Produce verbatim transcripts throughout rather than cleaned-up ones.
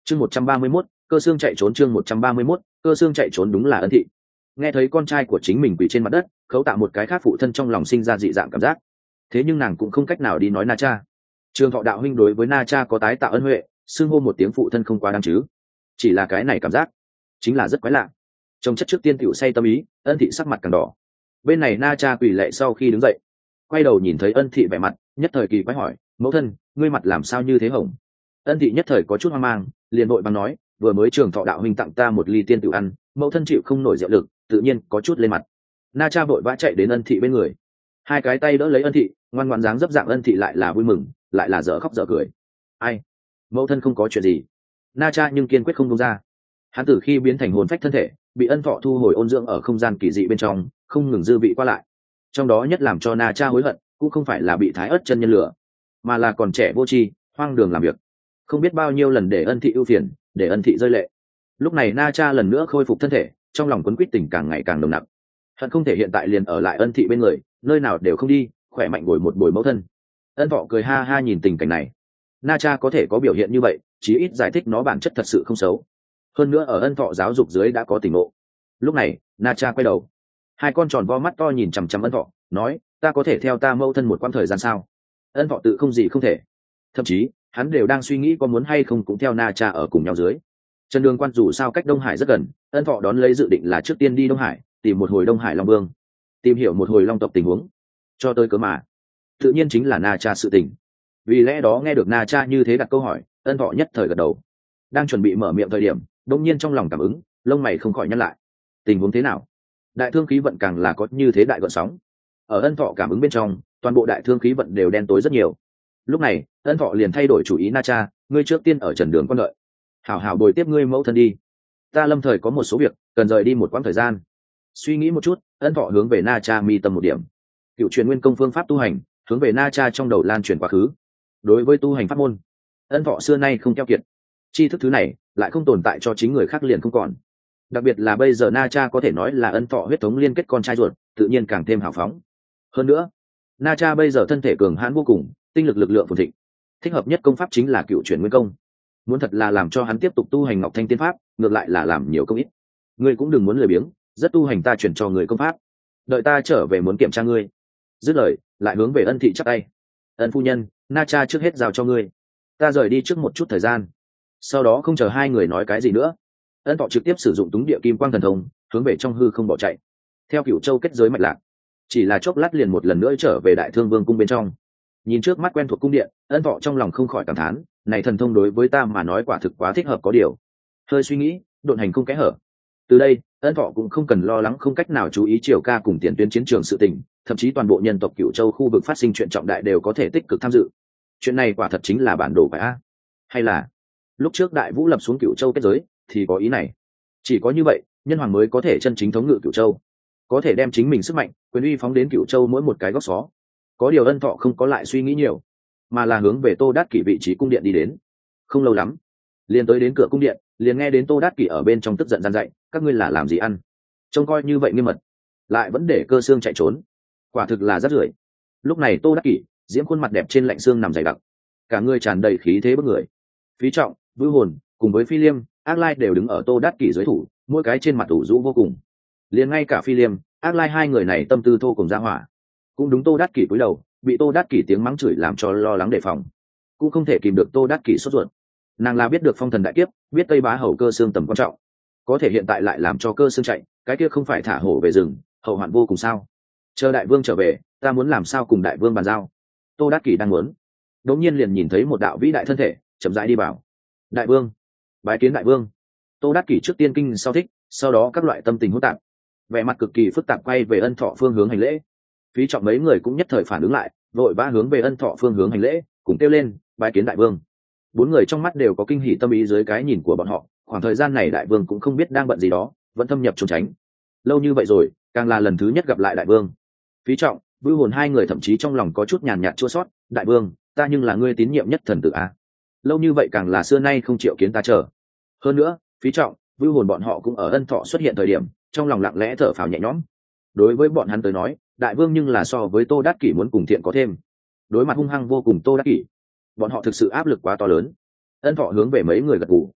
chương một trăm ba mươi mốt cơ xương chạy trốn chương một trăm ba mươi mốt cơ xương chạy trốn đúng là Ân Thị. Nghe thấy con trai của chính mình quỳ trên mặt đất, Khấu Tạ một cái khác phụ thân trong lòng sinh ra dị dạng cảm giác. Thế nhưng nàng cũng không cách nào đi nói Na Cha. Trường Thọ đạo huynh đối với Na Cha có tái tạo ân huệ, xưng hô một tiếng phụ thân không quá đáng chứ. Chỉ là cái này cảm giác chính là rất quái lạ. Trong chất trước tiên tiểu say tâm ý, Ân Thị sắc mặt càng đỏ. Bên này Na Cha quỳ lệ sau khi đứng dậy, quay đầu nhìn thấy Ân Thị vẻ mặt, nhất thời kỳ quái hỏi, mẫu thân, ngươi mặt làm sao như thế hồng? Ân Thị nhất thời có chút hoang mang, liền vội vàng nói, vừa mới Trường Thọ đạo huynh tặng ta một ly tiên tiểu ăn, mẫu thân chịu không nổi rượu lực, tự nhiên có chút lên mặt. Na Cha vội vã chạy đến Ân Thị bên người, hai cái tay đỡ lấy Ân Thị, ngoan ngoãn dáng dấp dạng Ân Thị lại là vui mừng, lại là dở khóc dở cười. Ai? Mẫu thân không có chuyện gì. Na Cha nhưng kiên quyết không buông ra. Hắn từ khi biến thành hồn phách thân thể, bị Ân Thọ thu hồi ôn dưỡng ở không gian kỳ dị bên trong, không ngừng dư vị qua lại. Trong đó nhất làm cho Na Cha hối hận, cũng không phải là bị Thái Ức chân nhân lửa, mà là còn trẻ vô tri, hoang đường làm việc, không biết bao nhiêu lần để Ân Thị ưu phiền, để Ân Thị rơi lệ. Lúc này Na Cha lần nữa khôi phục thân thể, trong lòng quấn quýt tình càng ngày càng nồng nặc. Hận không thể hiện tại liền ở lại Ân Thị bên người, nơi nào đều không đi, khỏe mạnh ngồi một bồi mẫu thân. Ân Thọ cười ha ha nhìn tình cảnh này. Na Cha có thể có biểu hiện như vậy, chí ít giải thích nó bản chất thật sự không xấu. Hơn nữa ở Ân Thọ giáo dục dưới đã có tỉnh ngộ. Lúc này, Na Cha quay đầu, hai con tròn vo mắt to nhìn chằm chằm Ân Thọ, nói, ta có thể theo ta mẫu thân một quãng thời gian sao? Ân Thọ tự không gì không thể. Thậm chí, hắn đều đang suy nghĩ có muốn hay không cũng theo Na Cha ở cùng nhau dưới. Trần Đường Quan dù sao cách Đông Hải rất gần, Ân Thọ đón lấy dự định là trước tiên đi Đông Hải, tìm một hồi Đông Hải Long Vương, tìm hiểu một hồi Long tộc tình huống. Cho tới cớ mà, tự nhiên chính là Na Cha sự tình. Vì lẽ đó nghe được Na Cha như thế đặt câu hỏi, Ân Thọ nhất thời gật đầu. Đang chuẩn bị mở miệng thời điểm, đột nhiên trong lòng cảm ứng, lông mày không khỏi nhăn lại. Tình huống thế nào? Đại thương khí vận càng là có như thế đại gợn sóng. Ở Ân Thọ cảm ứng bên trong, toàn bộ đại thương khí vận đều đen tối rất nhiều. Lúc này, Ân Thọ liền thay đổi chủ ý. Na Cha, ngươi trước tiên ở Trần Đường Quan đợi, hảo hảo bồi tiếp ngươi mẫu thân đi. Ta lâm thời có một số việc cần rời đi một quãng thời gian. Suy nghĩ một chút, Ân Thọ hướng về Na Cha mi tâm một điểm. Cựu truyền nguyên công phương pháp tu hành hướng về Na Cha trong đầu lan truyền quá khứ. Đối với tu hành pháp môn, Ân Thọ xưa nay không keo kiệt, tri thức thứ này lại không tồn tại cho chính người khác liền không còn. Đặc biệt là bây giờ Na Cha có thể nói là Ân Thọ huyết thống liên kết con trai ruột, tự nhiên càng thêm hào phóng. Hơn nữa, Na Cha bây giờ thân thể cường hãn vô cùng, tinh lực lực lượng phồn thịnh, thích hợp nhất công pháp chính là cựu truyền nguyên công. Muốn thật là làm cho hắn tiếp tục tu hành Ngọc Thanh Tiên pháp, ngược lại là làm nhiều công ít. Ngươi cũng đừng muốn lười biếng, rất tu hành ta chuyển cho người công pháp, đợi ta trở về muốn kiểm tra ngươi. Dứt lời, lại hướng về Ân Thị chắp tay. Ân phu nhân, Na Cha trước hết giao cho ngươi, ta rời đi trước một chút thời gian. Sau đó không chờ hai người nói cái gì nữa, Ân Thọ trực tiếp sử dụng túng địa kim quang thần thông, hướng về trong hư không bỏ chạy. Theo Cửu Châu kết giới mạch lạc, chỉ là chốc lát liền một lần nữa trở về Đại Thương Vương cung bên trong. Nhìn trước mắt quen thuộc cung điện, Ân Thọ trong lòng không khỏi cảm thán, này thần thông đối với ta mà nói quả thực quá thích hợp có điều. Hơi suy nghĩ, độn hành không kẽ hở. Từ đây, Ân Thọ cũng không cần lo lắng không cách nào chú ý Triều Ca cùng tiền tuyến chiến trường sự tình, thậm chí toàn bộ nhân tộc Cửu Châu khu vực phát sinh chuyện trọng đại đều có thể tích cực tham dự. Chuyện này quả thật chính là bản đồ phải a? Hay là lúc trước Đại Vũ lập xuống Cửu Châu kết giới thì có ý này? Chỉ có như vậy, nhân hoàng mới có thể chân chính thống ngự Cửu Châu, có thể đem chính mình sức mạnh, quyền uy phóng đến Cửu Châu mỗi một cái góc xó. Có điều Ân Thọ không có lại suy nghĩ nhiều, mà là hướng về Tô Đát Kỷ vị trí cung điện đi đến. Không lâu lắm, liền tới đến cửa cung điện, liền nghe đến Tô Đát Kỷ ở bên trong tức giận gian dạy, các ngươi là làm gì ăn? Trông coi như vậy nghiêm mật, lại vẫn để Cơ Xương chạy trốn, quả thực là rất rưởi. Lúc này Tô Đát Kỷ diễm khuôn mặt đẹp trên lạnh xương nằm dày đặc, cả người tràn đầy khí thế bức người. Phí Trọng, Vưu Hồn cùng với Phi Liêm, Ác Lai đều đứng ở Tô Đát Kỷ dưới thủ, mỗi cái trên mặt ủ rũ vô cùng. Liền ngay cả Phi Liêm, Ác Lai hai người này tâm tư thô cùng ra hỏa, cũng đúng Tô Đát Kỷ cúi đầu, bị Tô Đát Kỷ tiếng mắng chửi làm cho lo lắng đề phòng, cũng không thể kìm được Tô Đát Kỷ sốt ruột. Nàng là biết được phong thần đại kiếp, biết Tây Bá Hầu Cơ Xương tầm quan trọng, có thể hiện tại lại làm cho Cơ Xương chạy, cái kia không phải thả hổ về rừng, hậu hoạn vô cùng sao? Chờ đại vương trở về, ta muốn làm sao cùng đại vương bàn giao? Tô Đát Kỷ đang muốn, đột nhiên liền nhìn thấy một đạo vĩ đại thân thể chậm rãi đi vào. Đại vương, bái kiến đại vương. Tô Đát Kỷ trước tiên kinh sau thích, sau đó các loại tâm tình hỗn tạp, vẻ mặt cực kỳ phức tạp quay về Ân Thọ phương hướng hành lễ. Phí Trọng mấy người cũng nhất thời phản ứng lại, vội vã hướng về Ân Thọ phương hướng hành lễ, cùng kêu lên bái kiến đại vương. Bốn người trong mắt đều có kinh hỉ tâm ý dưới cái nhìn của bọn họ, khoảng thời gian này đại vương cũng không biết đang bận gì đó, vẫn thâm nhập trốn tránh. Lâu như vậy rồi, càng là lần thứ nhất gặp lại đại vương. Phí Trọng, Vưu Hồn hai người thậm chí trong lòng có chút nhàn nhạt chua xót, đại vương, ta nhưng là ngươi tín nhiệm nhất thần tử a. Lâu như vậy càng là xưa nay không chịu kiến ta chờ. Hơn nữa, Phí Trọng, Vưu Hồn bọn họ cũng ở Ân Thọ xuất hiện thời điểm, trong lòng lặng lẽ thở phào nhẹ nhõm. Đối với bọn hắn tới nói, đại vương nhưng là so với Tô Đát Kỷ muốn cùng thiện có thêm. Đối mặt hung hăng vô cùng Tô Đát Kỷ, bọn họ thực sự áp lực quá to lớn. Ân Thọ hướng về mấy người gật gù,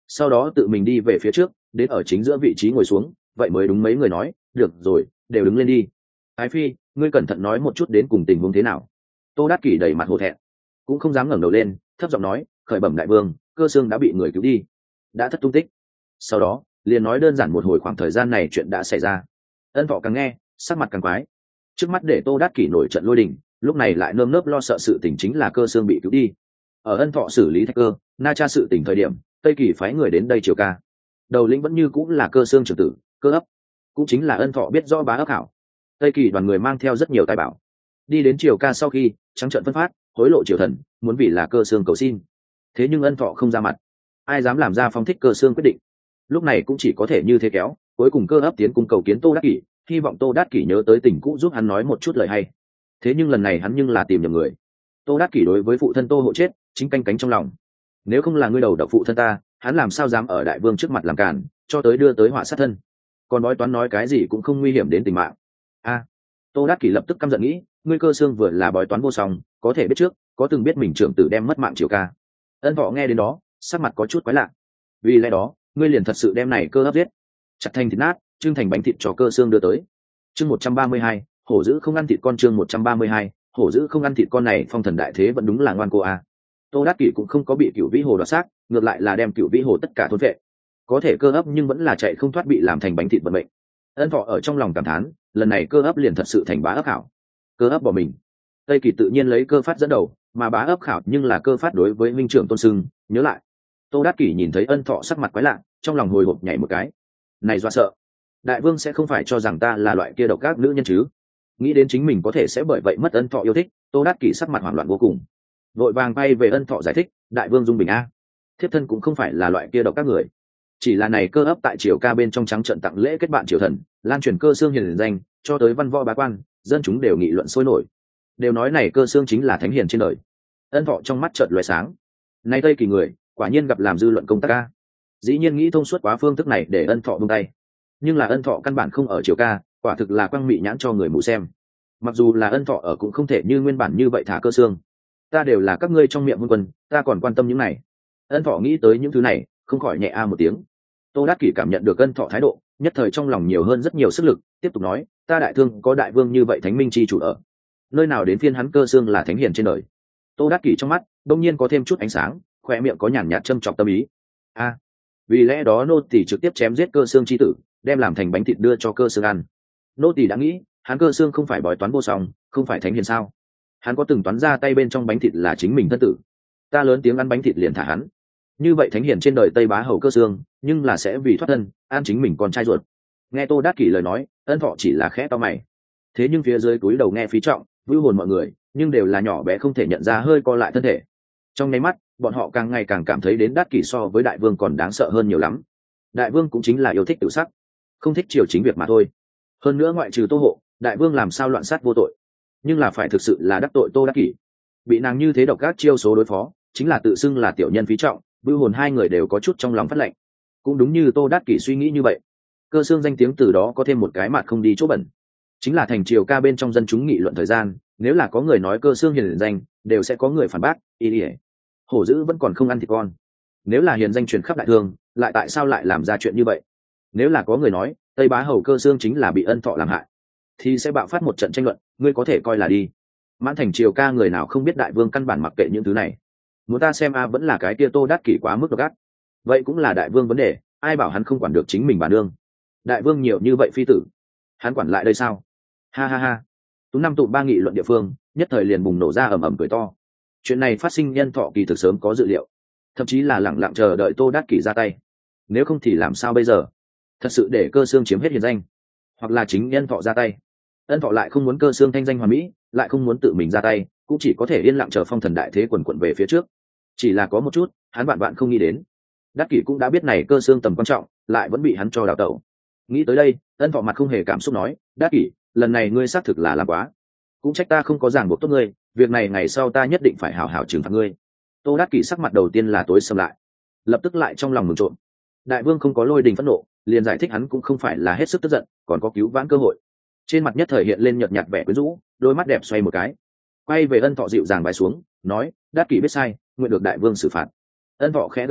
sau đó tự mình đi về phía trước, đến ở chính giữa vị trí ngồi xuống, vậy mới đúng mấy người nói, được rồi, đều đứng lên đi. Ái phi, ngươi cẩn thận nói một chút đến cùng tình huống thế nào. Tô Đát Kỷ đầy mặt hổ thẹn, cũng không dám ngẩng đầu lên, thấp giọng nói, khởi bẩm đại vương, Cơ Xương đã bị người cứu đi, đã thất tung tích. Sau đó liền nói đơn giản một hồi khoảng thời gian này chuyện đã xảy ra. Ân Thọ càng nghe sắc mặt càng quái, trước mắt để Tô Đát Kỷ nổi trận lôi đình, lúc này lại nơm nớp lo sợ sự tình chính là Cơ Xương bị cứu đi. Ở Ân Thọ xử lý Thạch Cơ, Na Cha sự tình thời điểm, Tây Kỳ phái người đến đây triều ca, đầu lĩnh vẫn như cũng là Cơ Xương trưởng tử Cơ Ấp, cũng chính là Ân Thọ biết rõ bá ấp hảo. Tây Kỳ đoàn người mang theo rất nhiều tài bảo, đi đến triều ca sau khi trắng trợn phân phát, hối lộ triều thần, muốn vì là Cơ Xương cầu xin. Thế nhưng Ân Thọ không ra mặt, ai dám làm ra phong thích Cơ Xương quyết định. Lúc này cũng chỉ có thể như thế kéo, cuối cùng Cơ Ấp tiến cung cầu kiến Tô Đát Kỷ, hy vọng Tô Đát Kỷ nhớ tới tình cũ giúp hắn nói một chút lời hay. Thế nhưng lần này hắn nhưng là tìm nhầm người. Tô Đát Kỷ đối với phụ thân Tô Hộ chết chính canh cánh trong lòng, nếu không là ngươi đầu độc phụ thân ta, hắn làm sao dám ở đại vương trước mặt làm cản, cho tới đưa tới họa sát thân. Còn bói toán nói cái gì cũng không nguy hiểm đến tính mạng. A, Tô Đát Kỷ lập tức căm giận nghĩ, ngươi Cơ Xương vừa là bói toán vô song, có thể biết trước, có từng biết mình trưởng tử đem mất mạng triều ca. Ân Thọ nghe đến đó sắc mặt có chút quái lạ, vì lẽ đó ngươi liền thật sự đem này Cơ Ấp giết, chặt thành thịt nát, trưng thành bánh thịt cho Cơ Xương đưa tới. Chương một trăm ba mươi hai, hổ dữ không ăn thịt con. Chương một trăm ba mươi hai, hổ dữ không ăn thịt con. Này phong thần đại thế vẫn đúng là ngoan cô a. Tô Đát Kỷ cũng không có bị Cửu Vĩ Hồ đoạt xác, ngược lại là đem Cửu Vĩ Hồ tất cả thôn vệ. Có thể Cơ Ấp nhưng vẫn là chạy không thoát bị làm thành bánh thịt vận mệnh. Ân Thọ ở trong lòng cảm thán, lần này Cơ Ấp liền thật sự thành bá ấp khảo. Cơ Ấp bỏ mình, Tây Kỳ tự nhiên lấy Cơ Phát dẫn đầu, mà bá ấp khảo nhưng là Cơ Phát đối với minh trưởng tôn sưng. Nhớ lại, Tô Đát Kỷ nhìn thấy Ân Thọ sắc mặt quái lạ, trong lòng hồi hộp nhảy một cái. Này dọa sợ, đại vương sẽ không phải cho rằng ta là loại kia độc ác nữ nhân chứ? Nghĩ đến chính mình có thể sẽ bởi vậy mất Ân Thọ yêu thích, Tô Đát Kỷ sắc mặt hoảng loạn vô cùng, vội vàng bay về Ân Thọ giải thích, đại vương dung bình a, thiếp thân cũng không phải là loại kia độc các người, chỉ là này Cơ Ấp tại triều ca bên trong trắng trận tặng lễ kết bạn triều thần, lan truyền Cơ Xương hiền danh, cho tới văn võ bá quan, dân chúng đều nghị luận sôi nổi, đều nói này Cơ Xương chính là thánh hiền trên đời. Ân Thọ trong mắt chợt lóe sáng, này Tây Kỳ người quả nhiên gặp làm dư luận công tác a. Dĩ nhiên nghĩ thông suốt quá phương thức này để Ân Thọ buông tay, nhưng là Ân Thọ căn bản không ở triều ca, quả thực là quăng mị nhãn cho người mù xem. Mặc dù là Ân Thọ ở cũng không thể như nguyên bản như vậy thả Cơ Xương, ta đều là các ngươi trong miệng quân quân, ta còn quan tâm những này. Ân Thọ nghĩ tới những thứ này không khỏi nhẹ a một tiếng. Tô Đát Kỷ cảm nhận được Ân Thọ thái độ, nhất thời trong lòng nhiều hơn rất nhiều sức lực, tiếp tục nói, ta đại thương có đại vương như vậy thánh minh chi chủ ở, nơi nào đến phiên hắn Cơ Xương là thánh hiền trên đời. Tô Đát Kỷ trong mắt đông nhiên có thêm chút ánh sáng, khoe miệng có nhàn nhạt châm chọc tâm ý. A, vì lẽ đó nô tỳ trực tiếp chém giết Cơ Xương chi tử, đem làm thành bánh thịt đưa cho Cơ Xương ăn. Nô tỳ đã nghĩ, hắn Cơ Xương không phải bói toán vô song, không phải thánh hiền sao? Hắn có từng toán ra tay bên trong bánh thịt là chính mình thân tử, ta lớn tiếng ăn bánh thịt liền thả hắn. Như vậy thánh hiền trên đời Tây bá hầu Cơ Xương, nhưng là sẽ vì thoát thân ăn chính mình con trai ruột. Nghe Tô Đát Kỷ lời nói, Ân Thọ chỉ là khẽ to mày, thế nhưng phía dưới túi đầu nghe phí trọng vưu hồn mọi người, nhưng đều là nhỏ bé không thể nhận ra hơi co lại thân thể. Trong nháy mắt bọn họ càng ngày càng cảm thấy đến Đát Kỷ so với đại vương còn đáng sợ hơn nhiều lắm. Đại vương cũng chính là yêu thích tự sắc, không thích triều chính việc mà thôi. Hơn nữa ngoại trừ Tô Hộ, đại vương làm sao loạn sát vô tội, nhưng là phải thực sự là đắc tội Tô Đát Kỷ, bị nàng như thế độc ác chiêu số đối phó, chính là tự xưng là tiểu nhân phí trọng vưu hồn hai người đều có chút trong lòng phát lệnh. Cũng đúng như Tô Đát Kỷ suy nghĩ như vậy, Cơ Xương danh tiếng từ đó có thêm một cái mặt không đi chỗ bẩn, chính là thành triều ca bên trong dân chúng nghị luận thời gian, nếu là có người nói Cơ Xương hiền danh, đều sẽ có người phản bác, ý ỉa, hổ dữ vẫn còn không ăn thịt con. Nếu là hiền danh truyền khắp đại thương, lại tại sao lại làm ra chuyện như vậy? Nếu là có người nói Tây bá hầu Cơ Xương chính là bị Ân Thọ làm hại, thì sẽ bạo phát một trận tranh luận, ngươi có thể coi là đi. Mãn thành triều ca người nào không biết đại vương căn bản mặc kệ những thứ này, muốn ta xem a vẫn là cái kia Tô Đát Kỷ quá mức độc ác. Vậy cũng là đại vương vấn đề, ai bảo hắn không quản được chính mình bà nương. Đại vương nhiều như vậy phi tử, hắn quản lại đây sao? Ha ha ha. Tú năm tụ ba nghị luận địa phương, nhất thời liền bùng nổ ra ầm ầm cười to. Chuyện này phát sinh Nhân Thọ kỳ thực sớm có dự liệu, thậm chí là lẳng lặng chờ đợi Tô Đát Kỷ ra tay. Nếu không thì làm sao bây giờ? Thật sự để Cơ Xương chiếm hết hiền danh, hoặc là chính Nhân Thọ ra tay. Ân Thọ lại không muốn Cơ Xương thanh danh hoàn mỹ, lại không muốn tự mình ra tay, cũng chỉ có thể yên lặng chờ phong thần đại thế quần quận về phía trước. Chỉ là có một chút hắn bạn bạn không nghĩ đến, Đát Kỷ cũng đã biết này Cơ Xương tầm quan trọng, lại vẫn bị hắn cho đào tẩu. Nghĩ tới đây, Ân Thọ mặt không hề cảm xúc nói, Đát Kỷ, lần này ngươi xác thực là làm quá, cũng trách ta không có ràng buộc tốt ngươi, việc này ngày sau ta nhất định phải hảo hảo trừng phạt ngươi. Tô Đát Kỷ sắc mặt đầu tiên là tối sầm lại, lập tức lại trong lòng mừng trộm. Đại vương không có lôi đình phẫn nộ, liền giải thích hắn cũng không phải là hết sức tức giận, còn có cứu vãn cơ hội. Trên mặt nhất thời hiện lên nhợt nhạt vẻ quyến rũ, đôi mắt đẹp xoay một cái, quay về Ân Thọ dịu dàng bài xuống, nói, Đát Kỷ biết sai, nguyện được đại vương xử phạt. Ân Thọ khẽ gật đầu,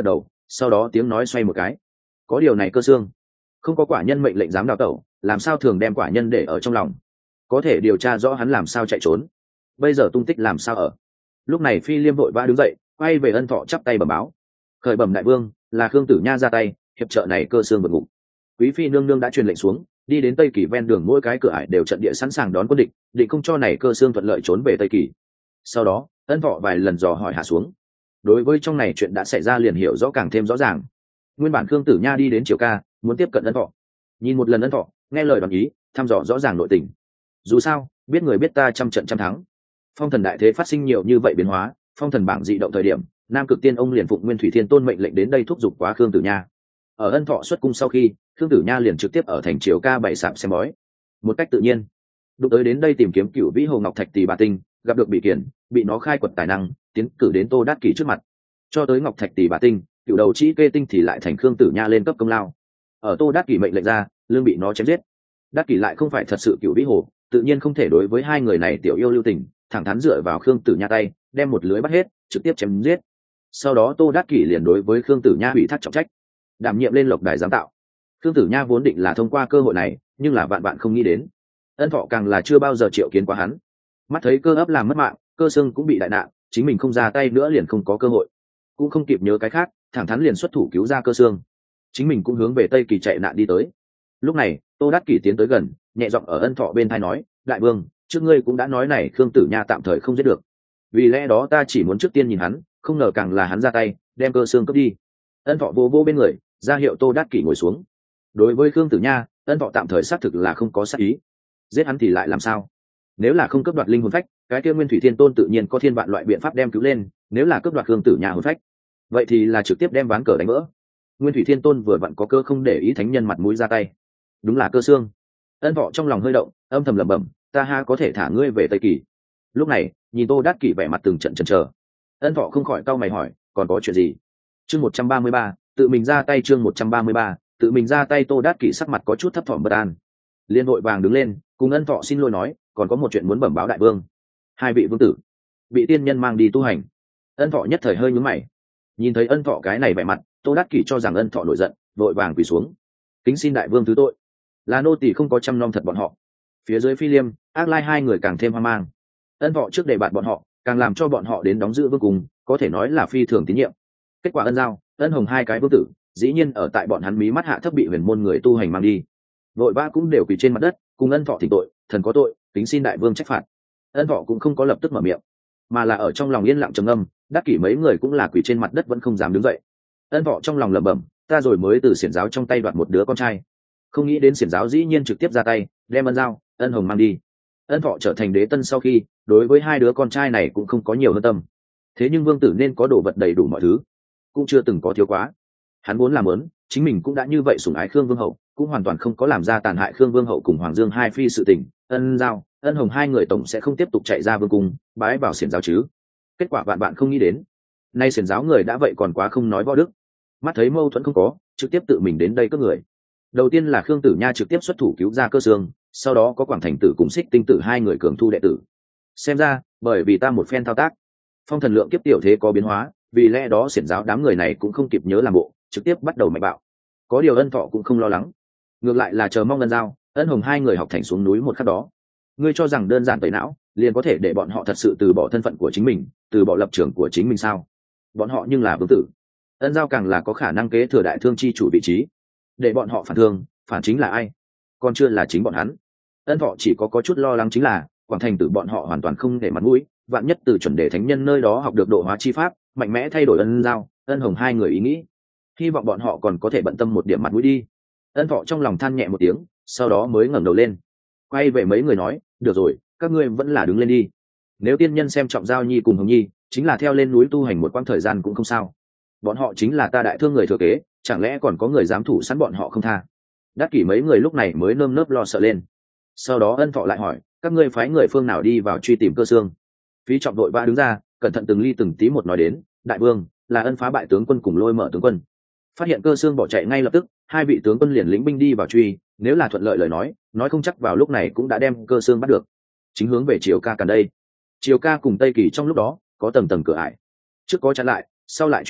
sau đó tiếng nói xoay một cái. Có điều này cơ xương không có quả nhân mệnh lệnh dám đào tẩu, làm sao thường đem quả nhân để ở trong lòng, có thể điều tra rõ hắn làm sao chạy trốn, bây giờ tung tích làm sao ở. Lúc này Phi Liêm vội vã đứng dậy, quay về Ân Thọ chắp tay bẩm báo. Khởi bẩm đại vương, là Khương Tử Nha ra tay hiệp trợ này cơ xương vượt ngục. Quý phi nương nương đã truyền lệnh xuống, đi đến Tây Kỳ ven đường mỗi cái cửa ải đều trận địa sẵn sàng đón quân địch, định không cho này cơ xương thuận lợi trốn về Tây Kỳ. Sau đó Ân Thọ vài lần dò hỏi hạ xuống, đối với trong này chuyện đã xảy ra liền hiểu rõ càng thêm rõ ràng. Nguyên bản Khương Tử Nha đi đến Triều Ca muốn tiếp cận Ân Thọ, nhìn một lần Ân Thọ, nghe lời đoàn ý, thăm dò rõ ràng nội tình. Dù sao biết người biết ta trăm trận trăm thắng, phong thần đại thế phát sinh nhiều như vậy biến hóa, phong thần bảng dị động thời điểm Nam Cực Tiên ông liền phụng Nguyên Thủy Thiên Tôn mệnh lệnh đến đây thúc giục quá Khương Tử Nha. Ở Ân Thọ xuất cung sau khi, Khương Tử Nha liền trực tiếp ở thành Triều Ca bày sạp xem bói, một cách tự nhiên đụng tới đến đây tìm kiếm Cửu Vĩ Hồ Ngọc Thạch Tỷ Bà Tinh, gặp được Bị Kiển, bị nó khai quật tài năng, tiến cử đến Tô Đát Kỷ trước mặt. Cho tới Ngọc Thạch Tỷ Bà Tinh, cựu đầu Chỉ Kê Tinh thì lại thành Khương Tử Nha lên cấp công lao. Ở Tô Đát Kỷ mệnh lệnh ra, lương bị nó chém giết. Đát Kỷ lại không phải thật sự Cửu Vĩ Hồ, tự nhiên không thể đối với hai người này tiểu yêu lưu tình, thẳng thắn dựa vào Khương Tử Nha tay, đem một lưới bắt hết, trực tiếp chém giết. Sau đó Tô Đát Kỷ liền đối với Khương Tử Nha ủy thác trọng trách, đảm nhiệm lên lộc đài giám tạo. Khương Tử Nha vốn định là thông qua cơ hội này, nhưng là vạn vạn không nghĩ đến, Ân Thọ càng là chưa bao giờ triệu kiến qua hắn. Mắt thấy cơ ấp làm mất mạng, cơ xương cũng bị đại nạn, chính mình không ra tay nữa liền không có cơ hội, cũng không kịp nhớ cái khác, thẳng thắn liền xuất thủ cứu ra cơ xương. Chính mình cũng hướng về Tây Kỳ chạy nạn đi tới. Lúc này Tô Đát Kỷ tiến tới gần, nhẹ giọng ở Ân Thọ bên tai nói, đại vương, trước ngươi cũng đã nói này Khương Tử Nha tạm thời không giết được, vì lẽ đó ta chỉ muốn trước tiên nhìn hắn, không ngờ càng là hắn ra tay đem cơ xương cướp đi. Ân Thọ vô vô bên người, ra hiệu Tô Đát Kỷ ngồi xuống. Đối với Khương Tử Nha, Ân Thọ tạm thời xác thực là không có sát ý, giết hắn thì lại làm sao? Nếu là không cướp đoạt linh hồn phách, cái kia Nguyên Thủy Thiên Tôn tự nhiên có thiên vạn loại biện pháp đem cứu lên, nếu là cướp đoạt Khương Tử Nha hồn phách, vậy thì là trực tiếp đem ván cờ đánh vỡ. Nguyên Thủy Thiên Tôn vừa vặn có cơ không để ý thánh nhân mặt mũi ra tay, đúng là cơ xương. Ân Thọ trong lòng hơi động, âm thầm lẩm bẩm, ta ha có thể thả ngươi về Tây Kỳ. Lúc này nhìn Tô Đát Kỷ vẻ mặt từng trận chần chờ, Ân Thọ không khỏi cau mày hỏi, còn có chuyện gì? Chương một trăm ba mươi ba, tự mình ra tay. Chương một trăm ba mươi ba, tự mình ra tay. Tô Đát Kỷ sắc mặt có chút thấp thỏm bất an, liên vội vàng đứng lên, cùng Ân Thọ xin lỗi nói, còn có một chuyện muốn bẩm báo đại vương. Hai vị vương tử bị tiên nhân mang đi tu hành. Ân Thọ nhất thời hơi nhướng mày, nhìn thấy Ân Thọ cái này vẻ mặt, Tô Đát Kỷ cho rằng Ân Thọ nổi giận, vội vàng quỳ xuống, kính xin đại vương thứ tội, là nô tỳ không có chăm nom thật bọn họ. Phía dưới Phi Liêm, Ác Lai hai người càng thêm hoang mang. Ân Thọ trước đề bạt bọn họ, càng làm cho bọn họ đến đóng giữ vương cùng, có thể nói là phi thường tín nhiệm. Kết quả Ân Giao, Ân Hồng hai cái vương tử, dĩ nhiên ở tại bọn hắn mí mắt hạ thấp bị huyền môn người tu hành mang đi. Vội vã cũng đều quỳ trên mặt đất, cùng Ân Thọ thỉnh tội, thần có tội, kính xin đại vương trách phạt. Ân Thọ cũng không có lập tức mở miệng, mà là ở trong lòng yên lặng trầm ngâm. Đắc Kỷ mấy người cũng là quỳ trên mặt đất vẫn không dám đứng dậy. Ân Thọ trong lòng lẩm bẩm, ta rồi mới từ xiển giáo trong tay đoạt một đứa con trai, không nghĩ đến xiển giáo dĩ nhiên trực tiếp ra tay đem Ân Giao, Ân Hồng mang đi. Ân Thọ trở thành đế tân sau khi, đối với hai đứa con trai này cũng không có nhiều hơn tâm, thế nhưng vương tử nên có đồ vật đầy đủ mọi thứ, cũng chưa từng có thiếu quá. Hắn muốn làm lớn, chính mình cũng đã như vậy sủng ái Khương Vương hậu, cũng hoàn toàn không có làm ra tàn hại Khương Vương hậu cùng Hoàng Dương hai phi sự tình. Ân Giao, Ân Hồng hai người tổng sẽ không tiếp tục chạy ra vương cung bái vào xiển giáo chứ. Kết quả bạn bạn không nghĩ đến, nay xiển giáo người đã vậy còn quá không nói võ đức, mắt thấy mâu thuẫn không có, trực tiếp tự mình đến đây cướp người. Đầu tiên là Khương Tử Nha trực tiếp xuất thủ cứu ra cơ xương, sau đó có Quảng Thành Tử cùng Xích Tinh Tử hai người cường thu đệ tử. Xem ra bởi vì ta một phen thao tác, phong thần lượng kiếp tiểu thế có biến hóa, vì lẽ đó xiển giáo đám người này cũng không kịp nhớ làm bộ, trực tiếp bắt đầu mạnh bạo. Có điều Ân Thọ cũng không lo lắng, ngược lại là chờ mong Ân Giao, Ân Hồng hai người học thành xuống núi một khắc đó. Ngươi cho rằng đơn giản tẩy não liền có thể để bọn họ thật sự từ bỏ thân phận của chính mình, từ bỏ lập trường của chính mình sao? Bọn họ nhưng là vương tử, Ân Giao càng là có khả năng kế thừa đại thương chi chủ vị trí, để bọn họ phản thương, phản chính là ai? Còn chưa là chính bọn hắn. Ân Thọ chỉ có có chút lo lắng chính là Quảng Thành Tử bọn họ hoàn toàn không để mặt mũi, vạn nhất từ chuẩn đề thánh nhân nơi đó học được độ hóa chi pháp, mạnh mẽ thay đổi Ân Giao, Ân Hồng hai người ý nghĩ, hy vọng bọn họ còn có thể bận tâm một điểm mặt mũi đi. Ân Thọ trong lòng than nhẹ một tiếng, sau đó mới ngẩng đầu lên, quay về mấy người nói, được rồi, các ngươi vẫn là đứng lên đi. Nếu tiên nhân xem trọng Giao Nhi cùng Hồng Nhi, chính là theo lên núi tu hành một quãng thời gian cũng không sao. Bọn họ chính là ta đại thương người thừa kế, chẳng lẽ còn có người dám thủ sẵn bọn họ không tha? Đắc Kỷ mấy người lúc này mới nơm nớp lo sợ lên. Sau đó Ân Thọ lại hỏi, các ngươi phái người phương nào đi vào truy tìm cơ xương? Phí Trọng đội vã đứng ra, cẩn thận từng ly từng tí một nói đến, đại vương, là Ân phá bại tướng quân cùng Lôi Mở tướng quân, phát hiện cơ xương bỏ chạy ngay lập tức, hai vị tướng quân liền lĩnh binh đi vào truy, nếu là thuận lợi lời nói, nói không chắc vào lúc này cũng đã đem cơ xương bắt được, chính hướng về Triều Ca càn đây. Triều Ca cùng Tây Kỳ trong lúc đó có tầng tầng cửa ải, trước có chặn lại, sau lại truy binh,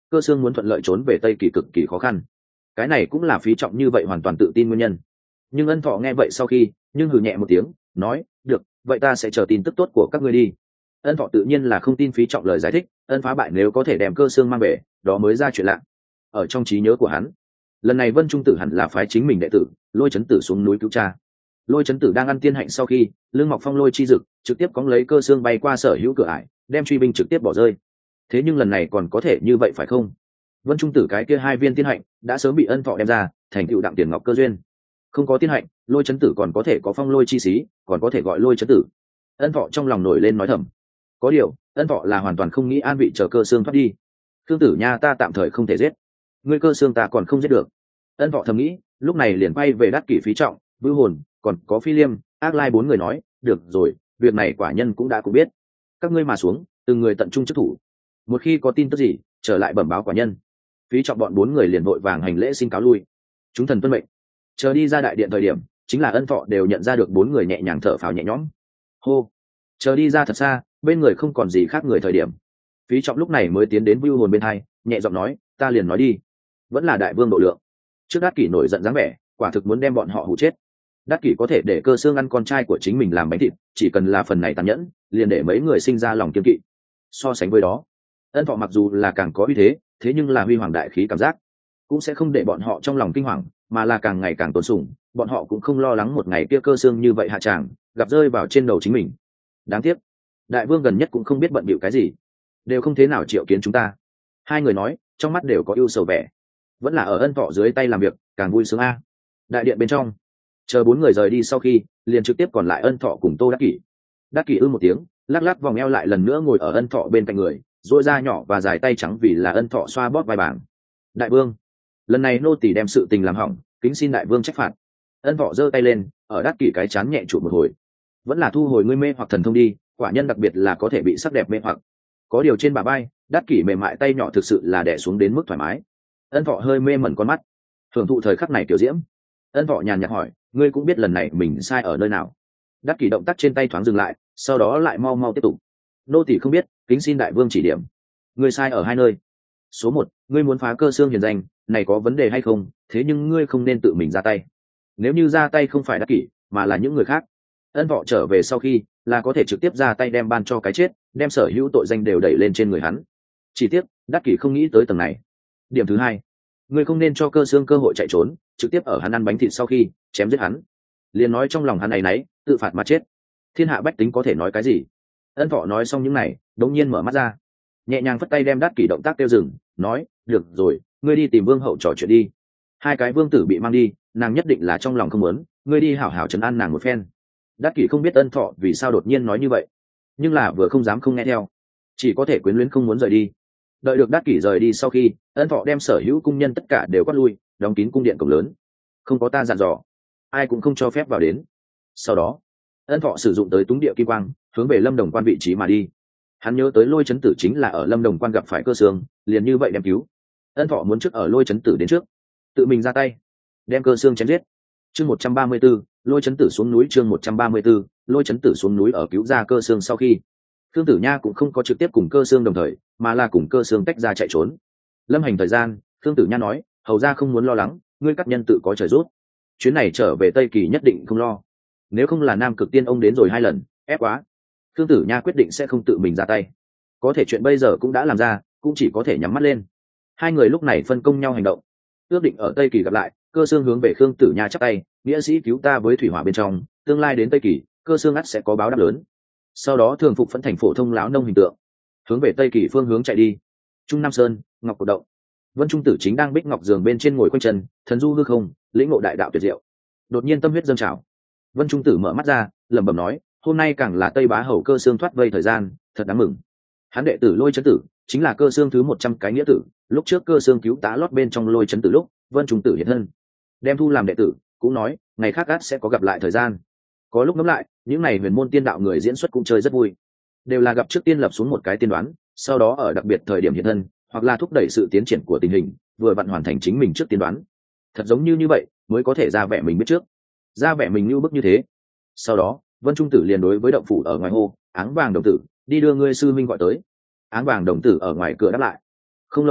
cơ xương muốn thuận lợi trốn về tây kỳ cực kỳ khó khăn. Cái này cũng là Phí Trọng như vậy hoàn toàn tự tin nguyên nhân. Nhưng Ân Thọ nghe vậy sau khi nhưng hừ nhẹ một tiếng nói, được, vậy ta sẽ chờ tin tức tốt của các ngươi đi. Ân Thọ tự nhiên là không tin Phí Trọng lời giải thích, ân phá bại nếu có thể đem cơ xương mang về, đó mới ra chuyện lạ. Ở trong trí nhớ của hắn, lần này Vân Trung Tử hẳn là phái chính mình đệ tử Lôi Chấn Tử xuống núi cứu cha. Lôi Chấn Tử đang ăn tiên hạnh sau khi lương mọc phong lôi chi dực, trực tiếp cóng lấy cơ xương bay qua sở hữu cửa ải, đem truy binh trực tiếp bỏ rơi. Thế nhưng lần này còn có thể như vậy phải không? Vân Trung Tử cái kia hai viên tiên hạnh đã sớm bị Ân Thọ đem ra thành tựu đặng tiền ngọc cơ duyên. Không có tiên hạnh, Lôi Chấn Tử còn có thể có phong lôi chi xí, còn có thể gọi Lôi Chấn Tử. Ân Thọ trong lòng nổi lên nói thầm. Có điều Ân Thọ là hoàn toàn không nghĩ an vị chờ cơ xương thoát đi. Thương Tử nha, ta tạm thời không thể giết ngươi, cơ xương ta còn không giết được. Ân Thọ thầm nghĩ, lúc này liền quay về Đát Kỷ, Phí Trọng, Vưu Hồn, còn có Phi Liêm, Ác Lai bốn người nói, được rồi, việc này quả nhân cũng đã cũng biết, các ngươi mà xuống, từng người tận trung chức thủ, một khi có tin tức gì trở lại bẩm báo quả nhân. Phí Trọng bọn bốn người liền vội vàng hành lễ xin cáo lui. Chúng thần tuân mệnh. Chờ đi ra đại điện thời điểm, chính là Ân Thọ đều nhận ra được bốn người nhẹ nhàng thở phào nhẹ nhõm. Hô. Chờ đi ra thật xa, bên người không còn gì khác người thời điểm, Phí Trọng lúc này mới tiến đến Vưu Hồn bên hai, nhẹ giọng nói, ta liền nói đi, vẫn là đại vương độ lượng. Trước Đát Kỷ nổi giận dáng vẻ, quả thực muốn đem bọn họ hù chết. Đát Kỷ có thể để cơ xương ăn con trai của chính mình làm bánh thịt, chỉ cần là phần này tàn nhẫn, liền để mấy người sinh ra lòng kiêng kỵ. So sánh với đó, Ân Thọ mặc dù là càng có uy thế, thế nhưng là huy hoàng đại khí cảm giác, cũng sẽ không để bọn họ trong lòng kinh hoàng, mà là càng ngày càng tôn sùng. Bọn họ cũng không lo lắng một ngày kia cơ xương như vậy hạ tràng gặp rơi vào trên đầu chính mình. Đáng tiếc, đại vương gần nhất cũng không biết bận bịu cái gì, đều không thế nào triệu kiến chúng ta. Hai người nói, trong mắt đều có ưu sầu vẻ. Vẫn là ở Ân Thọ dưới tay làm việc càng vui sướng a. Đại điện bên trong, chờ bốn người rời đi sau khi, liền trực tiếp còn lại Ân Thọ cùng Tô Đắc Kỷ. Đắc Kỷ ư một tiếng, lắc lắc vòng eo lại lần nữa ngồi ở Ân Thọ bên cạnh người, duỗi da nhỏ và dài tay trắng vì là Ân Thọ xoa bóp vai bảng. Đại vương, lần này nô tỳ đem sự tình làm hỏng, kính xin đại vương trách phạt. Ân Thọ giơ tay lên, ở Đắc Kỷ cái chán nhẹ trụ một hồi. Vẫn là thu hồi ngươi mê hoặc thần thông đi, quả nhân đặc biệt là có thể bị sắc đẹp mê hoặc. Có điều trên bà bay, Đắc Kỷ mềm mại tay nhỏ thực sự là đè xuống đến mức thoải mái. Ân Thọ hơi mê mẩn con mắt, hưởng thụ thời khắc này kiểu diễm. Ân Thọ nhàn nhạt hỏi, ngươi cũng biết lần này mình sai ở nơi nào? Đắc Kỷ động tác trên tay thoáng dừng lại, sau đó lại mau mau tiếp tục. Nô tỳ không biết, kính xin đại vương chỉ điểm. Ngươi sai ở hai nơi. Số một, ngươi muốn phá cơ xương hiền danh, này có vấn đề hay không? Thế nhưng ngươi không nên tự mình ra tay. Nếu như ra tay không phải Đắc Kỷ, mà là những người khác, Ân Thọ trở về sau khi là có thể trực tiếp ra tay đem ban cho cái chết, đem sở hữu tội danh đều đẩy lên trên người hắn. Chỉ tiếc, Đắc Kỷ không nghĩ tới tầng này. Điểm thứ hai, ngươi không nên cho cơ xương cơ hội chạy trốn, trực tiếp ở hắn ăn bánh thịt sau khi chém giết hắn, liền nói trong lòng hắn này nấy, tự phạt mà chết. Thiên hạ bách tính có thể nói cái gì? Ân Thọ nói xong những này, đống nhiên mở mắt ra, nhẹ nhàng phất tay đem Đắc Kỷ động tác tiêu dừng, nói, được rồi, ngươi đi tìm vương hậu trò chuyện đi. Hai cái vương tử bị mang đi, nàng nhất định là trong lòng không muốn, ngươi đi hảo hảo trấn an nàng một phen. Đắc Kỷ không biết Ân Thọ vì sao đột nhiên nói như vậy, nhưng là vừa không dám không nghe theo, chỉ có thể quyến luyến không muốn rời đi. Đợi được Đắc Kỷ rời đi sau khi, Ân Thọ đem sở hữu cung nhân tất cả đều quát lui, đóng kín cung điện cổng lớn. Không có ta dặn dò, ai cũng không cho phép vào đến. Sau đó, Ân Thọ sử dụng tới túng địa kim quang, hướng về Lâm Đồng Quan vị trí mà đi. Hắn nhớ tới Lôi Chấn Tử chính là ở Lâm Đồng Quan gặp phải cơ xương, liền như vậy đem cứu. Ân Thọ muốn trước ở Lôi Chấn Tử đến trước, tự mình ra tay, đem cơ xương chém giết. Chương một trăm ba mươi 134, Lôi Chấn Tử xuống núi. Chương một trăm ba mươi 134, Lôi Chấn Tử xuống núi. Ở cứu ra cơ xương sau khi, Khương Tử Nha cũng không có trực tiếp cùng cơ xương đồng thời, mà là cùng cơ xương tách ra chạy trốn. Lâm hành thời gian, Khương Tử Nha nói, hầu ra không muốn lo lắng, ngươi các nhân tự có trời rút, chuyến này trở về Tây Kỳ nhất định không lo. Nếu không là Nam Cực Tiên ông đến rồi hai lần, ép quá, Khương Tử Nha quyết định sẽ không tự mình ra tay. Có thể chuyện bây giờ cũng đã làm ra, cũng chỉ có thể nhắm mắt lên. Hai người lúc này phân công nhau hành động, ước định ở Tây Kỳ gặp lại. Cơ xương hướng về Khương Tử Nha chắp tay, nghĩa sĩ cứu ta với thủy hỏa bên trong, tương lai đến Tây Kỳ, cơ xương ắt sẽ có báo đáp lớn. Sau đó thường phục phẫn thành phổ thông lão nông hình tượng, hướng về Tây Kỳ phương hướng chạy đi. Trung Nam Sơn, Ngọc Cổ Động, Vân Trung Tử chính đang bích ngọc giường bên trên ngồi quanh chân, thần du hư không, lĩnh ngộ đại đạo tuyệt diệu. Đột nhiên tâm huyết dâng trào, Vân Trung Tử mở mắt ra, lẩm bẩm nói, hôm nay càng là Tây Bá hầu cơ xương thoát vây thời gian, thật đáng mừng. Hắn đệ tử Lôi Chấn Tử chính là cơ xương thứ một trăm cái nghĩa tử, lúc trước cơ xương cứu tá lót bên trong Lôi Chấn Tử lúc, Vân Trung Tử hiện thân, đem thu làm đệ tử, cũng nói ngày khác ắt sẽ có gặp lại thời gian. Có lúc ngẫm lại, những này huyền môn tiên đạo người diễn xuất cũng chơi rất vui, đều là gặp trước tiên lập xuống một cái tiên đoán, sau đó ở đặc biệt thời điểm hiện thân, hoặc là thúc đẩy sự tiến triển của tình hình, vừa vặn hoàn thành chính mình trước tiên đoán. Thật giống như như vậy mới có thể ra vẻ mình biết trước, ra vẻ mình như bức như thế. Sau đó Vân Trung Tử liền đối với động phủ ở ngoài hô, Áng Vàng đồng tử, đi đưa ngươi sư minh gọi tới. Áng Vàng đồng tử ở ngoài cửa đáp lại. Không lâu lắm,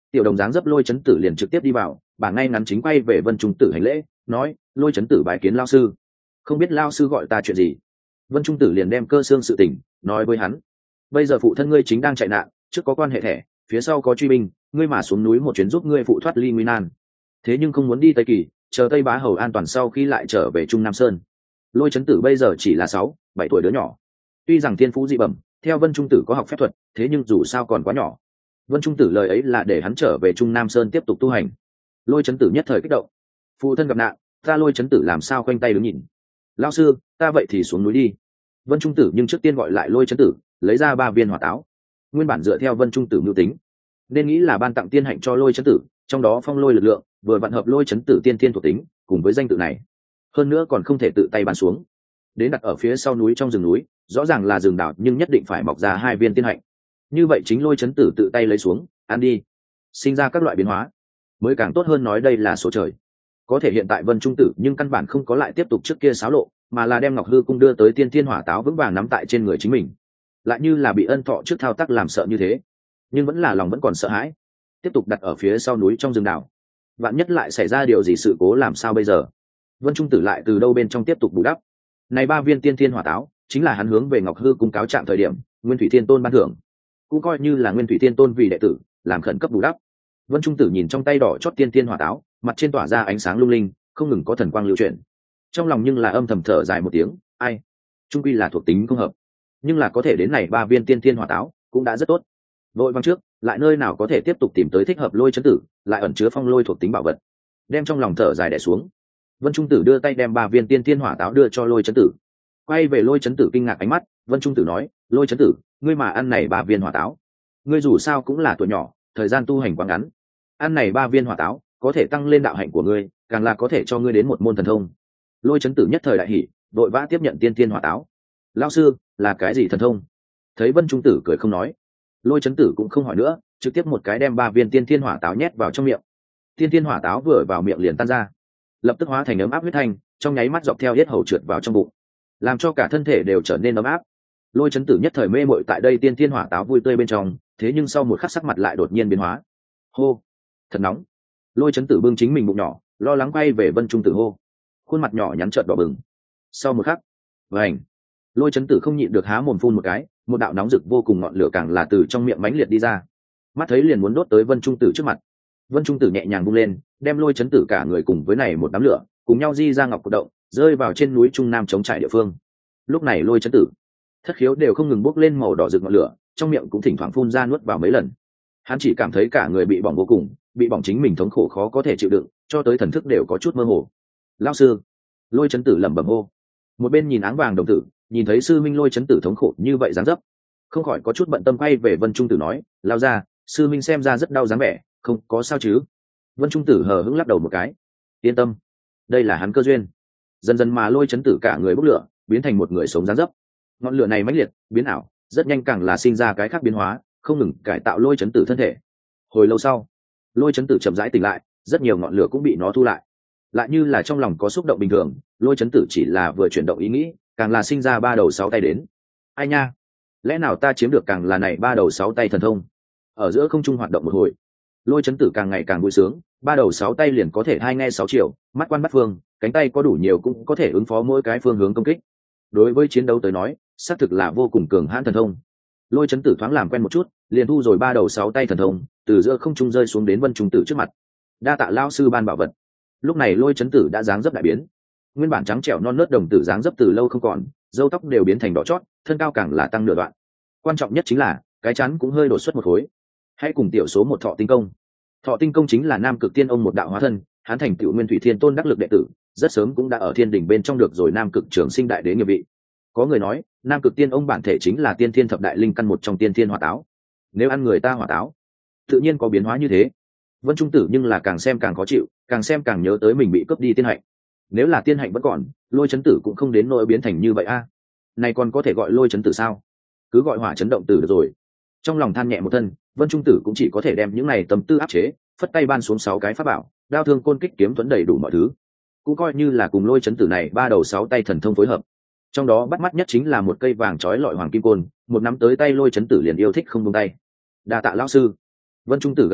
Tiểu đồng dáng dấp lôi chấn tử liền trực tiếp đi vào, bà ngay ngắn chính quay về Vân Trung Tử hành lễ, nói: lôi chấn tử bái kiến lao sư. Không biết lao sư gọi ta chuyện gì? Vân Trung Tử liền đem cơ xương sự tình nói với hắn. Bây giờ phụ thân ngươi chính đang chạy nạn, trước có quan hệ thẻ, phía sau có truy binh, ngươi mà xuống núi một chuyến giúp ngươi phụ thoát ly nguy nan. Thế nhưng không muốn đi Tây Kỳ, chờ Tây Bá Hầu an toàn sau khi lại trở về Trung Nam Sơn. Lôi chấn tử bây giờ chỉ là sáu, bảy tuổi đứa nhỏ. Tuy rằng thiên phú dị bẩm, theo Vân Trung Tử có học phép thuật, thế nhưng dù sao còn quá nhỏ. Vân Trung Tử lời ấy là để hắn trở về Trung Nam Sơn tiếp tục tu hành. Lôi chấn tử nhất thời kích động. Phụ thân gặp nạn, ta Lôi chấn tử làm sao khoanh tay đứng nhìn? Lão sư, ta vậy thì xuống núi đi. Vân Trung Tử nhưng trước tiên gọi lại Lôi chấn tử, lấy ra ba viên hỏa táo. Nguyên bản dựa theo Vân Trung Tử mưu tính, nên nghĩ là ban tặng tiên hạnh cho Lôi chấn tử, trong đó phong lôi lực lượng vừa vặn hợp Lôi chấn tử tiên thiên thuộc tính, cùng với danh tự này. Hơn nữa còn không thể tự tay bàn xuống, đến đặt ở phía sau núi trong rừng núi, rõ ràng là rừng đảo nhưng nhất định phải mọc ra hai viên tiên hạnh. Như vậy chính Lôi chấn tử tự tay lấy xuống, ăn đi, sinh ra các loại biến hóa, mới càng tốt hơn nói đây là số trời. Có thể hiện tại Vân Trung Tử nhưng căn bản không có lại tiếp tục trước kia xáo lộ, mà là đem Ngọc Hư cung đưa tới tiên thiên hỏa táo vững vàng nắm tại trên người chính mình, lại như là bị ân thọ trước thao tác làm sợ như thế, nhưng vẫn là lòng vẫn còn sợ hãi, tiếp tục đặt ở phía sau núi trong rừng đảo. Vạn nhất lại xảy ra điều gì sự cố làm sao bây giờ? Vân Trung Tử lại từ đâu bên trong tiếp tục bù đắp. Này ba viên tiên thiên hỏa táo chính là hắn hướng về Ngọc Hư cung cáo trạng thời điểm Nguyên Thủy Thiên Tôn ban thưởng, cũng coi như là Nguyên Thủy Thiên Tôn vì đệ tử làm khẩn cấp bù đắp. Vân Trung Tử nhìn trong tay đỏ chót tiên thiên hỏa táo, mặt trên tỏa ra ánh sáng lung linh, không ngừng có thần quang lưu chuyển. Trong lòng nhưng là âm thầm thở dài một tiếng, ai, trung quy là thuộc tính không hợp, nhưng là có thể đến này ba viên tiên thiên hỏa táo cũng đã rất tốt. Vội văng trước, lại nơi nào có thể tiếp tục tìm tới thích hợp lôi chấn tử, lại ẩn chứa phong lôi thuộc tính bảo vật. Đem trong lòng thở dài đè xuống, Vân Trung Tử đưa tay đem ba viên tiên thiên hỏa táo đưa cho lôi chấn tử. Quay về lôi chấn tử kinh ngạc ánh mắt, Vân Trung Tử nói: lôi chấn tử, ngươi mà ăn này ba viên hỏa táo, ngươi dù sao cũng là tuổi nhỏ, thời gian tu hành quá ngắn, ăn này ba viên hỏa táo có thể tăng lên đạo hạnh của ngươi, càng là có thể cho ngươi đến một môn thần thông. Lôi chấn tử nhất thời đại hỉ, vội vã tiếp nhận tiên thiên hỏa táo. Lão sư, là cái gì thần thông? Thấy Vân Trung Tử cười không nói, lôi chấn tử cũng không hỏi nữa, trực tiếp một cái đem ba viên tiên thiên hỏa táo nhét vào trong miệng. Tiên thiên hỏa táo vừa vào miệng liền tan ra, lập tức hóa thành ấm áp huyết thanh, trong nháy mắt dọc theo yết hầu trượt vào trong bụng, làm cho cả thân thể đều trở nên ấm áp. Lôi chấn tử nhất thời mê mội tại đây tiên thiên hỏa táo vui tươi bên trong, thế nhưng sau một khắc sắc mặt lại đột nhiên biến hóa. Hô, thật nóng. Lôi chấn tử bưng chính mình bụng nhỏ, lo lắng quay về Vân Trung Tử hô, khuôn mặt nhỏ nhắn trợn đỏ bừng. Sau một khắc, vành, lôi chấn tử không nhịn được há mồm phun một cái, một đạo nóng rực vô cùng ngọn lửa càng là từ trong miệng mãnh liệt đi ra, mắt thấy liền muốn đốt tới Vân Trung Tử trước mặt. Vân Trung Tử nhẹ nhàng vung lên, đem lôi chấn tử cả người cùng với này một đám lửa cùng nhau di ra ngọc cổ động, rơi vào trên núi Trung Nam chống trải địa phương. Lúc này lôi chấn tử thất khiếu đều không ngừng bốc lên màu đỏ rực ngọn lửa, trong miệng cũng thỉnh thoảng phun ra nuốt vào mấy lần. Hắn chỉ cảm thấy cả người bị bỏng vô cùng, bị bỏng chính mình thống khổ khó có thể chịu đựng, cho tới thần thức đều có chút mơ hồ. Lão sư, lôi chấn tử lẩm bẩm hô. Một bên nhìn áng vàng đồng tử, nhìn thấy sư minh lôi chấn tử thống khổ như vậy dáng dấp, không khỏi có chút bận tâm quay về Vân Trung Tử nói: lao ra, sư minh xem ra rất đau dáng vẻ, không có sao chứ? Vân Trung Tử hờ hững lắc đầu một cái, yên tâm, đây là hắn cơ duyên. Dần dần mà lôi chấn tử cả người bốc lửa, biến thành một người sống dáng dấp. Ngọn lửa này mãnh liệt, biến ảo, rất nhanh càng là sinh ra cái khác biến hóa, không ngừng cải tạo lôi chấn tử thân thể. Hồi lâu sau, lôi chấn tử chậm rãi tỉnh lại, rất nhiều ngọn lửa cũng bị nó thu lại. Lại như là trong lòng có xúc động bình thường, lôi chấn tử chỉ là vừa chuyển động ý nghĩ, càng là sinh ra ba đầu sáu tay đến. Ai nha, lẽ nào ta chiếm được càng là này ba đầu sáu tay thần thông? Ở giữa không trung hoạt động một hồi, lôi chấn tử càng ngày càng vui sướng, ba đầu sáu tay liền có thể hai nghe sáu chiều, mắt quan bắt phương, cánh tay có đủ nhiều cũng có thể ứng phó mỗi cái phương hướng công kích. Đối với chiến đấu tới nói, xác thực là vô cùng cường hãn thần thông. Lôi chấn tử thoáng làm quen một chút, liền thu rồi ba đầu sáu tay thần thông, từ giữa không trung rơi xuống đến Vân Trung Tử trước mặt. Đa tạ lao sư ban bảo vật. Lúc này lôi chấn tử đã dáng dấp đại biến, nguyên bản trắng trẻo non nớt đồng tử dáng dấp từ lâu không còn, râu tóc đều biến thành đỏ chót, thân cao càng là tăng nửa đoạn. Quan trọng nhất chính là cái chắn cũng hơi đột xuất một khối. Hãy cùng tiểu số một thọ tinh công. Thọ tinh công chính là Nam Cực Tiên ông một đạo hóa thân, hắn thành tựu Nguyên Thủy Thiên Tôn đắc lực đệ tử, rất sớm cũng đã ở Thiên Đình bên trong được rồi Nam Cực Trường Sinh đại đế nghiệp vị. Có người nói, Nam Cực Tiên ông bản thể chính là Tiên Thiên thập đại linh căn một trong Tiên Thiên hỏa táo. Nếu ăn người ta hỏa táo, tự nhiên có biến hóa như thế. Vân Trung Tử nhưng là càng xem càng khó chịu, càng xem càng nhớ tới mình bị cướp đi tiên hạnh. Nếu là tiên hạnh vẫn còn, lôi chấn tử cũng không đến nỗi biến thành như vậy a. À. Này còn có thể gọi lôi chấn tử sao? Cứ gọi hỏa chấn động tử được rồi. Trong lòng than nhẹ một thân, Vân Trung Tử cũng chỉ có thể đem những này tâm tư áp chế, phất tay ban xuống sáu cái pháp bảo, đao thương côn kích kiếm thuẫn đầy đủ mọi thứ, cũng coi như là cùng lôi chấn tử này ba đầu sáu tay thần thông phối hợp. Trong đó bắt mắt nhất chính là một cây vàng trói lọi hoàng kim côn, một nắm tới tay lôi chấn tử liền yêu thích không buông tay. Đa tạ lão sư. Vân Trung Tử gật gù,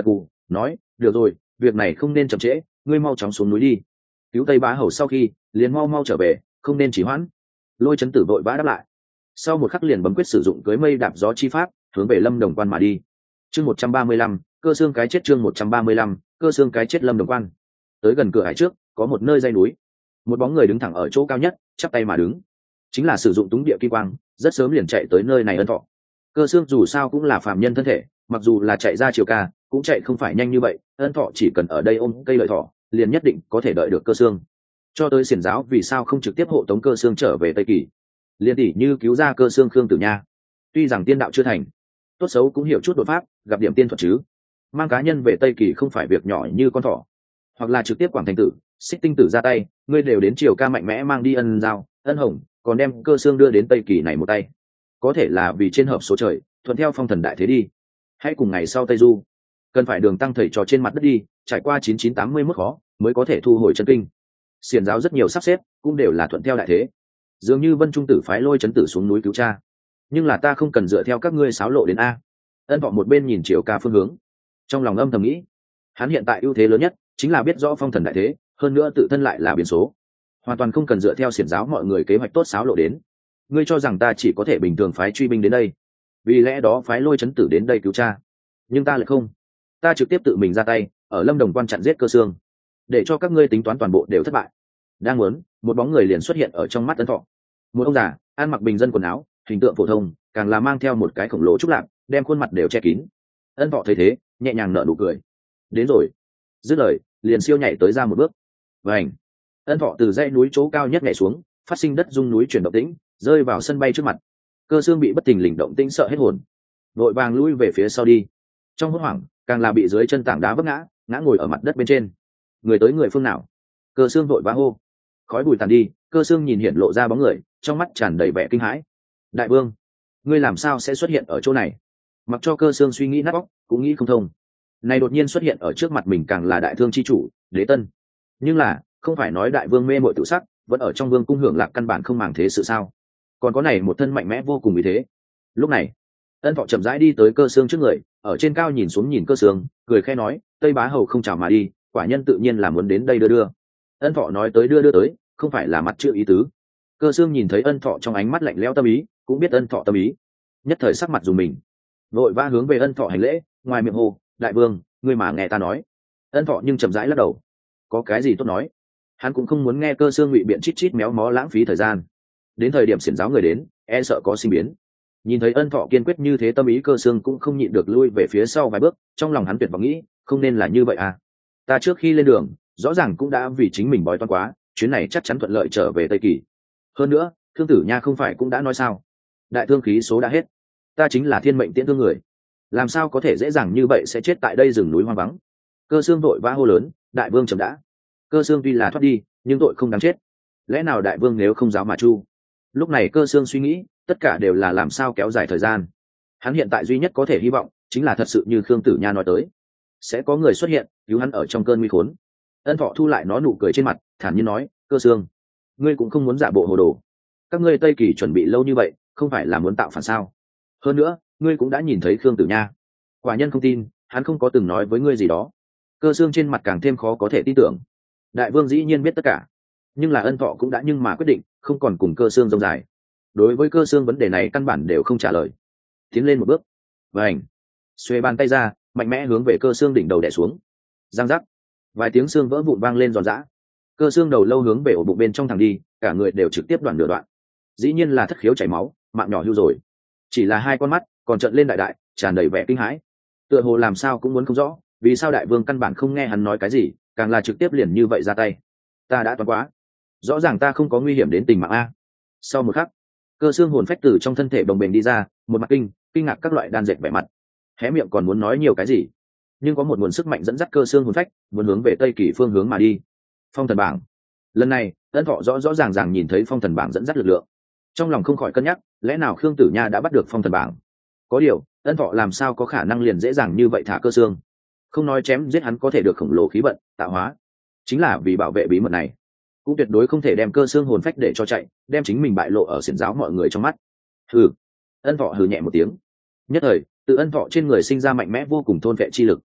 nói được rồi, việc này không nên chậm trễ, ngươi mau chóng xuống núi đi. Cứu Tây Bá Hầu sau khi liền mau mau trở về, không nên trì hoãn. Lôi Chấn Tử vội vã đáp lại. Sau một khắc liền bấm quyết sử dụng cưới mây đạp gió chi pháp hướng về Lâm Đồng Quan mà đi. Chương một trăm ba mươi lăm, cơ xương cái chết. Chương một trăm ba mươi lăm, cơ xương cái chết. Lâm Đồng Quan. Tới gần cửa hải trước có một nơi dãy núi, một bóng người đứng thẳng ở chỗ cao nhất, chắp tay mà đứng, chính là sử dụng túng địa kim quang rất sớm liền chạy tới nơi này Ân Thọ. Cơ xương dù sao cũng là phàm nhân thân thể, mặc dù là chạy ra chiều ca cũng chạy không phải nhanh như vậy. Ân Thọ chỉ cần ở đây ôm cây lợi thọ liền nhất định có thể đợi được cơ xương. Cho tới xiển giáo vì sao không trực tiếp hộ tống cơ xương trở về Tây Kỳ, liên tỷ như cứu ra cơ xương Khương Tử Nha, tuy rằng tiên đạo chưa thành, tốt xấu cũng hiểu chút đột pháp, gặp điểm tiên thuật chứ. Mang cá nhân về Tây Kỳ không phải việc nhỏ như con thỏ, hoặc là trực tiếp Quảng Thành Tử, Xích Tinh Tử ra tay, ngươi đều đến triều ca mạnh mẽ mang đi ân giao ân hồng, còn đem cơ xương đưa đến Tây Kỳ này một tay, có thể là vì trên hợp số trời, thuận theo phong thần đại thế đi. Hãy cùng ngày sau Tây Du, cần phải đường tăng thầy trò trên mặt đất đi, trải qua chín chín tám mươi mức khó mới có thể thu hồi chân kinh. Xiển giáo rất nhiều sắp xếp cũng đều là thuận theo đại thế, dường như Vân Trung Tử phái Lôi Chấn Tử xuống núi cứu cha, nhưng là ta không cần dựa theo các ngươi xáo lộ đến a. Ân Thọ một bên nhìn triều ca phương hướng, trong lòng âm thầm nghĩ, hắn hiện tại ưu thế lớn nhất chính là biết rõ phong thần đại thế, hơn nữa tự thân lại là biến số, hoàn toàn không cần dựa theo xiển giáo mọi người kế hoạch tốt xáo lộ đến. Ngươi cho rằng ta chỉ có thể bình thường phái truy binh đến đây, vì lẽ đó phái Lôi Chấn Tử đến đây cứu cha, nhưng ta lại không, ta trực tiếp tự mình ra tay ở Lâm Đồng Quan chặn giết cơ xương, để cho các ngươi tính toán toàn bộ đều thất bại. Đang muốn, một bóng người liền xuất hiện ở trong mắt Ân Thọ, một ông già ăn mặc bình dân quần áo, hình tượng phổ thông, càng là mang theo một cái khổng lồ trúc lạc, đem khuôn mặt đều che kín. Ân Thọ thấy thế nhẹ nhàng nở nụ cười, đến rồi, dứt lời liền siêu nhảy tới ra một bước. Vành, Ân Thọ từ dãy núi chỗ cao nhất nhảy xuống, phát sinh đất rung núi chuyển động tĩnh, rơi vào sân bay trước mặt. Cơ xương bị bất thình lình động tĩnh sợ hết hồn, vội vàng lui về phía sau đi. Trong hốt hoảng càng là bị dưới chân tảng đá vấp ngã, ngã ngồi ở mặt đất bên trên. Người tới người phương nào? Cơ xương vội vã hô. Khói bụi tàn đi, cơ xương nhìn hiện lộ ra bóng người, trong mắt tràn đầy vẻ kinh hãi. Đại vương, ngươi làm sao sẽ xuất hiện ở chỗ này? Mặc cho cơ xương suy nghĩ nát óc cũng nghĩ không thông. Này đột nhiên xuất hiện ở trước mặt mình càng là đại thương chi chủ Đế Tân, nhưng là không phải nói đại vương mê muội tự sắc, vẫn ở trong vương cung hưởng lạc căn bản không màng thế sự sao? Còn có này một thân mạnh mẽ vô cùng vì thế. Lúc này Ân Thọ chậm rãi đi tới cơ xương trước người, ở trên cao nhìn xuống nhìn cơ xương, cười khẽ nói, Tây Bá Hầu không chào mà đi, quả nhân tự nhiên là muốn đến đây đưa đưa. Ân Thọ nói tới đưa đưa tới, không phải là mặt chữ ý tứ. Cơ xương nhìn thấy Ân Thọ trong ánh mắt lạnh lẽo tâm ý, cũng biết Ân Thọ tâm ý, nhất thời sắc mặt dùng mình, vội vã hướng về Ân Thọ hành lễ, ngoài miệng hô, đại vương, ngươi mà nghe ta nói. Ân Thọ nhưng chậm rãi lắc đầu, có cái gì tốt nói, hắn cũng không muốn nghe cơ xương ngụy biện chít chít méo mó lãng phí thời gian. Đến thời điểm xiển giáo người đến, e sợ có sinh biến. Nhìn thấy Ân Thọ kiên quyết như thế, tâm ý cơ xương cũng không nhịn được lui về phía sau vài bước, trong lòng hắn tuyệt vọng nghĩ, không nên là như vậy à. Ta trước khi lên đường rõ ràng cũng đã vì chính mình bói toán quá, chuyến này chắc chắn thuận lợi trở về Tây Kỳ. Hơn nữa Thương Tử Nha không phải cũng đã nói sao, đại thương khí số đã hết, ta chính là thiên mệnh tiễn thương người, làm sao có thể dễ dàng như vậy sẽ chết tại đây rừng núi hoang vắng. Cơ xương vội vã hô lớn, đại vương chậm đã. Cơ xương tuy là thoát đi, nhưng tội không đáng chết, lẽ nào đại vương nếu không giáo mà chu? Lúc này cơ xương suy nghĩ tất cả đều là làm sao kéo dài thời gian. Hắn hiện tại duy nhất có thể hy vọng chính là thật sự như Khương Tử Nha nói tới, sẽ có người xuất hiện cứu hắn ở trong cơn nguy khốn. Ân Thọ thu lại nó nụ cười trên mặt, thản nhiên nói, cơ xương, ngươi cũng không muốn giả bộ hồ đồ. Các ngươi Tây Kỳ chuẩn bị lâu như vậy, không phải là muốn tạo phản sao? Hơn nữa ngươi cũng đã nhìn thấy Khương Tử Nha, quả nhân không tin hắn không có từng nói với ngươi gì đó. Cơ xương trên mặt càng thêm khó có thể tin tưởng. Đại vương dĩ nhiên biết tất cả, nhưng là Ân Thọ cũng đã nhưng mà quyết định không còn cùng cơ xương rông dài. Đối với cơ xương vấn đề này căn bản đều không trả lời, tiến lên một bước, vành, xuề bàn tay ra mạnh mẽ hướng về cơ xương đỉnh đầu đè xuống. Giang giác, vài tiếng xương vỡ vụn vang lên giòn giã. Cơ xương đầu lâu hướng về ổ bụng bên trong thẳng đi, cả người đều trực tiếp đoạn nửa đoạn, dĩ nhiên là thất khiếu chảy máu, mạng nhỏ hưu rồi. Chỉ là hai con mắt còn trợn lên đại đại, tràn đầy vẻ kinh hãi, tựa hồ làm sao cũng muốn không rõ vì sao đại vương căn bản không nghe hắn nói cái gì, càng là trực tiếp liền như vậy ra tay. Ta đã toán quá, rõ ràng ta không có nguy hiểm đến tình mạng a. Sau một khắc cơ xương hồn phách từ trong thân thể bồng bềnh đi ra, một mặt kinh kinh ngạc các loại đan dệt vẻ mặt, hé miệng còn muốn nói nhiều cái gì, nhưng có một nguồn sức mạnh dẫn dắt cơ xương hồn phách muốn hướng về Tây Kỳ phương hướng mà đi. Phong thần bảng. Lần này Ân Thọ rõ rõ ràng ràng nhìn thấy phong thần bảng dẫn dắt lực lượng, trong lòng không khỏi cân nhắc, lẽ nào Khương Tử Nha đã bắt được phong thần bảng? Có điều Ân Thọ làm sao có khả năng liền dễ dàng như vậy thả cơ xương, không nói chém giết hắn có thể được khổng lồ khí vận tạo hóa, chính là vì bảo vệ bí mật này, cũng tuyệt đối không thể đem cơ xương hồn phách để cho chạy, đem chính mình bại lộ ở xiển giáo mọi người trong mắt. Hừ. Ân Thọ hừ nhẹ một tiếng, nhất thời từ Ân Thọ trên người sinh ra mạnh mẽ vô cùng thôn vệ chi lực,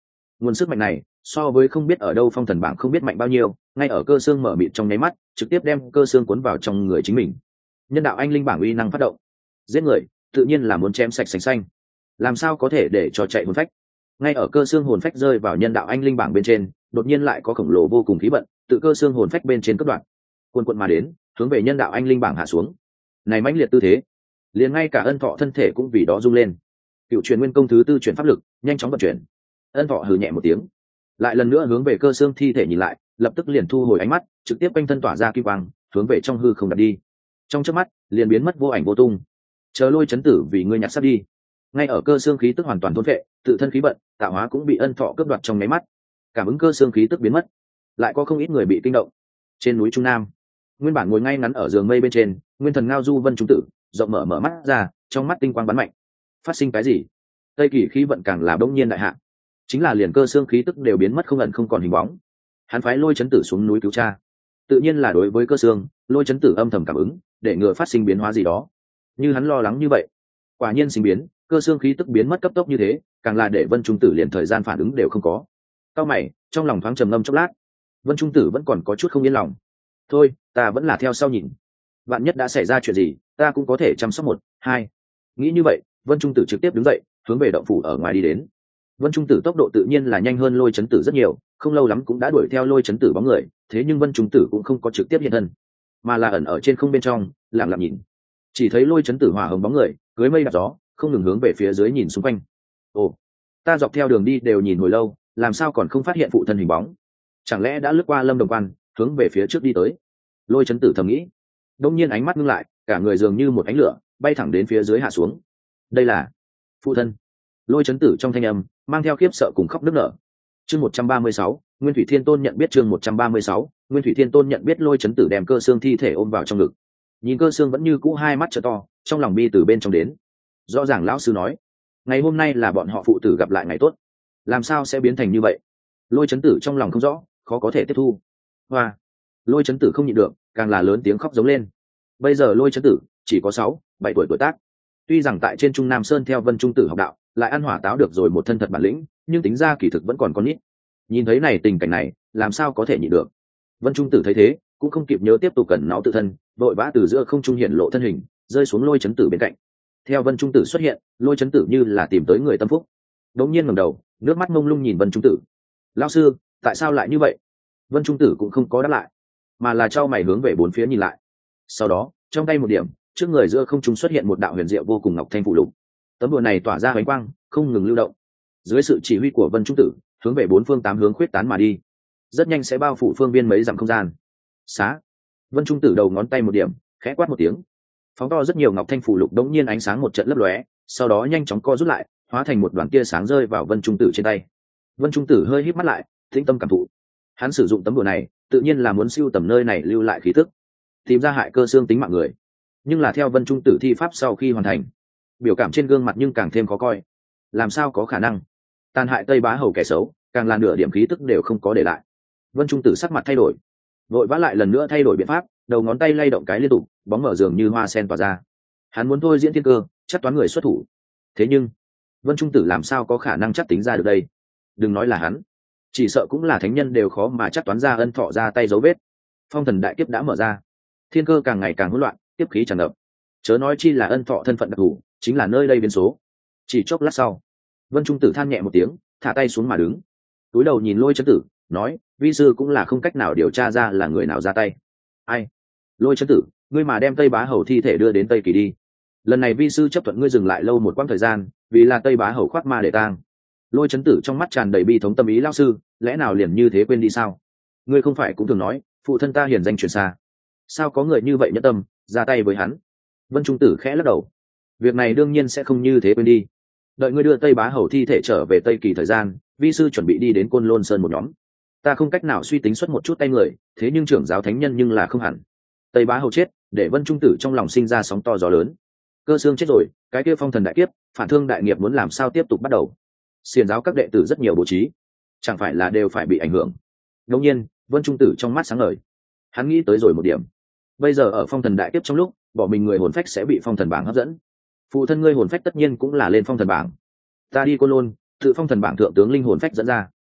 Nguồn sức mạnh này so với không biết ở đâu phong thần bảng không biết mạnh bao nhiêu, ngay ở cơ xương mở mịt trong nháy mắt trực tiếp đem cơ xương cuốn vào trong người chính mình. Nhân đạo anh linh bảng uy năng phát động, giết người tự nhiên là muốn chém sạch sành xanh, làm sao có thể để cho chạy hồn phách. Ngay ở cơ xương hồn phách rơi vào nhân đạo anh linh bảng bên trên, đột nhiên lại có khổng lồ vô cùng khí vận tự cơ xương hồn phách bên trên cấp đoạn cuồn cuộn mà đến, hướng về nhân đạo anh linh bảng hạ xuống. Này mãnh liệt tư thế, liền ngay cả Ân Thọ thân thể cũng vì đó rung lên. Cựu truyền nguyên công thứ tư chuyển pháp lực nhanh chóng vận chuyển. Ân Thọ hừ nhẹ một tiếng, lại lần nữa hướng về cơ xương thi thể nhìn lại, lập tức liền thu hồi ánh mắt, trực tiếp quanh thân tỏa ra kim quang, hướng về trong hư không đặt đi. Trong chớp mắt liền biến mất vô ảnh vô tung. Chờ Lôi chấn tử vì ngươi nhặt sắp đi. Ngay ở cơ xương khí tức hoàn toàn thôn vệ, tự thân khí vận tạo hóa cũng bị Ân Thọ cướp đoạt trong nháy mắt. Cảm ứng cơ xương khí tức biến mất, lại có không ít người bị kinh động. Trên núi Trung Nam, nguyên bản ngồi ngay ngắn ở giường mây bên trên, nguyên thần ngao du Vân Trung Tử rộng mở mở mắt ra, trong mắt tinh quang bắn mạnh. Phát sinh cái gì? Tây kỳ khí vận càng là bỗng nhiên đại hạ, chính là liền cơ xương khí tức đều biến mất không ẩn không còn hình bóng. Hắn phái Lôi chấn tử xuống núi cứu cha, tự nhiên là đối với cơ xương, Lôi chấn tử âm thầm cảm ứng, để ngừa phát sinh biến hóa gì đó. Như hắn lo lắng như vậy, quả nhiên sinh biến, cơ xương khí tức biến mất cấp tốc như thế, càng là để Vân Trung Tử liền thời gian phản ứng đều không có. Cao mày, trong lòng thoáng trầm ngâm chốc lát, Vân Trung Tử vẫn còn có chút không yên lòng. Thôi, ta vẫn là theo sau nhìn, vạn nhất đã xảy ra chuyện gì, ta cũng có thể chăm sóc một, hai. Nghĩ như vậy, Vân Trung Tử trực tiếp đứng dậy, hướng về động phủ ở ngoài đi đến. Vân Trung Tử tốc độ tự nhiên là nhanh hơn Lôi chấn tử rất nhiều, không lâu lắm cũng đã đuổi theo Lôi chấn tử bóng người, thế nhưng Vân Trung Tử cũng không có trực tiếp hiện thân, mà là ẩn ở trên không bên trong, lặng lặng nhìn. Chỉ thấy Lôi chấn tử hỏa hồng bóng người, cưới mây đạp gió, không ngừng hướng về phía dưới nhìn xung quanh. Ồ, ta dọc theo đường đi đều nhìn hồi lâu, làm sao còn không phát hiện phụ thân hình bóng? Chẳng lẽ đã lướt qua Lâm Đồng Quan, hướng về phía trước đi tới? Lôi chấn tử thầm nghĩ. Đông nhiên ánh mắt ngưng lại, cả người dường như một ánh lửa, bay thẳng đến phía dưới hạ xuống. Đây là phụ thân. Lôi chấn tử trong thanh âm mang theo khiếp sợ cùng khóc nức nở. Chương một trăm ba mươi sáu, Nguyên Thủy Thiên Tôn nhận biết. Chương một trăm ba mươi sáu, Nguyên Thủy Thiên Tôn nhận biết. Lôi chấn tử đem cơ xương thi thể ôm vào trong ngực, nhìn cơ xương vẫn như cũ hai mắt trợ to, trong lòng bi từ bên trong đến. Rõ ràng lão sư nói, ngày hôm nay là bọn họ phụ tử gặp lại ngày tốt, làm sao sẽ biến thành như vậy? Lôi chấn tử trong lòng không rõ, khó có thể tiếp thu. Hoa, Lôi chấn tử không nhịn được, càng là lớn tiếng khóc giống lên. Bây giờ Lôi chấn tử chỉ có sáu, bảy tuổi tuổi tác, tuy rằng tại trên Trung Nam Sơn theo Vân Trung Tử học đạo, lại ăn hỏa táo được rồi một thân thật bản lĩnh, nhưng tính ra kỳ thực vẫn còn con nít. Nhìn thấy này tình cảnh này, làm sao có thể nhịn được? Vân Trung Tử thấy thế, cũng không kịp nhớ tiếp tục cẩn não tự thân, vội vã từ giữa không trung hiện lộ thân hình, rơi xuống Lôi chấn tử bên cạnh. Theo Vân Trung Tử xuất hiện, Lôi chấn tử như là tìm tới người tâm phúc, đống nhiên ngẩng đầu, nước mắt mông lung nhìn Vân Trung Tử. Lão sư, tại sao lại như vậy? Vân Trung Tử cũng không có đáp lại, mà là trao mày hướng về bốn phía nhìn lại. Sau đó, trong tay một điểm, trước người giữa không trung xuất hiện một đạo huyền diệu vô cùng ngọc thanh phụ lục. Tấm đùa này tỏa ra ánh quang, không ngừng lưu động. Dưới sự chỉ huy của Vân Trung Tử, hướng về bốn phương tám hướng khuyết tán mà đi, rất nhanh sẽ bao phủ phương viên mấy dặm không gian. Xá. Vân Trung Tử đầu ngón tay một điểm, khẽ quát một tiếng, phóng to rất nhiều ngọc thanh phụ lục đống nhiên ánh sáng một trận lấp lóe, sau đó nhanh chóng co rút lại, hóa thành một đoàn tia sáng rơi vào Vân Trung Tử trên tay. Vân Trung Tử hơi híp mắt lại, tĩnh tâm cảm thụ. Hắn sử dụng tấm đùa này, tự nhiên là muốn siêu tầm nơi này lưu lại khí tức, tìm ra hại cơ xương tính mạng người. Nhưng là theo Vân Trung Tử thi pháp sau khi hoàn thành, biểu cảm trên gương mặt nhưng càng thêm khó coi. Làm sao có khả năng? Tàn hại Tây Bá Hầu kẻ xấu, càng là nửa điểm khí tức đều không có để lại. Vân Trung Tử sắc mặt thay đổi, vội vã lại lần nữa thay đổi biện pháp, đầu ngón tay lay động cái liên tục, bóng mở dường như hoa sen tỏa ra. Hắn muốn thôi diễn thiên cơ, chắc toán người xuất thủ. Thế nhưng Vân Trung Tử làm sao có khả năng chắc tính ra được đây? Đừng nói là hắn, chỉ sợ cũng là thánh nhân đều khó mà chắc toán ra Ân Thọ ra tay dấu vết. Phong thần đại kiếp đã mở ra, thiên cơ càng ngày càng hỗn loạn, tiếp khí tràn ngập. Chớ nói chi là Ân Thọ thân phận đặc thù, chính là nơi đây biến số. Chỉ chốc lát sau, Vân Trung Tử than nhẹ một tiếng, thả tay xuống mà đứng, túi đầu nhìn Lôi chấn tử, nói: vi sư cũng là không cách nào điều tra ra là người nào ra tay. Ai? Lôi chấn tử, ngươi mà đem Tây Bá Hầu thi thể đưa đến Tây Kỳ đi. Lần này vi sư chấp thuận ngươi dừng lại lâu một quãng thời gian, vì là Tây Bá Hầu khoác ma để tang. Lôi chấn tử trong mắt tràn đầy bi thống tâm ý. Lão sư, lẽ nào liền như thế quên đi sao? Ngươi không phải cũng thường nói phụ thân ta hiển danh truyền xa, sao có người như vậy nhẫn tâm ra tay với hắn? Vân Trung Tử khẽ lắc đầu, việc này đương nhiên sẽ không như thế quên đi. Đợi ngươi đưa Tây Bá Hầu thi thể trở về Tây Kỳ thời gian, vi sư chuẩn bị đi đến Côn Lôn Sơn một nhóm. Ta không cách nào suy tính xuất một chút tay người, thế nhưng trưởng giáo thánh nhân nhưng là không hẳn. Tây Bá Hầu chết, để Vân Trung Tử trong lòng sinh ra sóng to gió lớn. Cơ xương chết rồi, cái kia phong thần đại kiếp, phản thương đại nghiệp muốn làm sao tiếp tục bắt đầu? Xiển giáo các đệ tử rất nhiều bố trí, chẳng phải là đều phải bị ảnh hưởng? Đương nhiên, Vân Trung Tử trong mắt sáng ngời, hắn nghĩ tới rồi một điểm. Bây giờ ở phong thần đại kiếp trong lúc, bỏ mình người hồn phách sẽ bị phong thần bảng hấp dẫn. Phụ thân ngươi hồn phách tất nhiên cũng là lên phong thần bảng. Ta đi Côn Lôn, tự phong thần bảng thượng tướng linh hồn phách dẫn ra,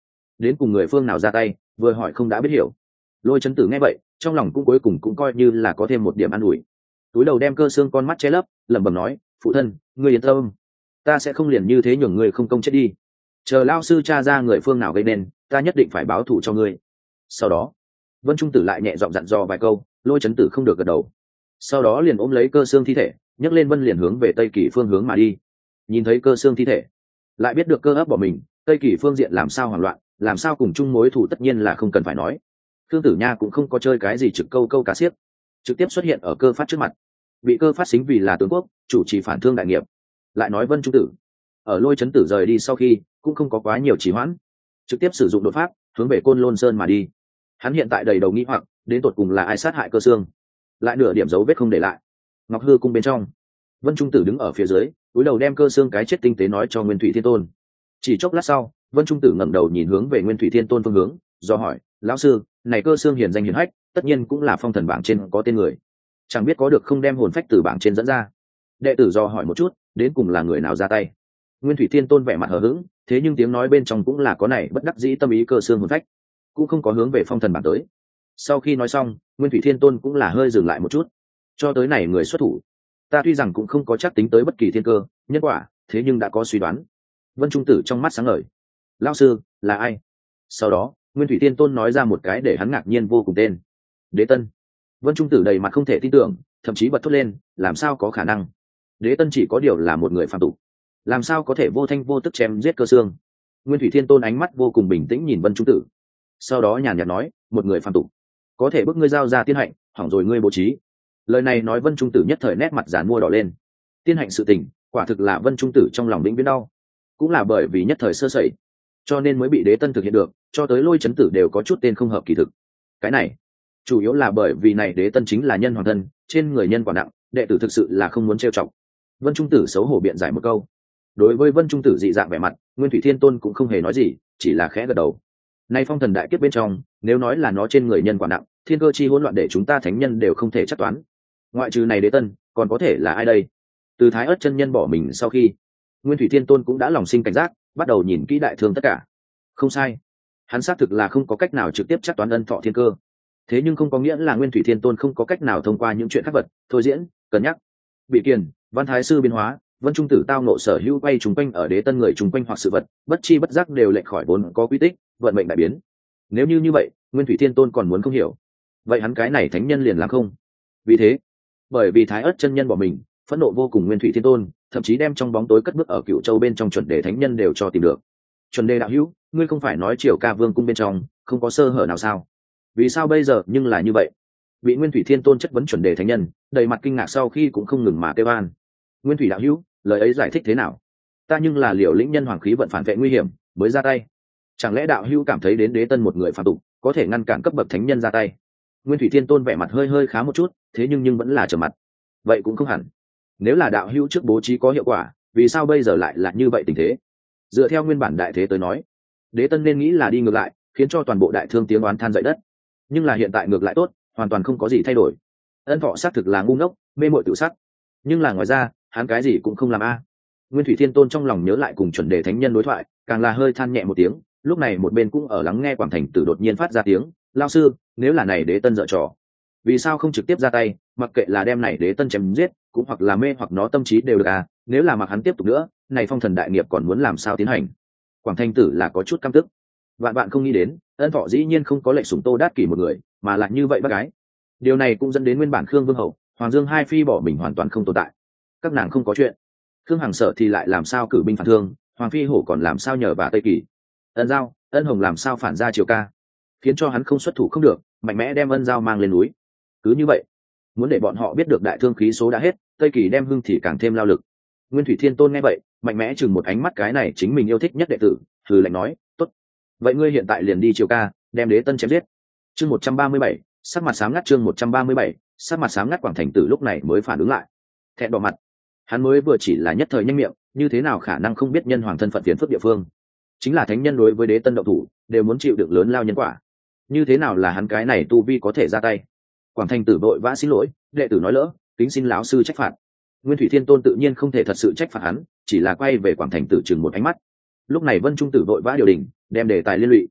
đến cùng người phương nào ra tay, vừa hỏi không đã biết hiểu. Lôi Chấn Tử nghe vậy, trong lòng cũng cuối cùng cũng coi như là có thêm một điểm an ủi. Túi đầu đem Cơ Xương con mắt che lấp, lẩm bẩm nói, phụ thân, ngươi yên tâm, ta sẽ không liền như thế nhường ngươi không công chết đi. Chờ lao sư tra ra người phương nào gây nên, ta nhất định phải báo thù cho ngươi. Sau đó, Vân Trung Tử lại nhẹ giọng dặn dò vài câu, Lôi Chấn Tử không được gật đầu. Sau đó liền ôm lấy Cơ Xương thi thể, nhấc lên Vân liền hướng về Tây Kỳ phương hướng mà đi. Nhìn thấy Cơ Xương thi thể, lại biết được Cơ ấp bỏ mình, Tây Kỳ phương diện làm sao hoảng loạn, làm sao cùng chung mối thù tất nhiên là không cần phải nói. Thương Tử Nha cũng không có chơi cái gì trực câu câu cá xiếc, trực tiếp xuất hiện ở Cơ Phát trước mặt. Bị Cơ Phát xính vì là tướng quốc, chủ trì phản thương đại nghiệp. Lại nói Vân Trung Tử, ở Lôi Chấn Tử rời đi sau khi, cũng không có quá nhiều trì hoãn, trực tiếp sử dụng đột pháp, hướng về Côn Lôn Sơn mà đi. Hắn hiện tại đầy đầu nghi hoặc, đến tột cùng là ai sát hại Cơ Xương, lại nửa điểm dấu vết không để lại. Ngọc Hư cung bên trong, Vân Trung Tử đứng ở phía dưới, cúi đầu đem Cơ Xương cái chết tinh tế nói cho Nguyên Thủy Thiên Tôn. Chỉ chốc lát sau, Vân Trung Tử ngẩng đầu nhìn hướng về Nguyên Thủy Thiên Tôn phương hướng, do hỏi, lão sư, này Cơ Xương hiền danh hiền hách, tất nhiên cũng là phong thần bảng trên có tên người, chẳng biết có được không đem hồn phách từ bảng trên dẫn ra. Đệ tử do hỏi một chút, đến cùng là người nào ra tay. Nguyên Thủy Thiên Tôn vẻ mặt hờ hững, thế nhưng tiếng nói bên trong cũng là có này bất đắc dĩ tâm ý Cơ Xương hồn phách, cũng không có hướng về phong thần bảng tới. Sau khi nói xong, Nguyên Thủy Thiên Tôn cũng là hơi dừng lại một chút. Cho tới này người xuất thủ, ta tuy rằng cũng không có chắc tính tới bất kỳ thiên cơ nhân quả, thế nhưng đã có suy đoán. Vân Trung Tử trong mắt sáng ngời, lão sư là ai? Sau đó Nguyên Thủy Thiên Tôn nói ra một cái để hắn ngạc nhiên vô cùng tên: Đế Tân. Vân Trung Tử đầy mặt không thể tin tưởng, thậm chí bật thốt lên, làm sao có khả năng? Đế Tân chỉ có điều là một người phàm tục, làm sao có thể vô thanh vô tức chém giết Cơ Xương? Nguyên Thủy Thiên Tôn ánh mắt vô cùng bình tĩnh nhìn Vân Trung Tử, sau đó nhàn nhạt nói, một người phàm tục có thể bức ngươi giao ra tiên hạnh, hỏng rồi ngươi bố trí. Lời này nói Vân Trung Tử nhất thời nét mặt giàn mua đỏ lên. Tiên hạnh sự tình, quả thực là Vân Trung Tử trong lòng vĩnh viễn đau, cũng là bởi vì nhất thời sơ sẩy, cho nên mới bị Đế Tân thực hiện được, cho tới Lôi Chấn Tử đều có chút tên không hợp kỳ thực. Cái này chủ yếu là bởi vì này Đế Tân chính là nhân hoàng thân, trên người nhân quả nặng, đệ tử thực sự là không muốn trêu chọc. Vân Trung Tử xấu hổ biện giải một câu. Đối với Vân Trung Tử dị dạng vẻ mặt, Nguyên Thủy Thiên Tôn cũng không hề nói gì, chỉ là khẽ gật đầu. Nay phong thần đại kiếp bên trong, nếu nói là nó trên người nhân quả nặng, thiên cơ chi hỗn loạn để chúng ta thánh nhân đều không thể chắc toán. Ngoại trừ này Đế Tân, còn có thể là ai đây? Từ Thái Ức chân nhân bỏ mình sau khi, Nguyên Thủy Thiên Tôn cũng đã lòng sinh cảnh giác, bắt đầu nhìn kỹ đại thương tất cả. Không sai, hắn xác thực là không có cách nào trực tiếp chắc toán ân thọ thiên cơ. Thế nhưng không có nghĩa là Nguyên Thủy Thiên Tôn không có cách nào thông qua những chuyện khác vật, thôi diễn, cân nhắc. Bị kiền, Văn Thái sư biến hóa, Vân Trung Tử tao nộ sở hữu quay trùng quanh ở Đế Tân người trùng quanh hoặc sự vật, bất chi bất giác đều lệch khỏi vốn có quy tích, vận mệnh đại biến. Nếu như như vậy, Nguyên Thủy Thiên Tôn còn muốn không hiểu, vậy hắn cái này thánh nhân liền làm không. Vì thế, bởi vì Thái Ức chân nhân bỏ mình, phẫn nộ vô cùng Nguyên Thủy Thiên Tôn, thậm chí đem trong bóng tối cất bước ở Cựu Châu bên trong chuẩn đề thánh nhân đều cho tìm được. Chuẩn đề đạo hữu, ngươi không phải nói Triều Ca Vương cung bên trong không có sơ hở nào sao? Vì sao bây giờ nhưng là như vậy? Bị Nguyên Thủy Thiên Tôn chất vấn chuẩn đề thánh nhân, đầy mặt kinh ngạc sau khi cũng không ngừng mà kêu an. Nguyên Thủy đạo hữu, lời ấy giải thích thế nào? Ta nhưng là liều lĩnh nhân hoàng khí vận phản vệ nguy hiểm mới ra tay, chẳng lẽ đạo hữu cảm thấy đến Đế Tân một người phàm tục có thể ngăn cản cấp bậc thánh nhân ra tay? Nguyên Thủy Thiên Tôn vẻ mặt hơi hơi khá một chút, thế nhưng nhưng vẫn là trở mặt. Vậy cũng không hẳn. Nếu là đạo hữu trước bố trí có hiệu quả, vì sao bây giờ lại là như vậy tình thế? Dựa theo nguyên bản đại thế tới nói, Đế Tân nên nghĩ là đi ngược lại, khiến cho toàn bộ đại thương tiếng oán than dậy đất. Nhưng là hiện tại ngược lại tốt, hoàn toàn không có gì thay đổi. Ân thọ xác thực là ngu ngốc, mê muội tự sắc. Nhưng là ngoài ra, hắn cái gì cũng không làm a. Nguyên Thủy Thiên Tôn trong lòng nhớ lại cùng chuẩn đề thánh nhân đối thoại, càng là hơi than nhẹ một tiếng. Lúc này một bên cũng ở lắng nghe Quảng Thành Tử đột nhiên phát ra tiếng, lao sư, nếu là này Đế Tân dở trò, vì sao không trực tiếp ra tay, mặc kệ là đem này Đế Tân chém giết, cũng hoặc là mê hoặc nó tâm trí đều được à? Nếu là mặc hắn tiếp tục nữa, này phong thần đại nghiệp còn muốn làm sao tiến hành? Quảng Thành Tử là có chút căm tức. Vạn bạn không nghĩ đến, Ân Thọ dĩ nhiên không có lệnh sủng Tô Đát Kỷ một người, mà lại như vậy bác gái. Điều này cũng dẫn đến nguyên bản Khương Vương hậu, Hoàng Dương hai phi bỏ mình hoàn toàn không tồn tại. Các nàng không có chuyện. Khương Hằng Sở thì lại làm sao cử binh phản thương, Hoàng phi hổ còn làm sao nhờ vào Tây Kỳ. Ân Giao, Ân Hồng làm sao phản ra Triều Ca, khiến cho hắn không xuất thủ không được, mạnh mẽ đem Ân Giao mang lên núi. Cứ như vậy, muốn để bọn họ biết được đại thương khí số đã hết, Tây Kỳ đem hưng thì càng thêm lao lực. Nguyên Thủy Thiên Tôn nghe vậy, mạnh mẽ chừng một ánh mắt cái này chính mình yêu thích nhất đệ tử, hừ lạnh nói, tốt, vậy ngươi hiện tại liền đi Triều Ca, đem Đế Tân chém giết. Chương một trăm ba mươi bảy, sắc mặt sáng ngắt. Chương một trăm ba mươi bảy, sắc mặt sáng ngắt. Quảng Thành Tử lúc này mới phản ứng lại, thẹn đỏ mặt. Hắn mới vừa chỉ là nhất thời nhanh miệng, như thế nào khả năng không biết nhân hoàng thân phận phiền phức địa phương? Chính là thánh nhân đối với Đế Tân động thủ, đều muốn chịu được lớn lao nhân quả. Như thế nào là hắn cái này tu vi có thể ra tay? Quảng Thành Tử vội vã xin lỗi, đệ tử nói lỡ, kính xin lão sư trách phạt. Nguyên Thủy Thiên Tôn tự nhiên không thể thật sự trách phạt hắn, chỉ là quay về Quảng Thành Tử chừng một ánh mắt. Lúc này Vân Trung Tử vội vã điều đình, đem đề tài liên lụy.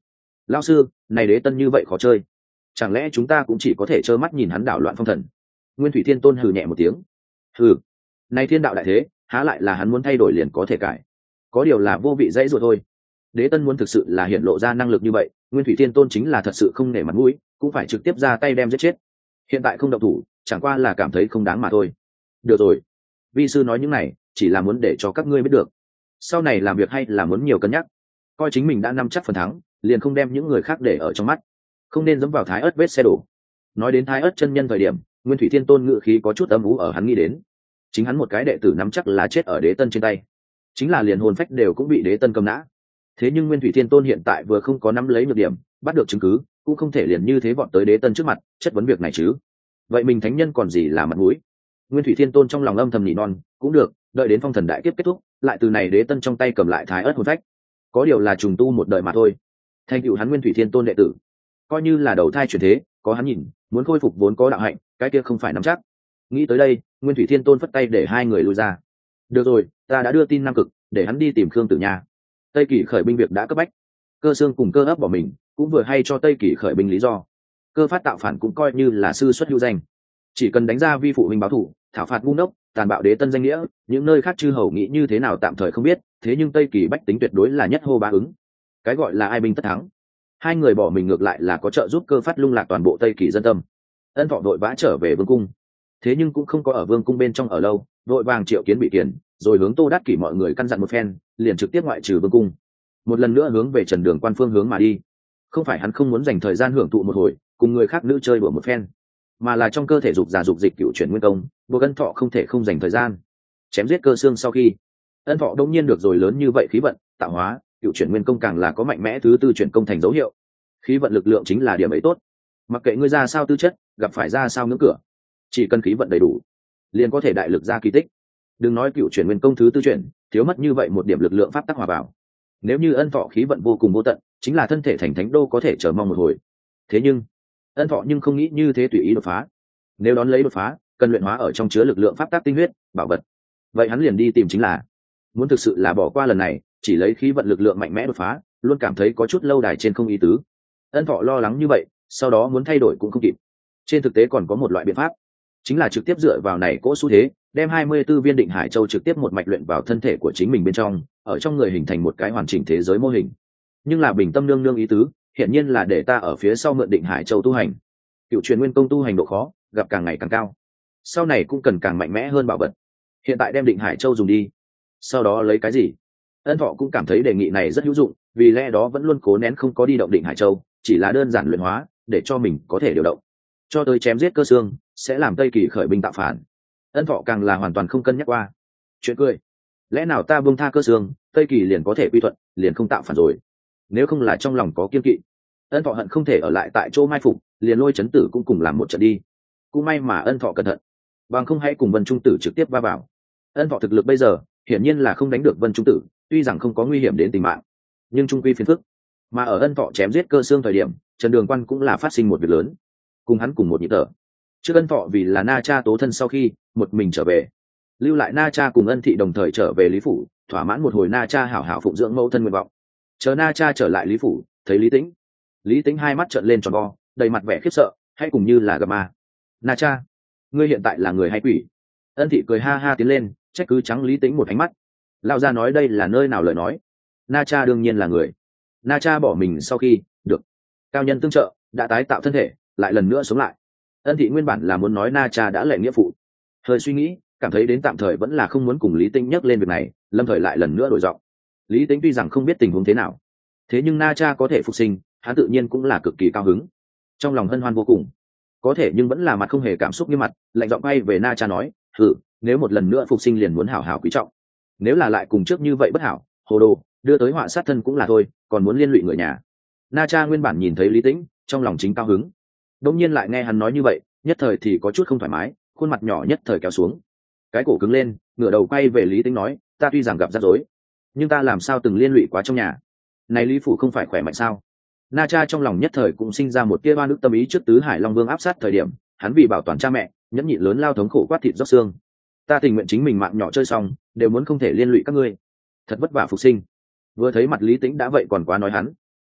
Lão sư, này đế tân như vậy khó chơi, chẳng lẽ chúng ta cũng chỉ có thể trơ mắt nhìn hắn đảo loạn phong thần? Nguyên Thủy Thiên Tôn hừ nhẹ một tiếng. Hừ, này thiên đạo đại thế, há lại là hắn muốn thay đổi liền có thể cải? Có điều là vô vị dãy rồi thôi. Đế tân muốn thực sự là hiện lộ ra năng lực như vậy, Nguyên Thủy Thiên Tôn chính là thật sự không nể mặt mũi, cũng phải trực tiếp ra tay đem giết chết. Hiện tại không động thủ, chẳng qua là cảm thấy không đáng mà thôi. Được rồi, vi sư nói những này chỉ là muốn để cho các ngươi biết được, sau này làm việc hay là muốn nhiều cân nhắc, coi chính mình đã nắm chắc phần thắng, liền không đem những người khác để ở trong mắt, không nên dẫm vào thái ớt vết xe đổ. Nói đến thái ớt chân nhân thời điểm, Nguyên Thủy Thiên Tôn ngự khí có chút âm ú ở hắn nghĩ đến, chính hắn một cái đệ tử nắm chắc là chết ở đế tân trên tay, chính là liền hồn phách đều cũng bị đế tân cầm nã. Thế nhưng Nguyên Thủy Thiên Tôn hiện tại vừa không có nắm lấy nhược điểm, bắt được chứng cứ, cũng không thể liền như thế vọt tới đế tân trước mặt chất vấn việc này chứ. Vậy mình thánh nhân còn gì là mặt mũi? Nguyên Thủy Thiên Tôn trong lòng âm thầm nỉ non, cũng được, đợi đến phong thần đại kiếp kết thúc, lại từ này đế tân trong tay cầm lại thái ớt hồn phách. Có điều là trùng tu một đời mà thôi. Thành tựu hắn Nguyên Thủy Thiên Tôn đệ tử, coi như là đầu thai chuyển thế, có hắn nhìn, muốn khôi phục vốn có đạo hạnh, cái kia không phải nắm chắc. Nghĩ tới đây, Nguyên Thủy Thiên Tôn phất tay để hai người lui ra. Được rồi, ta đã đưa tin Nam Cực, để hắn đi tìm Khương Tử Nha. Tây Kỳ khởi binh việc đã cấp bách. Cơ Xương cùng Cơ Ấp bỏ mình, cũng vừa hay cho Tây Kỳ khởi binh lý do. Cơ Phát tạo phản cũng coi như là sư xuất hữu danh, chỉ cần đánh ra vi phụ huynh báo thủ, thảo phạt ngu ngốc, tàn bạo đế tân danh nghĩa, những nơi khác chư hầu nghĩ như thế nào tạm thời không biết, thế nhưng Tây Kỳ bách tính tuyệt đối là nhất hô bá ứng. Cái gọi là ai binh tất thắng. Hai người bỏ mình ngược lại là có trợ giúp Cơ Phát lung lạc toàn bộ Tây Kỳ dân tâm. Ân Thọ vội vã trở về vương cung, thế nhưng cũng không có ở vương cung bên trong ở lâu, vội vàng triệu kiến bị kiền, rồi hướng Tô Đát Kỷ mọi người căn dặn một phen, liền trực tiếp ngoại trừ vương cung, một lần nữa hướng về Trần Đường Quan phương hướng mà đi. Không phải hắn không muốn dành thời gian hưởng thụ một hồi cùng người khác nữ chơi đùa một phen, mà là trong cơ thể dục già dục dịch cựu chuyển nguyên công, buộc Ân Thọ không thể không dành thời gian chém giết Cơ Xương. Sau khi Ân Thọ đông nhiên được rồi lớn như vậy khí vận tạo hóa, cựu chuyển nguyên công càng là có mạnh mẽ thứ tư chuyển công thành dấu hiệu. Khí vận lực lượng chính là điểm ấy tốt, mặc kệ ngươi ra sao tư chất, gặp phải ra sao ngưỡng cửa, chỉ cần khí vận đầy đủ liền có thể đại lực ra kỳ tích. Đừng nói cựu chuyển nguyên công thứ tư chuyển, thiếu mất như vậy một điểm lực lượng pháp tắc hòa vào, nếu như Ân Thọ khí vận vô cùng vô tận, chính là thân thể thành thánh đô có thể chờ mong một hồi. Thế nhưng Ân Thọ nhưng không nghĩ như thế tùy ý đột phá. Nếu đón lấy đột phá, cần luyện hóa ở trong chứa lực lượng pháp tắc tinh huyết, bảo vật. Vậy hắn liền đi tìm chính là, muốn thực sự là bỏ qua lần này, chỉ lấy khí vận lực lượng mạnh mẽ đột phá, luôn cảm thấy có chút lâu đài trên không ý tứ. Ân Thọ lo lắng như vậy, sau đó muốn thay đổi cũng không kịp. Trên thực tế còn có một loại biện pháp, chính là trực tiếp dựa vào này cỗ xu thế, đem hai mươi 24 viên định hải châu trực tiếp một mạch luyện vào thân thể của chính mình bên trong, ở trong người hình thành một cái hoàn chỉnh thế giới mô hình. Nhưng là bình tâm nương nương ý tứ, hiển nhiên là để ta ở phía sau mượn định hải châu tu hành. Cựu truyền nguyên công tu hành độ khó gặp càng ngày càng cao, sau này cũng cần càng mạnh mẽ hơn bảo vật. Hiện tại đem định hải châu dùng đi, sau đó lấy cái gì? Ân Thọ cũng cảm thấy đề nghị này rất hữu dụng, vì lẽ đó vẫn luôn cố nén không có đi động định hải châu, chỉ là đơn giản luyện hóa để cho mình có thể điều động, cho tới chém giết Cơ Xương sẽ làm Tây Kỳ khởi binh tạo phản. Ân Thọ càng là hoàn toàn không cân nhắc qua. Chuyện cười, lẽ nào ta buông tha Cơ Xương, Tây Kỳ liền có thể quy thuận, liền không tạo phản rồi? Nếu không là trong lòng có kiên kỵ, Ân Thọ hận không thể ở lại tại chỗ mai phục, liền lôi chấn tử cũng cùng làm một trận đi. Cũng may mà Ân Thọ cẩn thận, bằng không hãy cùng Vân Trung Tử trực tiếp va vào. Ân Thọ thực lực bây giờ hiển nhiên là không đánh được Vân Trung Tử, tuy rằng không có nguy hiểm đến tính mạng, nhưng trung quy phiền phức. Mà ở Ân Thọ chém giết Cơ Xương thời điểm, Trần Đường Quan cũng là phát sinh một việc lớn, cùng hắn cùng một nhịp thở. Trước Ân Thọ vì là Na Cha tố thân sau khi một mình trở về, lưu lại Na Cha cùng Ân Thị đồng thời trở về Lý phủ, thỏa mãn một hồi Na Cha hảo hảo phụng dưỡng mẫu thân nguyện vọng. Chờ Na Cha trở lại Lý phủ, thấy Lý Tĩnh, Lý Tĩnh hai mắt trợn lên tròn vo, đầy mặt vẻ khiếp sợ, hay cùng như là gặp ma. Na Cha, ngươi hiện tại là người hay quỷ? Ân Thị cười ha ha tiến lên, trách cứ trắng Lý Tĩnh một ánh mắt. Lão gia nói đây là nơi nào lời nói? Na Cha đương nhiên là người. Na Cha bỏ mình sau khi được cao nhân tương trợ, đã tái tạo thân thể, lại lần nữa sống lại. Ân Thị nguyên bản là muốn nói Na Cha đã lệ nghĩa phụ, hơi suy nghĩ, cảm thấy đến tạm thời vẫn là không muốn cùng Lý Tĩnh nhắc lên việc này, lâm thời lại lần nữa đổi giọng. Lý Tĩnh tuy rằng không biết tình huống thế nào, thế nhưng Na Cha có thể phục sinh, hắn tự nhiên cũng là cực kỳ cao hứng, trong lòng hân hoan vô cùng. Có thể nhưng vẫn là mặt không hề cảm xúc như mặt, lạnh giọng bay về Na Cha nói, thử, nếu một lần nữa phục sinh liền muốn hảo hảo quý trọng, nếu là lại cùng trước như vậy bất hảo, hồ đồ, đưa tới họa sát thân cũng là thôi, còn muốn liên lụy người nhà. Na Cha nguyên bản nhìn thấy Lý Tĩnh, trong lòng chính cao hứng, đột nhiên lại nghe hắn nói như vậy, nhất thời thì có chút không thoải mái, khuôn mặt nhỏ nhất thời kéo xuống, cái cổ cứng lên, ngửa đầu quay về Lý Tĩnh nói, ta tuy rằng gặp rắc rối, nhưng ta làm sao từng liên lụy quá trong nhà, này Lý phủ không phải khỏe mạnh sao? Na Cha trong lòng nhất thời cũng sinh ra một tia oan ức tâm ý trước Tứ Hải Long Vương áp sát thời điểm, hắn vì bảo toàn cha mẹ, nhẫn nhịn lớn lao thống khổ quát thịt rót xương. Ta tình nguyện chính mình mạng nhỏ chơi xong, đều muốn không thể liên lụy các ngươi. Thật vất vả phục sinh. Vừa thấy mặt Lý Tĩnh đã vậy còn quá nói hắn.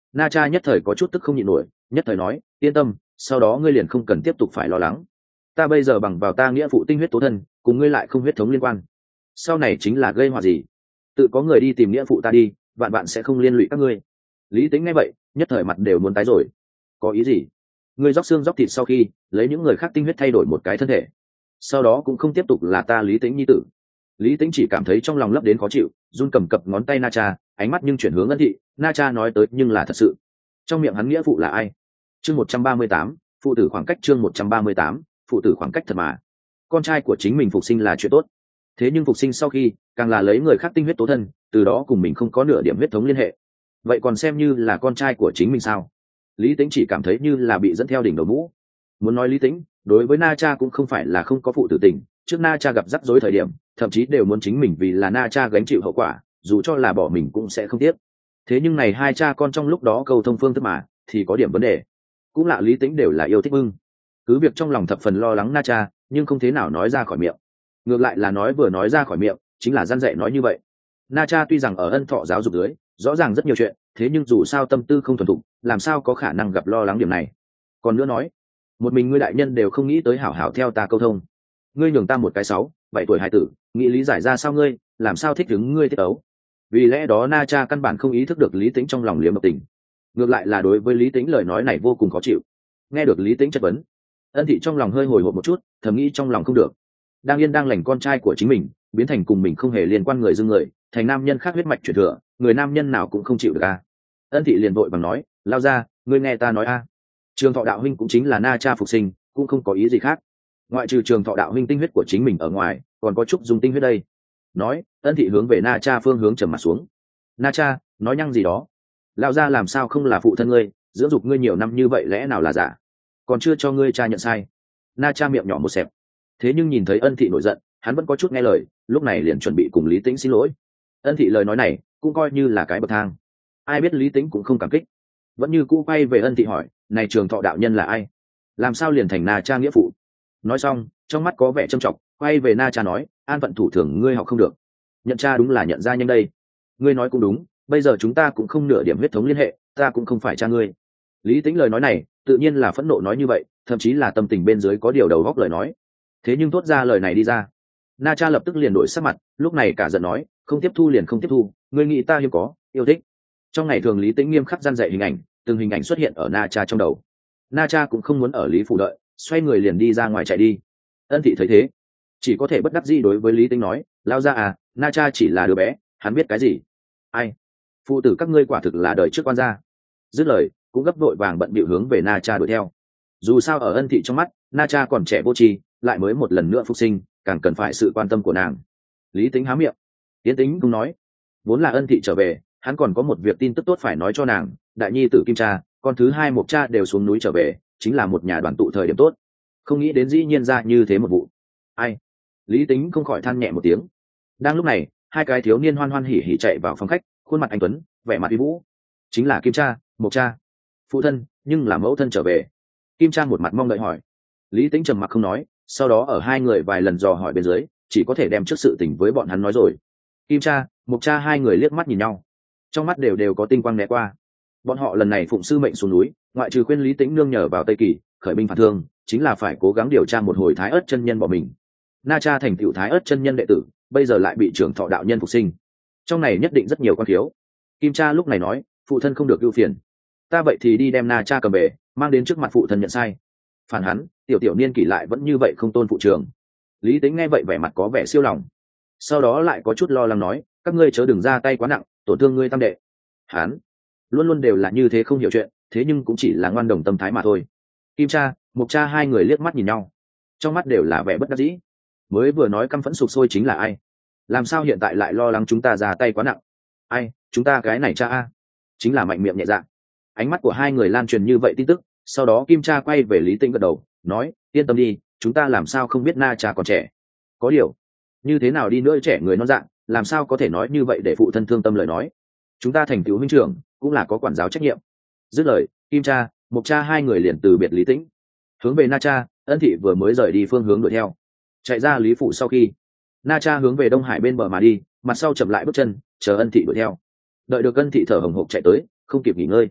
Na Cha nhất thời có chút tức không nhịn nổi, nhất thời nói yên tâm, sau đó ngươi liền không cần tiếp tục phải lo lắng. Ta bây giờ bằng vào ta nghĩa phụ tinh huyết tố thân, cùng ngươi lại không huyết thống liên quan, sau này chính là gây họa gì tự có người đi tìm nghĩa phụ ta đi, vạn bạn sẽ không liên lụy các ngươi. Lý Tính nghe vậy nhất thời mặt đều muốn tái rồi. Có ý gì? Ngươi róc xương róc thịt sau khi lấy những người khác tinh huyết thay đổi một cái thân thể, sau đó cũng không tiếp tục là ta Lý Tính nhi tử. Lý Tính chỉ cảm thấy trong lòng lấp đến khó chịu, run cầm cập ngón tay Na Cha, ánh mắt nhưng chuyển hướng Ân Thị. Na Cha nói tới nhưng là thật sự. Trong miệng hắn nghĩa phụ là ai? Chương một trăm ba mươi tám, phụ tử khoảng cách. Chương một trăm ba mươi tám, phụ tử khoảng cách. Thật mà, con trai của chính mình phục sinh là chuyện tốt, thế nhưng phục sinh sau khi càng là lấy người khác tinh huyết tố thân, từ đó cùng mình không có nửa điểm huyết thống liên hệ, vậy còn xem như là con trai của chính mình sao? Lý Tính chỉ cảm thấy như là bị dẫn theo đỉnh đầu mũ. Muốn nói Lý Tính đối với Na Cha cũng không phải là không có phụ tử tình, trước Na Cha gặp rắc rối thời điểm thậm chí đều muốn chính mình vì là Na Cha gánh chịu hậu quả, dù cho là bỏ mình cũng sẽ không tiếc. Thế nhưng này hai cha con trong lúc đó cầu thông phương thức mà thì có điểm vấn đề. Cũng lạ, Lý Tính đều là yêu thích ưng, cứ việc trong lòng thập phần lo lắng Na Cha, nhưng không thế nào nói ra khỏi miệng. Ngược lại là nói vừa nói ra khỏi miệng chính là gian dạy nói như vậy. Na Cha tuy rằng ở Ân Thọ giáo dục dưới rõ ràng rất nhiều chuyện, thế nhưng dù sao tâm tư không thuần thục, làm sao có khả năng gặp lo lắng điểm này. Còn nữa nói, một mình ngươi đại nhân đều không nghĩ tới hảo hảo theo ta câu thông, ngươi nhường ta một cái sáu bảy tuổi hài tử nghĩ lý giải ra sao, ngươi làm sao thích ứng ngươi tiết ấu. Vì lẽ đó Na Cha căn bản không ý thức được Lý Tính trong lòng liếm độc tình, ngược lại là đối với Lý Tính lời nói này vô cùng khó chịu. Nghe được Lý Tính chất vấn, Ân Thị trong lòng hơi hồi hộp một chút, thầm nghĩ trong lòng không được, đang yên đang lành con trai của chính mình biến thành cùng mình không hề liên quan người dưng người, thành nam nhân khác huyết mạch truyền thừa, người nam nhân nào cũng không chịu được a. Ân Thị liền vội bằng nói, lao ra, ngươi nghe ta nói a. Trường Thọ đạo huynh cũng chính là Na Cha phục sinh, cũng không có ý gì khác, ngoại trừ Trường Thọ đạo huynh tinh huyết của chính mình ở ngoài, còn có chút dùng tinh huyết đây. Nói, Ân Thị hướng về Na Cha phương hướng trầm mặt xuống. Na Cha nói nhăng gì đó, lao ra làm sao không là phụ thân ngươi, dưỡng dục ngươi nhiều năm như vậy lẽ nào là giả, còn chưa cho ngươi cha nhận sai. Na Cha miệng nhỏ một xẹp, thế nhưng nhìn thấy Ân Thị nổi giận, hắn vẫn có chút nghe lời, lúc này liền chuẩn bị cùng Lý Tính xin lỗi. Ân Thị lời nói này cũng coi như là cái bậc thang, ai biết Lý Tính cũng không cảm kích, vẫn như cũ quay về Ân Thị hỏi, này Trường Thọ đạo nhân là ai, làm sao liền thành Na Cha nghĩa phụ. Nói xong trong mắt có vẻ trầm trọng, quay về Na Cha nói, an phận thủ thường ngươi học không được, nhận cha đúng là nhận ra nhanh đây. Ngươi nói cũng đúng, bây giờ chúng ta cũng không nửa điểm huyết thống liên hệ, ta cũng không phải cha ngươi. Lý Tính lời nói này tự nhiên là phẫn nộ nói như vậy, thậm chí là tâm tình bên dưới có điều đầu góc lời nói, thế nhưng thốt ra lời này đi ra, Na Cha lập tức liền đổi sắc mặt, lúc này cả giận nói, không tiếp thu liền không tiếp thu, ngươi nghĩ ta hiếm có yêu thích. Trong ngày thường Lý Tính nghiêm khắc gian dạy hình ảnh, từng hình ảnh xuất hiện ở Na Cha trong đầu. Na Cha cũng không muốn ở Lý phủ đợi, xoay người liền đi ra ngoài chạy đi. Ân Thị thấy thế chỉ có thể bất đắc dĩ đối với Lý Tính nói, lao ra à, Na Cha chỉ là đứa bé, hắn biết cái gì. Ai, phụ tử các ngươi quả thực là đời trước quan gia. Dứt lời cũng gấp vội vàng bận bịu hướng về Na Cha đuổi theo. Dù sao ở Ân Thị trong mắt, Na Cha còn trẻ vô tri, lại mới một lần nữa phục sinh, càng cần phải sự quan tâm của nàng. Lý Tính há miệng, Tiến Tính cũng nói, vốn là Ân Thị trở về, hắn còn có một việc tin tức tốt phải nói cho nàng, đại nhi tử Kim Cha, con thứ hai Mộc Cha đều xuống núi trở về, chính là một nhà đoàn tụ thời điểm tốt. Không nghĩ đến dĩ nhiên ra như thế một vụ. Ai? Lý Tính không khỏi than nhẹ một tiếng. Đang lúc này, hai cái thiếu niên hoan hoan hỉ hỉ chạy vào phòng khách, khuôn mặt anh tuấn, vẻ mặt uy vũ, chính là Kim Cha, Mộc Cha. Phụ thân, nhưng là mẫu thân trở về. Kim Cha một mặt mong đợi hỏi. Lý Tính trầm mặc không nói, sau đó ở hai người vài lần dò hỏi bên dưới, chỉ có thể đem trước sự tình với bọn hắn nói rồi. Kim Cha, Mộc Cha hai người liếc mắt nhìn nhau, trong mắt đều đều có tinh quang né qua. Bọn họ lần này phụng sư mệnh xuống núi, ngoại trừ khuyên Lý Tính nương nhờ vào Tây Kỳ khởi binh phản thương, chính là phải cố gắng điều tra một hồi Thái Ất chân nhân bỏ mình. Na Cha thành tựu Thái Ất chân nhân đệ tử, bây giờ lại bị Trường Thọ đạo nhân phục sinh, trong này nhất định rất nhiều quan thiếu. Kim Cha lúc này nói, phụ thân không được ưu phiền, ta vậy thì đi đem Na Cha cầm về, mang đến trước mặt phụ thân nhận sai. Phản hắn, tiểu tiểu niên kỷ lại vẫn như vậy không tôn phụ trường. Lý Tính nghe vậy vẻ mặt có vẻ siêu lòng, sau đó lại có chút lo lắng nói, các ngươi chớ đừng ra tay quá nặng, tổn thương ngươi tam đệ. Hắn luôn luôn đều là như thế, không hiểu chuyện, thế nhưng cũng chỉ là ngoan đồng tâm thái mà thôi. Kim Cha, Mộc Cha hai người liếc mắt nhìn nhau, trong mắt đều là vẻ bất đắc dĩ. Mới vừa nói căm phẫn sục sôi chính là ai, làm sao hiện tại lại lo lắng chúng ta ra tay quá nặng? Ai, chúng ta cái này cha a, chính là mạnh miệng nhẹ dạ. Ánh mắt của hai người lan truyền như vậy tin tức, sau đó Kim Cha quay về Lý Tính gật đầu, nói, yên tâm đi, chúng ta làm sao không biết Na Cha còn trẻ. Có điều, như thế nào đi nữa trẻ người non dạng, làm sao có thể nói như vậy để phụ thân thương tâm lời nói. Chúng ta thành tựu huynh trưởng, cũng là có quản giáo trách nhiệm. Dứt lời, Kim Cha, Mộc Cha hai người liền từ biệt Lý Tính, hướng về Na Cha. Ân Thị vừa mới rời đi phương hướng đuổi theo, chạy ra Lý phủ sau khi, Na Cha hướng về Đông Hải bên bờ mà đi, mặt sau chậm lại bước chân, chờ Ân Thị đuổi theo. Đợi được Ân Thị thở hồng hộc chạy tới, không kịp nghỉ ngơi,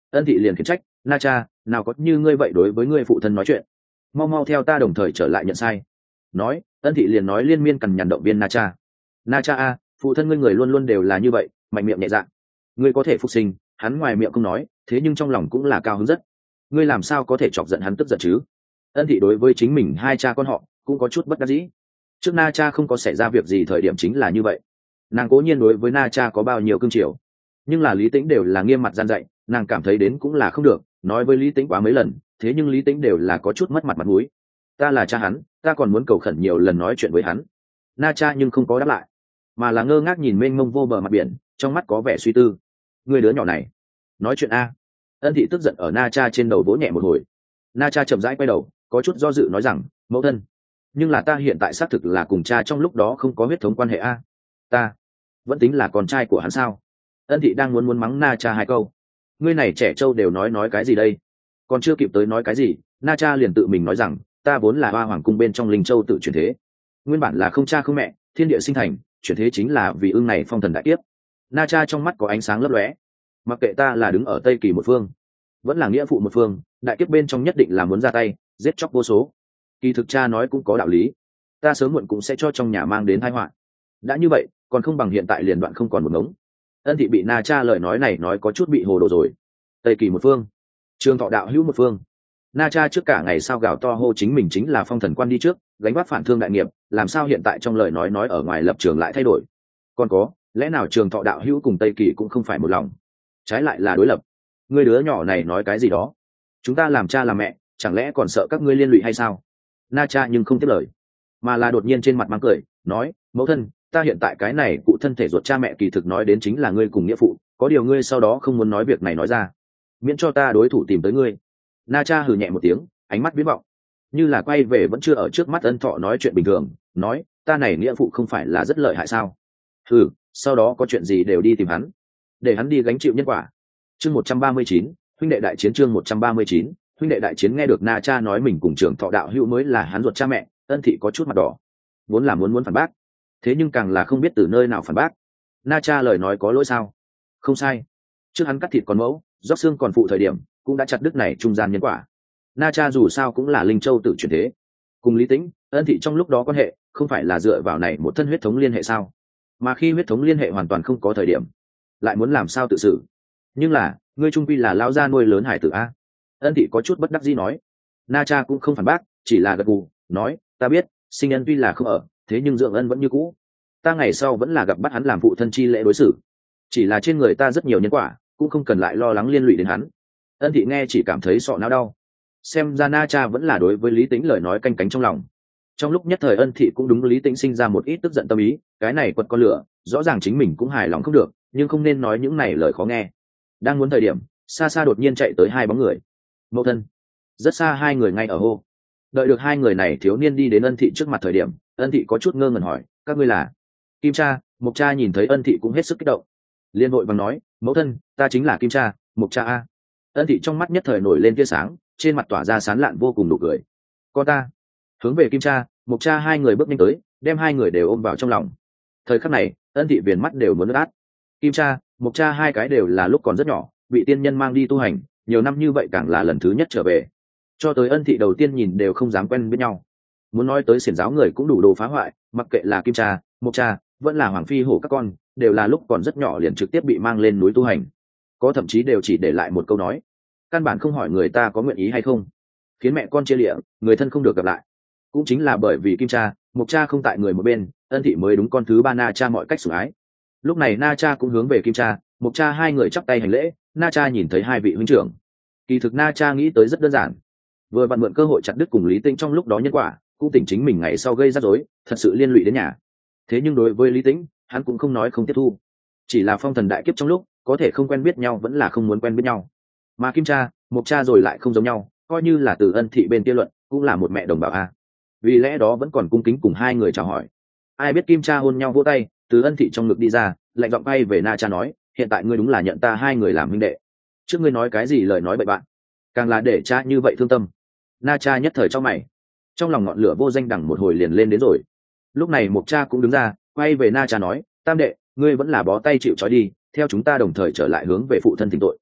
Ân thị liền khiển trách, na cha, nào có như ngươi vậy đối với ngươi phụ thân nói chuyện, mau mau theo ta đồng thời trở lại nhận sai. Nói, Ân thị liền nói liên miên cằn nhằn động viên na cha. Na cha a, phụ thân ngươi người luôn luôn đều là như vậy, mạnh miệng nhẹ dạ. Ngươi có thể phục sinh, hắn ngoài miệng không nói, thế nhưng trong lòng cũng là cao hứng rất. Ngươi làm sao có thể chọc giận hắn tức giận chứ? Ân thị đối với chính mình hai cha con họ cũng có chút bất đắc dĩ. Trước na cha không có xảy ra việc gì thời điểm chính là như vậy. Nàng cố nhiên đối với na cha có bao nhiêu cương triều, nhưng là Lý Tĩnh đều là nghiêm mặt gian dạy, nàng cảm thấy đến cũng là không được, nói với Lý Tĩnh quá mấy lần, thế nhưng Lý Tĩnh đều là có chút mất mặt mặt mũi. Ta là cha hắn, ta còn muốn cầu khẩn nhiều lần nói chuyện với hắn. Na cha nhưng không có đáp lại, mà là ngơ ngác nhìn mênh mông vô bờ mặt biển, trong mắt có vẻ suy tư. Người đứa nhỏ này, nói chuyện a. Ân thị tức giận ở na cha trên đầu vỗ nhẹ một hồi. Na cha chậm rãi quay đầu, có chút do dự nói rằng, mẫu thân, nhưng là ta hiện tại xác thực là cùng cha trong lúc đó không có huyết thống quan hệ a. Ta vẫn tính là con trai của hắn sao? Ân thị đang muốn muốn mắng na cha hai câu. Ngươi này trẻ trâu đều nói nói cái gì đây? Còn chưa kịp tới nói cái gì, na cha liền tự mình nói rằng, ta vốn là hoa hoàng cung bên trong linh châu tự chuyển thế, nguyên bản là không cha không mẹ, thiên địa sinh thành, chuyển thế chính là vì ưng này phong thần đại kiếp. Na cha trong mắt có ánh sáng lấp lóe. Mặc kệ ta là đứng ở tây kỳ một phương, vẫn là nghĩa phụ một phương, đại kiếp bên trong nhất định là muốn ra tay giết chóc vô số. Kỳ thực cha nói cũng có đạo lý, ta sớm muộn cũng sẽ cho trong nhà mang đến tai họa. Đã như vậy, còn không bằng hiện tại liền đoạn không còn một ngống. Ân thị bị na cha lời nói này nói có chút bị hồ đồ rồi. Tây kỳ một phương, Trường Thọ đạo hữu một phương. Na cha trước cả ngày sao gào to hô chính mình chính là phong thần quan đi trước, gánh vác phản thương đại nghiệp, làm sao hiện tại trong lời nói nói ở ngoài lập trường lại thay đổi? Còn có, lẽ nào Trường Thọ đạo hữu cùng Tây kỳ cũng không phải một lòng, trái lại là đối lập? Ngươi đứa nhỏ này nói cái gì đó? Chúng ta làm cha làm mẹ, chẳng lẽ còn sợ các ngươi liên lụy hay sao? Na cha nhưng không tiếp lời, mà là đột nhiên trên mặt mang cười, nói, mẫu thân, ta hiện tại cái này cụ thân thể ruột cha mẹ kỳ thực nói đến chính là ngươi cùng nghĩa phụ, có điều ngươi sau đó không muốn nói việc này nói ra, miễn cho ta đối thủ tìm tới ngươi. Na cha hừ nhẹ một tiếng, ánh mắt biến vọng, như là quay về vẫn chưa ở trước mắt Ân Thọ nói chuyện bình thường, nói, ta này nghĩa phụ không phải là rất lợi hại sao? Hừ, sau đó có chuyện gì đều đi tìm hắn, để hắn đi gánh chịu nhân quả. Chương một trăm ba mươi chín, huynh đệ đại chiến. Chương một trăm ba mươi chín, huynh đệ đại chiến. Nghe được Na cha nói mình cùng Trường Thọ đạo hữu mới là hắn ruột cha mẹ, Ân thị có chút mặt đỏ, vốn là muốn muốn phản bác, thế nhưng càng là không biết từ nơi nào phản bác. Na cha lời nói có lỗi sao? Không sai, trước hắn cắt thịt còn mẫu, rót xương còn phụ thời điểm, cũng đã chặt đứt này trung gian nhân quả. Na cha dù sao cũng là linh châu tự chuyển thế, cùng Lý Tĩnh, Ân thị trong lúc đó quan hệ không phải là dựa vào này một thân huyết thống liên hệ sao? Mà khi huyết thống liên hệ hoàn toàn không có thời điểm, lại muốn làm sao tự xử? Nhưng là, ngươi trung quy là lão gia nuôi lớn hải tử a. Ân thị có chút bất đắc dĩ nói. Na cha cũng không phản bác, chỉ là gật gù, nói, ta biết, sinh ân tuy là không ở, thế nhưng dưỡng ân vẫn như cũ. Ta ngày sau vẫn là gặp bắt hắn làm phụ thân chi lễ đối xử, chỉ là trên người ta rất nhiều nhân quả, cũng không cần lại lo lắng liên lụy đến hắn. Ân thị nghe chỉ cảm thấy sọ não đau, xem ra Na cha vẫn là đối với Lý Tĩnh lời nói canh cánh trong lòng. Trong lúc nhất thời Ân thị cũng đúng Lý Tĩnh sinh ra một ít tức giận tâm ý, cái này quật con lửa, rõ ràng chính mình cũng hài lòng không được, nhưng không nên nói những này lời khó nghe. Đang muốn thời điểm, xa xa đột nhiên chạy tới hai bóng người. Mẫu thân. Rất xa hai người ngay ở hô. Đợi được hai người này thiếu niên đi đến Ân thị trước mặt thời điểm, Ân thị có chút ngơ ngẩn hỏi, các ngươi là? Kim cha. Mộc cha nhìn thấy Ân thị cũng hết sức kích động, liên vội vàng nói, mẫu thân, ta chính là Kim cha, Mộc cha a. Ân thị trong mắt nhất thời nổi lên tia sáng, trên mặt tỏa ra sán lạn vô cùng nụ cười. Con ta. Hướng về Kim cha, Mộc cha hai người bước nhanh tới, đem hai người đều ôm vào trong lòng. Thời khắc này, Ân thị viền mắt đều muốn nước át. Kim cha, Mộc cha hai cái đều là lúc còn rất nhỏ, bị tiên nhân mang đi tu hành, nhiều năm như vậy càng là lần thứ nhất trở về. Cho tới Ân thị đầu tiên nhìn đều không dám quen biết nhau. Muốn nói tới xiển giáo người cũng đủ đồ phá hoại, mặc kệ là Kim cha, Mộc cha, vẫn là Hoàng phi hổ các con, đều là lúc còn rất nhỏ liền trực tiếp bị mang lên núi tu hành. Có thậm chí đều chỉ để lại một câu nói, căn bản không hỏi người ta có nguyện ý hay không, khiến mẹ con chia lịa, người thân không được gặp lại. Cũng chính là bởi vì Kim cha, Mộc cha không tại người một bên, Ân thị mới đúng con thứ ba Na cha mọi cách sủng ái. Lúc này Na cha cũng hướng về Kim cha, Mộc cha hai người chắp tay hành lễ. Na cha nhìn thấy hai vị huynh trưởng, kỳ thực Na cha nghĩ tới rất đơn giản, vừa vặn mượn cơ hội chặt đứt cùng Lý Tĩnh trong lúc đó nhân quả, cũng tỉnh chính mình ngày sau gây rắc rối, thật sự liên lụy đến nhà. Thế nhưng đối với Lý Tĩnh, hắn cũng không nói không tiếp thu, chỉ là phong thần đại kiếp trong lúc có thể không quen biết nhau vẫn là không muốn quen biết nhau. Mà Kim cha, Mộc cha rồi lại không giống nhau, coi như là từ Ân thị bên kia luận, cũng là một mẹ đồng bào a. Vì lẽ đó vẫn còn cung kính cùng hai người chào hỏi. Ai biết Kim cha hôn nhau vỗ tay, từ Ân thị trong ngực đi ra, lạnh giọng bay về Na cha nói, hiện tại ngươi đúng là nhận ta hai người làm huynh đệ, trước ngươi nói cái gì lời nói bậy bạn, càng là để cha như vậy thương tâm. Na cha nhất thời cho mày, trong lòng ngọn lửa vô danh đằng một hồi liền lên đến rồi. Lúc này Mộc cha cũng đứng ra, quay về Na cha nói, tam đệ, ngươi vẫn là bó tay chịu trói đi, theo chúng ta đồng thời trở lại hướng về phụ thân thỉnh tội.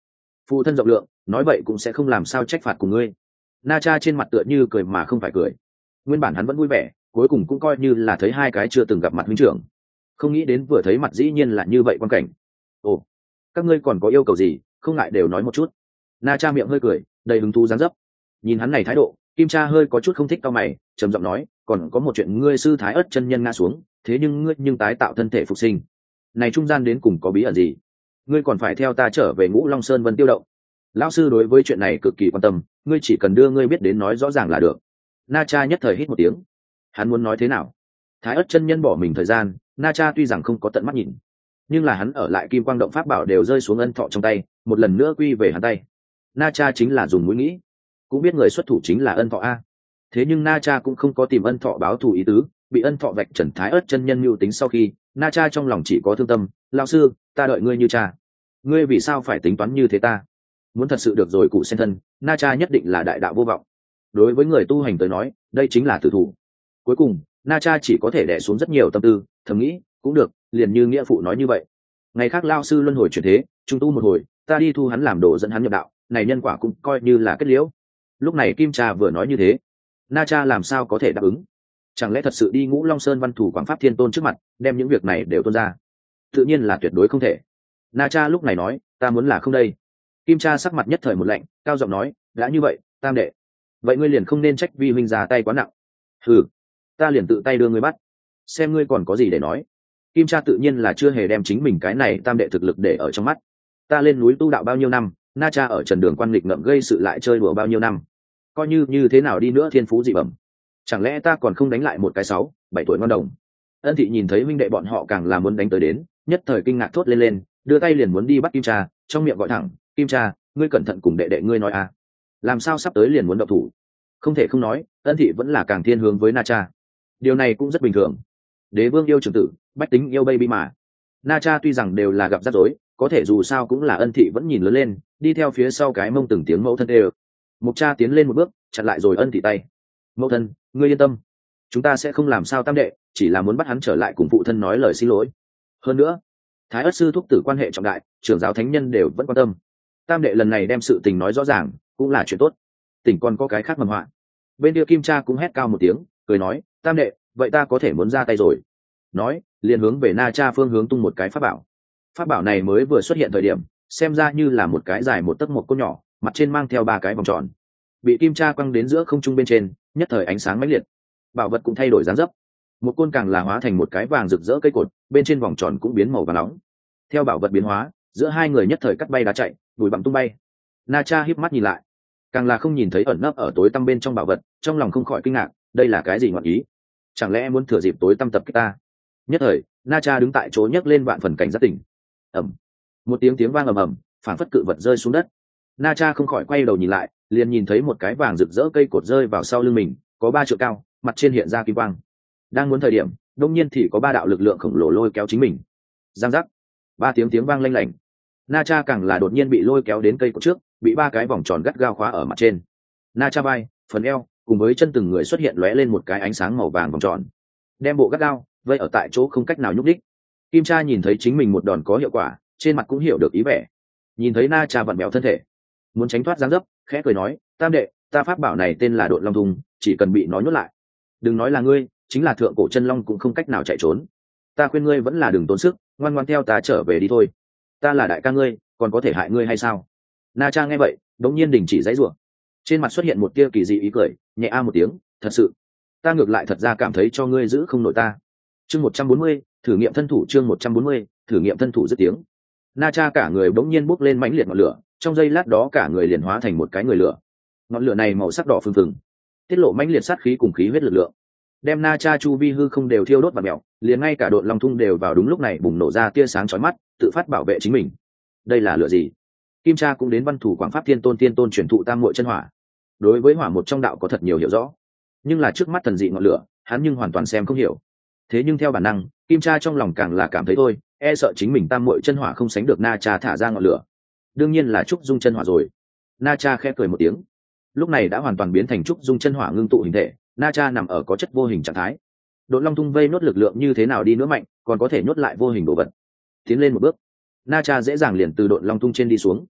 Phụ thân rộng lượng, nói vậy cũng sẽ không làm sao trách phạt cùng ngươi. Na Cha trên mặt tựa như cười mà không phải cười. Nguyên bản hắn vẫn vui vẻ, cuối cùng cũng coi như là thấy hai cái chưa từng gặp mặt huynh trưởng. Không nghĩ đến vừa thấy mặt dĩ nhiên là như vậy quan cảnh. Ồ, các ngươi còn có yêu cầu gì, không ngại đều nói một chút. Na Cha miệng hơi cười, đầy hứng thú dáng dấp. Nhìn hắn này thái độ, Kim Cha hơi có chút không thích cau mày, trầm giọng nói, còn có một chuyện, ngươi sư thái ất chân nhân ngã xuống, thế nhưng ngươi nhưng tái tạo thân thể phục sinh. Này trung gian đến cùng có bí ẩn gì? Ngươi còn phải theo ta trở về Ngũ Long Sơn Vân Tiêu Động. Lão sư đối với chuyện này cực kỳ quan tâm, ngươi chỉ cần đưa ngươi biết đến nói rõ ràng là được. Na Cha nhất thời hít một tiếng. Hắn muốn nói thế nào? Thái ất chân nhân bỏ mình thời gian, Na Cha tuy rằng không có tận mắt nhìn, nhưng là hắn ở lại Kim Quang Động pháp bảo đều rơi xuống ân thọ trong tay, một lần nữa quy về hắn tay. Na Cha chính là dùng mũi nghĩ, cũng biết người xuất thủ chính là ân thọ a. Thế nhưng Na Cha cũng không có tìm ân thọ báo thù ý tứ, bị ân thọ vạch trần Thái ất chân nhân mưu tính sau khi, Na Cha trong lòng chỉ có thương tâm. Lão sư, ta đợi ngươi như cha, ngươi vì sao phải tính toán như thế ta? Muốn thật sự được rồi cụ sen thân, Na Cha nhất định là đại đạo vô vọng. Đối với người tu hành tới nói, đây chính là tử thủ. Cuối cùng, Na Cha chỉ có thể đè xuống rất nhiều tâm tư, thầm nghĩ, cũng được, liền như nghĩa phụ nói như vậy. Ngày khác lao sư luân hồi chuyển thế, trung tu một hồi, ta đi thu hắn làm đồ dẫn hắn nhập đạo, này nhân quả cũng coi như là kết liễu. Lúc này Kim Cha vừa nói như thế, Na Cha làm sao có thể đáp ứng? Chẳng lẽ thật sự đi Ngũ Long Sơn Văn Thủ Quảng Pháp Thiên Tôn trước mặt, đem những việc này đều tuôn ra? Tự nhiên là tuyệt đối không thể. Na Cha lúc này nói, ta muốn là không đây. Kim Cha sắc mặt nhất thời một lạnh, cao giọng nói, đã như vậy, tam đệ, vậy ngươi liền không nên trách vi huynh già tay quá nặng. Ừ, ta liền tự tay đưa ngươi bắt, xem ngươi còn có gì để nói. Kim Cha tự nhiên là chưa hề đem chính mình cái này tam đệ thực lực để ở trong mắt. Ta lên núi tu đạo bao nhiêu năm, Na Cha ở trần đường quan nghịch ngợm gây sự lại chơi đùa bao nhiêu năm, coi như như thế nào đi nữa thiên phú dị bẩm, chẳng lẽ ta còn không đánh lại một cái sáu bảy tuổi ngon đồng? Ân Thị nhìn thấy huynh đệ bọn họ càng là muốn đánh tới đến, nhất thời kinh ngạc thốt lên lên, đưa tay liền muốn đi bắt Kim Cha, trong miệng gọi thẳng, Kim Cha, ngươi cẩn thận cùng đệ đệ ngươi nói à, làm sao sắp tới liền muốn động thủ? Không thể không nói, Ân Thị vẫn là càng thiên hướng với Na Cha, điều này cũng rất bình thường. Đế vương yêu trưởng tử, bách tính yêu baby mà. Na Cha tuy rằng đều là gặp rắc rối, có thể dù sao cũng là Ân Thị vẫn nhìn lớn lên, đi theo phía sau cái mông từng tiếng mẫu thân đều. Mục Cha tiến lên một bước, chặn lại rồi Ân Thị tay. Mẫu thân, ngươi yên tâm, chúng ta sẽ không làm sao tam đệ, chỉ là muốn bắt hắn trở lại cùng phụ thân nói lời xin lỗi. Hơn nữa, Thái ất sư thúc tử quan hệ trọng đại, trưởng giáo thánh nhân đều vẫn quan tâm. Tam đệ lần này đem sự tình nói rõ ràng, cũng là chuyện tốt. Tỉnh còn có cái khác mầm họa. Bên kia Kim Cha cũng hét cao một tiếng, cười nói, tam đệ, vậy ta có thể muốn ra tay rồi. Nói, liền hướng về Na Cha phương hướng tung một cái pháp bảo. Pháp bảo này mới vừa xuất hiện thời điểm, xem ra như là một cái dài một tấc một côn nhỏ, mặt trên mang theo ba cái vòng tròn. Bị Kim Cha quăng đến giữa không trung bên trên, nhất thời ánh sáng mãnh liệt. Bảo vật cũng thay đổi dáng dấp. Một côn càng là hóa thành một cái vàng rực rỡ cây cột, bên trên vòng tròn cũng biến màu vàng nóng. Theo bảo vật biến hóa, giữa hai người nhất thời cắt bay đá chạy, bụi bặm tung bay. Na Cha híp mắt nhìn lại, càng là không nhìn thấy ẩn nấp ở tối tăm bên trong bảo vật, trong lòng không khỏi kinh ngạc, đây là cái gì ngọn ý? Chẳng lẽ muốn thừa dịp tối tăm tập kích ta? Nhất thời, Na Cha đứng tại chỗ nhấc lên vạn phần cảnh giác tỉnh. Ầm, một tiếng tiếng vang ầm ầm, phản phất cự vật rơi xuống đất. Na Cha không khỏi quay đầu nhìn lại, liền nhìn thấy một cái vàng rực rỡ cây cột rơi vào sau lưng mình, có ba trượng cao, mặt trên hiện ra kim quang. Đang muốn thời điểm, đột nhiên thì có ba đạo lực lượng khổng lồ lôi kéo chính mình. Giang giác, ba tiếng tiếng vang lanh lảnh. Na Cha càng là đột nhiên bị lôi kéo đến cây cột trước, bị ba cái vòng tròn gắt gao khóa ở mặt trên. Na Cha vai, phần eo, cùng với chân từng người xuất hiện lóe lên một cái ánh sáng màu vàng vòng tròn, đem bộ gắt gao vây ở tại chỗ không cách nào nhúc đích. Kim Cha nhìn thấy chính mình một đòn có hiệu quả, trên mặt cũng hiểu được ý vẻ. Nhìn thấy Na Cha vặn vẹo thân thể, muốn tránh thoát giáng dấp, khẽ cười nói, tam đệ, ta pháp bảo này tên là Độn Long Thung, chỉ cần bị nó nhốt lại, đừng nói là ngươi, chính là thượng cổ chân long cũng không cách nào chạy trốn. Ta khuyên ngươi vẫn là đừng tốn sức, ngoan ngoan theo ta trở về đi thôi. Ta là đại ca ngươi, còn có thể hại ngươi hay sao? Na Cha nghe vậy, đống nhiên đình chỉ giãy giụa, trên mặt xuất hiện một tia kỳ dị ý cười, nhẹ a một tiếng, thật sự, ta ngược lại thật ra cảm thấy cho ngươi giữ không nổi ta. Chương một trăm bốn mươi, thử nghiệm thân thủ. Chương một trăm bốn mươi, thử nghiệm thân thủ dứt tiếng. Na Cha cả người bỗng nhiên bốc lên mãnh liệt ngọn lửa, trong giây lát đó cả người liền hóa thành một cái người lửa. Ngọn lửa này màu sắc đỏ phừng phừng, tiết lộ mãnh liệt sát khí cùng khí huyết lực lượng, đem Na Cha chu vi hư không đều thiêu đốt và mèo, liền ngay cả Độn Long Thung đều vào đúng lúc này bùng nổ ra tia sáng chói mắt, tự phát bảo vệ chính mình. Đây là lửa gì? Kim Cha cũng đến Văn Thủ Quảng Pháp Thiên Tôn Tiên Tôn truyền thụ Tam Muội chân hỏa, đối với hỏa một trong đạo có thật nhiều hiểu rõ, nhưng là trước mắt thần dị ngọn lửa, hắn nhưng hoàn toàn xem không hiểu. Thế nhưng theo bản năng, Kim Cha trong lòng càng là cảm thấy thôi, e sợ chính mình Tam Muội chân hỏa không sánh được Na Cha thả ra ngọn lửa. Đương nhiên là trúc dung chân hỏa rồi. Na Cha khẽ cười một tiếng, lúc này đã hoàn toàn biến thành trúc dung chân hỏa ngưng tụ hình thể. Na Cha nằm ở có chất vô hình trạng thái. Độn Long Thung vây nốt lực lượng như thế nào đi nữa mạnh, còn có thể nhốt lại vô hình đồ vật. Tiến lên một bước, Na Cha dễ dàng liền từ Độn Long Thung trên đi xuống.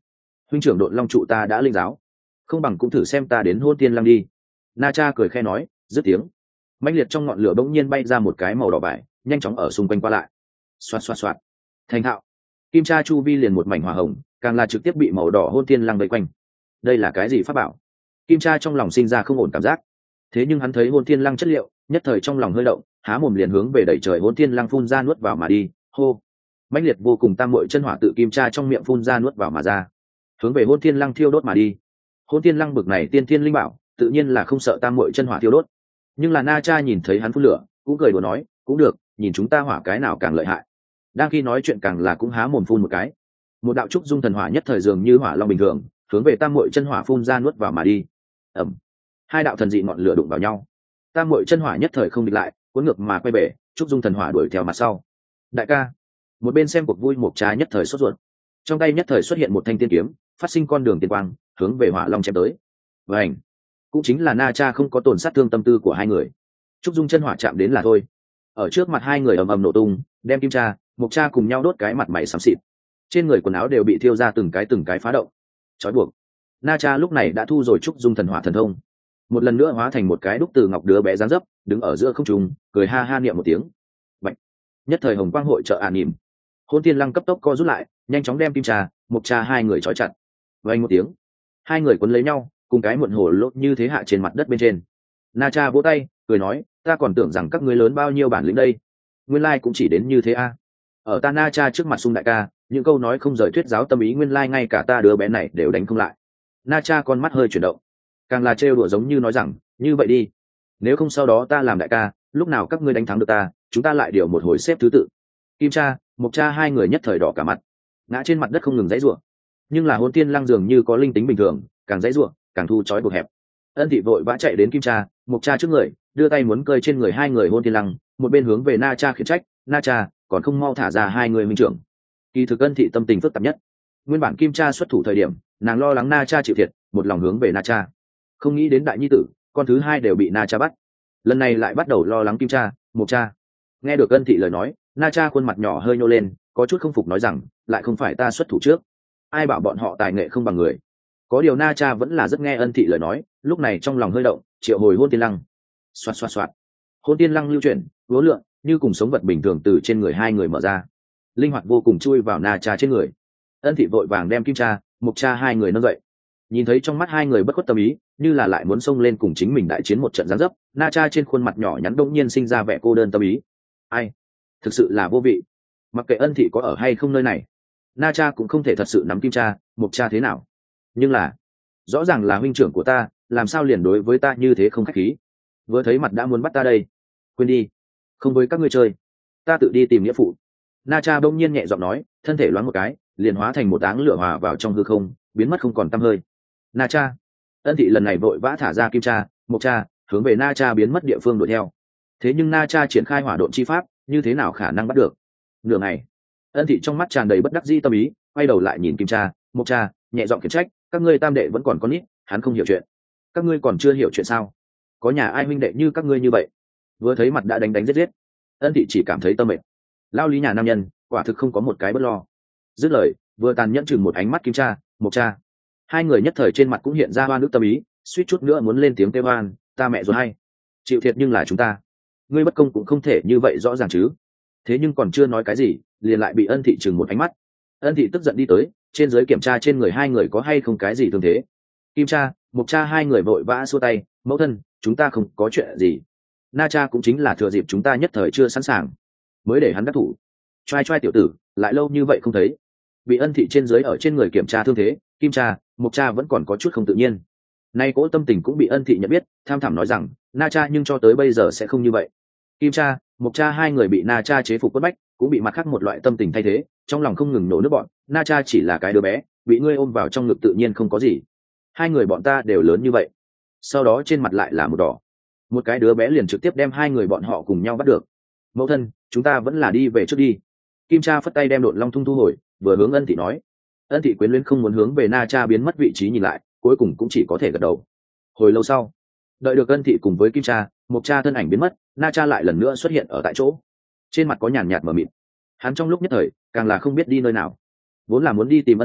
huynh trưởng đội long trụ ta đã linh giáo, không bằng cũng thử xem ta đến hôn tiên lăng đi. Na Cha cười khe nói, dứt tiếng mãnh liệt trong ngọn lửa bỗng nhiên bay ra một cái màu đỏ vải, nhanh chóng ở xung quanh qua lại, xoạt xoạt xoạt, thành thạo. Kim Cha chu vi liền một mảnh hỏa hồng, càng là trực tiếp bị màu đỏ hôn tiên lăng vây quanh. Đây là cái gì pháp bảo? Kim Cha trong lòng sinh ra không ổn cảm giác. Thế nhưng hắn thấy hôn tiên lăng chất liệu, nhất thời trong lòng hơi động, há mồm liền hướng về đẩy trời hôn tiên lăng phun ra nuốt vào mà đi. Hô, mãnh liệt vô cùng tam muội chân hỏa tự Kim Cha trong miệng phun ra nuốt vào mà ra, hướng về hôn tiên lăng thiêu đốt mà đi. Hôn tiên lăng bực này tiên thiên linh bảo, tự nhiên là không sợ tam muội chân hỏa thiêu đốt. Nhưng là Na Cha nhìn thấy hắn phun lửa, cũng cười đùa nói, cũng được, nhìn chúng ta hỏa cái nào càng lợi hại. Đang khi nói chuyện càng là cũng há mồm phun một cái, một đạo trúc dung thần hỏa nhất thời dường như hỏa long bình thường, hướng về tam muội chân hỏa phun ra nuốt vào mà đi. Ầm, hai đạo thần dị ngọn lửa đụng vào nhau, tam muội chân hỏa nhất thời không địch lại, cuốn ngược mà quay bể, trúc dung thần hỏa đuổi theo mặt sau. Đại ca, một bên xem cuộc vui Mộc Cha nhất thời sốt ruột, trong tay nhất thời xuất hiện một thanh tiên kiếm, phát sinh con đường tiên quang, hướng về hỏa long chém tới. Vành, cũng chính là Na Cha không có tổn sát thương tâm tư của hai người, trúc dung chân hỏa chạm đến là thôi. Ở trước mặt hai người ầm ầm nổ tung, đem Kim Cha, Mộc Cha cùng nhau đốt cái mặt mày xám xịt, trên người quần áo đều bị thiêu ra từng cái từng cái phá động, trói buộc. Na Cha lúc này đã thu rồi trúc dung thần hỏa thần thông, một lần nữa hóa thành một cái đúc từ ngọc đứa bé dáng dấp, đứng ở giữa không trung, cười ha ha niệm một tiếng. Bạch, nhất thời hồng quang hội trợ ả nỉm, hôn tiên lăng cấp tốc co rút lại, nhanh chóng đem Kim Cha, Mộc Cha hai người trói chặt. Vang một tiếng, hai người quấn lấy nhau, cùng cái muộn hồ lốt như thế hạ trên mặt đất bên trên. Na Cha vỗ tay, cười nói, ta còn tưởng rằng các ngươi lớn bao nhiêu bản lĩnh đây, nguyên lai cũng chỉ đến như thế a. Ở ta Na Cha trước mặt Sung đại ca, những câu nói không rời thuyết giáo tâm ý, nguyên lai ngay cả ta đứa bé này đều đánh không lại. Na Cha con mắt hơi chuyển động, càng là trêu đùa giống như nói rằng, như vậy đi, nếu không sau đó ta làm đại ca, lúc nào các ngươi đánh thắng được ta, chúng ta lại điều một hồi xếp thứ tự. Kim Cha, Mộc Cha hai người nhất thời đỏ cả mặt, ngã trên mặt đất không ngừng dãy rủa. Nhưng là hôn tiên lăng dường như có linh tính bình thường, càng dãy rủa càng thu chói buộc hẹp. Ân Thị vội vã chạy đến Kim Cha, Mộc Cha trước người, đưa tay muốn cơi trên người hai người hôn tiên lăng, một bên hướng về Na Cha khiển trách, Na Cha, còn không mau thả ra hai người minh trưởng. Kỳ thực Ân Thị tâm tình phức tạp nhất. Nguyên bản Kim Cha xuất thủ thời điểm, nàng lo lắng Na Cha chịu thiệt, một lòng hướng về Na Cha, không nghĩ đến đại nhi tử, con thứ hai đều bị Na Cha bắt, lần này lại bắt đầu lo lắng Kim Cha, Mộc Cha. Nghe được Ân Thị lời nói, Na Cha khuôn mặt nhỏ hơi nhô lên, có chút không phục nói rằng, lại không phải ta xuất thủ trước, ai bảo bọn họ tài nghệ không bằng người. Có điều Na Cha vẫn là rất nghe Ân Thị lời nói, lúc này trong lòng hơi động, triệu hồi hôn tiên lăng. Xoạt xoạt xoạt, hôn tiên lăng lưu chuyển, vố lượng như cùng sống vật bình thường từ trên người hai người mở ra, linh hoạt vô cùng chui vào Na Cha trên người. Ân Thị vội vàng đem Kim Cha, Mộc Cha hai người nâng dậy, nhìn thấy trong mắt hai người bất khuất tâm ý, như là lại muốn xông lên cùng chính mình đại chiến một trận giáng dấp. Na Cha trên khuôn mặt nhỏ nhắn đông nhiên sinh ra vẻ cô đơn tâm ý. Ai, thực sự là vô vị. Mặc kệ Ân Thị có ở hay không nơi này, Na Cha cũng không thể thật sự nắm Kim Cha, Mộc Cha thế nào. Nhưng là, rõ ràng là huynh trưởng của ta, làm sao liền đối với ta như thế không khách khí. Vừa thấy mặt đã muốn bắt ta đây. Quên đi, không với các ngươi chơi, ta tự đi tìm nghĩa phụ. Na Cha bỗng nhiên nhẹ giọng nói, thân thể loáng một cái, liền hóa thành một áng lửa hòa vào trong hư không, biến mất không còn tăm hơi. Na Cha, Ân Thị lần này vội vã thả ra Kim Cha, Mộc Cha, hướng về Na Cha biến mất địa phương đuổi theo. Thế nhưng Na Cha triển khai hỏa độn chi pháp, như thế nào khả năng bắt được? Nửa ngày, Ân Thị trong mắt tràn đầy bất đắc dĩ tâm ý, quay đầu lại nhìn Kim Cha, Mộc Cha, nhẹ giọng khiển trách, các ngươi tam đệ vẫn còn con nít, hắn không hiểu chuyện. Các ngươi còn chưa hiểu chuyện sao? Có nhà ai huynh đệ như các ngươi như vậy? Vừa thấy mặt đã đánh đánh giết giết. Ân Thị chỉ cảm thấy tâm mệt. Lao lý nhà nam nhân, quả thực không có một cái bất lo. Dứt lời, vừa tàn nhẫn chừng một ánh mắt Kim Cha, Mộc Cha. Hai người nhất thời trên mặt cũng hiện ra oan ức tâm ý, suýt chút nữa muốn lên tiếng kêu oan, ta mẹ rồi hay, chịu thiệt nhưng là chúng ta, ngươi bất công cũng không thể như vậy rõ ràng chứ. Thế nhưng còn chưa nói cái gì, liền lại bị Ân Thị chừng một ánh mắt. Ân Thị tức giận đi tới, trên dưới kiểm tra trên người hai người có hay không cái gì thương thế. Kim Cha, Mộc Cha hai người vội vã xua tay, mẫu thân, chúng ta không có chuyện gì. Na Cha cũng chính là thừa dịp chúng ta nhất thời chưa sẵn sàng, mới để hắn đắc thủ. Trai trai tiểu tử, lại lâu như vậy không thấy. Bị Ân Thị trên dưới ở trên người kiểm tra thương thế, Kim Cha, Mộc Cha vẫn còn có chút không tự nhiên. Nay cố tâm tình cũng bị Ân Thị nhận biết, tham thẳm nói rằng, Na Cha nhưng cho tới bây giờ sẽ không như vậy. Kim Cha, Mộc Cha hai người bị Na Cha chế phục quất bách, cũng bị mặt khác một loại tâm tình thay thế, trong lòng không ngừng nổ nước bọn. Na Cha chỉ là cái đứa bé, bị ngươi ôm vào trong ngực tự nhiên không có gì. Hai người bọn ta đều lớn như vậy. Sau đó trên mặt lại là một đỏ. Một cái đứa bé liền trực tiếp đem hai người bọn họ cùng nhau bắt được. Mẫu thân, chúng ta vẫn là đi về trước đi. Kim Cha phất tay đem Độn Long Thung thu hồi, vừa hướng Ân Thị nói. Ân Thị quyến luyến không muốn hướng về Na Cha biến mất vị trí nhìn lại, cuối cùng cũng chỉ có thể gật đầu. Hồi lâu sau, đợi được Ân Thị cùng với Kim Cha, Mộc Cha thân ảnh biến mất, Na Cha lại lần nữa xuất hiện ở tại chỗ. Trên mặt có nhàn nhạt mờ mịt, hắn trong lúc nhất thời càng là không biết đi nơi nào. Vốn là muốn đi tìm Ân Thọ,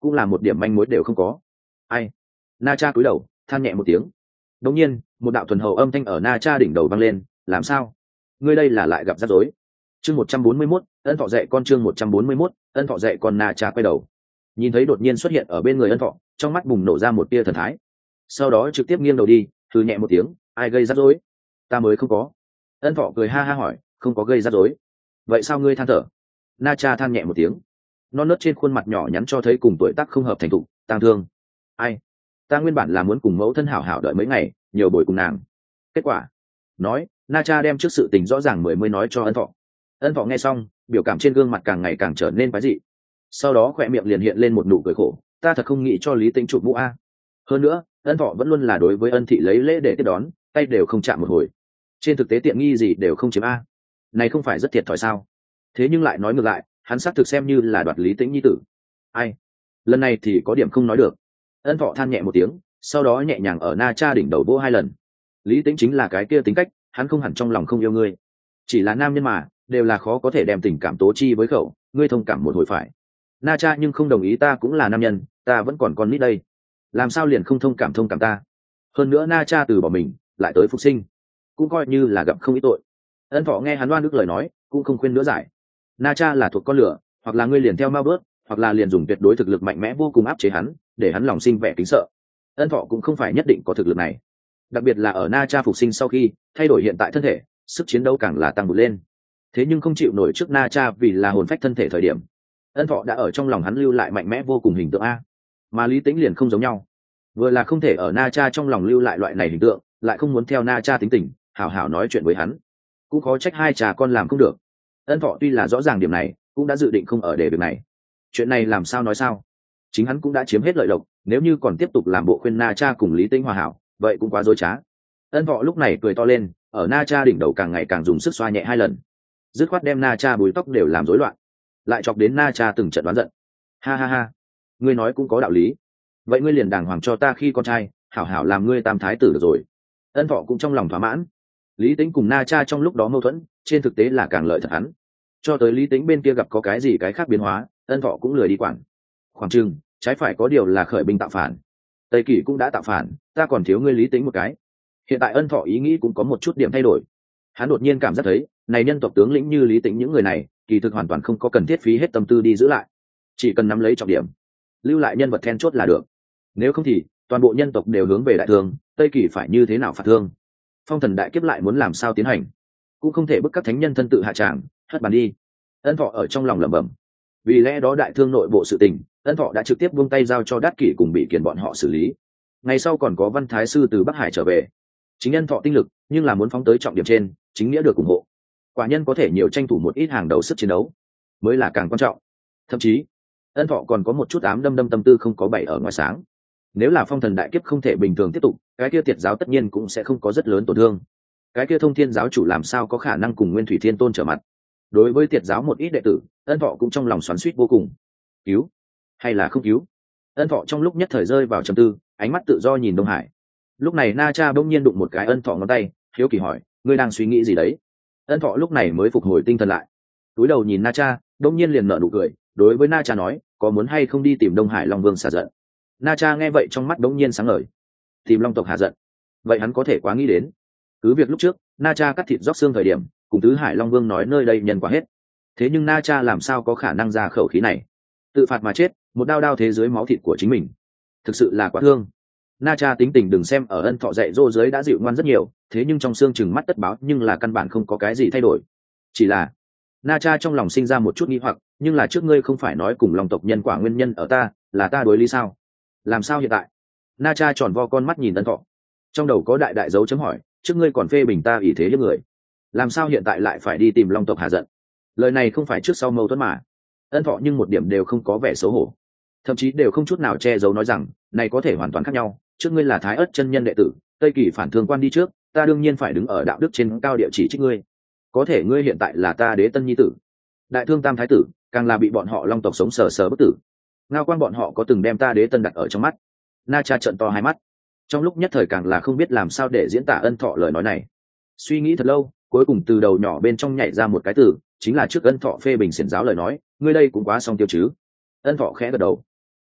cũng là một điểm manh mối đều không có. Ai? Na Cha cúi đầu than nhẹ một tiếng. Đột nhiên một đạo thuần hậu âm thanh ở Na Cha đỉnh đầu vang lên, làm sao ngươi đây là lại gặp rắc rối? Chương một trăm bốn mươi mốt, ân thọ dạy con. Chương một trăm bốn mươi mốt, ân thọ dạy con. Na Cha quay đầu nhìn thấy đột nhiên xuất hiện ở bên người ân thọ, trong mắt bùng nổ ra một tia thần thái, sau đó trực tiếp nghiêng đầu đi, thư nhẹ một tiếng, ai gây rắc rối? Ta mới không có. Ân thọ cười ha ha hỏi, không có gây rắc rối, vậy sao ngươi than thở? Na Cha than nhẹ một tiếng, non nớt trên khuôn mặt nhỏ nhắn cho thấy cùng tuổi tác không hợp thành thục, tang thương. Ai? Ta nguyên bản là muốn cùng mẫu thân hảo hảo đợi mấy ngày, nhiều buổi cùng nàng. Kết quả nói, Na Cha đem trước sự tình rõ ràng mười mới nói cho ân thọ. Ân thọ nghe xong, biểu cảm trên gương mặt càng ngày càng trở nên quái dị, sau đó khỏe miệng liền hiện lên một nụ cười khổ, ta thật không nghĩ cho Lý Tĩnh chụp mũ a. Hơn nữa ân thọ vẫn luôn là đối với ân thị lấy lễ để tiếp đón, tay đều không chạm một hồi, trên thực tế tiện nghi gì đều không chiếm a, này không phải rất thiệt thòi sao? Thế nhưng lại nói ngược lại, hắn xác thực xem như là đoạt Lý Tĩnh nhi tử. Ai? Lần này thì có điểm không nói được. Ân thọ than nhẹ một tiếng, sau đó nhẹ nhàng ở Na Cha đỉnh đầu vỗ hai lần. Lý Tĩnh chính là cái kia tính cách, hắn không hẳn trong lòng không yêu ngươi, chỉ là nam nhân mà đều là khó có thể đem tình cảm tố chi với khẩu, ngươi thông cảm một hồi phải. Na Cha nhưng không đồng ý, ta cũng là nam nhân, ta vẫn còn con nít đây, làm sao liền không thông cảm thông cảm ta? Hơn nữa Na Cha từ bỏ mình lại tới phục sinh, cũng coi như là gặp không ít tội. Ân thọ nghe hắn đoan đức lời nói, cũng không khuyên nữa giải. Na Cha là thuộc con lửa, hoặc là ngươi liền theo ma bớt, hoặc là liền dùng tuyệt đối thực lực mạnh mẽ vô cùng áp chế hắn, để hắn lòng sinh vẻ kính sợ. Ân thọ cũng không phải nhất định có thực lực này, đặc biệt là ở Na Cha phục sinh sau khi thay đổi hiện tại thân thể, sức chiến đấu càng là tăng vụt lên. Thế nhưng không chịu nổi trước Na Cha vì là hồn phách thân thể thời điểm, ân thọ đã ở trong lòng hắn lưu lại mạnh mẽ vô cùng hình tượng a. Mà Lý Tĩnh liền không giống nhau, vừa là không thể ở Na Cha trong lòng lưu lại loại này hình tượng, lại không muốn theo Na Cha tính tình hảo hảo nói chuyện với hắn, cũng khó trách hai cha con làm không được. Ân thọ tuy là rõ ràng điểm này, cũng đã dự định không ở để việc này. Chuyện này làm sao nói sao, chính hắn cũng đã chiếm hết lợi lộc, nếu như còn tiếp tục làm bộ khuyên Na Cha cùng Lý Tĩnh hòa hảo, vậy cũng quá dối trá. Ân thọ lúc này cười to lên, ở Na Cha đỉnh đầu càng ngày càng dùng sức xoa nhẹ hai lần, dứt khoát đem Na Cha bùi tóc đều làm rối loạn, lại chọc đến Na Cha từng trận đoán giận. Ha ha ha, ngươi nói cũng có đạo lý, vậy ngươi liền đàng hoàng cho ta khi con trai, hảo hảo làm ngươi tam thái tử được rồi. Ân thọ cũng trong lòng thỏa mãn. Lý Tĩnh cùng Na Cha trong lúc đó mâu thuẫn, trên thực tế là càng lợi thật hắn. Cho tới Lý Tĩnh bên kia gặp có cái gì cái khác biến hóa, ân thọ cũng lười đi quản. Khoảng chừng trái phải có điều là khởi binh tạo phản, Tây Kỳ cũng đã tạo phản, ta còn thiếu ngươi Lý Tĩnh một cái. Hiện tại ân thọ ý nghĩ cũng có một chút điểm thay đổi. Hắn đột nhiên cảm giác thấy, này nhân tộc tướng lĩnh như Lý Tĩnh những người này, kỳ thực hoàn toàn không có cần thiết phí hết tâm tư đi giữ lại, chỉ cần nắm lấy trọng điểm, lưu lại nhân vật then chốt là được. Nếu không thì toàn bộ nhân tộc đều hướng về đại thương, Tây Kỳ phải như thế nào phạt thương? Phong thần đại kiếp lại muốn làm sao tiến hành? Cũng không thể bức các thánh nhân thân tự hạ tràng, hất bàn đi. Ân thọ ở trong lòng lẩm bẩm. Vì lẽ đó đại thương nội bộ sự tình, ân thọ đã trực tiếp buông tay giao cho Đát Kỷ cùng Bị Kiền bọn họ xử lý. Ngày sau còn có Văn Thái sư từ Bắc Hải trở về, chính ân thọ tinh lực nhưng là muốn phóng tới trọng điểm trên, chính nghĩa được ủng hộ. Quả nhân có thể nhiều tranh thủ một ít hàng đầu sức chiến đấu, mới là càng quan trọng. Thậm chí ân thọ còn có một chút ám đâm đâm tâm tư không có bày ở ngoài sáng. Nếu là phong thần đại kiếp không thể bình thường tiếp tục, cái kia Tiệt giáo tất nhiên cũng sẽ không có rất lớn tổn thương. Cái kia Thông Thiên giáo chủ làm sao có khả năng cùng Nguyên Thủy Thiên Tôn trở mặt? Đối với Tiệt giáo một ít đệ tử, ân thọ cũng trong lòng xoắn xuýt vô cùng. Cứu hay là không cứu? Ân thọ trong lúc nhất thời rơi vào trầm tư, ánh mắt tự do nhìn Đông Hải. Lúc này Na Cha bỗng nhiên đụng một cái ân thọ ngón tay, hiếu kỳ hỏi, ngươi đang suy nghĩ gì đấy? Ân thọ lúc này mới phục hồi tinh thần lại, cúi đầu nhìn Na Cha, bỗng nhiên liền nở nụ cười, đối với Na Cha nói, có muốn hay không đi tìm Đông Hải Long Vương xả giận? Na Cha nghe vậy trong mắt bỗng nhiên sáng ngời, tìm Long tộc hạ giận, vậy hắn có thể quá nghĩ đến. Cứ việc lúc trước Na Cha cắt thịt róc xương thời điểm, cùng tứ Hải Long Vương nói nơi đây nhân quả hết, thế nhưng Na Cha làm sao có khả năng ra khẩu khí này, tự phạt mà chết, một đao đao thế dưới máu thịt của chính mình, thực sự là quá thương. Na Cha tính tình đừng xem ở ân thọ dạy dỗ dưới đã dịu ngoan rất nhiều, thế nhưng trong xương chừng mắt tất báo nhưng là căn bản không có cái gì thay đổi. Chỉ là Na Cha trong lòng sinh ra một chút nghi hoặc, nhưng là trước ngươi không phải nói cùng Long tộc nhân quả nguyên nhân ở ta, là ta đối lý sao? Làm sao hiện tại? Na Cha tròn vo con mắt nhìn ân thọ, trong đầu có đại đại dấu chấm hỏi, trước ngươi còn phê bình ta ỷ thế hiếp người, làm sao hiện tại lại phải đi tìm Long tộc hạ giận? Lời này không phải trước sau mâu thuẫn mà. Ân thọ nhưng một điểm đều không có vẻ xấu hổ, thậm chí đều không chút nào che giấu nói rằng, này có thể hoàn toàn khác nhau. Trước ngươi là Thái Ất chân nhân đệ tử, Tây Kỳ phản thương quan đi trước, ta đương nhiên phải đứng ở đạo đức trên cao địa chỉ trích ngươi. Có thể ngươi hiện tại là ta đế tân nhi tử, đại thương tam thái tử, càng là bị bọn họ Long tộc sống sờ sờ bức tử. Ngao quan bọn họ có từng đem ta đế tân đặt ở trong mắt? Na Cha trợn to hai mắt, trong lúc nhất thời càng là không biết làm sao để diễn tả ân thọ lời nói này. Suy nghĩ thật lâu, cuối cùng từ đầu nhỏ bên trong nhảy ra một cái từ, chính là trước ân thọ phê bình xiển giáo lời nói, ngươi đây cũng quá song tiêu chứ. Ân thọ khẽ gật đầu,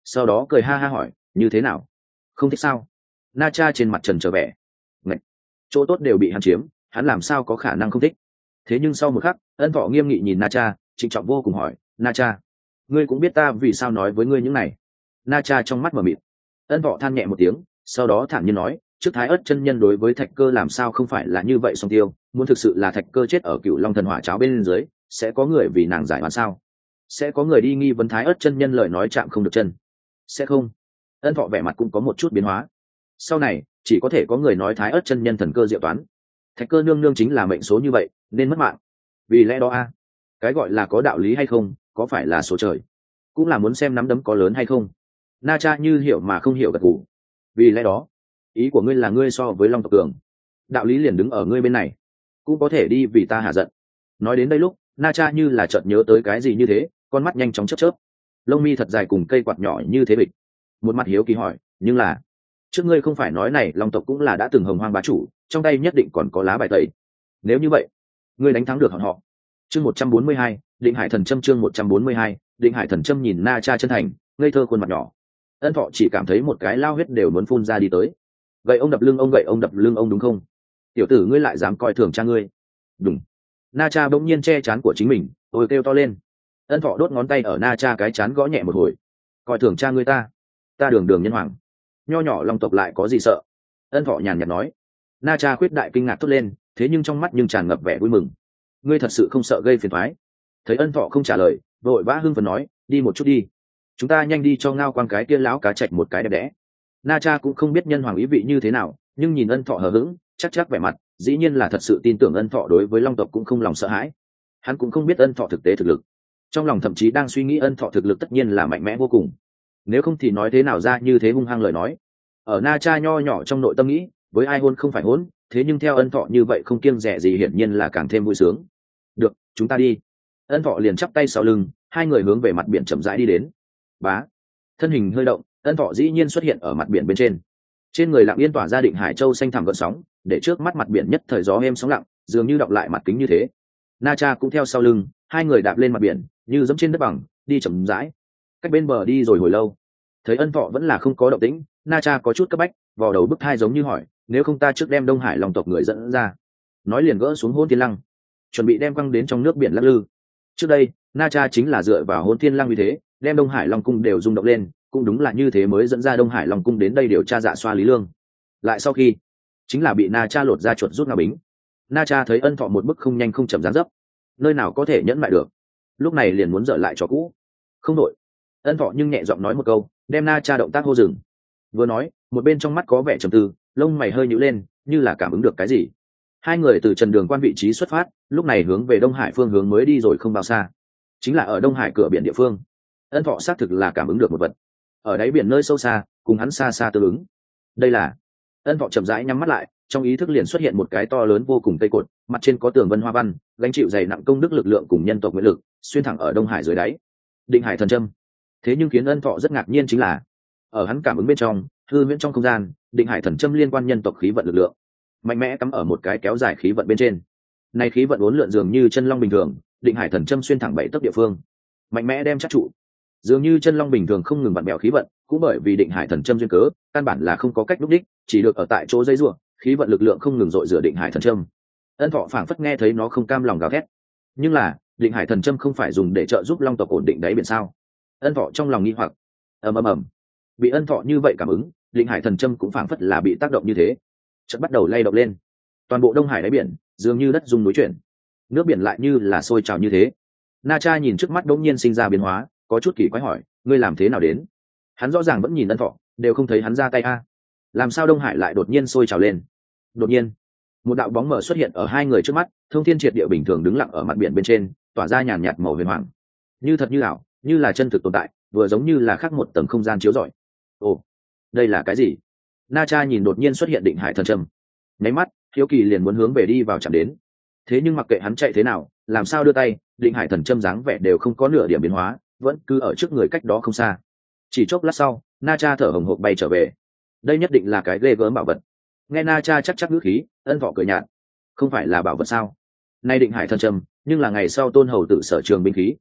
sau đó cười ha ha hỏi như thế nào, không thích sao? Na Cha trên mặt trần trở vẻ. Ngạch, chỗ tốt đều bị hắn chiếm, hắn làm sao có khả năng không thích? Thế nhưng sau một khắc, Ân Thọ nghiêm nghị nhìn Na Cha, trịnh trọng vô cùng hỏi, Na Cha, ngươi cũng biết ta vì sao nói với ngươi những này. Na Cha trong mắt mờ mịt. Ân Thọ than nhẹ một tiếng, sau đó thản nhiên nói, trước Thái Ức chân nhân đối với Thạch Cơ làm sao không phải là như vậy song tiêu, muốn thực sự là Thạch Cơ chết ở Cựu Long thần hỏa cháo bên dưới, sẽ có người vì nàng giải oan sao? Sẽ có người đi nghi vấn Thái Ức chân nhân lời nói chạm không được chân? Sẽ không. Ân Thọ vẻ mặt cũng có một chút biến hóa. Sau này chỉ có thể có người nói Thái Ức chân nhân thần cơ diệu toán, Thạch Cơ nương nương chính là mệnh số như vậy nên mất mạng. Vì lẽ đó a, cái gọi là có đạo lý hay không, có phải là số trời, cũng là muốn xem nắm đấm có lớn hay không. Na Cha như hiểu mà không hiểu gật gù. Vì lẽ đó, ý của ngươi là ngươi so với Long tộc cường, đạo lý liền đứng ở ngươi bên này, cũng có thể đi vì ta hạ giận. Nói đến đây lúc, Na Cha như là chợt nhớ tới cái gì như thế, con mắt nhanh chóng chớp chớp, lông mi thật dài cùng cây quạt nhỏ như thế bịch. Một mặt hiếu kỳ hỏi, nhưng là trước ngươi không phải nói này Long tộc cũng là đã từng hồng hoang bá chủ, trong tay nhất định còn có lá bài tẩy. Nếu như vậy, ngươi đánh thắng được họ. Chương một trăm bốn mươi hai, Định Hải Thần Châm. Chương một trăm bốn mươi hai, Định Hải Thần Châm. Nhìn Na Cha chân thành, ngây thơ khuôn mặt nhỏ, Ân Thọ chỉ cảm thấy một cái lao huyết đều muốn phun ra đi tới. Vậy ông đập lưng ông, vậy ông đập lưng ông đúng không? Tiểu tử ngươi lại dám coi thường cha ngươi? Đúng. Na Cha bỗng nhiên che chán của chính mình, ôi kêu to lên. Ân Thọ đốt ngón tay ở Na Cha cái chán gõ nhẹ một hồi. Coi thường cha ngươi ta? Ta đường đường nhân hoàng, nho nhỏ Long tộc lại có gì sợ? Ân Thọ nhàn nhạt nói. Na Cha khuyết đại kinh ngạc thốt lên, thế nhưng trong mắt nhưng tràn ngập vẻ vui mừng. Ngươi thật sự không sợ gây phiền toái? Thấy Ân Thọ không trả lời, vội vã hưng phấn nói, đi một chút đi, chúng ta nhanh đi cho Ngao Quang cái kia lão cá trạch một cái đẹp đẽ. Na Cha cũng không biết nhân hoàng ý vị như thế nào, nhưng nhìn Ân Thọ hờ hững chắc chắc vẻ mặt, dĩ nhiên là thật sự tin tưởng Ân Thọ đối với Long tộc cũng không lòng sợ hãi. Hắn cũng không biết Ân Thọ thực tế thực lực, trong lòng thậm chí đang suy nghĩ Ân Thọ thực lực tất nhiên là mạnh mẽ vô cùng, nếu không thì nói thế nào ra như thế hung hăng lời nói. Ở Na Cha nho nhỏ trong nội tâm nghĩ, với ai hôn không phải hôn, thế nhưng theo Ân Thọ như vậy không kiêng dè gì hiển nhiên là càng thêm vui sướng. Được, chúng ta đi. Ân Thọ liền chắp tay sau lưng, hai người hướng về mặt biển chậm rãi đi đến. Bá, thân hình hơi động, Ân Thọ dĩ nhiên xuất hiện ở mặt biển bên trên. Trên người lặng yên tỏa ra Định Hải Châu xanh thẳm gợn sóng, để trước mắt mặt biển nhất thời gió êm sóng lặng, dường như đọng lại mặt kính như thế. Na Cha cũng theo sau lưng, hai người đạp lên mặt biển, như dẫm trên đất bằng, đi chậm rãi. Cách bên bờ đi rồi hồi lâu, thấy Ân Thọ vẫn là không có động tĩnh, Na Cha có chút cấp bách, vò đầu bức thai giống như hỏi, nếu không ta trước đem Đông Hải Long tộc người dẫn ra. Nói liền gỡ xuống Hôn Thiên Lăng, chuẩn bị đem quăng đến trong nước biển lắc lư. Trước đây, Na Cha chính là dựa vào Hôn Thiên Lăng như thế, đem Đông Hải Long cung đều rung động lên, cũng đúng là như thế mới dẫn ra Đông Hải Long cung đến đây điều tra dạ xoa Lý Lương. Lại sau khi, chính là bị Na Cha lột ra chuột rút ngà bính. Na Cha thấy Ân Thọ một bức không nhanh không chậm dáng dấp, nơi nào có thể nhẫn lại được, lúc này liền muốn dở lại cho cũ. Không đổi. Ân Thọ nhưng nhẹ giọng nói một câu, đem Na Cha động tác hô dừng. Vừa nói, một bên trong mắt có vẻ trầm tư, lông mày hơi nhíu lên, như là cảm ứng được cái gì. Hai người từ trần đường quan vị trí xuất phát, lúc này hướng về Đông Hải phương hướng mới đi rồi không bao xa, chính là ở Đông Hải cửa biển địa phương. Ân Thọ xác thực là cảm ứng được một vật ở đáy biển nơi sâu xa, cùng hắn xa xa tương ứng. Đây là. Ân Thọ chậm rãi nhắm mắt lại, trong ý thức liền xuất hiện một cái to lớn vô cùng cây cột, mặt trên có tường vân hoa văn, gánh chịu dày nặng công đức lực lượng cùng nhân tộc nguyện lực, xuyên thẳng ở Đông Hải dưới đáy. Định Hải Thần Châm. Thế nhưng khiến Ân Thọ rất ngạc nhiên chính là, ở hắn cảm ứng bên trong, hư huyễn trong không gian, Định Hải Thần Châm liên quan nhân tộc khí vận lực lượng, mạnh mẽ cắm ở một cái kéo dài khí vận bên trên. Này khí vận uốn lượn dường như chân long bình thường, Định Hải Thần Châm xuyên thẳng bảy tấc địa phương, mạnh mẽ đem chắc trụ. Dường như chân long bình thường không ngừng vặn bẹo khí vận, cũng bởi vì Định Hải Thần Châm duyên cớ, căn bản là không có cách lúc đích, chỉ được ở tại chỗ dây rùa, khí vận lực lượng không ngừng dội rửa Định Hải Thần Châm. Ân Thọ phảng phất nghe thấy nó không cam lòng gào thét. Nhưng là, Định Hải Thần Châm không phải dùng để trợ giúp Long tộc ổn định đáy biển sao? Ân Thọ trong lòng nghi hoặc. Ầm ầm ầm. Bị Ân Thọ như vậy cảm ứng, Định Hải Thần Châm cũng phảng phất là bị tác động như thế, chợt bắt đầu lay động lên. Toàn bộ Đông Hải đáy biển, dường như đất rung núi chuyển, nước biển lại như là sôi trào như thế. Na Cha nhìn trước mắt đống nhiên sinh ra biến hóa, có chút kỳ quái hỏi, ngươi làm thế nào đến? Hắn rõ ràng vẫn nhìn Ân Thọ, đều không thấy hắn ra tay a. Làm sao Đông Hải lại đột nhiên sôi trào lên? Đột nhiên, một đạo bóng mờ xuất hiện ở hai người trước mắt, thông thiên triệt địa bình thường đứng lặng ở mặt biển bên trên, tỏa ra nhàn nhạt màu huyền hoàng, như thật như ảo, như là chân thực tồn tại, vừa giống như là khác một tầng không gian chiếu rọi. Ồ, đây là cái gì? Na Cha nhìn đột nhiên xuất hiện Định Hải Thần Châm, nháy mắt, hiếu kỳ liền muốn hướng về đi vào chạm đến. Thế nhưng mặc kệ hắn chạy thế nào, làm sao đưa tay, Định Hải Thần Châm dáng vẻ đều không có nửa điểm biến hóa, vẫn cứ ở trước người cách đó không xa. Chỉ chốc lát sau, Na Cha thở hổn hộc bay trở về. Đây nhất định là cái ghê gớm bảo vật. Nghe Na Cha chắc chắc ngữ khí, Ân Thọ cười nhạt, không phải là bảo vật sao? Nay Định Hải Thần Châm, nhưng là ngày sau Tôn hầu tự sở trường binh khí,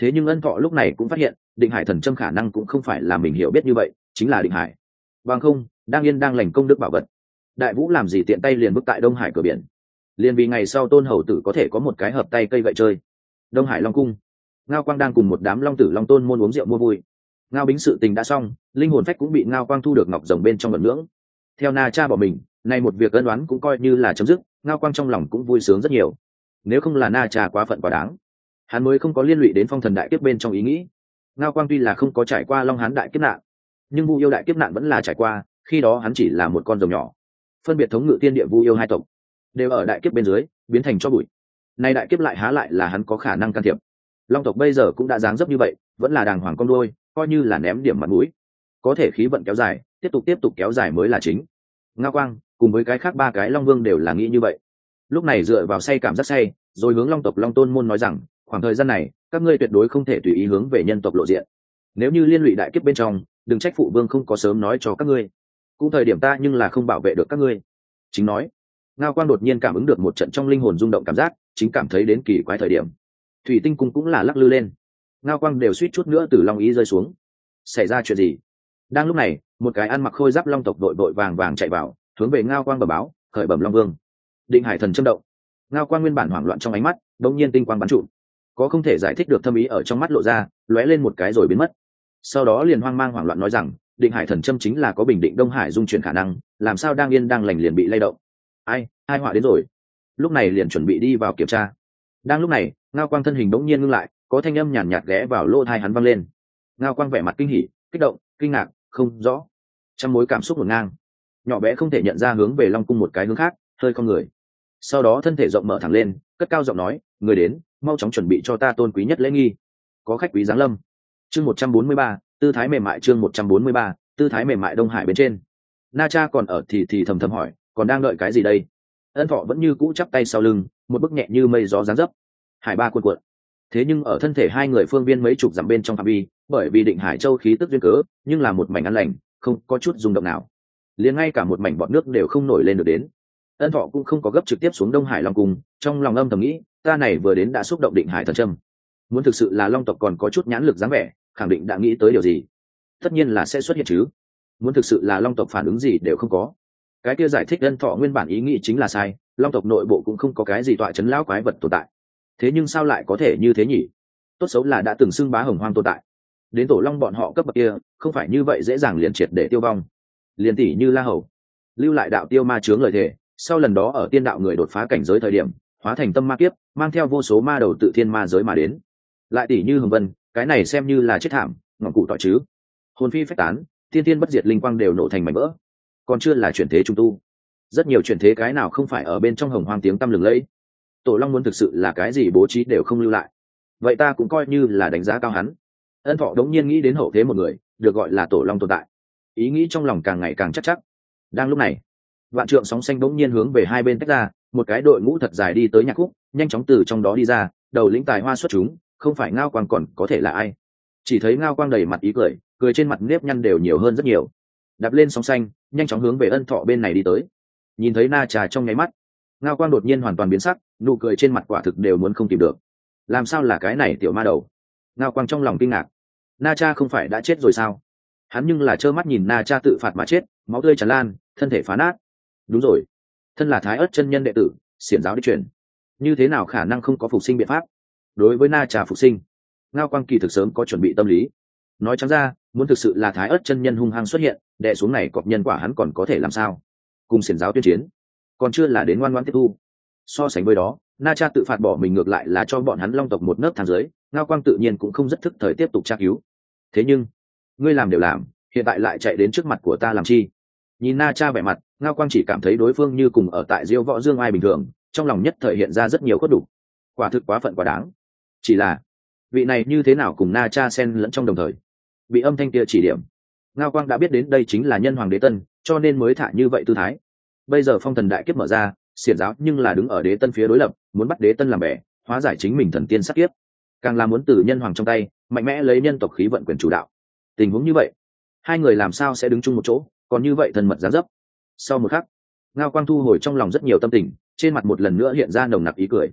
thế nhưng ân thọ lúc này cũng phát hiện định hải thần châm khả năng cũng không phải là mình hiểu biết như vậy, chính là định hải bằng không đang yên đang lành công đức bảo vật. Đại vũ làm gì tiện tay liền bước tại đông hải cửa biển, liền vì ngày sau tôn hầu tử có thể có một cái hợp tay cây gậy chơi. Đông hải long cung, Ngao Quang đang cùng một đám long tử long tôn môn uống rượu mua vui. Ngao Bính sự tình đã xong, linh hồn phách cũng bị Ngao Quang thu được ngọc rồng bên trong vận ngưỡng. Theo Na Cha bỏ mình, nay một việc ân đoán cũng coi như là chấm dứt, Ngao Quang trong lòng cũng vui sướng rất nhiều. Nếu không là Na Cha quá phận quá đáng, hắn mới không có liên lụy đến phong thần đại kiếp bên trong ý nghĩ. Ngao Quang tuy là không có trải qua long hán đại kiếp nạn, nhưng Vu yêu đại kiếp nạn vẫn là trải qua, khi đó hắn chỉ là một con rồng nhỏ, phân biệt thống ngự tiên địa Vu yêu hai tộc, đều ở đại kiếp bên dưới biến thành cho bụi. Nay đại kiếp lại há lại là hắn có khả năng can thiệp. Long tộc bây giờ cũng đã dáng dấp như vậy, vẫn là đàng hoàng con đôi, coi như là ném điểm mặt mũi. Có thể khí vận kéo dài, tiếp tục tiếp tục kéo dài mới là chính. Ngao Quang cùng với cái khác ba cái long vương đều là nghĩ như vậy. Lúc này dựa vào say cảm giác say, rồi hướng long tộc long tôn môn nói rằng, khoảng thời gian này các ngươi tuyệt đối không thể tùy ý hướng về nhân tộc lộ diện. Nếu như liên lụy đại kiếp bên trong, đừng trách phụ vương không có sớm nói cho các ngươi. Cũng thời điểm ta nhưng là không bảo vệ được các ngươi. Chính nói. Ngao Quang đột nhiên cảm ứng được một trận trong linh hồn rung động cảm giác, chính cảm thấy đến kỳ quái thời điểm. Thủy tinh cung cũng là lắc lư lên. Ngao Quang đều suýt chút nữa từ long ý rơi xuống. Xảy ra chuyện gì? Đang lúc này, một cái ăn mặc khôi giáp long tộc đội đội vàng vàng chạy vào, hướng về Ngao Quang bẩm báo, khởi bẩm long vương. Định hải thần châm động. Ngao Quang nguyên bản hoảng loạn trong ánh mắt, đột nhiên tinh quang bắn trụ, có không thể giải thích được thâm ý ở trong mắt lộ ra, lóe lên một cái rồi biến mất. Sau đó liền hoang mang hoảng loạn nói rằng, định hải thần châm chính là có bình định đông hải dung chuyển khả năng, làm sao đang yên đang lành liền bị lay động? Ai, hai họa đến rồi. Lúc này liền chuẩn bị đi vào kiểm tra. Đang lúc này, Ngao Quang thân hình đống nhiên ngưng lại, có thanh âm nhàn nhạt ghé vào lỗ tai hắn vang lên. Ngao Quang vẻ mặt kinh hỉ, kích động, kinh ngạc, không rõ, trăm mối cảm xúc ngổn ngang. Nhỏ bé không thể nhận ra hướng về Long cung một cái hướng khác, hơi không người. Sau đó thân thể rộng mở thẳng lên, cất cao giọng nói, người đến, mau chóng chuẩn bị cho ta tôn quý nhất lễ nghi. Có khách quý giáng lâm. Chương một trăm bốn mươi ba, tư thái mềm mại. Chương một trăm bốn mươi ba, tư thái mềm mại. Đông Hải bên trên, Na Cha còn ở thì thì thầm thầm hỏi, còn đang đợi cái gì đây? Ân Thọ vẫn như cũ chắp tay sau lưng, một bức nhẹ như mây gió dáng dấp. Hải ba cuộn cuộn. Thế nhưng ở thân thể hai người phương viên mấy chục dặm bên trong phạm vi, bởi vì Định Hải Châu khí tức duyên cớ, nhưng là một mảnh an lành, không có chút rung động nào. Liền ngay cả một mảnh bọt nước đều không nổi lên được đến. Ân Thọ cũng không có gấp trực tiếp xuống Đông Hải Long cung, trong lòng âm thầm nghĩ, ta này vừa đến đã xúc động Định Hải thần châm. Muốn thực sự là Long tộc còn có chút nhãn lực dáng vẻ, khẳng định đã nghĩ tới điều gì. Tất nhiên là sẽ xuất hiện chứ. Muốn thực sự là Long tộc phản ứng gì đều không có. Cái kia giải thích Ân Thọ nguyên bản ý nghĩ chính là sai, Long tộc nội bộ cũng không có cái gì tọa chấn lão quái vật tồn tại. Thế nhưng sao lại có thể như thế nhỉ? Tốt xấu là đã từng xưng bá hồng hoang tồn tại. Đến tổ long bọn họ cấp bậc kia, không phải như vậy dễ dàng liền triệt để tiêu vong. Liền tỷ như La Hầu, lưu lại đạo tiêu ma chướng lời thề, sau lần đó ở tiên đạo người đột phá cảnh giới thời điểm, hóa thành tâm ma kiếp, mang theo vô số ma đầu tự thiên ma giới mà đến. Lại tỷ như Hồng Vân, cái này xem như là chết thảm, ngọn cụ tỏi chứ. Hồn phi phách tán, thiên thiên bất diệt linh quang đều nổ thành mảnh vỡ. Còn chưa là chuyển thế trung tu. Rất nhiều chuyển thế cái nào không phải ở bên trong hồng hoang tiếng tăm lừng lẫy. Tổ long muốn thực sự là cái gì bố trí đều không lưu lại. Vậy ta cũng coi như là đánh giá cao hắn. Ân Thọ đống nhiên nghĩ đến hậu thế một người, được gọi là tổ long tồn tại. Ý nghĩ trong lòng càng ngày càng chắc chắc. Đang lúc này, vạn trượng sóng xanh đống nhiên hướng về hai bên tách ra, một cái đội ngũ thật dài đi tới nhạc khúc, nhanh chóng từ trong đó đi ra, đầu lĩnh tài hoa xuất chúng, không phải Ngao Quang còn có thể là ai? Chỉ thấy Ngao Quang đầy mặt ý cười, cười trên mặt nếp nhăn đều nhiều hơn rất nhiều. Đạp lên sóng xanh, nhanh chóng hướng về Ân Thọ bên này đi tới. Nhìn thấy Na Trà trong nháy mắt, Ngao Quang đột nhiên hoàn toàn biến sắc, nụ cười trên mặt quả thực đều muốn không tìm được. Làm sao là cái này tiểu ma đầu? Ngao Quang trong lòng kinh ngạc. Na Cha không phải đã chết rồi sao? Hắn nhưng là trơ mắt nhìn Na Cha tự phạt mà chết, máu tươi tràn lan, thân thể phá nát. Đúng rồi, thân là Thái Ức chân nhân đệ tử, xiển giáo đi truyền, như thế nào khả năng không có phục sinh biện pháp? Đối với Na Cha phục sinh, Ngao Quang kỳ thực sớm có chuẩn bị tâm lý. Nói trắng ra, muốn thực sự là Thái Ức chân nhân hung hăng xuất hiện, đè xuống này cọp nhân quả hắn còn có thể làm sao? Cùng xiển giáo tuyên chiến, còn chưa là đến ngoan ngoãn tiếp thu. So sánh với đó, Na Cha tự phạt bỏ mình ngược lại là cho bọn hắn Long tộc một nấc thang dưới, Ngao Quang tự nhiên cũng không rất thức thời tiếp tục tra cứu. Thế nhưng, ngươi làm đều làm, hiện tại lại chạy đến trước mặt của ta làm chi? Nhìn Na Cha vẻ mặt, Ngao Quang chỉ cảm thấy đối phương như cùng ở tại Diêu Võ Dương ai bình thường, trong lòng nhất thời hiện ra rất nhiều khuất đủ. Quả thực quá phận quá đáng. Chỉ là, vị này như thế nào cùng Na Cha xen lẫn trong đồng thời? Bị âm thanh kia chỉ điểm, Ngao Quang đã biết đến đây chính là nhân hoàng đế tân, cho nên mới thả như vậy tư thái. Bây giờ phong thần đại kiếp mở ra, xiển giáo nhưng là đứng ở đế tân phía đối lập, muốn bắt đế tân làm bè, hóa giải chính mình thần tiên sát kiếp, càng là muốn từ nhân hoàng trong tay mạnh mẽ lấy nhân tộc khí vận quyền chủ đạo. Tình huống như vậy, hai người làm sao sẽ đứng chung một chỗ, còn như vậy thân mật gián dấp. Sau một khắc, Ngao Quang thu hồi trong lòng rất nhiều tâm tình, trên mặt một lần nữa hiện ra nồng nặc ý cười.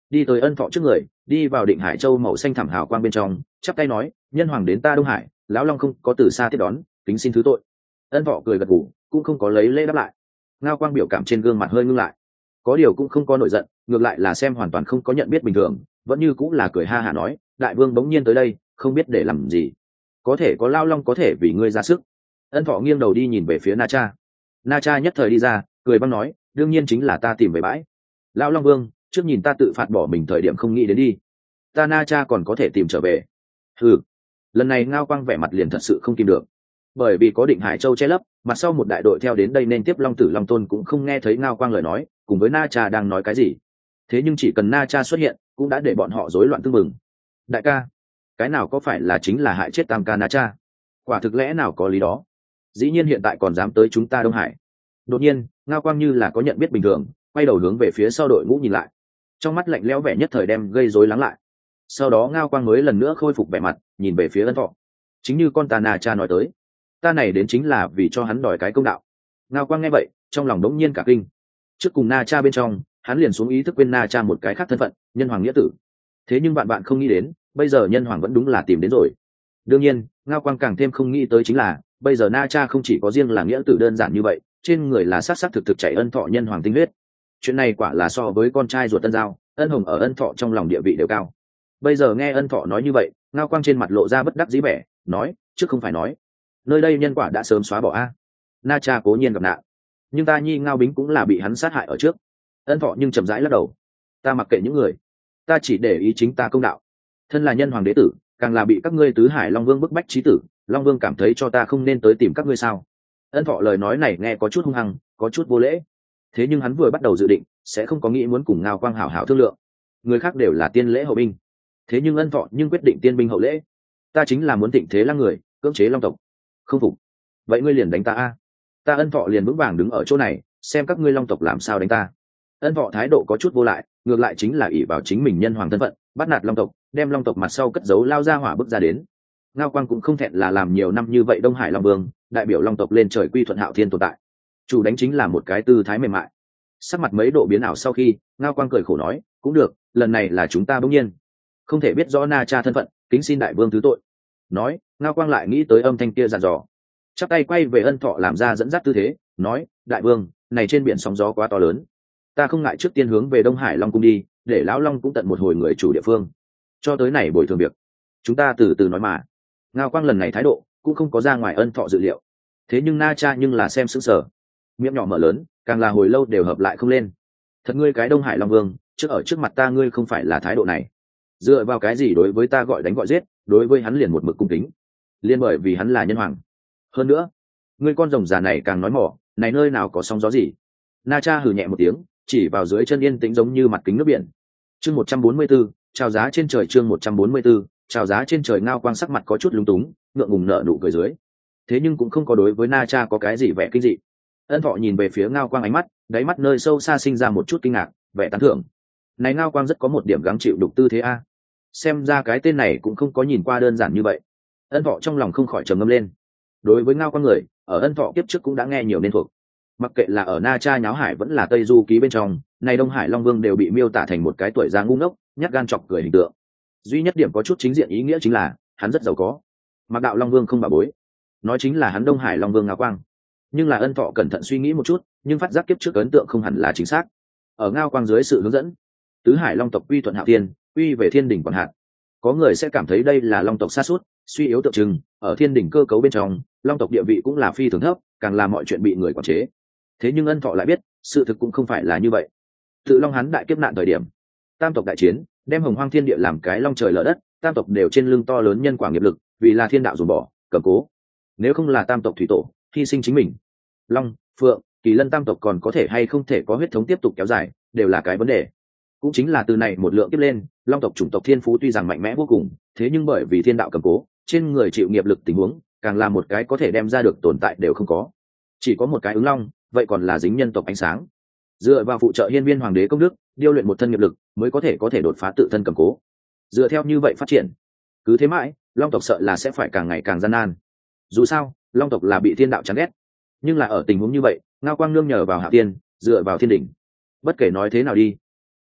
đi tới ân thọ trước người, đi vào định hải châu màu xanh thẳm hào quang bên trong, chắp tay nói, nhân hoàng đến ta Đông Hải, lão long không có từ xa tiếp đón, kính xin thứ tội. Ân thọ cười gật gù, cũng không có lấy lễ đáp lại. Ngao quang biểu cảm trên gương mặt hơi ngưng lại, có điều cũng không có nổi giận, ngược lại là xem hoàn toàn không có nhận biết bình thường, vẫn như cũng là cười ha hả nói, đại vương bỗng nhiên tới đây, không biết để làm gì, có thể có lao long có thể vì ngươi ra sức. Ân thọ nghiêng đầu đi nhìn về phía Na Cha. Na Cha nhất thời đi ra, cười băng nói, đương nhiên chính là ta tìm về bãi. Lão long vương, trước nhìn ta tự phạt bỏ mình thời điểm không nghĩ đến đi, ta Na Cha còn có thể tìm trở về. Ừ, lần này Ngao quang vẻ mặt liền thật sự không kìm được, bởi vì có Định Hải Châu che lấp, mặt sau một đại đội theo đến đây nên tiếp Long Tử Long Tôn cũng không nghe thấy Ngao quang lời nói cùng với Na Cha đang nói cái gì. Thế nhưng chỉ cần Na Cha xuất hiện cũng đã để bọn họ rối loạn tương mừng. Đại ca, cái nào có phải là chính là hại chết tam ca Na Cha? Quả thực lẽ nào có lý đó, dĩ nhiên hiện tại còn dám tới chúng ta Đông Hải. Đột nhiên Ngao quang như là có nhận biết bình thường, quay đầu hướng về phía sau đội ngũ nhìn lại, trong mắt lạnh lẽo vẻ nhất thời đem gây rối lắng lại. Sau đó Ngao quang mới lần nữa khôi phục vẻ mặt, nhìn về phía Ân Thọ, chính như con ta Na Cha nói tới, ta này đến chính là vì cho hắn đòi cái công đạo. Ngao quang nghe vậy trong lòng đống nhiên cả kinh, trước cùng Na Cha bên trong hắn liền xuống ý thức quên Na Cha một cái khác thân phận, nhân hoàng nghĩa tử. Thế nhưng bạn bạn không nghĩ đến bây giờ nhân hoàng vẫn đúng là tìm đến rồi. Đương nhiên Ngao quang càng thêm không nghĩ tới chính là bây giờ Na Cha không chỉ có riêng là nghĩa tử đơn giản như vậy, trên người là sát sát thực thực chảy Ân Thọ nhân hoàng tinh huyết. Chuyện này quả là so với con trai ruột Tân Giao, Ân Hồng ở Ân Thọ trong lòng địa vị đều cao. Bây giờ nghe Ân Thọ nói như vậy, Ngao quang trên mặt lộ ra bất đắc dĩ vẻ, nói, trước không phải nói nơi đây nhân quả đã sớm xóa bỏ a. Na Cha cố nhiên gặp nạn, nhưng ta nhi Ngao Bính cũng là bị hắn sát hại ở trước. Ân Thọ nhưng chậm rãi lắc đầu, ta mặc kệ những người, ta chỉ để ý chính ta công đạo. Thân là nhân hoàng đế tử, càng là bị các ngươi tứ hải Long Vương bức bách chí tử, Long Vương cảm thấy cho ta không nên tới tìm các ngươi sao? Ân Thọ lời nói này nghe có chút hung hăng, có chút vô lễ. Thế nhưng hắn vừa bắt đầu dự định sẽ không có nghĩ muốn cùng Ngao quang hảo hảo thương lượng, người khác đều là tiên lễ hậu binh, thế nhưng Ân Thọ nhưng quyết định tiên binh hậu lễ. Ta chính là muốn thịnh thế lăng người, cưỡng chế Long tộc. Không phục, vậy ngươi liền đánh ta a. Ta Ân Thọ liền vững vàng đứng ở chỗ này, xem các ngươi Long tộc làm sao đánh ta. Ân Thọ thái độ có chút vô lại, ngược lại chính là ỷ vào chính mình nhân hoàng thân phận, bắt nạt Long tộc, đem Long tộc mặt sau cất giấu lao ra hỏa bức ra đến. Ngao quang cũng không thẹn là làm nhiều năm như vậy Đông Hải Long Vương, đại biểu Long tộc lên trời quy thuận hạo thiên tồn tại, chủ đánh chính là một cái tư thái mềm mại. Sắc mặt mấy độ biến ảo sau khi, Ngao quang cười khổ nói, cũng được, lần này là chúng ta bỗng nhiên không thể biết rõ Na Cha thân phận, kính xin đại vương thứ tội. Nói Ngao quang lại nghĩ tới âm thanh kia dặn dò, chắp tay quay về Ân Thọ làm ra dẫn dắt tư thế, nói, đại vương, này trên biển sóng gió quá to lớn, ta không ngại trước tiên hướng về Đông Hải Long cung đi, để lão Long cũng tận một hồi người chủ địa phương. Cho tới này bồi thường việc chúng ta từ từ nói mà. Ngao quang lần này thái độ cũng không có ra ngoài Ân Thọ dự liệu. Thế nhưng Na Cha nhưng là xem sững sờ, miệng nhỏ mở lớn, càng là hồi lâu đều hợp lại không lên. Thật ngươi cái Đông Hải Long Vương, trước ở trước mặt ta ngươi không phải là thái độ này, dựa vào cái gì đối với ta gọi đánh gọi giết, đối với hắn liền một mực cung kính, liên bởi vì hắn là nhân hoàng. Hơn nữa ngươi con rồng già này càng nói mỏ, này nơi nào có sóng gió gì. Na Cha hừ nhẹ một tiếng, chỉ vào dưới chân yên tĩnh giống như mặt kính nước biển. Chương một trăm bốn mươi 144, chào giá trên trời. Chương một trăm bốn mươi 144, chào giá trên trời. Ngao quang sắc mặt có chút lúng túng, ngượng ngùng nở nụ cười dưới, thế nhưng cũng không có đối với Na Cha có cái gì vẻ kinh dị. Ân Thọ nhìn về phía Ngao quang, ánh mắt đáy mắt nơi sâu xa sinh ra một chút kinh ngạc, vẻ tán thưởng. Này Ngao quang rất có một điểm gắng chịu đục tư thế a, xem ra cái tên này cũng không có nhìn qua đơn giản như vậy. Ân Thọ trong lòng không khỏi trầm ngâm lên. Đối với Ngao quang người, ở Ân Thọ kiếp trước cũng đã nghe nhiều nên thuộc. Mặc kệ là ở Na Cha nháo hải vẫn là Tây Du ký bên trong, này Đông Hải Long Vương đều bị miêu tả thành một cái tuổi già ngu ngốc, nhát gan chọc cười hình tượng. Duy nhất điểm có chút chính diện ý nghĩa chính là hắn rất giàu có. Mặc đạo Long Vương không bà bối, nói chính là hắn Đông Hải Long Vương Ngao quang. Nhưng là Ân Thọ cẩn thận suy nghĩ một chút, nhưng phát giác kiếp trước ấn tượng không hẳn là chính xác. Ở Ngao quang dưới sự hướng dẫn, tứ hải Long tộc quy thuận hạo thiên, quy về thiên đỉnh quản hạt. Có người sẽ cảm thấy đây là Long tộc sa sút, suy yếu tượng trưng, ở thiên đỉnh cơ cấu bên trong, Long tộc địa vị cũng là phi thường thấp, càng là mọi chuyện bị người quản chế. Thế nhưng Ân Thọ lại biết, sự thực cũng không phải là như vậy. Tự Long hắn đại kiếp nạn thời điểm, tam tộc đại chiến, đem hồng hoang thiên địa làm cái long trời lở đất, tam tộc đều trên lưng to lớn nhân quả nghiệp lực, vì là thiên đạo dồn bỏ, cầm cố. Nếu không là tam tộc thủy tổ hy sinh chính mình, Long, Phượng, Kỳ Lân tam tộc còn có thể hay không thể có huyết thống tiếp tục kéo dài, đều là cái vấn đề. Cũng chính là từ này một lượng tiếp lên, Long tộc chủng tộc thiên phú tuy rằng mạnh mẽ vô cùng, thế nhưng bởi vì thiên đạo cầm cố, trên người chịu nghiệp lực tình huống, càng là một cái có thể đem ra được tồn tại đều không có. Chỉ có một cái ứng long, vậy còn là dính nhân tộc ánh sáng. Dựa vào phụ trợ hiên viên hoàng đế công đức, điêu luyện một thân nghiệp lực, mới có thể có thể đột phá tự thân cầm cố. Dựa theo như vậy phát triển, cứ thế mãi, Long tộc sợ là sẽ phải càng ngày càng gian nan. Dù sao, Long tộc là bị thiên đạo chán ghét, nhưng là ở tình huống như vậy, Ngao quang nương nhờ vào hạ tiên, dựa vào thiên đỉnh. Bất kể nói thế nào đi,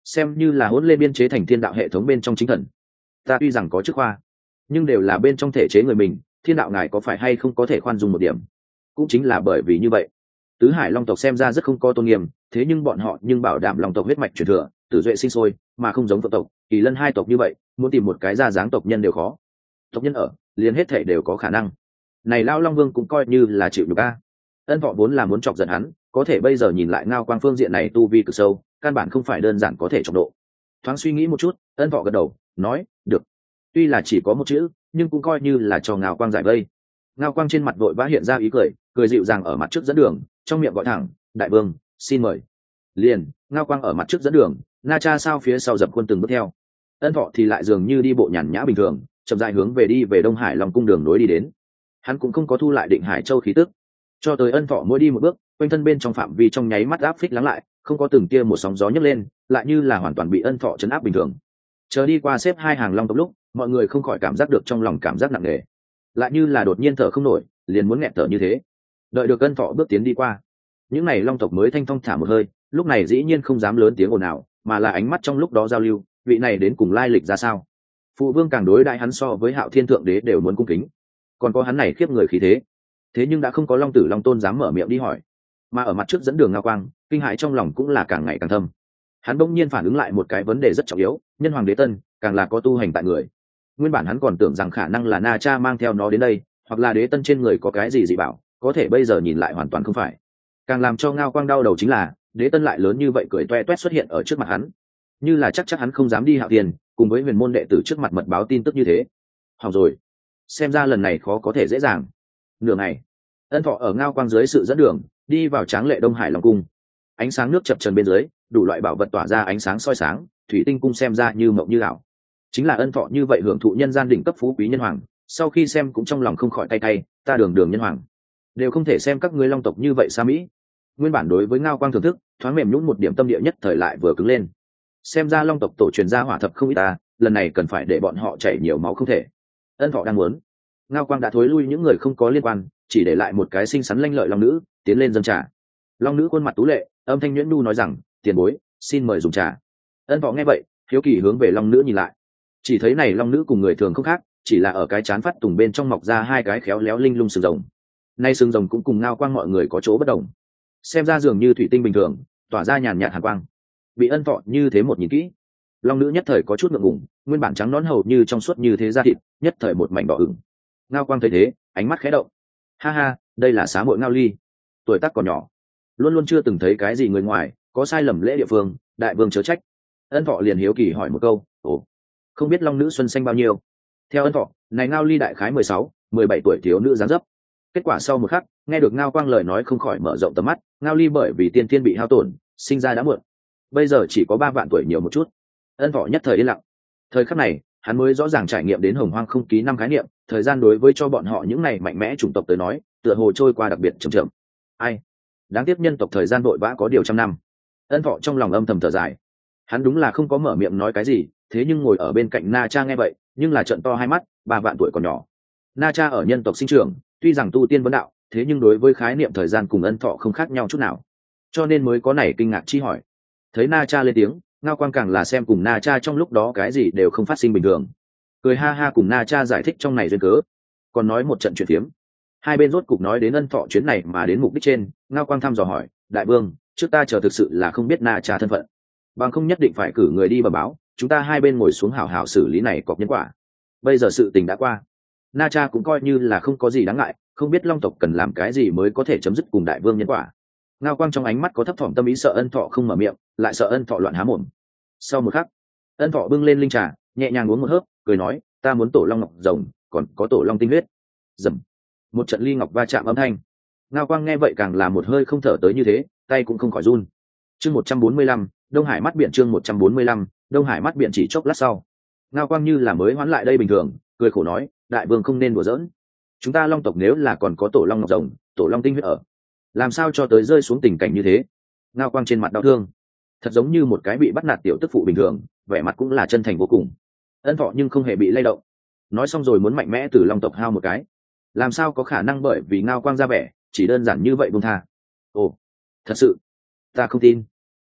xem như là hỗn lên biên chế thành thiên đạo hệ thống bên trong chính thần. Ta tuy rằng có chức khoa, nhưng đều là bên trong thể chế người mình, thiên đạo ngài có phải hay không có thể khoan dung một điểm. Cũng chính là bởi vì như vậy, tứ hải long tộc xem ra rất không có tôn nghiêm, thế nhưng bọn họ nhưng bảo đảm long tộc huyết mạch truyền thừa, tử duệ sinh sôi, mà không giống phượng tộc, kỳ lân hai tộc như vậy, muốn tìm một cái ra dáng tộc nhân đều khó. Tộc nhân ở, liền hết thể đều có khả năng. Này lao long vương cũng coi như là chịu được a. Ân Thọ vốn là muốn chọc giận hắn, có thể bây giờ nhìn lại Ngao Quang phương diện này tu vi cực sâu, căn bản không phải đơn giản có thể chọc độ. Thoáng suy nghĩ một chút, Ân Thọ gật đầu, nói, được. Tuy là chỉ có một chữ, nhưng cũng coi như là cho Ngao Quang giải vây. Ngao Quang trên mặt vội vã hiện ra ý cười, cười dịu dàng ở mặt trước dẫn đường, trong miệng gọi thẳng, đại vương, xin mời. Liền, Ngao Quang ở mặt trước dẫn đường, Na Cha sao phía sau dập khuôn từng bước theo. Ân Thọ thì lại dường như đi bộ nhàn nhã bình thường, chậm rãi hướng về đi về Đông Hải Long cung đường nối đi đến. Hắn cũng không có thu lại Định Hải Châu khí tức, cho tới Ân Thọ mỗi đi một bước, quanh thân bên trong phạm vi trong nháy mắt áp phích lắng lại, không có từng tia một sóng gió nhấc lên, lại như là hoàn toàn bị Ân Thọ chấn áp bình thường. Chờ đi qua xếp hai hàng long tộc lúc, mọi người không khỏi cảm giác được trong lòng cảm giác nặng nề, lại như là đột nhiên thở không nổi, liền muốn nghẹt thở như thế. Đợi được Ân Thọ bước tiến đi qua, những này long tộc mới thanh phong thả một hơi, lúc này dĩ nhiên không dám lớn tiếng ồn ào, mà là ánh mắt trong lúc đó giao lưu, vị này đến cùng lai lịch ra sao. Phụ vương càng đối đãi hắn so với Hạo Thiên thượng đế đều muốn cung kính, còn có hắn này khiếp người khí thế. Thế nhưng đã không có long tử long tôn dám mở miệng đi hỏi, mà ở mặt trước dẫn đường Ngao Quang, kinh hãi trong lòng cũng là càng ngày càng thâm. Hắn bỗng nhiên phản ứng lại một cái vấn đề rất trọng yếu, nhân hoàng đế tân càng là có tu hành tại người. Nguyên bản hắn còn tưởng rằng khả năng là Na Cha mang theo nó đến đây, hoặc là đế tân trên người có cái gì dị bảo, có thể bây giờ nhìn lại hoàn toàn không phải. Càng làm cho Ngao Quang đau đầu chính là đế tân lại lớn như vậy cười toe toét xuất hiện ở trước mặt hắn, như là chắc chắc hắn không dám đi Hạo Thiên cùng với huyền môn đệ tử trước mặt mật báo tin tức như thế. Hỏng rồi, xem ra lần này khó có thể dễ dàng. Nửa ngày, Ân Thọ ở Ngao Quang dưới sự dẫn đường đi vào tráng lệ Đông Hải Long cung. Ánh sáng nước chập chờn bên dưới, đủ loại bảo vật tỏa ra ánh sáng soi sáng, thủy tinh cung xem ra như mộng như ảo. Chính là Ân Thọ như vậy hưởng thụ nhân gian đỉnh cấp phú quý nhân hoàng, sau khi xem cũng trong lòng không khỏi tay tay, ta đường đường nhân hoàng đều không thể xem các ngươi long tộc như vậy xa mỹ. Nguyên bản đối với Ngao Quang thưởng thức thoáng mềm nhũn một điểm, tâm địa nhất thời lại vừa cứng lên. Xem ra long tộc tổ truyền ra hỏa thập không ít ta, lần này cần phải để bọn họ chảy nhiều máu không thể. Ân Thọ đang muốn, Ngao Quang đã thối lui những người không có liên quan, chỉ để lại một cái xinh xắn lanh lợi long nữ tiến lên dâng trà. Long nữ khuôn mặt tú lệ, âm thanh nhuyễn nhu nói rằng, tiền bối, xin mời dùng trà. Ân Thọ nghe vậy, hiếu kỳ hướng về long nữ nhìn lại, chỉ thấy này long nữ cùng người thường không khác, chỉ là ở cái chán phát tùng bên trong mọc ra hai cái khéo léo linh lung sừng rồng. Nay sừng rồng cũng cùng Ngao Quang mọi người có chỗ bất đồng, xem ra dường như thủy tinh bình thường, tỏa ra nhàn nhạt hàn quang. Bị Ân Thọ như thế một nhìn kỹ, long nữ nhất thời có chút ngượng ngùng, nguyên bản trắng nõn hầu như trong suốt như thế da thịt, nhất thời một mảnh đỏ ửng. Ngao Quang thấy thế, ánh mắt khẽ động, ha ha, đây là xá muội Ngao Ly, tuổi tác còn nhỏ, luôn luôn chưa từng thấy cái gì người ngoài, có sai lầm lễ địa phương, đại vương chớ trách. Ân Thọ liền hiếu kỳ hỏi một câu, ồ, không biết long nữ xuân xanh bao nhiêu? Theo Ân Thọ, này Ngao Ly đại khái mười sáu, mười bảy tuổi thiếu nữ dáng dấp. Kết quả sau một khắc, nghe được Ngao Quang lời nói không khỏi mở rộng tầm mắt. Ngao Ly bởi vì tiên thiên bị hao tổn, sinh ra đã muộn, bây giờ chỉ có ba vạn tuổi nhiều một chút. Ân Thọ nhất thời yên lặng. Thời khắc này, hắn mới rõ ràng trải nghiệm đến hồng hoang không ký năm khái niệm, thời gian đối với cho bọn họ những này mạnh mẽ chủng tộc tới nói, tựa hồ trôi qua đặc biệt chậm chậm. Ai, đáng tiếc nhân tộc thời gian vội vã có điều trăm năm. Ân Thọ trong lòng âm thầm thở dài. Hắn đúng là không có mở miệng nói cái gì, thế nhưng ngồi ở bên cạnh Na Cha nghe vậy, nhưng là trợn to hai mắt, ba vạn tuổi còn nhỏ. Na Cha ở nhân tộc sinh trưởng, tuy rằng tu tiên vấn đạo, thế nhưng đối với khái niệm thời gian cùng Ân Thọ không khác nhau chút nào, cho nên mới có này kinh ngạc chi hỏi. Thấy Na Cha lên tiếng, Ngao Quang càng là xem cùng Na Cha trong lúc đó cái gì đều không phát sinh bình thường, cười ha ha cùng Na Cha giải thích trong này duyên cớ, còn nói một trận chuyện phiếm. Hai bên rốt cục nói đến Ân Thọ chuyến này mà đến mục đích trên. Ngao Quang thăm dò hỏi, đại vương, trước ta chờ thực sự là không biết Na Cha thân phận, bằng không nhất định phải cử người đi bẩm báo, chúng ta hai bên ngồi xuống hảo hảo xử lý này cọc nhân quả. Bây giờ sự tình đã qua, Na Cha cũng coi như là không có gì đáng ngại, không biết long tộc cần làm cái gì mới có thể chấm dứt cùng đại vương nhân quả. Ngao Quang trong ánh mắt có thấp thỏm tâm ý, sợ Ân Thọ không mở miệng, lại sợ Ân Thọ loạn há mồm. Sau một khắc, Ân Thọ bưng lên linh trà, nhẹ nhàng uống một hớp, cười nói, ta muốn tổ long ngọc rồng, còn có tổ long tinh huyết. Dầm, một trận ly ngọc va chạm âm thanh. Ngao Quang nghe vậy càng là một hơi không thở tới như thế, tay cũng không khỏi run. Chương một trăm bốn mươi lăm, Đông Hải mắt biển. Chương một trăm bốn mươi lăm, Đông Hải mắt biển. Chỉ chốc lát sau, Ngao Quang như là mới hoán lại đây bình thường, cười khổ nói, đại vương không nên đùa giỡn, chúng ta long tộc nếu là còn có tổ long ngọc rồng, tổ long tinh huyết ở, làm sao cho tới rơi xuống tình cảnh như thế. Ngao Quang trên mặt đau thương, thật giống như một cái bị bắt nạt tiểu tức phụ bình thường, vẻ mặt cũng là chân thành vô cùng. Ân Thọ nhưng không hề bị lay động, nói xong rồi muốn mạnh mẽ từ long tộc hao một cái, làm sao có khả năng bởi vì Ngao Quang ra vẻ chỉ đơn giản như vậy buông tha. Ồ, thật sự, ta không tin.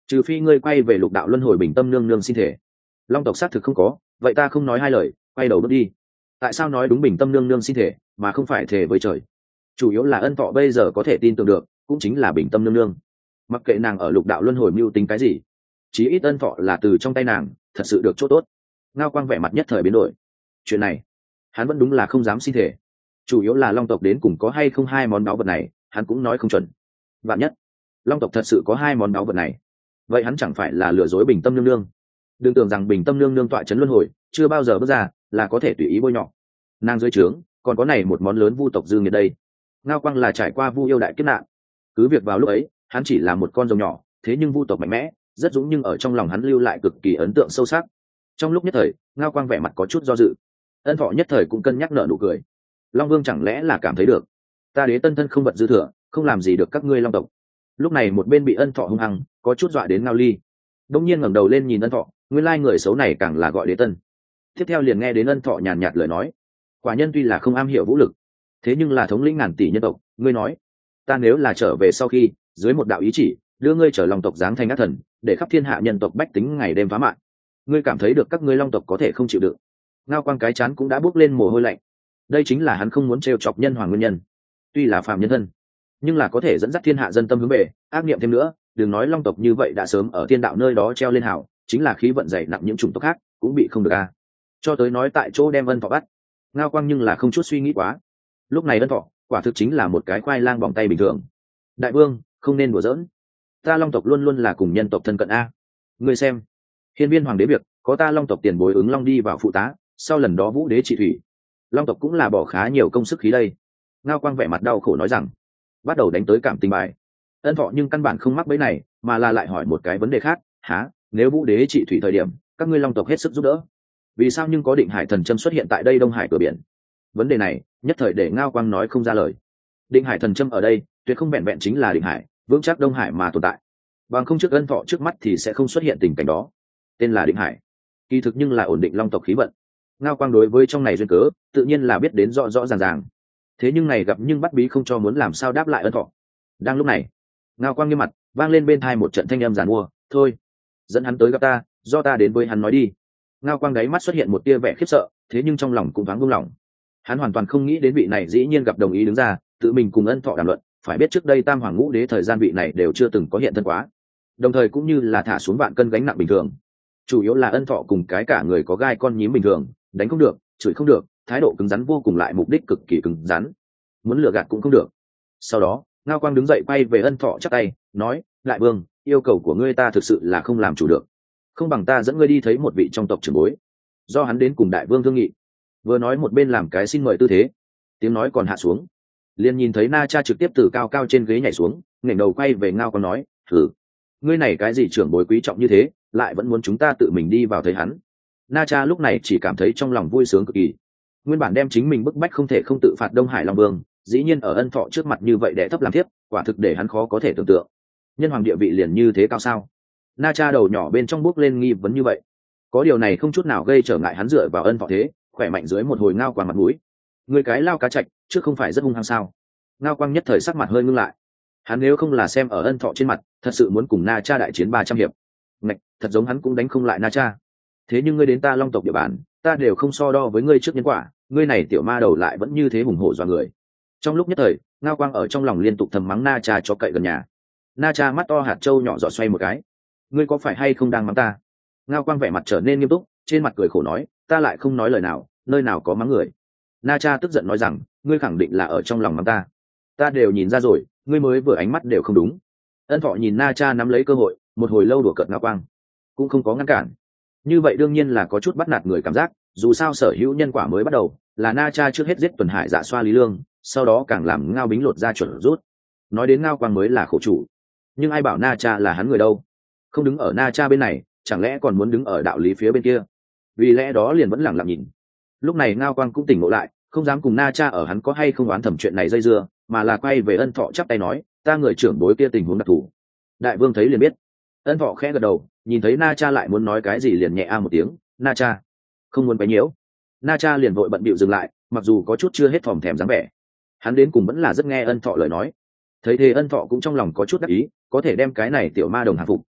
trừ phi ngươi quay về lục đạo luân hồi bình tâm nương nương xin thể. Long tộc xác thực không có, vậy ta không nói hai lời, quay đầu bước đi. Tại sao nói đúng bình tâm nương nương xin thể mà không phải thể với trời? Chủ yếu là Ân Thọ bây giờ có thể tin tưởng được cũng chính là bình tâm nương nương. Mặc kệ nàng ở lục đạo luân hồi mưu tính cái gì, chí ít Ân Thọ là từ trong tay nàng thật sự được chỗ tốt. Ngao Quang vẻ mặt nhất thời biến đổi. Chuyện này hắn vẫn đúng là không dám xin thể. Chủ yếu là Long tộc đến cùng có hay không hai món báu vật này hắn cũng nói không chuẩn. Vạn nhất Long tộc thật sự có hai món báu vật này, vậy hắn chẳng phải là lừa dối bình tâm nương nương. Đừng tưởng rằng bình tâm nương nương tọa trấn luân hồi chưa bao giờ bước ra là có thể tùy ý bôi nhọ nàng dưới trướng, còn có này một món lớn vu tộc dư nghiệt đây. Ngao Quang là trải qua vu yêu đại kiếp nạn, cứ việc vào lúc ấy hắn chỉ là một con rồng nhỏ, thế nhưng vu tộc mạnh mẽ rất dũng, nhưng ở trong lòng hắn lưu lại cực kỳ ấn tượng sâu sắc. Trong lúc nhất thời Ngao Quang vẻ mặt có chút do dự. Ân Thọ nhất thời cũng cân nhắc nở nụ cười. Long Vương chẳng lẽ là cảm thấy được ta đế tân thân không vật dư thừa, không làm gì được các ngươi Long tộc? Lúc này một bên bị Ân Thọ hung hăng có chút dọa đến Ngao Ly, đông nhiên ngẩng đầu lên nhìn Ân Thọ, nguyên lai người xấu này càng là gọi đế tân. Tiếp theo liền nghe đến Ân Thọ nhàn nhạt lời nói, quả nhân tuy là không am hiểu vũ lực, thế nhưng là thống lĩnh ngàn tỷ nhân tộc, ngươi nói ta nếu là trở về sau khi dưới một đạo ý chỉ đưa ngươi trở Long tộc giáng thành ác thần, để khắp thiên hạ nhân tộc bách tính ngày đêm phá mạng, ngươi cảm thấy được các ngươi Long tộc có thể không chịu đựng? Ngao Quang cái chán cũng đã bước lên mồ hôi lạnh. Đây chính là hắn không muốn trêu chọc nhân hoàng nguyên nhân. Tuy là phàm nhân thân, nhưng là có thể dẫn dắt thiên hạ dân tâm hướng về ác niệm thêm nữa, đừng nói Long tộc như vậy đã sớm ở thiên đạo nơi đó treo lên hảo, chính là khí vận dày nặng những chủng tộc khác cũng bị không được a. Cho tới nói tại chỗ đem Ân Thọ bắt, Ngao Quang nhưng là không chút suy nghĩ quá. Lúc này Ân Thọ quả thực chính là một cái khoai lang bỏng tay bình thường. Đại vương không nên đùa giỡn, ta Long tộc luôn luôn là cùng nhân tộc thân cận a. Ngươi xem, hiên viên hoàng đế việc có ta Long tộc tiền bối ứng Long đi vào phụ tá, sau lần đó vũ đế trị thủy, Long tộc cũng là bỏ khá nhiều công sức khí đây. Ngao Quang vẻ mặt đau khổ nói rằng, bắt đầu đánh tới cảm tình bài. Ân Thọ nhưng căn bản không mắc bẫy này, mà là lại hỏi một cái vấn đề khác. Há, nếu vũ đế trị thủy thời điểm các ngươi Long tộc hết sức giúp đỡ, vì sao nhưng có định hải thần châm xuất hiện tại đây Đông Hải cửa biển? Vấn đề này nhất thời để Ngao Quang nói không ra lời. Định hải thần châm ở đây tuyệt không vẹn vẹn chính là định hải vững chắc Đông Hải mà tồn tại, bằng không trước Ân Thọ trước mắt thì sẽ không xuất hiện tình cảnh đó. Tên là định hải, kỳ thực nhưng là ổn định Long tộc khí vận. Ngao Quang đối với trong này duyên cớ tự nhiên là biết đến rõ rõ ràng ràng, thế nhưng này gặp nhưng bắt bí không cho muốn làm sao đáp lại Ân Thọ. Đang lúc này Ngao Quang nghiêm mặt vang lên bên tai một trận thanh âm giàn mua, thôi dẫn hắn tới gặp ta, do ta đến với hắn nói đi. Ngao Quang đáy mắt xuất hiện một tia vẻ khiếp sợ, thế nhưng trong lòng cũng thoáng buông lỏng. Hắn hoàn toàn không nghĩ đến vị này dĩ nhiên gặp đồng ý đứng ra tự mình cùng Ân Thọ đàm luận. Phải biết trước đây Tam Hoàng Ngũ Đế thời gian vị này đều chưa từng có hiện thân quá, đồng thời cũng như là thả xuống vạn cân gánh nặng bình thường. Chủ yếu là Ân Thọ cùng cái cả người có gai con nhím bình thường, đánh không được, chửi không được, thái độ cứng rắn vô cùng, lại mục đích cực kỳ cứng rắn, muốn lừa gạt cũng không được. Sau đó Ngao Quang đứng dậy quay về Ân Thọ chắp tay nói, đại vương, yêu cầu của ngươi ta thực sự là không làm chủ được, không bằng ta dẫn ngươi đi thấy một vị trong tộc trưởng bối, do hắn đến cùng đại vương thương nghị. Vừa nói một bên làm cái xin mời tư thế, tiếng nói còn hạ xuống, liền nhìn thấy Na Cha trực tiếp từ cao cao trên ghế nhảy xuống, ngẩng đầu quay về Ngao Quang nói, thử ngươi này cái gì trưởng bối quý trọng như thế, lại vẫn muốn chúng ta tự mình đi vào thấy hắn? Na Cha lúc này chỉ cảm thấy trong lòng vui sướng cực kỳ. Nguyên bản đem chính mình bức bách không thể không tự phạt Đông Hải Long Vương, dĩ nhiên ở Ân Thọ trước mặt như vậy đè thấp làm thiếp, quả thực để hắn khó có thể tưởng tượng. Nhân hoàng địa vị liền như thế cao sao? Na Cha đầu nhỏ bên trong bước lên nghi vấn như vậy. Có điều này không chút nào gây trở ngại hắn dựa vào Ân Thọ thế, khỏe mạnh dưới một hồi Ngao Quang mặt mũi. Người cái lao cá chạch, trước không phải rất hung hăng sao? Ngao Quang nhất thời sắc mặt hơi ngưng lại. Hắn nếu không là xem ở Ân Thọ trên mặt, thật sự muốn cùng Na Cha đại chiến ba trăm hiệp. Ngạch, thật giống hắn cũng đánh không lại Na Cha. Thế nhưng ngươi đến ta Long tộc địa bàn, ta đều không so đo với ngươi trước nhân quả, ngươi này tiểu ma đầu lại vẫn như thế hùng hổ dọa người. Trong lúc nhất thời Ngao Quang ở trong lòng liên tục thầm mắng Na Cha cho cậy gần nhà. Na Cha mắt to hạt trâu nhỏ giọt xoay một cái, ngươi có phải hay không đang mắng ta? Ngao Quang vẻ mặt trở nên nghiêm túc, trên mặt cười khổ nói, ta lại không nói lời nào, nơi nào có mắng người. Na Cha tức giận nói rằng, ngươi khẳng định là ở trong lòng mắng ta, ta đều nhìn ra rồi, ngươi mới vừa ánh mắt đều không đúng. Ân Thọ nhìn Na Cha nắm lấy cơ hội, một hồi lâu đùa cợt Ngao Quang, cũng không có ngăn cản. Như vậy đương nhiên là có chút bắt nạt người cảm giác, dù sao sở hữu nhân quả mới bắt đầu, là Na Cha trước hết giết Tuần Hải Dạ Xoa Lý Lương, sau đó càng làm Ngao Bính lột ra chuẩn rút. Nói đến Ngao Quang mới là khổ chủ, nhưng ai bảo Na Cha là hắn người đâu? Không đứng ở Na Cha bên này, chẳng lẽ còn muốn đứng ở đạo lý phía bên kia? Vì lẽ đó liền vẫn lặng lặng nhìn. Lúc này Ngao Quang cũng tỉnh ngộ lại, không dám cùng Na Cha ở hắn có hay không oán thẩm chuyện này dây dưa, mà là quay về Ân Thọ chắp tay nói, ta người trưởng bối kia tình huống đặc thù, đại vương thấy liền biết. Ân Thọ khẽ gật đầu, nhìn thấy Na Cha lại muốn nói cái gì liền nhẹ a một tiếng, Na Cha không muốn bấy nhiễu. Na Cha liền vội bận bịu dừng lại, mặc dù có chút chưa hết thòm thèm dáng vẻ, hắn đến cùng vẫn là rất nghe Ân Thọ lời nói. Thấy thế Ân Thọ cũng trong lòng có chút đắc ý, có thể đem cái này tiểu ma đồng hạ phục,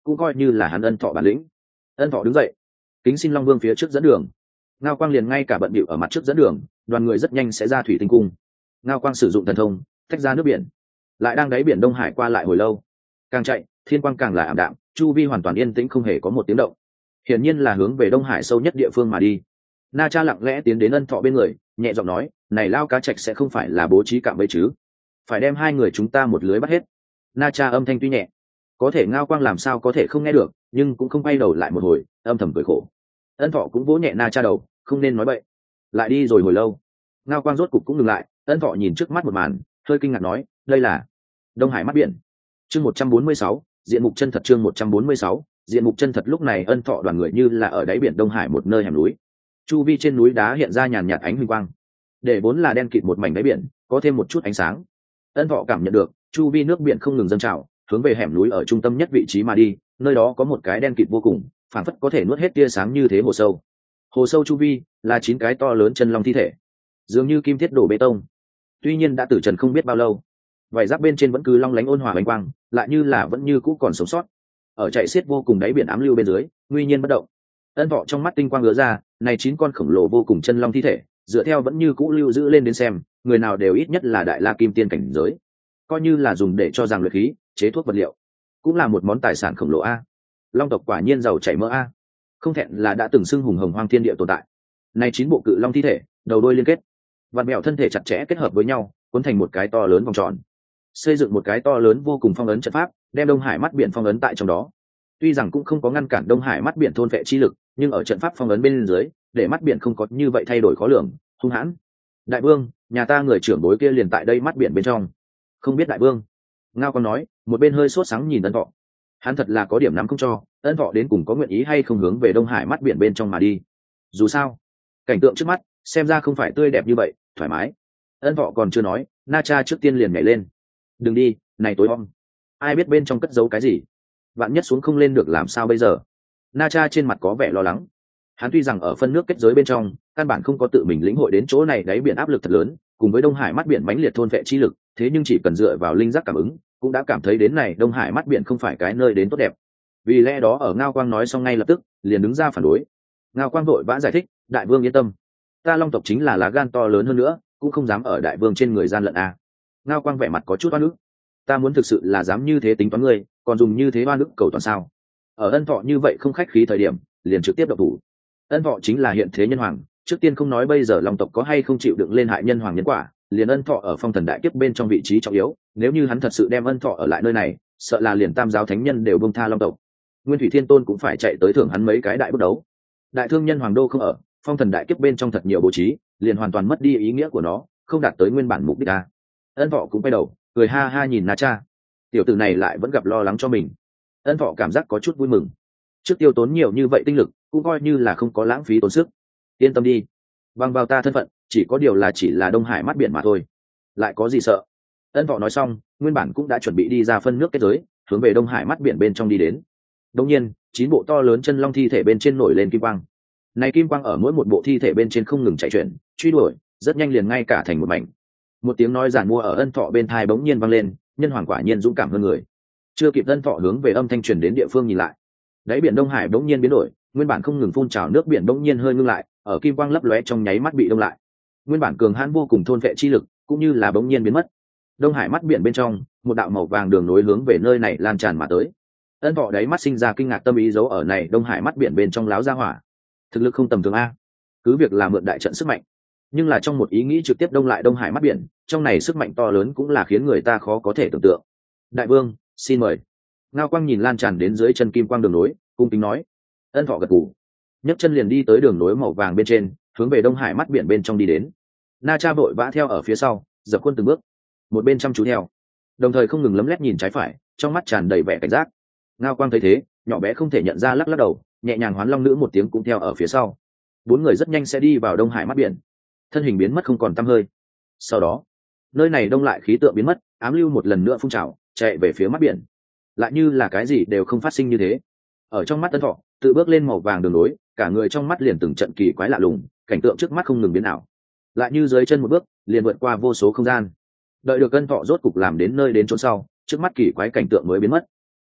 cũng coi như là hắn ân thọ bản lĩnh. Ân thọ đứng dậy, kính xin long vương phía trước dẫn đường. Ngao quang liền ngay cả bận bịu ở mặt trước dẫn đường, đoàn người rất nhanh sẽ ra thủy tinh cung. Ngao quang sử dụng thần thông tách ra nước biển, lại đang đáy biển đông hải qua lại hồi lâu, càng chạy thiên quang càng là ảm đạm, chu vi hoàn toàn yên tĩnh không hề có một tiếng động, hiển nhiên là hướng về đông hải sâu nhất địa phương mà đi. Na Cha lặng lẽ tiến đến ân thọ bên người, nhẹ giọng nói, này lao cá trạch sẽ không phải là bố trí cạm bẫy chứ? Phải đem hai người chúng ta một lưới bắt hết. Na Cha âm thanh tuy nhẹ, có thể Ngao quang làm sao có thể không nghe được, nhưng cũng không quay đầu lại một hồi, âm thầm cười khổ. Ân thọ cũng vỗ nhẹ Na Cha đầu, không nên nói bậy. Lại đi rồi hồi lâu, Ngao quang rốt cục cũng ngừng lại. Ân thọ nhìn trước mắt một màn, hơi kinh ngạc nói, đây là đông hải mắt biển. Chương một trăm bốn mươi sáu, diện mục chân thật. Chương một trăm bốn mươi sáu, diện mục chân thật. Lúc này ân thọ đoàn người như là ở đáy biển đông hải một nơi hẻm núi, chu vi trên núi đá hiện ra nhàn nhạt ánh huỳnh quang, để vốn là đen kịt một mảnh đáy biển có thêm một chút ánh sáng. Ân thọ cảm nhận được chu vi nước biển không ngừng dâng trào, hướng về hẻm núi ở trung tâm nhất vị trí mà đi. Nơi đó có một cái đen kịt vô cùng, phảng phất có thể nuốt hết tia sáng như thế hồ sâu. Hồ sâu chu vi là chín cái to lớn chân long thi thể, dường như kim thiết đổ bê tông. Tuy nhiên đã tử trần không biết bao lâu, vảy giáp bên trên vẫn cứ long lánh ôn hòa bánh quang, lại như là vẫn như cũ còn sống sót. Ở chạy xiết vô cùng đáy biển ám lưu bên dưới, nguy nhiên bất động. Ân thọ trong mắt tinh quang ngứa ra, này chín con khổng lồ vô cùng chân long thi thể, dựa theo vẫn như cũ lưu giữ lên đến xem, người nào đều ít nhất là đại la kim tiên cảnh giới, coi như là dùng để cho rằng luyện khí, chế thuốc vật liệu, cũng là một món tài sản khổng lồ a. Long tộc quả nhiên giàu chảy mỡ a, không thẹn là đã từng xưng hùng hồng hoang thiên địa tồn tại. Này chín bộ cự long thi thể, đầu đuôi liên kết, vặn mẹo thân thể chặt chẽ kết hợp với nhau, cuốn thành một cái to lớn vòng tròn, xây dựng một cái to lớn vô cùng phong ấn trận pháp, đem đông hải mắt biển phong ấn tại trong đó. Tuy rằng cũng không có ngăn cản đông hải mắt biển thôn vệ chi lực, nhưng ở trận pháp phong ấn bên dưới, để mắt biển không có như vậy thay đổi khó lường, hung hãn. Đại vương, nhà ta người trưởng bối kia liền tại đây mắt biển bên trong. Không biết đại vương. Ngao còn nói, một bên hơi sốt sáng nhìn ân thọ. Hắn thật là có điểm nắm không cho, ân thọ đến cùng có nguyện ý hay không hướng về đông hải mắt biển bên trong mà đi. Dù sao, cảnh tượng trước mắt xem ra không phải tươi đẹp như vậy, thoải mái. Ân thọ còn chưa nói, Na Cha trước tiên liền nhảy lên. Đừng đi, này tối om. Ai biết bên trong cất giấu cái gì? Vạn nhất xuống không lên được làm sao bây giờ? Na Cha trên mặt có vẻ lo lắng. Hắn tuy rằng ở phân nước kết giới bên trong, căn bản không có tự mình lĩnh hội đến chỗ này đáy biển áp lực thật lớn, cùng với đông hải mắt biển mãnh liệt thôn vệ chi lực, thế nhưng chỉ cần dựa vào linh giác cảm ứng, cũng đã cảm thấy đến này đông hải mắt biển không phải cái nơi đến tốt đẹp. Vì lẽ đó ở Ngao Quang nói xong ngay lập tức, liền đứng ra phản đối. Ngao Quang vội vã giải thích, đại vương yên tâm, ta long tộc chính là lá gan to lớn hơn nữa, cũng không dám ở đại vương trên người gian lận a. Ngao Quang vẻ mặt có chút oan ức, ta muốn thực sự là dám như thế tính toán ngươi, còn dùng như thế oan ức cầu toàn sao? Ở ân thọ như vậy không khách khí thời điểm, liền trực tiếp độc thủ. Ân thọ chính là hiện thế nhân hoàng, trước tiên không nói bây giờ long tộc có hay không chịu đựng lên hại nhân hoàng nhân quả, liền ân thọ ở phong thần đại kiếp bên trong vị trí trọng yếu, nếu như hắn thật sự đem ân thọ ở lại nơi này, sợ là liền tam giáo thánh nhân đều bông tha long tộc, nguyên thủy thiên tôn cũng phải chạy tới thưởng hắn mấy cái đại bất đấu. Đại thương nhân hoàng đô không ở, phong thần đại kiếp bên trong thật nhiều bố trí, liền hoàn toàn mất đi ý nghĩa của nó, không đạt tới nguyên bản mục đích a. Ân thọ cũng quay đầu, cười ha ha nhìn Na Cha, tiểu tử này lại vẫn gặp lo lắng cho mình. Ân thọ cảm giác có chút vui mừng, trước tiêu tốn nhiều như vậy tinh lực, cũng coi như là không có lãng phí tốn sức. Yên tâm đi, bằng vào ta thân phận, chỉ có điều là chỉ là đông hải mắt biển mà thôi, lại có gì sợ. Ân thọ nói xong, nguyên bản cũng đã chuẩn bị đi ra phân nước kết giới, hướng về đông hải mắt biển bên trong đi đến. Đống nhiên, chín bộ to lớn chân long thi thể bên trên nổi lên kim quang. Này kim quang ở mỗi một bộ thi thể bên trên không ngừng chạy chuyển, truy đuổi, rất nhanh liền ngay cả thành một mảnh. Một tiếng nói giản mua ở ân thọ bên tai bỗng nhiên vang lên, nhân hoàng quả nhiên dũng cảm hơn người. Chưa kịp ân thọ hướng về âm thanh truyền đến địa phương nhìn lại, đáy biển đông hải bỗng nhiên biến đổi, nguyên bản không ngừng phun trào nước biển bỗng nhiên hơi ngưng lại, ở kim quang lấp lóe trong nháy mắt bị đông lại. Nguyên bản cường hãn vô cùng thôn vệ chi lực cũng như là bỗng nhiên biến mất. Đông hải mắt biển bên trong, một đạo màu vàng đường nối hướng về nơi này lan tràn mà tới. Ân thọ đáy mắt sinh ra kinh ngạc tâm ý, giấu ở này đông hải mắt biển bên trong láo ra hỏa, thực lực không tầm thường a. Cứ việc là mượn đại trận sức mạnh, nhưng là trong một ý nghĩ trực tiếp đông lại đông hải mắt biển, trong này sức mạnh to lớn cũng là khiến người ta khó có thể tưởng tượng. Đại vương, xin mời. Ngao Quang nhìn lan tràn đến dưới chân kim quang đường nối, cung kính nói. Ân thọ gật gù, nhấc chân liền đi tới đường nối màu vàng bên trên, hướng về đông hải mắt biển bên trong đi đến. Na Cha vội vã theo ở phía sau, dập khuôn từng bước, một bên chăm chú theo, đồng thời không ngừng lấm lét nhìn trái phải, trong mắt tràn đầy vẻ cảnh giác. Ngao Quang thấy thế, nhỏ bé không thể nhận ra lắc lắc đầu, nhẹ nhàng hoán long nữ một tiếng cũng theo ở phía sau. Bốn người rất nhanh sẽ đi vào đông hải mắt biển, thân hình biến mất không còn tăm hơi. Sau đó, nơi này đông lại khí tượng biến mất, ám lưu một lần nữa phun trào, chạy về phía mắt biển, lại như là cái gì đều không phát sinh như thế. Ở trong mắt Ân thọ, tự bước lên màu vàng đường nối, cả người trong mắt liền từng trận kỳ quái lạ lùng, cảnh tượng trước mắt không ngừng biến ảo, lại như dưới chân một bước liền vượt qua vô số không gian. Đợi được Ân thọ rốt cục làm đến nơi đến chốn sau, trước mắt kỳ quái cảnh tượng mới biến mất.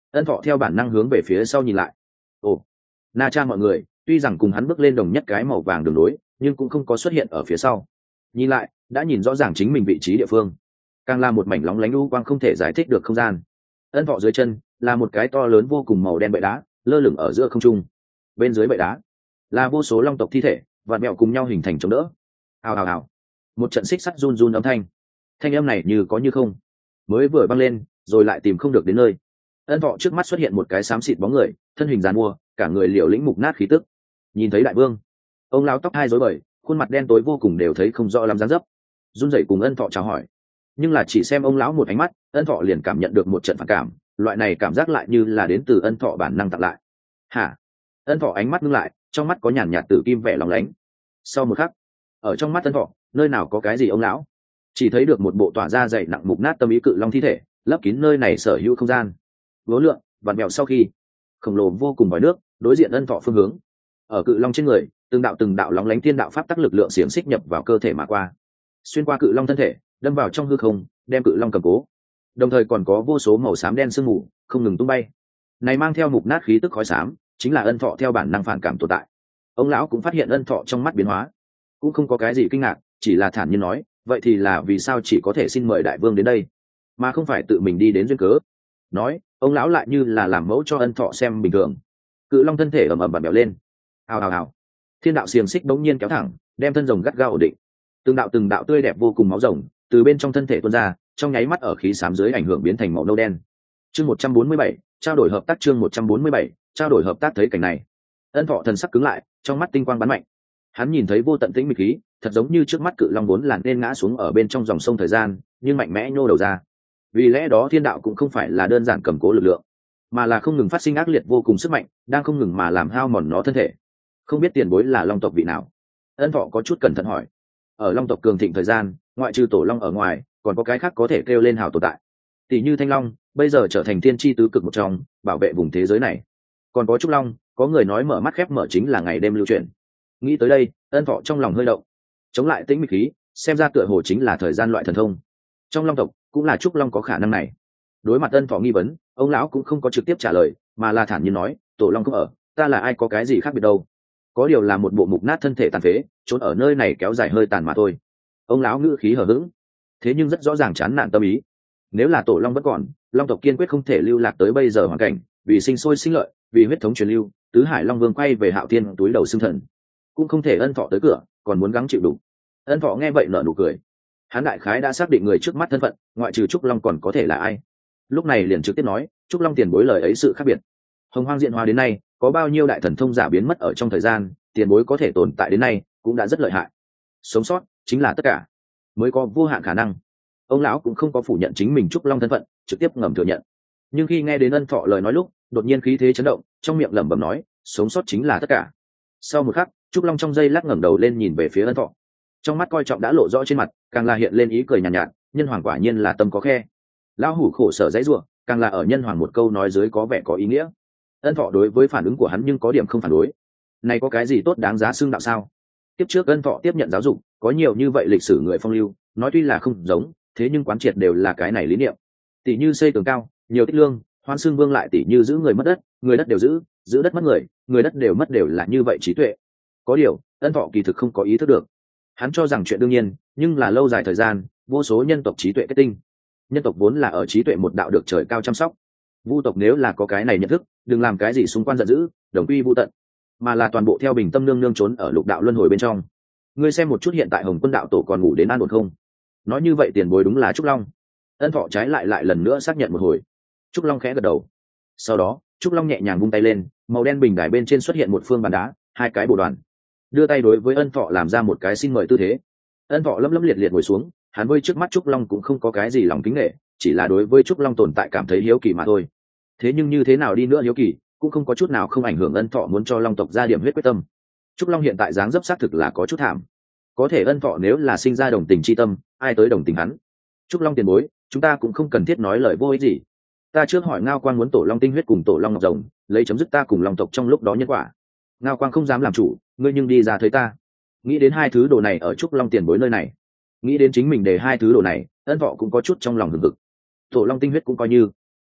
Ân Thọ theo bản năng hướng về phía sau nhìn lại. Ồ, Na Cha mọi người tuy rằng cùng hắn bước lên đồng nhất cái màu vàng đường đối, nhưng cũng không có xuất hiện ở phía sau. Nhìn lại, đã nhìn rõ ràng chính mình vị trí địa phương, càng là một mảnh lóng lánh u quang không thể giải thích được không gian. Ân Thọ dưới chân là một cái to lớn vô cùng màu đen bệ đá, lơ lửng ở giữa không trung. Bên dưới bệ đá là vô số long tộc thi thể và mẹo cùng nhau hình thành chống đỡ. Hào hào hào, một trận xích sắt run run âm thanh. Thanh âm này như có như không, mới vừa băng lên rồi lại tìm không được đến nơi. Ân Thọ trước mắt xuất hiện một cái xám xịt bóng người, thân hình giàn mua, cả người liều lĩnh mục nát khí tức. Nhìn thấy đại vương, ông lão tóc hai rối bời, khuôn mặt đen tối vô cùng đều thấy không rõ lắm dáng dấp, run rẩy cùng Ân Thọ chào hỏi. Nhưng là chỉ xem ông lão một ánh mắt, Ân Thọ liền cảm nhận được một trận phản cảm, loại này cảm giác lại như là đến từ Ân Thọ bản năng tặng lại. Hả? Ân Thọ ánh mắt ngưng lại, trong mắt có nhàn nhạt tử kim vẻ lóng lánh. Sau một khắc, ở trong mắt Ân Thọ, nơi nào có cái gì ông lão, chỉ thấy được một bộ tỏa ra dày nặng mục nát tâm ý cự long thi thể, lấp kín nơi này sở hữu không gian. Vố lượng, vặn mèo sau khi khổng lồ vô cùng vòi nước đối diện Ân Thọ phương hướng. Ở cự long trên người, từng đạo từng đạo lóng lánh thiên đạo pháp tắc lực lượng xiềng xích nhập vào cơ thể mà qua, xuyên qua cự long thân thể, đâm vào trong hư không, đem cự long cầm cố. Đồng thời còn có vô số màu xám đen sương mù không ngừng tung bay, này mang theo mục nát khí tức khói xám, chính là Ân Thọ theo bản năng phản cảm tồn tại. Ông lão cũng phát hiện Ân Thọ trong mắt biến hóa, cũng không có cái gì kinh ngạc, chỉ là thản nhiên nói, vậy thì là vì sao chỉ có thể xin mời đại vương đến đây, mà không phải tự mình đi đến duyên cớ. Nói, ông lão lại như là làm mẫu cho Ân Thọ xem bình thường. Cự long thân thể ầm ầm bật bèo lên, hào hào hào, thiên đạo xiềng xích bỗng nhiên kéo thẳng, đem thân rồng gắt gao ổn định. Từng đạo từng đạo tươi đẹp vô cùng máu rồng từ bên trong thân thể tuôn ra, trong nháy mắt ở khí xám dưới ảnh hưởng biến thành màu nâu đen. Chương một trăm bốn mươi bảy, trao đổi hợp tác. Chương một trăm bốn mươi bảy, trao đổi hợp tác. Thấy cảnh này, Ân Thọ thần sắc cứng lại, trong mắt tinh quang bắn mạnh. Hắn nhìn thấy vô tận tĩnh mịch khí, thật giống như trước mắt cự long vốn là nên ngã xuống ở bên trong dòng sông thời gian, nhưng mạnh mẽ nhô đầu ra. Vì lẽ đó thiên đạo cũng không phải là đơn giản cầm cố lực lượng, mà là không ngừng phát sinh ác liệt vô cùng sức mạnh, đang không ngừng mà làm hao mòn nó thân thể. Không biết tiền bối là long tộc vị nào? Ân Thọ có chút cẩn thận hỏi. Ở long tộc cường thịnh thời gian, ngoại trừ tổ long ở ngoài, còn có cái khác có thể kêu lên hào tồn tại. Tỷ như Thanh Long, bây giờ trở thành thiên chi tứ cực một trong, bảo vệ vùng thế giới này. Còn có Trúc Long, có người nói mở mắt khép mở chính là ngày đêm lưu chuyển. Nghĩ tới đây, Ân Thọ trong lòng hơi động. Chống lại tĩnh mịch khí, xem ra tựa hồ chính là thời gian loại thần thông. Trong long tộc, cũng là Trúc Long có khả năng này. Đối mặt Ân Thọ nghi vấn, ông lão cũng không có trực tiếp trả lời, mà là thản nhiên nói, tổ long không ở, ta là ai có cái gì khác biệt đâu. Có điều là một bộ mục nát thân thể tàn phế, trốn ở nơi này kéo dài hơi tàn mà thôi. Ông lão ngữ khí hờ hững, thế nhưng rất rõ ràng chán nản tâm ý. Nếu là tổ long vẫn còn, long tộc kiên quyết không thể lưu lạc tới bây giờ hoàn cảnh, vì sinh sôi sinh lợi, vì huyết thống truyền lưu, tứ hải long vương quay về Hạo Thiên túi đầu xưng thần, cũng không thể Ân Thọ tới cửa, còn muốn gắng chịu đủ. Ân Thọ nghe vậy nở nụ cười. Hắn đại khái đã xác định người trước mắt thân phận, ngoại trừ Trúc Long còn có thể là ai. Lúc này liền trực tiếp nói, Trúc Long tiền bối lời ấy sự khác biệt. Hồng Hoang diện hóa đến nay, có bao nhiêu đại thần thông giả biến mất ở trong thời gian, tiền bối có thể tồn tại đến nay, cũng đã rất lợi hại. Sống sót chính là tất cả, mới có vô hạn khả năng. Ông lão cũng không có phủ nhận chính mình Trúc Long thân phận, trực tiếp ngầm thừa nhận. Nhưng khi nghe đến Ân Thọ lời nói lúc, đột nhiên khí thế chấn động, trong miệng lẩm bẩm nói, sống sót chính là tất cả. Sau một khắc, Trúc Long trong giây lát ngẩng đầu lên nhìn về phía Ân Thọ, trong mắt coi trọng đã lộ rõ trên mặt, càng là hiện lên ý cười nhàn nhạt, nhạt, nhân hoàng quả nhiên là tâm có khe. Lão hủ khổ sở dãy rủa, càng là ở nhân hoàng một câu nói dưới có vẻ có ý nghĩa. Ân Thọ đối với phản ứng của hắn nhưng có điểm không phản đối. Này có cái gì tốt đáng giá xưng đạo sao? Tiếp trước Ân Thọ tiếp nhận giáo dục, có nhiều như vậy lịch sử người phong lưu, nói tuy là không giống, thế nhưng quán triệt đều là cái này lý niệm. Tỷ như xây tường cao, nhiều tích lương, hoan xương vương lại tỷ như giữ người mất đất, người đất đều giữ, giữ đất mất người, người đất đều mất đều là như vậy trí tuệ. Có điều, Ân Thọ kỳ thực không có ý thức được. Hắn cho rằng chuyện đương nhiên, nhưng là lâu dài thời gian, vô số nhân tộc trí tuệ kết tinh. Nhân tộc vốn là ở trí tuệ một đạo được trời cao chăm sóc. Vu tộc nếu là có cái này nhận thức, đừng làm cái gì xung quanh giận dữ, đồng quy vu tận, mà là toàn bộ theo bình tâm nương nương trốn ở lục đạo luân hồi bên trong. Ngươi xem một chút hiện tại Hồng Quân đạo tổ còn ngủ đến an ổn không? Nói như vậy tiền bối đúng là Trúc Long. Ân Thọ trái lại lại lần nữa xác nhận một hồi. Trúc Long khẽ gật đầu. Sau đó, Trúc Long nhẹ nhàng vung tay lên, màu đen bình đài bên trên xuất hiện một phương bàn đá, hai cái bồ đoàn. Đưa tay đối với Ân Thọ làm ra một cái xin mời tư thế. Ân Thọ lấm lấm liệt liệt ngồi xuống, hắn với trước mắt Trúc Long cũng không có cái gì lòng kính nể, chỉ là đối với Trúc Long tồn tại cảm thấy hiếu kỳ mà thôi. Thế nhưng như thế nào đi nữa hiếu kỳ, cũng không có chút nào không ảnh hưởng Ân Thọ muốn cho Long tộc ra điểm huyết quyết tâm. Trúc Long hiện tại dáng dấp xác thực là có chút thảm. Có thể Ân Thọ nếu là sinh ra đồng tình chi tâm, ai tới đồng tình hắn? Trúc Long tiền bối, chúng ta cũng không cần thiết nói lời vô ích gì. Ta trước hỏi Ngao Quang muốn tổ Long tinh huyết cùng tổ Long ngọc rồng, lấy chấm dứt ta cùng Long tộc trong lúc đó nhân quả. Ngao Quang không dám làm chủ, ngươi nhưng đi ra thấy ta. Nghĩ đến hai thứ đồ này ở Trúc Long tiền bối nơi này, nghĩ đến chính mình để hai thứ đồ này, Ân Thọ cũng có chút trong lòng hừng hực. Tổ Long tinh huyết cũng coi như,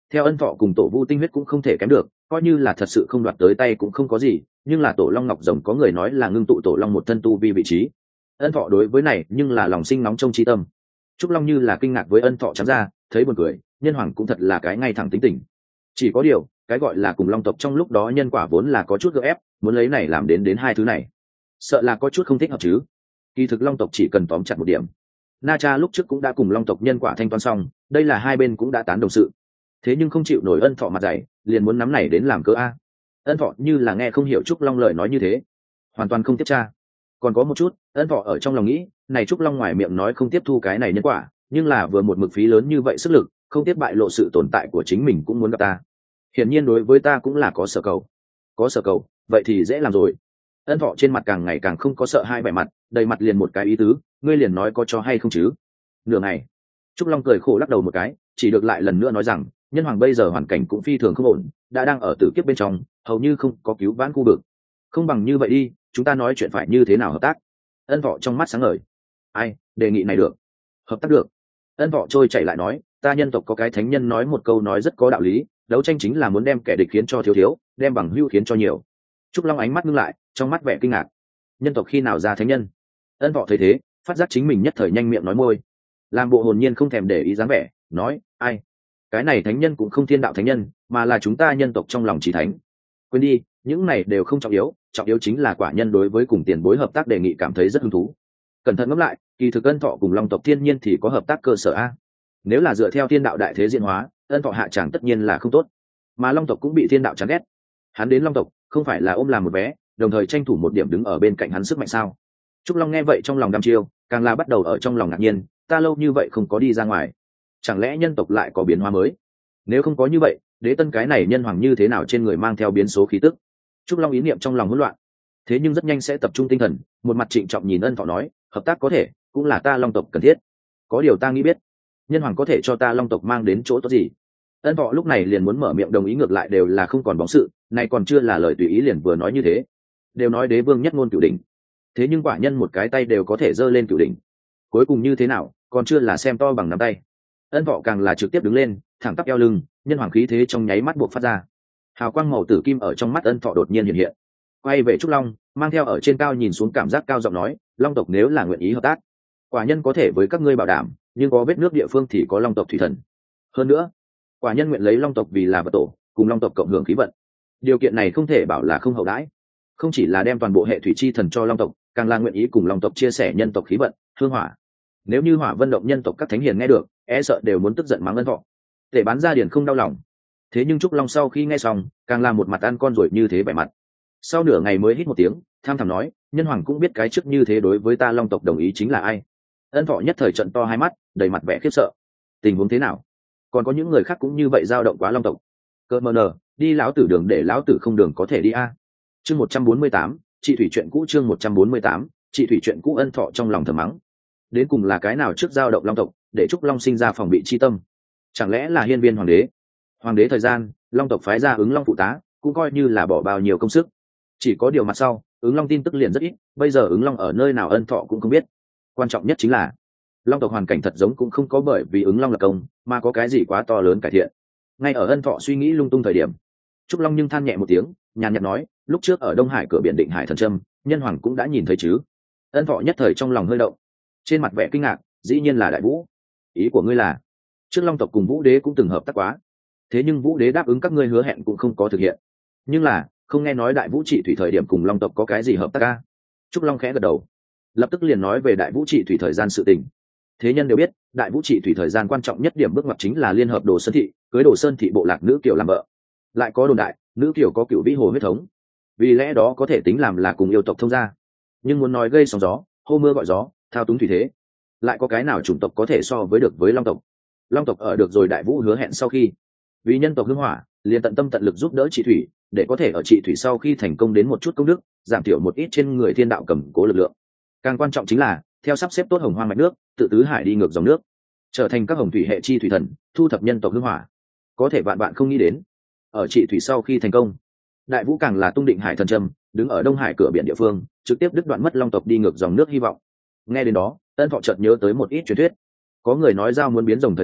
theo ân thọ cùng tổ vu tinh huyết cũng không thể kém được, coi như là thật sự không đoạt tới tay cũng không có gì, nhưng là tổ long ngọc rồng có người nói là ngưng tụ tổ long một thân tu vi vị trí. Ân thọ đối với này nhưng là lòng sinh nóng trong chi tâm. Trúc Long như là kinh ngạc với ân thọ trắng ra, thấy buồn cười, nhân hoàng cũng thật là cái ngay thẳng tính tình. Chỉ có điều, cái gọi là cùng long tộc trong lúc đó nhân quả vốn là có chút gượng ép, muốn lấy này làm đến đến hai thứ này, sợ là có chút không thích hợp chứ. Kỳ thực long tộc chỉ cần tóm chặt một điểm. Na Cha lúc trước cũng đã cùng long tộc nhân quả thanh toán xong, đây là hai bên cũng đã tán đồng sự. Thế nhưng không chịu nổi ân thọ mặt dày, liền muốn nắm này đến làm cơ a. Ân thọ như là nghe không hiểu Trúc Long lời nói như thế, hoàn toàn không tiếp tra. Còn có một chút, ân thọ ở trong lòng nghĩ, này Trúc Long ngoài miệng nói không tiếp thu cái này nhân quả, nhưng là vừa một mực phí lớn như vậy sức lực, không tiếp bại lộ sự tồn tại của chính mình cũng muốn gặp ta. Hiển nhiên đối với ta cũng là có sở cầu. Có sở cầu, vậy thì dễ làm rồi. Ân thọ trên mặt càng ngày càng không có sợ hai vẻ mặt, đầy mặt liền một cái ý tứ, ngươi liền nói có cho hay không chứ. Nửa ngày, Trúc Long cười khổ lắc đầu một cái, chỉ được lại lần nữa nói rằng, nhân hoàng bây giờ hoàn cảnh cũng phi thường không ổn, đã đang ở tử kiếp bên trong, hầu như không có cứu vãn khu vực. Không bằng như vậy đi, chúng ta nói chuyện phải như thế nào hợp tác. Ân thọ trong mắt sáng ngời. Ai, đề nghị này được. Hợp tác được. Ân thọ trôi chảy lại nói, ta nhân tộc có cái thánh nhân nói một câu nói rất có đạo lý, đấu tranh chính là muốn đem kẻ địch khiến cho thiếu thiếu, đem bằng hữu khiến cho nhiều. Trúc Long ánh mắt ngưng lại, trong mắt vẻ kinh ngạc. Nhân tộc khi nào ra thánh nhân? Ân thọ thấy thế, phát giác chính mình nhất thời nhanh miệng nói môi, làm bộ hồn nhiên không thèm để ý dáng vẻ, nói, ai, cái này thánh nhân cũng không thiên đạo thánh nhân, mà là chúng ta nhân tộc trong lòng chỉ thánh. Quên đi, những này đều không trọng yếu, trọng yếu chính là quả nhân đối với cùng tiền bối hợp tác đề nghị cảm thấy rất hứng thú. Cẩn thận ngẫm lại, kỳ thực ân thọ cùng long tộc thiên nhiên thì có hợp tác cơ sở a. Nếu là dựa theo thiên đạo đại thế diễn hóa, ân thọ hạ chẳng tất nhiên là không tốt, mà long tộc cũng bị thiên đạo chán ghét. Hắn đến long tộc không phải là ôm làm một vé, đồng thời tranh thủ một điểm đứng ở bên cạnh hắn sức mạnh sao? Trúc Long nghe vậy trong lòng đăm chiêu, càng là bắt đầu ở trong lòng ngạc nhiên, ta lâu như vậy không có đi ra ngoài, chẳng lẽ nhân tộc lại có biến hóa mới? Nếu không có như vậy, đế tân cái này nhân hoàng như thế nào trên người mang theo biến số khí tức? Trúc Long ý niệm trong lòng hỗn loạn, thế nhưng rất nhanh sẽ tập trung tinh thần, một mặt trịnh trọng nhìn ân thọ nói, hợp tác có thể, cũng là ta long tộc cần thiết. Có điều ta nghĩ biết, nhân hoàng có thể cho ta long tộc mang đến chỗ tốt gì? Ân thọ lúc này liền muốn mở miệng đồng ý, ngược lại đều là không còn bóng sự, này còn chưa là lời tùy ý liền vừa nói như thế. Đều nói đế vương nhất ngôn cửu đỉnh, thế nhưng quả nhân một cái tay đều có thể giơ lên cửu đỉnh, cuối cùng như thế nào, còn chưa là xem to bằng nắm tay. Ân thọ càng là trực tiếp đứng lên, thẳng tắp eo lưng, nhân hoàng khí thế trong nháy mắt buộc phát ra. Hào quang màu tử kim ở trong mắt ân thọ đột nhiên hiện hiện, quay về Trúc Long, mang theo ở trên cao nhìn xuống cảm giác cao giọng nói, long tộc nếu là nguyện ý hợp tác, quả nhân có thể với các ngươi bảo đảm, nhưng có vết nước địa phương thì có long tộc thủy thần. Hơn nữa, quả nhân nguyện lấy long tộc vì là vật tổ, cùng long tộc cộng hưởng khí vận. Điều kiện này không thể bảo là không hậu đãi, không chỉ là đem toàn bộ hệ thủy chi thần cho long tộc, càng là nguyện ý cùng long tộc chia sẻ nhân tộc khí vận, hương hỏa. Nếu như hỏa vân động nhân tộc các thánh hiền nghe được, e sợ đều muốn tức giận mắng ân thọ. Để bán ra điển không đau lòng. Thế nhưng Trúc Long sau khi nghe xong, càng là một mặt ăn con rồi như thế vẻ mặt. Sau nửa ngày mới hít một tiếng, tham thẳm nói, nhân hoàng cũng biết cái trước như thế đối với ta long tộc đồng ý chính là ai. Ân thọ nhất thời trận to hai mắt, đầy mặt vẻ khiếp sợ. Tình huống thế nào? Còn có những người khác cũng như vậy dao động quá long tộc? Cơ mờ nờ, đi lão tử đường để lão tử không đường có thể đi a. Chương một trăm bốn mươi tám, chị thủy chuyện cũ chương một trăm bốn mươi tám, chị thủy chuyện cũ. Ân thọ trong lòng thầm mắng. Đến cùng là cái nào trước dao động long tộc, để Trúc Long sinh ra phòng bị chi tâm? Chẳng lẽ là hiên viên hoàng đế? Hoàng đế thời gian, long tộc phái ra ứng long phụ tá, cũng coi như là bỏ bao nhiêu công sức. Chỉ có điều mặt sau, ứng long tin tức liền rất ít, bây giờ ứng long ở nơi nào ân thọ cũng không biết. Quan trọng nhất chính là long tộc hoàn cảnh thật giống cũng không có bởi vì ứng long là công mà có cái gì quá to lớn cải thiện. Ngay ở ân thọ suy nghĩ lung tung thời điểm, Trúc Long nhưng than nhẹ một tiếng, nhàn nhạt nói, lúc trước ở Đông Hải cửa biển Định Hải thần trâm, nhân hoàng cũng đã nhìn thấy chứ? Ân thọ nhất thời trong lòng hơi động, trên mặt vẻ kinh ngạc, dĩ nhiên là Đại Vũ. Ý của ngươi là trước long tộc cùng Vũ đế cũng từng hợp tác quá, thế nhưng Vũ đế đáp ứng các ngươi hứa hẹn cũng không có thực hiện. Nhưng là không nghe nói Đại Vũ trị thủy thời điểm cùng long tộc có cái gì hợp tác ca? Trúc Long khẽ gật đầu, lập tức liền nói về Đại Vũ trị thủy thời gian sự tình. Thế nhân đều biết, Đại Vũ trị thủy thời gian quan trọng nhất điểm bước ngoặt chính là liên hợp Đồ Sơn thị, cưới Đồ Sơn thị bộ lạc nữ kiều làm vợ. Lại có đồn đại, nữ kiều có cựu vĩ hồ huyết thống, vì lẽ đó có thể tính làm là cùng yêu tộc thông gia. Nhưng muốn nói gây sóng gió, hô mưa gọi gió, thao túng thủy thế, lại có cái nào chủng tộc có thể so với được với long tộc? Long tộc ở được rồi Đại Vũ hứa hẹn sau khi, vì nhân tộc hưng hỏa, liền tận tâm tận lực giúp đỡ trị thủy, để có thể ở trị thủy sau khi thành công đến một chút công đức, giảm thiểu một ít trên người thiên đạo cầm cố lực lượng. Càng quan trọng chính là theo sắp xếp tốt hồng hoang mạch nước, tự tứ hải đi ngược dòng nước, trở thành các hồng thủy hệ chi thủy thần, thu thập nhân tộc hưng hỏa. Có thể vạn bạn không nghĩ đến, ở trị thủy sau khi thành công, Đại Vũ càng là tung định hải thần trâm, đứng ở Đông Hải cửa biển địa phương, trực tiếp đứt đoạn mất long tộc đi ngược dòng nước hy vọng. Nghe đến đó, Ân Thọ chợt nhớ tới một ít truyền thuyết. Có người nói giao muốn biến rồng thời gian,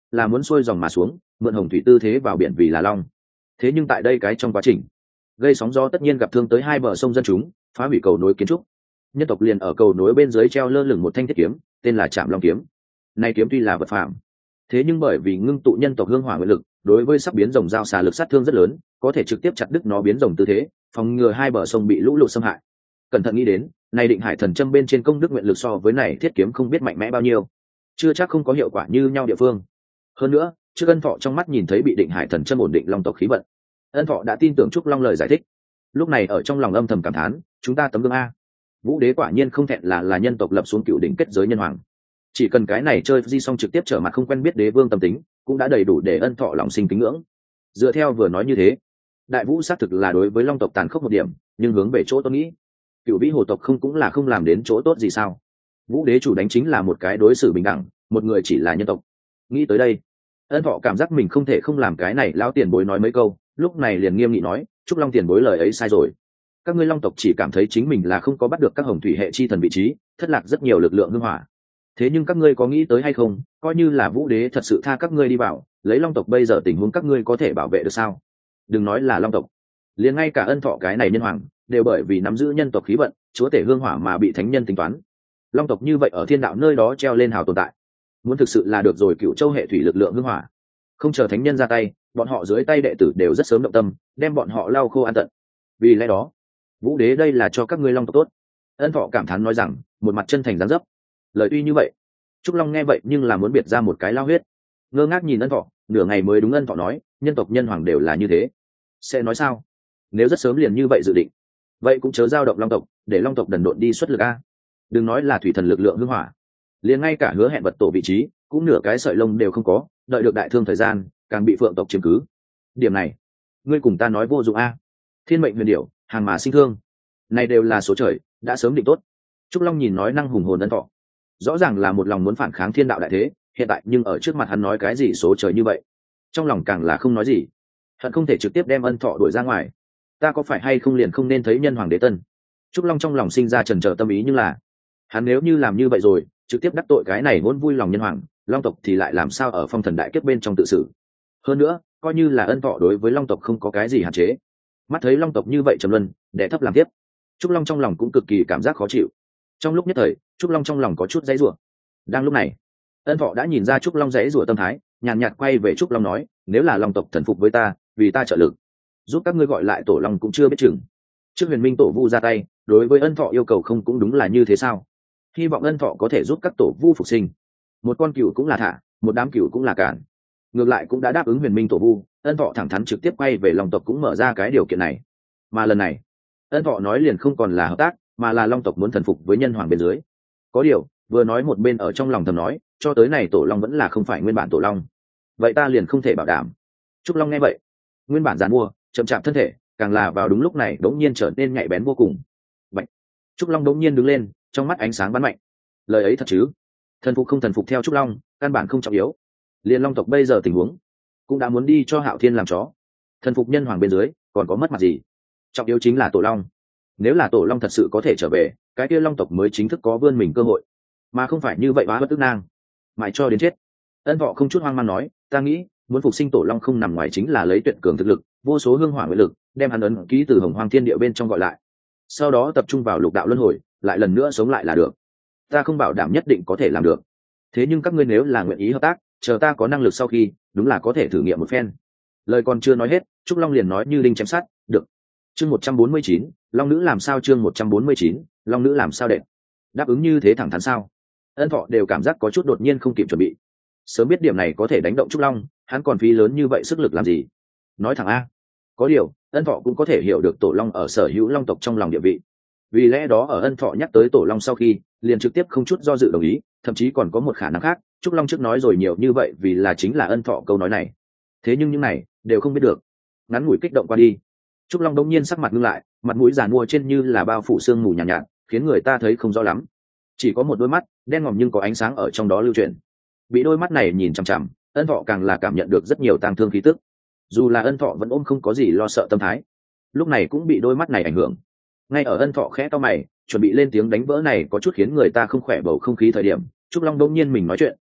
là muốn xuôi dòng mà xuống, mượn hồng thủy tư thế vào biển vì là long. Thế nhưng tại đây cái trong quá trình gây sóng gió tất nhiên gặp thương tới hai bờ sông dân chúng, phá hủy cầu nối kiến trúc. Nhân tộc liền ở cầu nối bên dưới treo lơ lửng một thanh thiết kiếm, tên là Trảm Long kiếm. Này kiếm tuy là vật phàm, thế nhưng bởi vì ngưng tụ nhân tộc hương hỏa nguyện lực, đối với sắc biến rồng giao xà lực sát thương rất lớn, có thể trực tiếp chặt đứt nó biến rồng tư thế, phòng ngừa hai bờ sông bị lũ lụt xâm hại. Cẩn thận nghĩ đến, này Định Hải thần châm bên trên công đức nguyện lực so với này thiết kiếm không biết mạnh mẽ bao nhiêu, chưa chắc không có hiệu quả như nhau địa phương. Hơn nữa, trước Ân Thọ trong mắt nhìn thấy bị Định Hải thần châm ổn định long tộc khí vận, Ân Thọ đã tin tưởng Trúc Long lời giải thích. Lúc này ở trong lòng âm thầm cảm thán, chúng ta tấm gương a, Vũ Đế quả nhiên không thẹn là là nhân tộc lập xuống cựu đỉnh kết giới nhân hoàng. Chỉ cần cái này chơi di xong trực tiếp trở mặt không quen biết đế vương tâm tính, cũng đã đầy đủ để Ân Thọ lòng sinh kính ngưỡng. Dựa theo vừa nói như thế, Đại Vũ xác thực là đối với long tộc tàn khốc một điểm, nhưng hướng về chỗ tôi nghĩ, cựu vĩ hồ tộc không cũng là không làm đến chỗ tốt gì sao? Vũ Đế chủ đánh chính là một cái đối xử bình đẳng, một người chỉ là nhân tộc. Nghĩ tới đây, Ân Thọ cảm giác mình không thể không làm cái này lão tiền bối nói mấy câu, lúc này liền nghiêm nghị nói, Trúc Long tiền bối lời ấy sai rồi. Các ngươi long tộc chỉ cảm thấy chính mình là không có bắt được các hồng thủy hệ chi thần vị trí, thất lạc rất nhiều lực lượng hương hỏa. Thế nhưng các ngươi có nghĩ tới hay không, coi như là Vũ Đế thật sự tha các ngươi đi vào, lấy long tộc bây giờ tình huống các ngươi có thể bảo vệ được sao? Đừng nói là long tộc, liền ngay cả Ân Thọ cái này nhân hoàng, đều bởi vì nắm giữ nhân tộc khí vận, chúa tể hương hỏa mà bị thánh nhân tính toán. Long tộc như vậy ở thiên đạo nơi đó treo lên hào tồn tại, muốn thực sự là được rồi cựu châu hệ thủy lực lượng hương hỏa, không chờ thánh nhân ra tay, bọn họ dưới tay đệ tử đều rất sớm động tâm, đem bọn họ lau khô an tận. Vì lẽ đó, Vũ Đế đây là cho các ngươi long tộc tốt. Ân Thọ cảm thán nói rằng, một mặt chân thành dáng dấp. Lời tuy như vậy, Trúc Long nghe vậy nhưng là muốn biệt ra một cái lao huyết, ngơ ngác nhìn Ân Thọ, nửa ngày mới đúng Ân Thọ nói, nhân tộc nhân hoàng đều là như thế. Sẽ nói sao? Nếu rất sớm liền như vậy dự định, vậy cũng chớ giao động long tộc, để long tộc đần độn đi xuất lực a. Đừng nói là thủy thần lực lượng hương hỏa, liền ngay cả hứa hẹn vật tổ vị trí cũng nửa cái sợi lông đều không có, đợi được đại thương thời gian càng bị phượng tộc chiếm cứ. Điểm này ngươi cùng ta nói vô dụng a. Thiên mệnh huyền điểu, hàng mà sinh thương, này đều là số trời đã sớm định tốt. Trúc Long nhìn nói năng hùng hồn Ân Thọ, rõ ràng là một lòng muốn phản kháng thiên đạo đại thế, hiện tại nhưng ở trước mặt hắn nói cái gì số trời như vậy, trong lòng càng là không nói gì, hận không thể trực tiếp đem Ân Thọ đuổi ra ngoài. Ta có phải hay không liền không nên thấy nhân hoàng đế tân? Trúc Long trong lòng sinh ra chần chờ tâm ý, nhưng là hắn nếu như làm như vậy rồi, trực tiếp đắc tội cái này vốn vui lòng nhân hoàng, long tộc thì lại làm sao ở phong thần đại kiếp bên trong tự xử. Hơn nữa, coi như là Ân Thọ đối với long tộc không có cái gì hạn chế, mắt thấy long tộc như vậy trầm luân đẻ thấp làm tiếp, Trúc Long trong lòng cũng cực kỳ cảm giác khó chịu. Trong lúc nhất thời, Trúc Long trong lòng có chút dãy rủa. Đang lúc này, Ân Thọ đã nhìn ra Trúc Long dãy rủa tâm thái, nhàn nhạt quay về Trúc Long nói, nếu là long tộc thần phục với ta, vì ta trợ lực, giúp các ngươi gọi lại tổ long cũng chưa biết chừng. Trước Huyền Minh tổ vu ra tay, đối với Ân Thọ yêu cầu không cũng đúng là như thế sao? Hy vọng Ân Thọ có thể giúp các tổ vu phục sinh. Một con cừu cũng là thả, một đám cừu cũng là cản. Ngược lại cũng đã đáp ứng Huyền Minh tổ vu, Ân Thọ thẳng thắn trực tiếp quay về long tộc cũng mở ra cái điều kiện này. Mà lần này, Ân Thọ nói liền không còn là hợp tác, mà là long tộc muốn thần phục với nhân hoàng bên dưới. Có điều, vừa nói một bên ở trong lòng thầm nói, cho tới này tổ long vẫn là không phải nguyên bản tổ long, vậy ta liền không thể bảo đảm. Trúc Long nghe vậy, nguyên bản giàn mua chậm chạp thân thể, càng là vào đúng lúc này đống nhiên trở nên nhạy bén vô cùng. Bạch. Trúc Long đống nhiên đứng lên, trong mắt ánh sáng bắn mạnh. Lời ấy thật chứ? Thần phục không thần phục theo Trúc Long, căn bản không trọng yếu. Liên long tộc bây giờ tình huống, cũng đã muốn đi cho Hạo Thiên làm chó. Thần phục nhân hoàng bên dưới, còn có mất mặt gì? Trọng yếu chính là tổ long. Nếu là tổ long thật sự có thể trở về, cái kia long tộc mới chính thức có vươn mình cơ hội, mà không phải như vậy bá bất tức nang, mãi cho đến chết. Ân Thọ không chút hoang mang nói, ta nghĩ muốn phục sinh tổ long không nằm ngoài chính là lấy tuyệt cường thực lực, vô số hương hỏa nguyện lực, đem hắn ấn ký từ hồng hoang thiên địa bên trong gọi lại, sau đó tập trung vào lục đạo luân hồi, lại lần nữa sống lại là được. Ta không bảo đảm nhất định có thể làm được, thế nhưng các ngươi nếu là nguyện ý hợp tác, chờ ta có năng lực sau khi, đúng là có thể thử nghiệm một phen. Lời còn chưa nói hết, Trúc Long liền nói như đinh chém sắt, được. Chương một trăm bốn mươi chín, long nữ làm sao? Chương một trăm bốn mươi chín, long nữ làm sao? Đệ đáp ứng như thế thẳng thắn sao? Ân Thọ đều cảm giác có chút đột nhiên không kịp chuẩn bị. Sớm biết điểm này có thể đánh động Trúc Long, hắn còn phí lớn như vậy sức lực làm gì? Nói thẳng a. Có điều, Ân Thọ cũng có thể hiểu được tổ long ở sở hữu long tộc trong lòng địa vị. Vì lẽ đó ở Ân Thọ nhắc tới tổ long sau khi, liền trực tiếp không chút do dự đồng ý, thậm chí còn có một khả năng khác, Trúc Long trước nói rồi nhiều như vậy vì là chính là Ân Thọ câu nói này. Thế nhưng những này đều không biết được. Ngắn ngủi kích động qua đi, Trúc Long đống nhiên sắc mặt ngưng lại, mặt mũi giàn mua trên như là bao phủ sương mù nhàn nhạt, nhạt, khiến người ta thấy không rõ lắm. Chỉ có một đôi mắt đen ngòm nhưng có ánh sáng ở trong đó lưu chuyển. Bị đôi mắt này nhìn chằm chằm, Ân Thọ càng là cảm nhận được rất nhiều tang thương khí tức. Dù là Ân Thọ vẫn ôm không có gì lo sợ tâm thái, lúc này cũng bị đôi mắt này ảnh hưởng. Ngay ở Ân Thọ khẽ cau mày, chuẩn bị lên tiếng đánh vỡ này có chút khiến người ta không khỏe bầu không khí thời điểm, Trúc Long đống nhiên mình nói chuyện,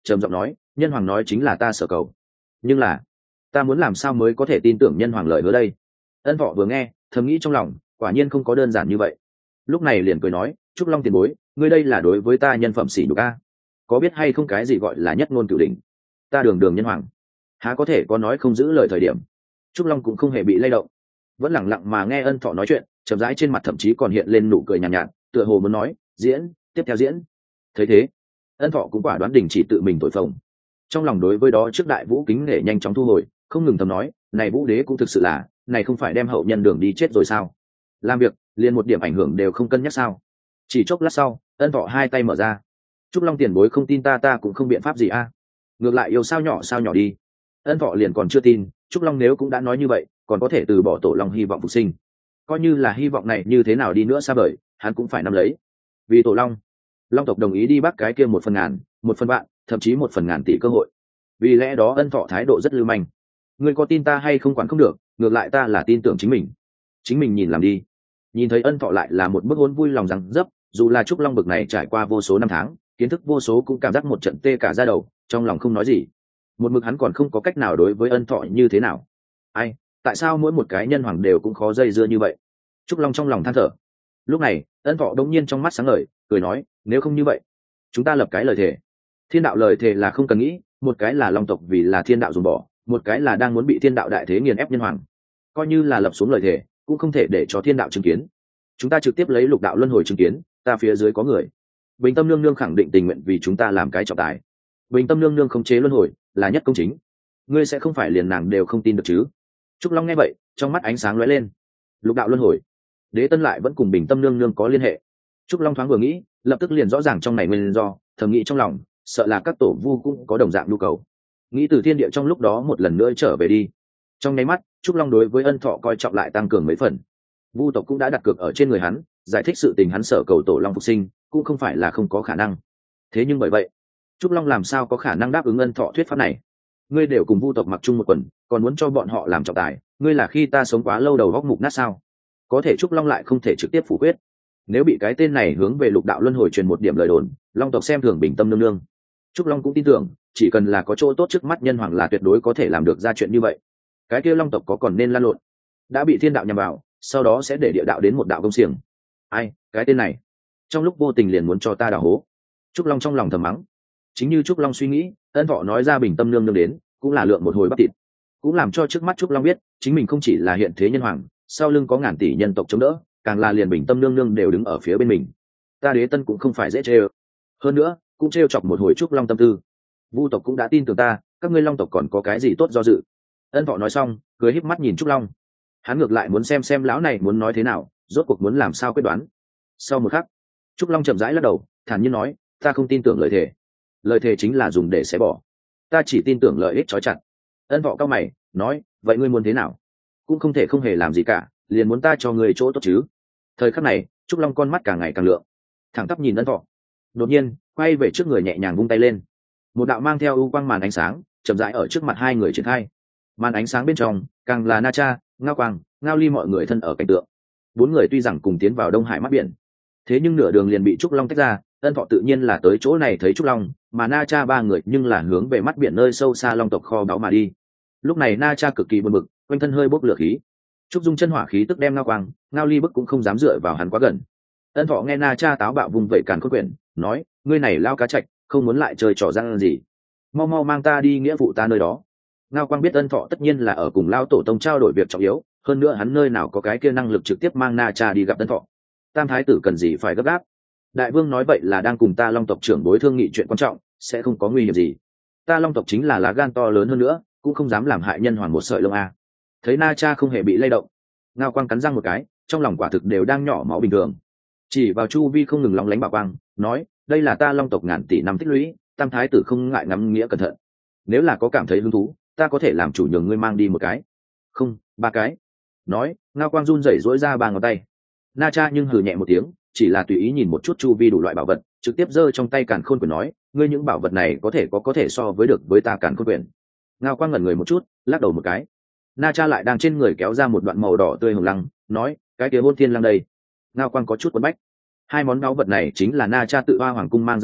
trầm giọng nói, nhân hoàng nói chính là ta sở cầu, nhưng là ta muốn làm sao mới có thể tin tưởng nhân hoàng lời hứa đây? Ân thọ vừa nghe thầm nghĩ trong lòng, quả nhiên không có đơn giản như vậy. Lúc này liền cười nói, Trúc Long tiền bối, ngươi đây là đối với ta nhân phẩm sỉ nhục a, có biết hay không cái gì gọi là nhất ngôn cửu đỉnh? Ta đường đường nhân hoàng há có thể có nói không giữ lời thời điểm. Trúc Long cũng không hề bị lay động, vẫn lẳng lặng mà nghe Ân thọ nói chuyện, chậm rãi trên mặt thậm chí còn hiện lên nụ cười nhàn nhạt, nhạt tựa hồ muốn nói diễn tiếp theo diễn. Thấy thế, Ân thọ cũng quả đoán đình chỉ tự mình tội phồng, trong lòng đối với đó trước đại vũ kính nể nhanh chóng thu hồi, không ngừng thầm nói, này vũ đế cũng thực sự là, này không phải đem hậu nhân đường đi chết rồi sao? Làm việc liền một điểm ảnh hưởng đều không cân nhắc sao? Chỉ chốc lát sau, Ân thọ hai tay mở ra, Trúc Long tiền bối không tin ta ta cũng không biện pháp gì a, ngược lại yêu sao nhỏ sao nhỏ đi. Ân thọ liền còn chưa tin, Trúc Long nếu cũng đã nói như vậy, còn có thể từ bỏ tổ long hy vọng phục sinh, coi như là hy vọng này như thế nào đi nữa xa vời, hắn cũng phải nắm lấy. Vì tổ long, long tộc đồng ý đi bắt cái kia một phần ngàn, một phần vạn, thậm chí một phần ngàn tỷ cơ hội. Vì lẽ đó Ân thọ thái độ rất lưu manh. Ngươi có tin ta hay không quản không được, ngược lại ta là tin tưởng chính mình, chính mình nhìn làm đi. Nhìn thấy Ân thọ lại là một bức hôn vui lòng rằng dấp, dù là Trúc Long bực này trải qua vô số năm tháng, kiến thức vô số cũng cảm giác một trận tê cả da đầu, trong lòng không nói gì. Một mực hắn còn không có cách nào đối với Ân thọ như thế nào. Ai, tại sao mỗi một cái nhân hoàng đều cũng khó dây dưa như vậy? Trúc Long trong lòng than thở. Lúc này Ân thọ đống nhiên trong mắt sáng ngời, cười nói, nếu không như vậy, chúng ta lập cái lời thề. Thiên đạo lời thề là không cần nghĩ, một cái là long tộc vì là thiên đạo dùng bỏ, một cái là đang muốn bị thiên đạo đại thế nghiền ép nhân hoàng. Coi như là lập xuống lời thề, cũng không thể để cho thiên đạo chứng kiến. Chúng ta trực tiếp lấy lục đạo luân hồi chứng kiến, ta phía dưới có người. Bình Tâm nương nương khẳng định tình nguyện vì chúng ta làm cái trọng tài. Bình Tâm nương nương khống chế luân hồi, là nhất công chính. Ngươi sẽ không phải liền nàng đều không tin được chứ? Trúc Long nghe vậy, trong mắt ánh sáng lóe lên. Lục đạo luân hồi, Đế Tân lại vẫn cùng Bình Tâm nương nương có liên hệ. Trúc Long thoáng vừa nghĩ, lập tức liền rõ ràng trong này nguyên do, thầm nghĩ trong lòng, sợ là các tổ vu cũng có đồng dạng nhu cầu. Nghĩ từ thiên địa trong lúc đó một lần nữa trở về đi. Trong nháy mắt, Trúc Long đối với Ân thọ coi trọng lại tăng cường mấy phần. Vu tộc cũng đã đặt cược ở trên người hắn, giải thích sự tình hắn sở cầu tổ long phục sinh, cũng không phải là không có khả năng. Thế nhưng bởi vậy, Trúc Long làm sao có khả năng đáp ứng Ân thọ thuyết pháp này? Ngươi đều cùng Vu tộc mặc chung một quần, còn muốn cho bọn họ làm trọng tài, ngươi là khi ta sống quá lâu đầu góc mục nát sao? Có thể Trúc Long lại không thể trực tiếp phủ quyết. Nếu bị cái tên này hướng về lục đạo luân hồi truyền một điểm lời đồn, long tộc xem thường Bình Tâm nương nương. Trúc Long cũng tin tưởng, chỉ cần là có chỗ tốt trước mắt nhân hoàng là tuyệt đối có thể làm được ra chuyện như vậy. Cái kia long tộc có còn nên lan lộn, đã bị thiên đạo nhằm vào, sau đó sẽ để địa đạo đến một đạo công xiềng. Ai, cái tên này trong lúc vô tình liền muốn cho ta đào hố. Trúc Long trong lòng thầm mắng. Chính như Trúc Long suy nghĩ, Ân thọ nói ra Bình Tâm nương nương đến, cũng là lượng một hồi bắp thịt, cũng làm cho trước mắt Trúc Long biết chính mình không chỉ là hiện thế nhân hoàng, sau lưng có ngàn tỷ nhân tộc chống đỡ, càng là liền Bình Tâm nương nương đều đứng ở phía bên mình. Ta Đế Tân cũng không phải dễ chơi, hơn nữa cũng trêu chọc một hồi Trúc Long tâm tư. Vu tộc cũng đã tin tưởng ta, các ngươi long tộc còn có cái gì tốt do dự? Ân thọ nói xong, cười híp mắt nhìn Trúc Long. Hắn ngược lại muốn xem xem lão này muốn nói thế nào, rốt cuộc muốn làm sao quyết đoán. Sau một khắc, Trúc Long chậm rãi lắc đầu, thản nhiên nói, ta không tin tưởng lời thề. Lời thề chính là dùng để xé bỏ, ta chỉ tin tưởng lợi ích trói chặt. Ân thọ cao mày nói, vậy ngươi muốn thế nào? Cũng không thể không hề làm gì cả, liền muốn ta cho ngươi chỗ tốt chứ? Thời khắc này, Trúc Long con mắt càng ngày càng lượng, thẳng tắp nhìn Ân thọ, đột nhiên quay về trước người nhẹ nhàng vung tay lên. Một đạo mang theo ưu quang màn ánh sáng chậm rãi ở trước mặt hai người triển khai. Màn ánh sáng bên trong càng là Na Cha, Ngao Quang, Ngao Ly mọi người thân ở cảnh tượng. Bốn người tuy rằng cùng tiến vào Đông Hải mắt biển, thế nhưng nửa đường liền bị Trúc Long tách ra. Ân thọ tự nhiên là tới chỗ này thấy Trúc Long, mà Na Cha ba người nhưng là hướng về mắt biển nơi sâu xa long tộc kho báu mà đi. Lúc này Na Cha cực kỳ buồn bực, quanh thân hơi bốc lửa khí. Trúc Dung chân hỏa khí tức đem Ngao Quang, Ngao Ly bức cũng không dám dựa vào hắn quá gần. Ân thọ nghe Na Cha táo bạo vùng vẩy càn khôn quyển, nói, ngươi này lao cá chạch, không muốn lại chơi trò gian gì, mau mau mang ta đi nghĩa vụ ta nơi đó. Ngao Quang biết Ân thọ tất nhiên là ở cùng lao tổ tông trao đổi việc trọng yếu, hơn nữa hắn nơi nào có cái kia năng lực trực tiếp mang Na Cha đi gặp Ân thọ. Tam thái tử cần gì phải gấp gáp, đại vương nói vậy là đang cùng ta long tộc trưởng đối thương nghị chuyện quan trọng, sẽ không có nguy hiểm gì. Ta long tộc chính là lá gan to lớn hơn nữa, cũng không dám làm hại nhân hoàn một sợi lông a. Thấy Na Cha không hề bị lay động, Ngao Quang cắn răng một cái, trong lòng quả thực đều đang nhỏ máu bình thường, chỉ vào chu vi không ngừng lóng lánh bảo quang, nói, đây là ta long tộc ngàn tỷ năm tích lũy, tam thái tử không ngại ngắm nghĩa cẩn thận, nếu là có cảm thấy hứng thú, ta có thể làm chủ nhường ngươi mang đi một cái, không, ba cái. Nói, Ngao Quang run rẩy duỗi ra ba ngón tay. Na Cha nhưng hừ nhẹ một tiếng, chỉ là tùy ý nhìn một chút chu vi đủ loại bảo vật, trực tiếp giơ trong tay càn khôn quyển nói, ngươi những bảo vật này có thể có có thể so với được với ta càn khôn quyển. Ngao Quang ngẩn người một chút, lắc đầu một cái. Na Cha lại đang trên người kéo ra một đoạn màu đỏ tươi hồng lăng, nói, cái kia hôn thiên lăng đây. Ngao Quang có chút quấn bách. Hai món báu vật này chính là Na Cha tự Hoa Hoàng cung mang ra đến,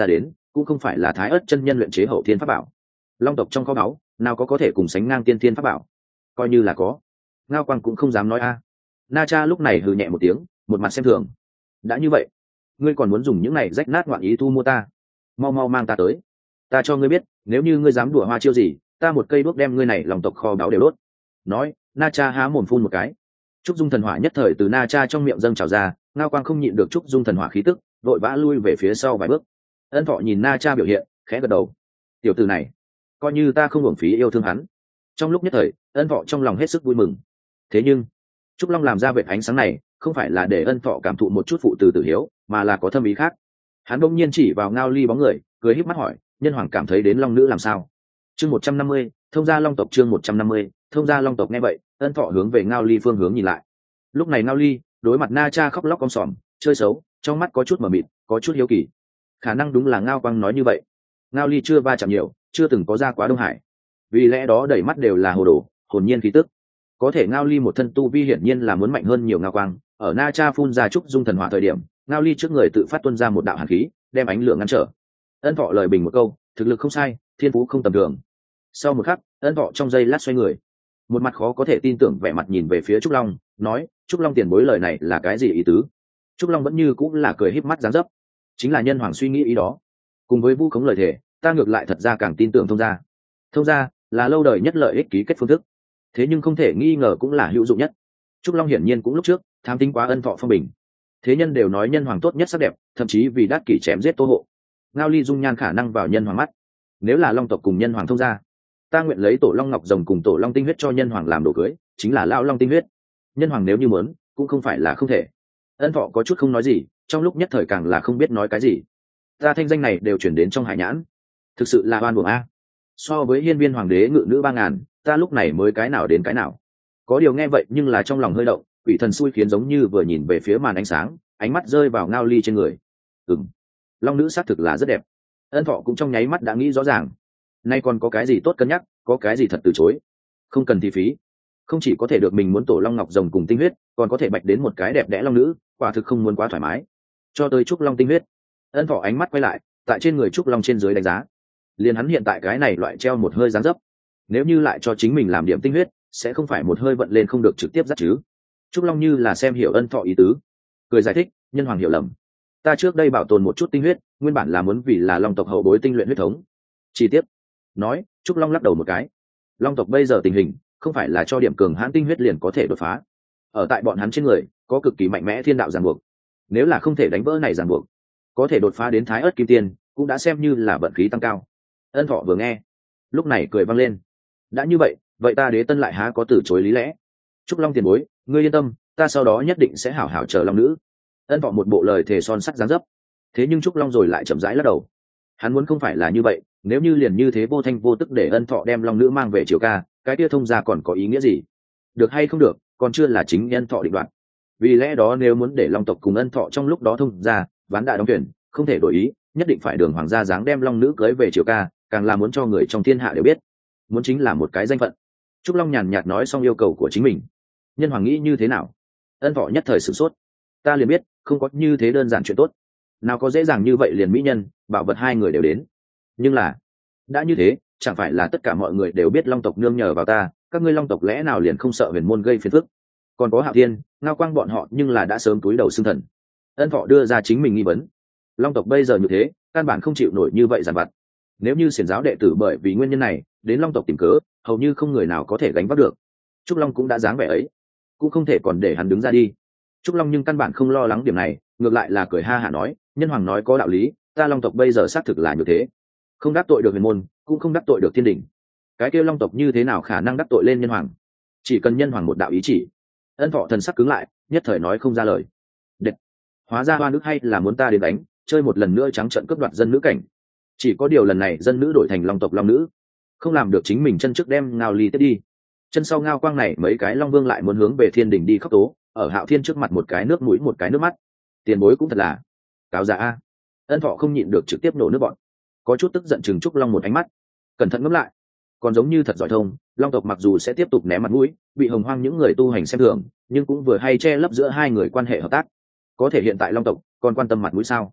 cũng không phải là thái ớt chân nhân luyện chế hậu thiên pháp bảo. Long tộc trong kho báu nào có có thể cùng sánh ngang tiên thiên pháp bảo, coi như là có, Ngao Quang cũng không dám nói a. Na Cha lúc này hừ nhẹ một tiếng, một mặt xem thường. Đã như vậy, ngươi còn muốn dùng những này rách nát ngoạn ý thu mua ta? Mau mau mang ta tới, ta cho ngươi biết, nếu như ngươi dám đùa hoa chiêu gì, ta một cây đuốc đem ngươi này lòng tộc kho báu đều đốt. Nói, Na Cha há mồm phun một cái, trúc dung thần hỏa nhất thời từ Na Cha trong miệng dâng trào ra. Ngao Quang không nhịn được trúc dung thần hỏa khí tức, vội vã lui về phía sau vài bước. Ân Thọ nhìn Na Cha biểu hiện, khẽ gật đầu. Tiểu tử này, coi như ta không hưởng phí yêu thương hắn. Trong lúc nhất thời, Ân Thọ trong lòng hết sức vui mừng. Thế nhưng trúc long làm ra vệt ánh sáng này không phải là để Ân Thọ cảm thụ một chút phụ từ tử hiếu, mà là có thâm ý khác. Hắn bỗng nhiên chỉ vào Ngao Ly bóng người, cười híp mắt hỏi, nhân hoàng cảm thấy đến long nữ làm sao? Chương một trăm năm mươi, thông gia long tộc. Chương một trăm năm mươi, thông gia long tộc. Nghe vậy, Ân Thọ hướng về Ngao Ly phương hướng nhìn lại. Lúc này Ngao Ly đối mặt Na Cha khóc lóc om sòm chơi xấu, trong mắt có chút mờ mịt, có chút hiếu kỳ. Khả năng đúng là Ngao Quang nói như vậy. Ngao Ly chưa va chạm nhiều, chưa từng có ra quá Đông Hải, vì lẽ đó đầy mắt đều là hồ đồ, hồn nhiên khí tức. Có thể Ngao Ly một thân tu vi hiển nhiên là muốn mạnh hơn nhiều Ngao Quang. Ở Na Cha phun ra trúc dung thần hỏa thời điểm, Ngao Ly trước người tự phát tuôn ra một đạo hàn khí, đem ánh lửa ngăn trở. Ân Thọ lời bình một câu, thực lực không sai, thiên phú không tầm thường. Sau một khắc, Ân Thọ trong giây lát xoay người, một mặt khó có thể tin tưởng vẻ mặt nhìn về phía Trúc Long, nói, Trúc Long tiền bối lời này là cái gì ý tứ? Trúc Long vẫn như cũng là cười híp mắt dáng dấp, chính là nhân hoàng suy nghĩ ý đó. Cùng với vu khống lời thề, ta ngược lại thật ra càng tin tưởng thông gia. Thông gia là lâu đời nhất lợi ích ký kết phương thức, thế nhưng không thể nghi ngờ cũng là hữu dụng nhất. Trúc Long hiển nhiên cũng lúc trước tham tính quá Ân Thọ phong bình. Thế nhân đều nói nhân hoàng tốt nhất sắc đẹp, thậm chí vì đát kỷ chém giết Tô Hộ. Ngao Ly dung nhan khả năng vào nhân hoàng mắt. Nếu là long tộc cùng nhân hoàng thông gia, ta nguyện lấy tổ long ngọc rồng cùng tổ long tinh huyết cho nhân hoàng làm đồ cưới, chính là lão long tinh huyết. Nhân hoàng nếu như muốn, cũng không phải là không thể. Ân Thọ có chút không nói gì, trong lúc nhất thời càng là không biết nói cái gì. Ta thanh danh này đều chuyển đến trong hải nhãn, thực sự là oan uổng a. So với hiên viên hoàng đế ngự nữ ba ngàn, ta lúc này mới cái nào đến cái nào. Có điều nghe vậy nhưng là trong lòng hơi động, quỷ thần xui khiến giống như vừa nhìn về phía màn ánh sáng, ánh mắt rơi vào Ngao Ly trên người. Ừm, long nữ xác thực là rất đẹp. Ân Thọ cũng trong nháy mắt đã nghĩ rõ ràng, nay còn có cái gì tốt cân nhắc, có cái gì thật từ chối. Không cần thi phí, không chỉ có thể được mình muốn tổ long ngọc rồng cùng tinh huyết, còn có thể bạch đến một cái đẹp đẽ long nữ, quả thực không muốn quá thoải mái. Cho tới trúc long tinh huyết. Ân Thọ ánh mắt quay lại, tại trên người trúc long trên dưới đánh giá. Liền hắn hiện tại cái này loại treo một hơi dáng dấp, nếu như lại cho chính mình làm điểm tinh huyết, sẽ không phải một hơi vận lên không được trực tiếp dắt chứ. Trúc Long như là xem hiểu Ân Thọ ý tứ, cười giải thích, nhân hoàng hiểu lầm. Ta trước đây bảo tồn một chút tinh huyết, nguyên bản là muốn vì là long tộc hậu bối tinh luyện huyết thống. Chi tiết nói, Trúc Long lắc đầu một cái. Long tộc bây giờ tình hình, không phải là cho điểm cường hãn tinh huyết liền có thể đột phá. Ở tại bọn hắn trên người, có cực kỳ mạnh mẽ thiên đạo ràng buộc. Nếu là không thể đánh vỡ này ràng buộc, có thể đột phá đến thái ớt kim tiên, cũng đã xem như là vận khí tăng cao. Ân Thọ vừa nghe, lúc này cười vang lên. Đã như vậy, vậy ta Đế Tân lại há có từ chối lý lẽ. Trúc Long tiền bối, ngươi yên tâm, ta sau đó nhất định sẽ hảo hảo chờ long nữ. Ân Thọ một bộ lời thề son sắt dáng dấp. Thế nhưng Trúc Long rồi lại chậm rãi lắc đầu. Hắn muốn không phải là như vậy, nếu như liền như thế vô thanh vô tức để Ân Thọ đem long nữ mang về triều ca, cái kia thông gia còn có ý nghĩa gì? Được hay không được, còn chưa là chính Ân Thọ định đoạt. Vì lẽ đó nếu muốn để long tộc cùng Ân Thọ trong lúc đó thông gia, ván đại đóng tuyển, không thể đổi ý, nhất định phải đường hoàng gia dáng đem long nữ cưới về triều ca, càng là muốn cho người trong thiên hạ đều biết. Muốn chính là một cái danh phận. Trúc Long nhàn nhạt nói xong yêu cầu của chính mình. Nhân hoàng nghĩ như thế nào? Ân Thọ nhất thời sửng sốt. Ta liền biết, không có như thế đơn giản chuyện tốt. Nào có dễ dàng như vậy liền mỹ nhân, bảo vật hai người đều đến. Nhưng là, đã như thế, chẳng phải là tất cả mọi người đều biết long tộc nương nhờ vào ta, các ngươi long tộc lẽ nào liền không sợ huyền môn gây phiền phức? Còn có Hạo Thiên, Ngao Quang bọn họ nhưng là đã sớm túi đầu xưng thần. Ân Thọ đưa ra chính mình nghi vấn. Long tộc bây giờ như thế, căn bản không chịu nổi như vậy giàn vặt. Nếu như xiển giáo đệ tử bởi vì nguyên nhân này đến long tộc tìm cớ, hầu như không người nào có thể gánh vác được. Trúc Long cũng đã dáng vẻ ấy, cũng không thể còn để hắn đứng ra đi. Trúc Long nhưng căn bản không lo lắng điểm này, ngược lại là cười ha hả nói, nhân hoàng nói có đạo lý, ta long tộc bây giờ xác thực là như thế, không đắc tội được huyền môn, cũng không đắc tội được thiên đình. Cái kêu long tộc như thế nào khả năng đắc tội lên nhân hoàng? Chỉ cần nhân hoàng một đạo ý chỉ. Ân Thọ thần sắc cứng lại, nhất thời nói không ra lời. Đệt, hóa ra hoa nước hay là muốn ta đến đánh, chơi một lần nữa trắng trợn cướp đoạt dân nữ cảnh. Chỉ có điều lần này dân nữ đổi thành long tộc long nữ, không làm được chính mình chân trước đem Ngao Ly tiếp đi. Chân sau Ngao Quang này mấy cái long vương lại muốn hướng về thiên đình đi khóc tố, ở Hạo Thiên trước mặt một cái nước mũi một cái nước mắt. Tiền bối cũng thật là cáo giả a. Ân Thọ không nhịn được trực tiếp nổ nước bọn, có chút tức giận chừng Trúc Long một ánh mắt. Cẩn thận ngẫm lại, còn giống như thật giỏi thông, long tộc mặc dù sẽ tiếp tục ném mặt mũi, bị hồng hoang những người tu hành xem thường, nhưng cũng vừa hay che lấp giữa hai người quan hệ hợp tác. Có thể hiện tại long tộc còn quan tâm mặt mũi sao?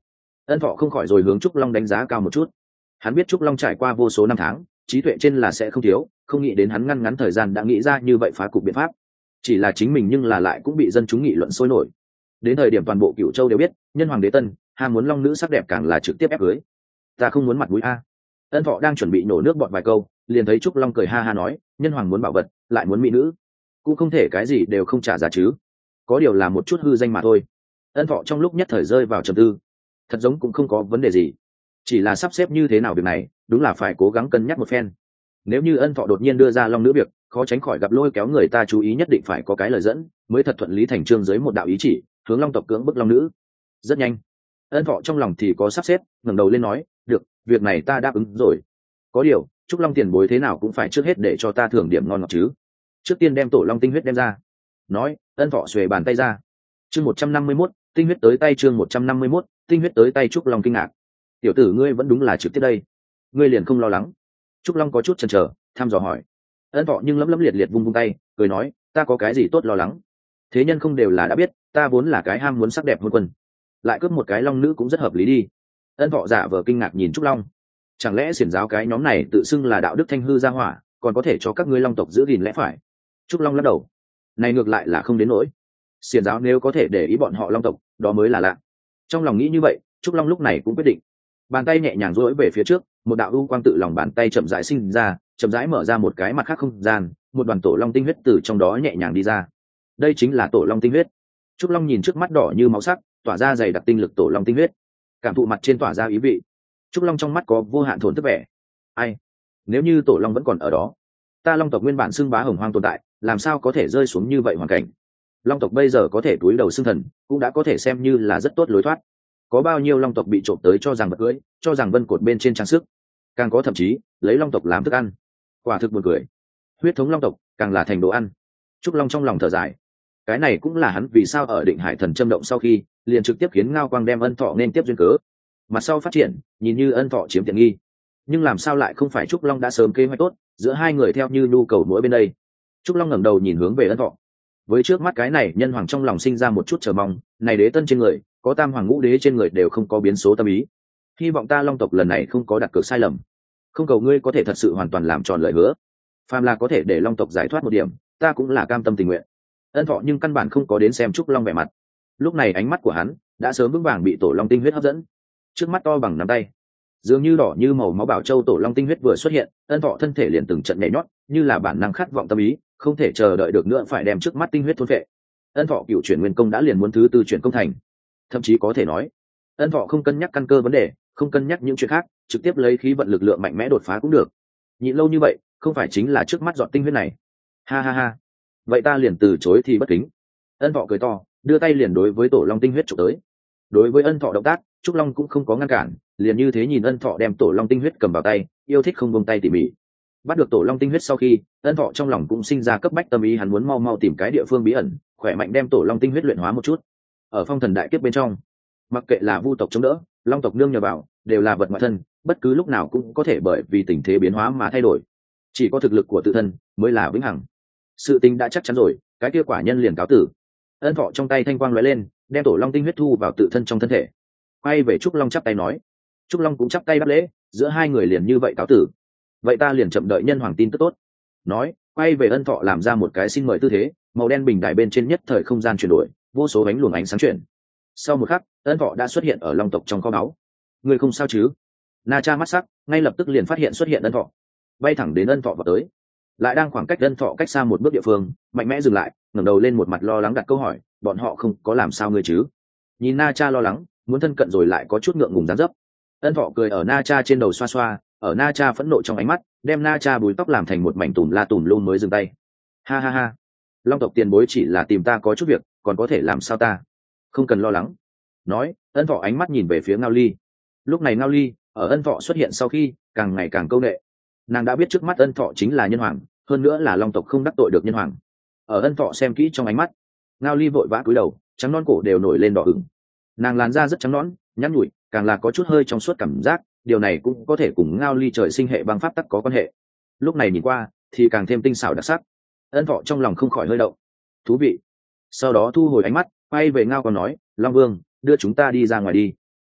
Ân Thọ không khỏi rồi hướng Trúc Long đánh giá cao một chút. Hắn biết Trúc Long trải qua vô số năm tháng, trí tuệ trên là sẽ không thiếu, không nghĩ đến hắn ngăn ngắn thời gian đã nghĩ ra như vậy phá cục biện pháp. Chỉ là chính mình nhưng là lại cũng bị dân chúng nghị luận sôi nổi. Đến thời điểm toàn bộ Cửu Châu đều biết, nhân hoàng đế tân, ham muốn long nữ sắc đẹp càng là trực tiếp ép cưới. Ta không muốn mặt mũi a. Ân Thọ đang chuẩn bị nổ nước bọt vài câu, liền thấy Trúc Long cười ha ha nói, nhân hoàng muốn bảo vật, lại muốn mỹ nữ, cũng không thể cái gì đều không trả giá chứ. Có điều là một chút hư danh mà thôi. Ân Thọ trong lúc nhất thời rơi vào trầm tư. Thật giống cũng không có vấn đề gì, chỉ là sắp xếp như thế nào việc này, đúng là phải cố gắng cân nhắc một phen. Nếu như Ân Thọ đột nhiên đưa ra long nữ việc, khó tránh khỏi gặp lôi kéo người ta chú ý, nhất định phải có cái lời dẫn, mới thật thuận lý thành chương dưới một đạo ý chỉ, hướng long tộc cưỡng bức long nữ. Rất nhanh, Ân Thọ trong lòng thì có sắp xếp, ngẩng đầu lên nói, được, việc này ta đáp ứng rồi. Có điều, Trúc Long tiền bối thế nào cũng phải trước hết để cho ta thưởng điểm ngon ngọt chứ. Trước tiên đem tổ long tinh huyết đem ra. Nói, Ân Thọ xuề bàn tay ra. Chương một trăm năm mươi mốt, tinh huyết tới tay. Chương một trăm năm mươi mốt, tinh huyết tới tay. Trúc Long kinh ngạc. Tiểu tử ngươi vẫn đúng là trực tiếp đây. Ngươi liền không lo lắng? Trúc Long có chút chần chờ, thăm dò hỏi. Ân Thọ nhưng lấm lấm liệt liệt vung vung tay, cười nói, ta có cái gì tốt lo lắng? Thế nhân không đều là đã biết, ta vốn là cái ham muốn sắc đẹp hôn quân, lại cướp một cái long nữ cũng rất hợp lý đi. Ân Thọ giả vờ kinh ngạc nhìn Trúc Long. Chẳng lẽ xiển giáo cái nhóm này tự xưng là đạo đức thanh hư gia hỏa, còn có thể cho các ngươi long tộc giữ gìn lẽ phải? Trúc Long lắc đầu. Này ngược lại là không đến nỗi. Xiển giáo nếu có thể để ý bọn họ long tộc, đó mới là lạ. Trong lòng nghĩ như vậy, Trúc Long lúc này cũng quyết định. Bàn tay nhẹ nhàng duỗi về phía trước, một đạo u quang tự lòng bàn tay chậm rãi sinh ra, chậm rãi mở ra một cái mặt khác không gian, một đoàn tổ long tinh huyết từ trong đó nhẹ nhàng đi ra. Đây chính là tổ long tinh huyết. Trúc Long nhìn trước mắt đỏ như máu sắc, tỏa ra dày đặc tinh lực tổ long tinh huyết, cảm thụ mặt trên tỏa ra ý vị. Trúc Long trong mắt có vô hạn thổn thức vẻ. Ai, nếu như tổ long vẫn còn ở đó, ta long tộc nguyên bản xưng bá hồng hoang tồn tại, làm sao có thể rơi xuống như vậy hoàn cảnh? Long tộc bây giờ có thể túi đầu xưng thần, cũng đã có thể xem như là rất tốt lối thoát. Có bao nhiêu long tộc bị trộm tới cho rằng vật cưới, cho rằng vân cột bên trên trang sức, càng có thậm chí lấy long tộc làm thức ăn. Quả thực buồn cười. Huyết thống long tộc càng là thành đồ ăn. Trúc Long trong lòng thở dài. Cái này cũng là hắn vì sao ở Định Hải Thần châm động sau khi, liền trực tiếp khiến Ngao Quang đem Ân Thọ nên tiếp duyên cớ. Mặt sau phát triển, nhìn như Ân Thọ chiếm tiện nghi, nhưng làm sao lại không phải Trúc Long đã sớm kế hoạch tốt, giữa hai người theo như nhu cầu mỗi bên đây. Trúc Long ngẩng đầu nhìn hướng về Ân Thọ. Với trước mắt cái này, nhân hoàng trong lòng sinh ra một chút chờ mong, này đế tân trên người, có tam hoàng ngũ đế trên người đều không có biến số tâm ý. Hy vọng ta long tộc lần này không có đặt cược sai lầm. Không cầu ngươi có thể thật sự hoàn toàn làm tròn lời hứa. Phàm là có thể để long tộc giải thoát một điểm, ta cũng là cam tâm tình nguyện. Ân Thọ nhưng căn bản không có đến xem Trúc Long vẻ mặt. Lúc này ánh mắt của hắn đã sớm vững vàng bị tổ long tinh huyết hấp dẫn. Trước mắt to bằng nắm tay, dường như đỏ như màu máu bảo châu tổ long tinh huyết vừa xuất hiện, Ân Thọ thân thể liền từng trận nhảy nhót, như là bản năng khát vọng tâm ý, không thể chờ đợi được nữa phải đem trước mắt tinh huyết thôn phệ. Ân Thọ cựu chuyển nguyên công đã liền muốn thứ tư chuyển công thành, thậm chí có thể nói, Ân Thọ không cân nhắc căn cơ vấn đề, không cân nhắc những chuyện khác, trực tiếp lấy khí vận lực lượng mạnh mẽ đột phá cũng được. Nhịn lâu như vậy, không phải chính là trước mắt dọn tinh huyết này? Ha ha ha, vậy ta liền từ chối thì bất kính. Ân Thọ cười to, đưa tay liền đối với tổ long tinh huyết chụp tới. Đối với Ân Thọ động tác, Trúc Long cũng không có ngăn cản, liền như thế nhìn Ân Thọ đem tổ long tinh huyết cầm vào tay, yêu thích không buông tay tỉ mỉ. Bắt được tổ long tinh huyết sau khi, Ân Thọ trong lòng cũng sinh ra cấp bách tâm ý, hắn muốn mau mau tìm cái địa phương bí ẩn, khỏe mạnh đem tổ long tinh huyết luyện hóa một chút. Ở phong thần đại kiếp bên trong, mặc kệ là vu tộc chống đỡ, long tộc nương nhờ vào, đều là vật ngoại thân, bất cứ lúc nào cũng có thể bởi vì tình thế biến hóa mà thay đổi. Chỉ có thực lực của tự thân mới là vĩnh hằng. Sự tình đã chắc chắn rồi, cái kia quả nhân liền cáo tử. Ân Thọ trong tay thanh quang lóe lên, đem tổ long tinh huyết thu vào tự thân trong thân thể. Quay về Trúc Long chắp tay nói. Trúc Long cũng chắp tay đáp lễ, giữa hai người liền như vậy cáo tử. Vậy ta liền chậm đợi nhân hoàng tin tức tốt. Nói, quay về Ân Thọ làm ra một cái xin mời tư thế, màu đen bình đài bên trên nhất thời không gian chuyển đổi, vô số ánh luồng ánh sáng chuyển. Sau một khắc, Ân Thọ đã xuất hiện ở long tộc trong kho báu. Người không sao chứ? Na Cha mắt sắc, ngay lập tức liền phát hiện xuất hiện Ân Thọ, bay thẳng đến Ân Thọ vào tới. Lại đang khoảng cách Ân Thọ cách xa một bước địa phương, mạnh mẽ dừng lại, ngẩng đầu lên một mặt lo lắng đặt câu hỏi, bọn họ không có làm sao ngươi chứ? Nhìn Na Cha lo lắng, muốn thân cận rồi lại có chút ngượng ngùng dáng dấp. Ân Thọ cười ở Na Cha trên đầu xoa xoa, ở Na Cha phẫn nộ trong ánh mắt, đem Na Cha búi tóc làm thành một mảnh tùm la tùm luôn mới dừng tay. Ha ha ha, long tộc tiền bối chỉ là tìm ta có chút việc, còn có thể làm sao ta? Không cần lo lắng. Nói, Ân Thọ ánh mắt nhìn về phía Ngao Ly. Lúc này Ngao Ly ở Ân Thọ xuất hiện sau khi, càng ngày càng câu nệ. Nàng đã biết trước mắt Ân Thọ chính là nhân hoàng, hơn nữa là long tộc không đắc tội được nhân hoàng. Ở Ân Thọ xem kỹ trong ánh mắt, Ngao Ly vội vã cúi đầu, trắng non cổ đều nổi lên đỏ ửng. Nàng làn da rất trắng nõn, nhẵn nhụi, càng là có chút hơi trong suốt cảm giác, điều này cũng có thể cùng Ngao Ly trời sinh hệ băng pháp tắc có quan hệ. Lúc này nhìn qua thì càng thêm tinh xảo đặc sắc. Ân Thọ trong lòng không khỏi hơi động. Thú vị. Sau đó thu hồi ánh mắt, quay về Ngao còn nói, Long Vương, đưa chúng ta đi ra ngoài đi.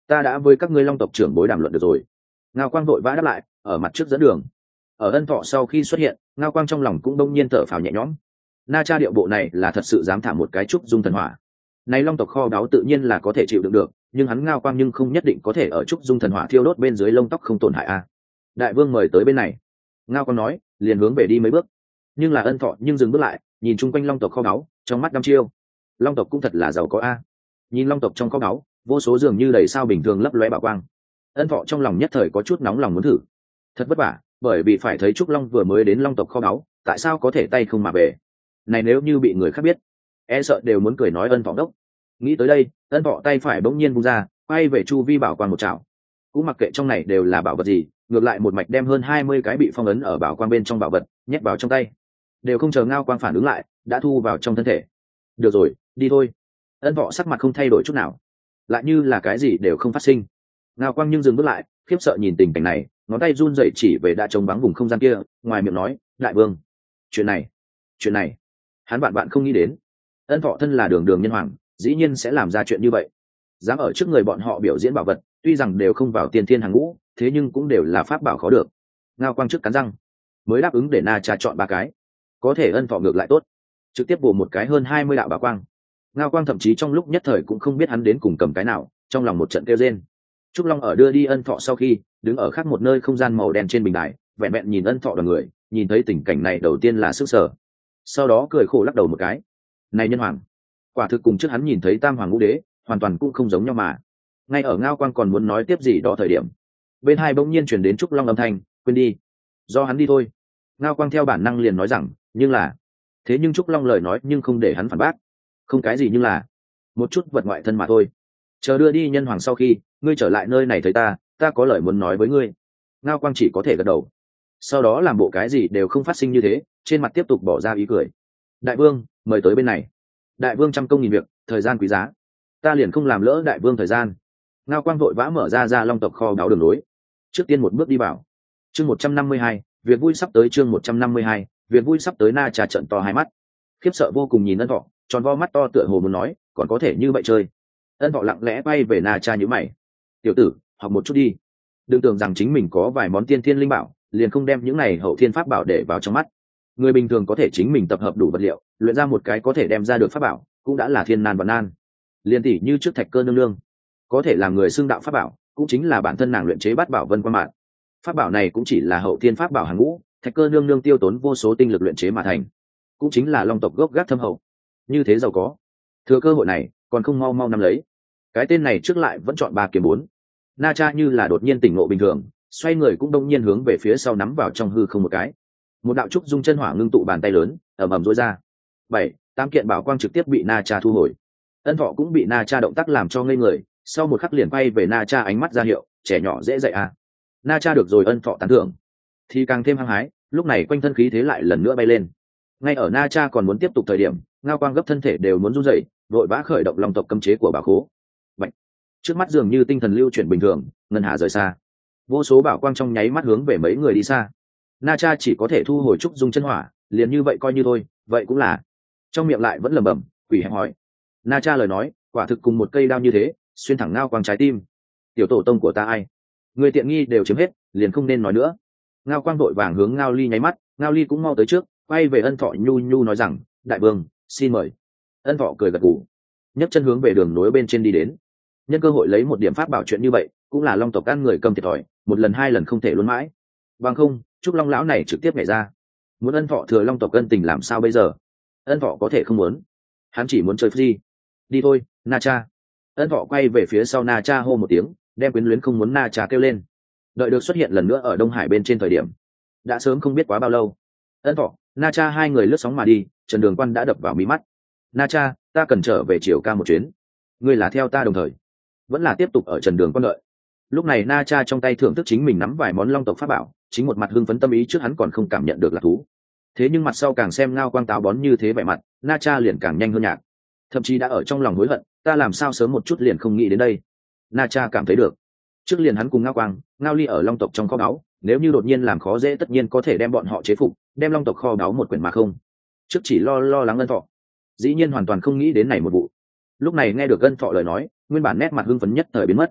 ta đã với các ngươi long tộc trưởng bối đàm luận được rồi. Ngao Quang vội vã đáp lại, ở mặt trước dẫn đường. Ở Ân Thọ sau khi xuất hiện, Ngao Quang trong lòng cũng đông nhiên thở phào nhẹ nhõm. Na Cha điệu bộ này là thật sự dám thả một cái trúc dung thần hỏa. Này long tộc kho báu tự nhiên là có thể chịu đựng được, nhưng hắn Ngao Quang nhưng không nhất định có thể ở trúc dung thần hỏa thiêu đốt bên dưới lông tóc không tổn hại a. À. Đại vương mời tới bên này. Ngao Quang nói, liền hướng về đi mấy bước. Nhưng là Ân Thọ nhưng dừng bước lại, nhìn chung quanh long tộc kho báu, trong mắt đăm chiêu. Long tộc cũng thật là giàu có a. À. Nhìn long tộc trong kho báu, vô số dường như đầy sao bình thường lấp lóe bảo quang. Ân Thọ trong lòng nhất thời có chút nóng lòng muốn thử. Thật vất vả, bởi vì phải thấy trúc long vừa mới đến long tộc kho báu, tại sao có thể tay không mà về. Này nếu như bị người khác biết, e sợ đều muốn cười nói Ân Thọ đốc. Nghĩ tới đây, Ân Thọ tay phải bỗng nhiên vung ra, quay về chu vi bảo quang một chảo. Cũng mặc kệ trong này đều là bảo vật gì, ngược lại một mạch đem hơn hai mươi cái bị phong ấn ở bảo quang bên trong bảo vật nhét vào trong tay, đều không chờ Ngao Quang phản ứng lại, đã thu vào trong thân thể. Được rồi, đi thôi. Ân Thọ sắc mặt không thay đổi chút nào, lại như là cái gì đều không phát sinh. Ngao Quang nhưng dừng bước lại, khiếp sợ nhìn tình cảnh này, ngón tay run rẩy chỉ về đã trống vắng vùng không gian kia, ngoài miệng nói, đại vương, chuyện này, chuyện này, hắn bạn bạn không nghĩ đến. Ân Thọ thân là đường đường nhân hoàng, dĩ nhiên sẽ làm ra chuyện như vậy, dám ở trước người bọn họ biểu diễn bảo vật, tuy rằng đều không vào tiên thiên hàng ngũ, thế nhưng cũng đều là pháp bảo khó được. Ngao Quang trước cắn răng, mới đáp ứng để Na Cha chọn ba cái, có thể Ân Thọ ngược lại tốt, trực tiếp bổ một cái hơn hai mươi đạo bảo quang. Ngao Quang thậm chí trong lúc nhất thời cũng không biết hắn đến cùng cầm cái nào, trong lòng một trận kêu rên. Trúc Long ở đưa đi Ân Thọ sau khi, đứng ở khác một nơi không gian màu đen trên bình đài, vẹn vẹn nhìn Ân Thọ đoàn người, nhìn thấy tình cảnh này đầu tiên là sức sở, sau đó cười khổ lắc đầu một cái. Này nhân hoàng, quả thực cùng trước hắn nhìn thấy Tam Hoàng Ngũ Đế, hoàn toàn cũng không giống nhau mà. Ngay ở Ngao Quang còn muốn nói tiếp gì đó thời điểm, bên hai bỗng nhiên truyền đến Trúc Long âm thanh, quên đi, do hắn đi thôi. Ngao Quang theo bản năng liền nói rằng, nhưng là, thế nhưng Trúc Long lời nói nhưng không để hắn phản bác. Không cái gì nhưng là, một chút vật ngoại thân mà thôi. Chờ đưa đi nhân hoàng sau khi, ngươi trở lại nơi này thấy ta, ta có lời muốn nói với ngươi. Ngao Quang chỉ có thể gật đầu, sau đó làm bộ cái gì đều không phát sinh như thế, trên mặt tiếp tục bỏ ra ý cười. Đại vương, mời tới bên này. Đại vương trăm công nghìn việc, thời gian quý giá, ta liền không làm lỡ đại vương thời gian. Ngao Quang vội vã mở ra ra long tộc kho báu đường lối, trước tiên một bước đi vào. Chương một trăm năm mươi hai, việc vui sắp tới. Chương một trăm năm mươi hai, việc vui sắp tới. Na Trà trận to hai mắt, khiếp sợ vô cùng nhìn Ân Thọ, tròn vo mắt to tựa hồ muốn nói, còn có thể như vậy chơi. Ân Thọ lặng lẽ bay về Na Trà nhíu mày, tiểu tử, học một chút đi, đừng tưởng rằng chính mình có vài món tiên thiên linh bảo, liền không đem những này hậu thiên pháp bảo để vào trong mắt. Người bình thường có thể chính mình tập hợp đủ vật liệu, luyện ra một cái có thể đem ra được pháp bảo, cũng đã là thiên nan và nan. Liên tỷ như trước Thạch Cơ nương nương, có thể làm người xưng đạo pháp bảo, cũng chính là bản thân nàng luyện chế bát bảo vân quan mạng. Pháp bảo này cũng chỉ là hậu thiên pháp bảo hàng ngũ, Thạch Cơ nương nương tiêu tốn vô số tinh lực luyện chế mà thành, cũng chính là long tộc gốc gác thâm hậu. Như thế giàu có, thừa cơ hội này, còn không mau mau nắm lấy. Cái tên này trước lại vẫn chọn ba kiếm bốn. Na Cha như là đột nhiên tỉnh ngộ bình thường, xoay người cũng đông nhiên hướng về phía sau nắm vào trong hư không một cái. Một đạo trúc dung chân hỏa ngưng tụ bàn tay lớn, ầm ầm rối ra. Bảy, tám kiện bảo quang trực tiếp bị Na Cha thu hồi. Ân Thọ cũng bị Na Cha động tác làm cho ngây người, sau một khắc liền quay về Na Cha ánh mắt ra hiệu, trẻ nhỏ dễ dạy à. Na Cha được rồi Ân Thọ tán thưởng, thì càng thêm hăng hái, lúc này quanh thân khí thế lại lần nữa bay lên. Ngay ở Na Cha còn muốn tiếp tục thời điểm, Ngao Quang gấp thân thể đều muốn run rẩy, vội vã khởi động long tộc cấm chế của bảo khố. Bạch. Trước mắt dường như tinh thần lưu chuyển bình thường, ngân hà rời xa, vô số bảo quang trong nháy mắt hướng về mấy người đi xa. Na Cha chỉ có thể thu hồi trúc dung chân hỏa, liền như vậy coi như thôi, vậy cũng là. Trong miệng lại vẫn lẩm bẩm, quỷ hẹp hỏi. Na Cha lời nói, quả thực cùng một cây đao như thế, xuyên thẳng Ngao Quang trái tim. Tiểu tổ tông của ta ai? Người tiện nghi đều chiếm hết, liền không nên nói nữa. Ngao Quang vội vàng hướng Ngao Ly nháy mắt, Ngao Ly cũng mau tới trước, quay về Ân Thọ nhu nhu nói rằng, đại vương, xin mời. Ân Thọ cười gật gù, nhấc chân hướng về đường nối bên trên đi đến. Nhân cơ hội lấy một điểm pháp bảo chuyện như vậy, cũng là long tộc ăn người cầm thiệt thòi, một lần hai lần không thể luôn mãi. Bằng không, Trúc Long lão này trực tiếp nhảy ra, muốn Ân Thọ thừa long tộc ân tình làm sao bây giờ? Ân Thọ có thể không muốn, hắn chỉ muốn chơi free. Đi thôi, Na Cha. Ân Thọ quay về phía sau Na Cha hô một tiếng, đem quyến luyến không muốn Na Cha kêu lên. Đợi được xuất hiện lần nữa ở Đông Hải bên trên thời điểm, đã sớm không biết quá bao lâu. Ân Thọ, Na Cha hai người lướt sóng mà đi, Trần Đường Quan đã đập vào mí mắt. Na Cha, ta cần trở về Triều Ca một chuyến, ngươi là theo ta đồng thời, vẫn là tiếp tục ở Trần Đường Quan đợi? Lúc này Na Cha trong tay thưởng thức chính mình nắm vài món long tộc pháp bảo, chính một mặt hưng phấn tâm ý, trước hắn còn không cảm nhận được là thú. Thế nhưng mặt sau càng xem Ngao Quang táo bón như thế vẻ mặt, Na Cha liền càng nhanh hơn nhạc, thậm chí đã ở trong lòng hối hận, ta làm sao sớm một chút liền không nghĩ đến đây. Na Cha cảm thấy được, trước liền hắn cùng Ngao Quang, Ngao Ly ở long tộc trong kho báu, nếu như đột nhiên làm khó dễ tất nhiên có thể đem bọn họ chế phục, đem long tộc kho báu một quyển mà không. Trước chỉ lo lo lắng Ân Thọ, dĩ nhiên hoàn toàn không nghĩ đến này một vụ. Lúc này nghe được Ân Thọ lời nói, nguyên bản nét mặt hưng phấn nhất thời biến mất.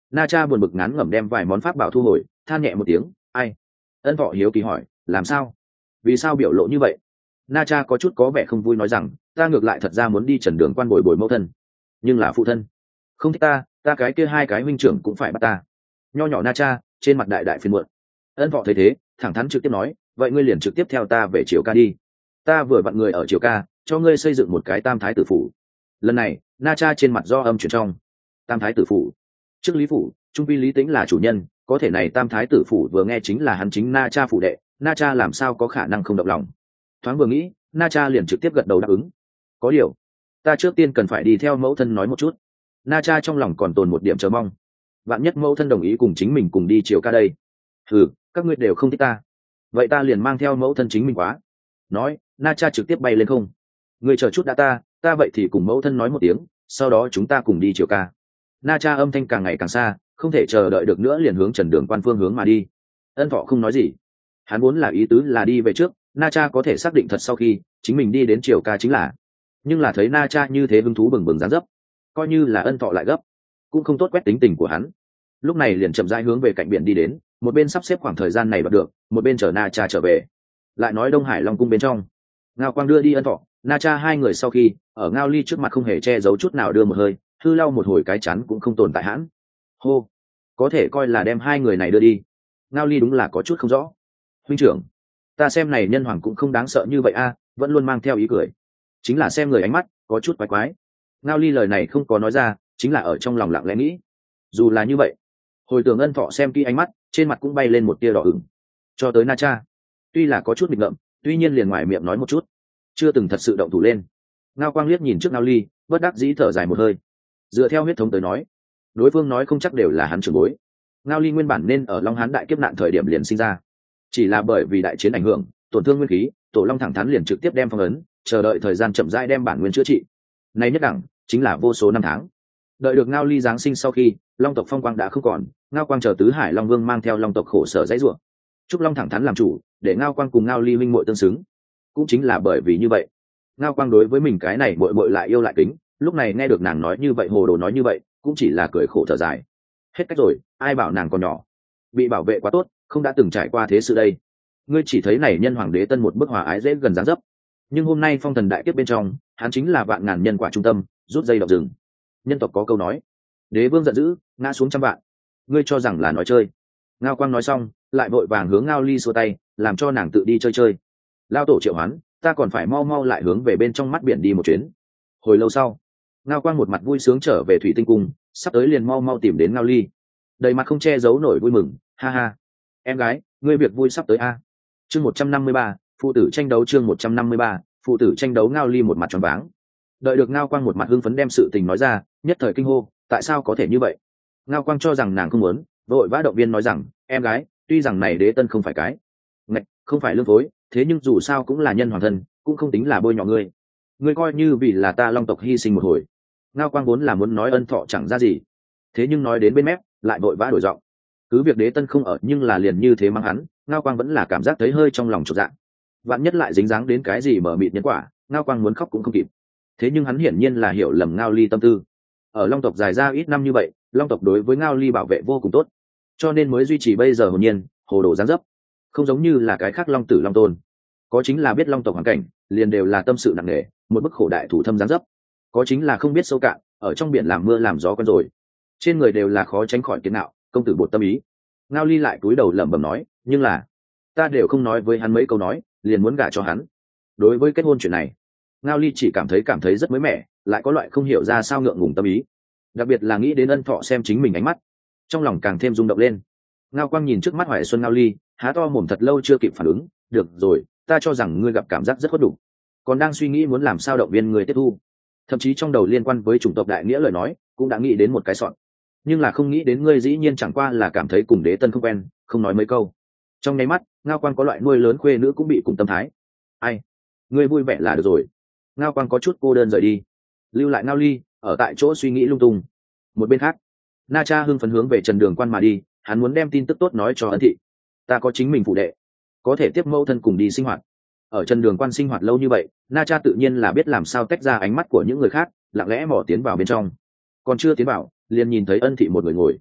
Na Cha buồn bực ngán ngẩm đem vài món pháp bảo thu hồi, than nhẹ một tiếng, ai? Ân Thọ hiếu kỳ hỏi, làm sao? Vì sao biểu lộ như vậy? Na Cha có chút có vẻ không vui nói rằng, ta ngược lại thật ra muốn đi trần đường quan bồi bồi mẫu thân, nhưng là phụ thân không thích ta, ta cái kia hai cái huynh trưởng cũng phải bắt ta. Nho nhỏ Na Cha trên mặt đại đại phiền muộn. Ân Thọ thấy thế, thẳng thắn trực tiếp nói, vậy ngươi liền trực tiếp theo ta về triều ca đi, ta vừa vặn người ở triều ca, cho ngươi xây dựng một cái tam thái tử phủ. Lần này Na Cha trên mặt do âm chuyển trong. Tam thái tử phủ? Trước Lý phủ, trung vi Lý Tĩnh là chủ nhân, có thể này tam thái tử phủ vừa nghe chính là hắn chính Na Cha phủ đệ, Na Cha làm sao có khả năng không động lòng. Thoáng vừa nghĩ, Na Cha liền trực tiếp gật đầu đáp ứng. Có điều, ta trước tiên cần phải đi theo mẫu thân nói một chút. Na Cha trong lòng còn tồn một điểm chờ mong, vạn nhất mẫu thân đồng ý cùng chính mình cùng đi triều ca đây. Ừ, các ngươi đều không thích ta, vậy ta liền mang theo mẫu thân chính mình quá. Nói, Na Cha trực tiếp bay lên không. Ngươi chờ chút đã, ta ta vậy thì cùng mẫu thân nói một tiếng, sau đó chúng ta cùng đi triều ca. Na Cha âm thanh càng ngày càng xa, không thể chờ đợi được nữa liền hướng trần đường quan phương hướng mà đi. Ân Thọ không nói gì, hắn muốn là ý tứ là đi về trước, Na Cha có thể xác định thật sau khi chính mình đi đến triều ca chính là. Nhưng là thấy Na Cha như thế hứng thú bừng bừng dáng dấp, coi như là Ân Thọ lại gấp cũng không tốt quét tính tình của hắn. Lúc này liền chậm rãi hướng về cạnh biển đi đến, một bên sắp xếp khoảng thời gian này bật được, một bên chờ Na Cha trở về. Lại nói Đông Hải Long cung bên trong, Ngao Quang đưa đi Ân Thọ, Na Cha hai người sau khi ở Ngao Ly trước mặt không hề che giấu chút nào đưa một hơi, thư lau một hồi cái chắn cũng không tồn tại hãn. Hô, có thể coi là đem hai người này đưa đi. Ngao Ly đúng là có chút không rõ. Huynh trưởng, ta xem này nhân hoàng cũng không đáng sợ như vậy a, vẫn luôn mang theo ý cười. Chính là xem người ánh mắt có chút quái quái. Ngao Ly lời này không có nói ra, chính là ở trong lòng lặng lẽ nghĩ. Dù là như vậy, hồi tưởng Ân Thọ xem kỹ ánh mắt, trên mặt cũng bay lên một tia đỏ ửng. Cho tới Na Cha, tuy là có chút nghịch ngợm, tuy nhiên liền ngoài miệng nói một chút, chưa từng thật sự động thủ lên. Ngao Quang liếc nhìn trước Ngao Ly, bất đắc dĩ thở dài một hơi. Dựa theo huyết thống tới nói, đối phương nói không chắc đều là hắn trưởng bối. Ngao Ly nguyên bản nên ở Long Hán đại kiếp nạn thời điểm liền sinh ra, chỉ là bởi vì đại chiến ảnh hưởng, tổn thương nguyên khí, Tổ Long thẳng thắn liền trực tiếp đem phong ấn, chờ đợi thời gian chậm rãi đem bản nguyên chữa trị. Nay nhất đẳng chính là vô số năm tháng. Đợi được Ngao Ly giáng sinh sau khi, Long tộc phong quang đã không còn, Ngao Quang chờ tứ hải Long Vương mang theo Long tộc khổ sở dãy rủa. Trúc Long thẳng thắn làm chủ, để Ngao Quang cùng Ngao Ly minh muội tương xứng. Cũng chính là bởi vì như vậy, Ngao Quang đối với mình cái này muội muội lại yêu lại kính, lúc này nghe được nàng nói như vậy, hồ đồ nói như vậy, cũng chỉ là cười khổ thở dài. Hết cách rồi, ai bảo nàng còn nhỏ, bị bảo vệ quá tốt, không đã từng trải qua thế sự đây. Ngươi chỉ thấy này nhân hoàng đế tân một bức hòa ái dễ gần dáng dấp, nhưng hôm nay phong thần đại kiếp bên trong, hắn chính là vạn ngàn nhân quả trung tâm, rút dây động rừng. Nhân tộc có câu nói, đế vương giận dữ, ngã xuống trăm vạn. Ngươi cho rằng là nói chơi? Ngao Quang nói xong, lại vội vàng hướng Ngao Ly xua tay, làm cho nàng tự đi chơi chơi. Lao tổ triệu hoán, ta còn phải mau mau lại hướng về bên trong mắt biển đi một chuyến. Hồi lâu sau, Ngao Quang một mặt vui sướng trở về thủy tinh cung, sắp tới liền mau mau tìm đến Ngao Ly, đầy mặt không che giấu nổi vui mừng, ha ha. Em gái, ngươi việc vui sắp tới a. Chương một trăm năm mươi ba, phụ tử tranh đấu. Chương một trăm năm mươi ba, phụ tử tranh đấu. Ngao Ly một mặt tròn váng. Đợi được Ngao Quang một mặt hưng phấn đem sự tình nói ra, nhất thời kinh hô, tại sao có thể như vậy? Ngao Quang cho rằng nàng không muốn, vội vã động viên nói rằng, em gái, tuy rằng này đế tân không phải cái ngạch, không phải lương phối, thế nhưng dù sao cũng là nhân hoàng thân, cũng không tính là bôi nhọ ngươi. Ngươi coi như vì là ta Long tộc hy sinh một hồi. Ngao Quang vốn là muốn nói Ân Thọ chẳng ra gì, thế nhưng nói đến bên mép lại vội vã đổi giọng. Cứ việc đế tân không ở nhưng là liền như thế mang hắn, Ngao Quang vẫn là cảm giác thấy hơi trong lòng chột dạ. Vạn nhất lại dính dáng đến cái gì mở mịt nhân quả, Ngao Quang muốn khóc cũng không kịp. Thế nhưng hắn hiển nhiên là hiểu lầm Ngao Ly tâm tư. Ở Long tộc dài ra ít năm như vậy, Long tộc đối với Ngao Ly bảo vệ vô cùng tốt, cho nên mới duy trì bây giờ hồn nhiên hồ đồ giáng dấp, không giống như là cái khác Long tử Long tôn, có chính là biết Long tộc hoàn cảnh, liền đều là tâm sự nặng nề, một bức khổ đại thủ thâm giáng dấp, có chính là không biết sâu cạn, ở trong biển làm mưa làm gió quen rồi, trên người đều là khó tránh khỏi kiến nạo, công tử bột tâm ý. Ngao Ly lại cúi đầu lẩm bẩm nói, nhưng là ta đều không nói với hắn mấy câu nói, liền muốn gả cho hắn. Đối với kết hôn chuyện này, Ngao Ly chỉ cảm thấy cảm thấy rất mới mẻ, lại có loại không hiểu ra sao ngượng ngùng tâm ý, đặc biệt là nghĩ đến Ân Thọ xem chính mình ánh mắt, trong lòng càng thêm rung động lên. Ngao Quang nhìn trước mắt Hoài Xuân Ngao Ly, há to mồm thật lâu chưa kịp phản ứng. Được rồi, ta cho rằng ngươi gặp cảm giác rất khuất đủ, còn đang suy nghĩ muốn làm sao động viên người tiếp thu, thậm chí trong đầu liên quan với chủng tộc đại nghĩa lời nói cũng đã nghĩ đến một cái soạn, nhưng là không nghĩ đến ngươi dĩ nhiên chẳng qua là cảm thấy cùng đế tân không quen, không nói mấy câu. Trong nháy mắt, Ngao Quang có loại nuôi lớn khuê nữ cũng bị cùng tâm thái. Ai, ngươi vui vẻ là được rồi. Ngao Quang có chút cô đơn rời đi, lưu lại Ngao Ly ở tại chỗ suy nghĩ lung tung. Một bên khác, Na Cha hưng phấn hướng về Trần Đường Quan mà đi, hắn muốn đem tin tức tốt nói cho Ân thị. Ta có chính mình phụ đệ, có thể tiếp mẫu thân cùng đi sinh hoạt. Ở Trần Đường Quan sinh hoạt lâu như vậy, Na Cha tự nhiên là biết làm sao tách ra ánh mắt của những người khác, lặng lẽ mò tiến vào bên trong. Còn chưa tiến vào, liền nhìn thấy Ân thị một người ngồi,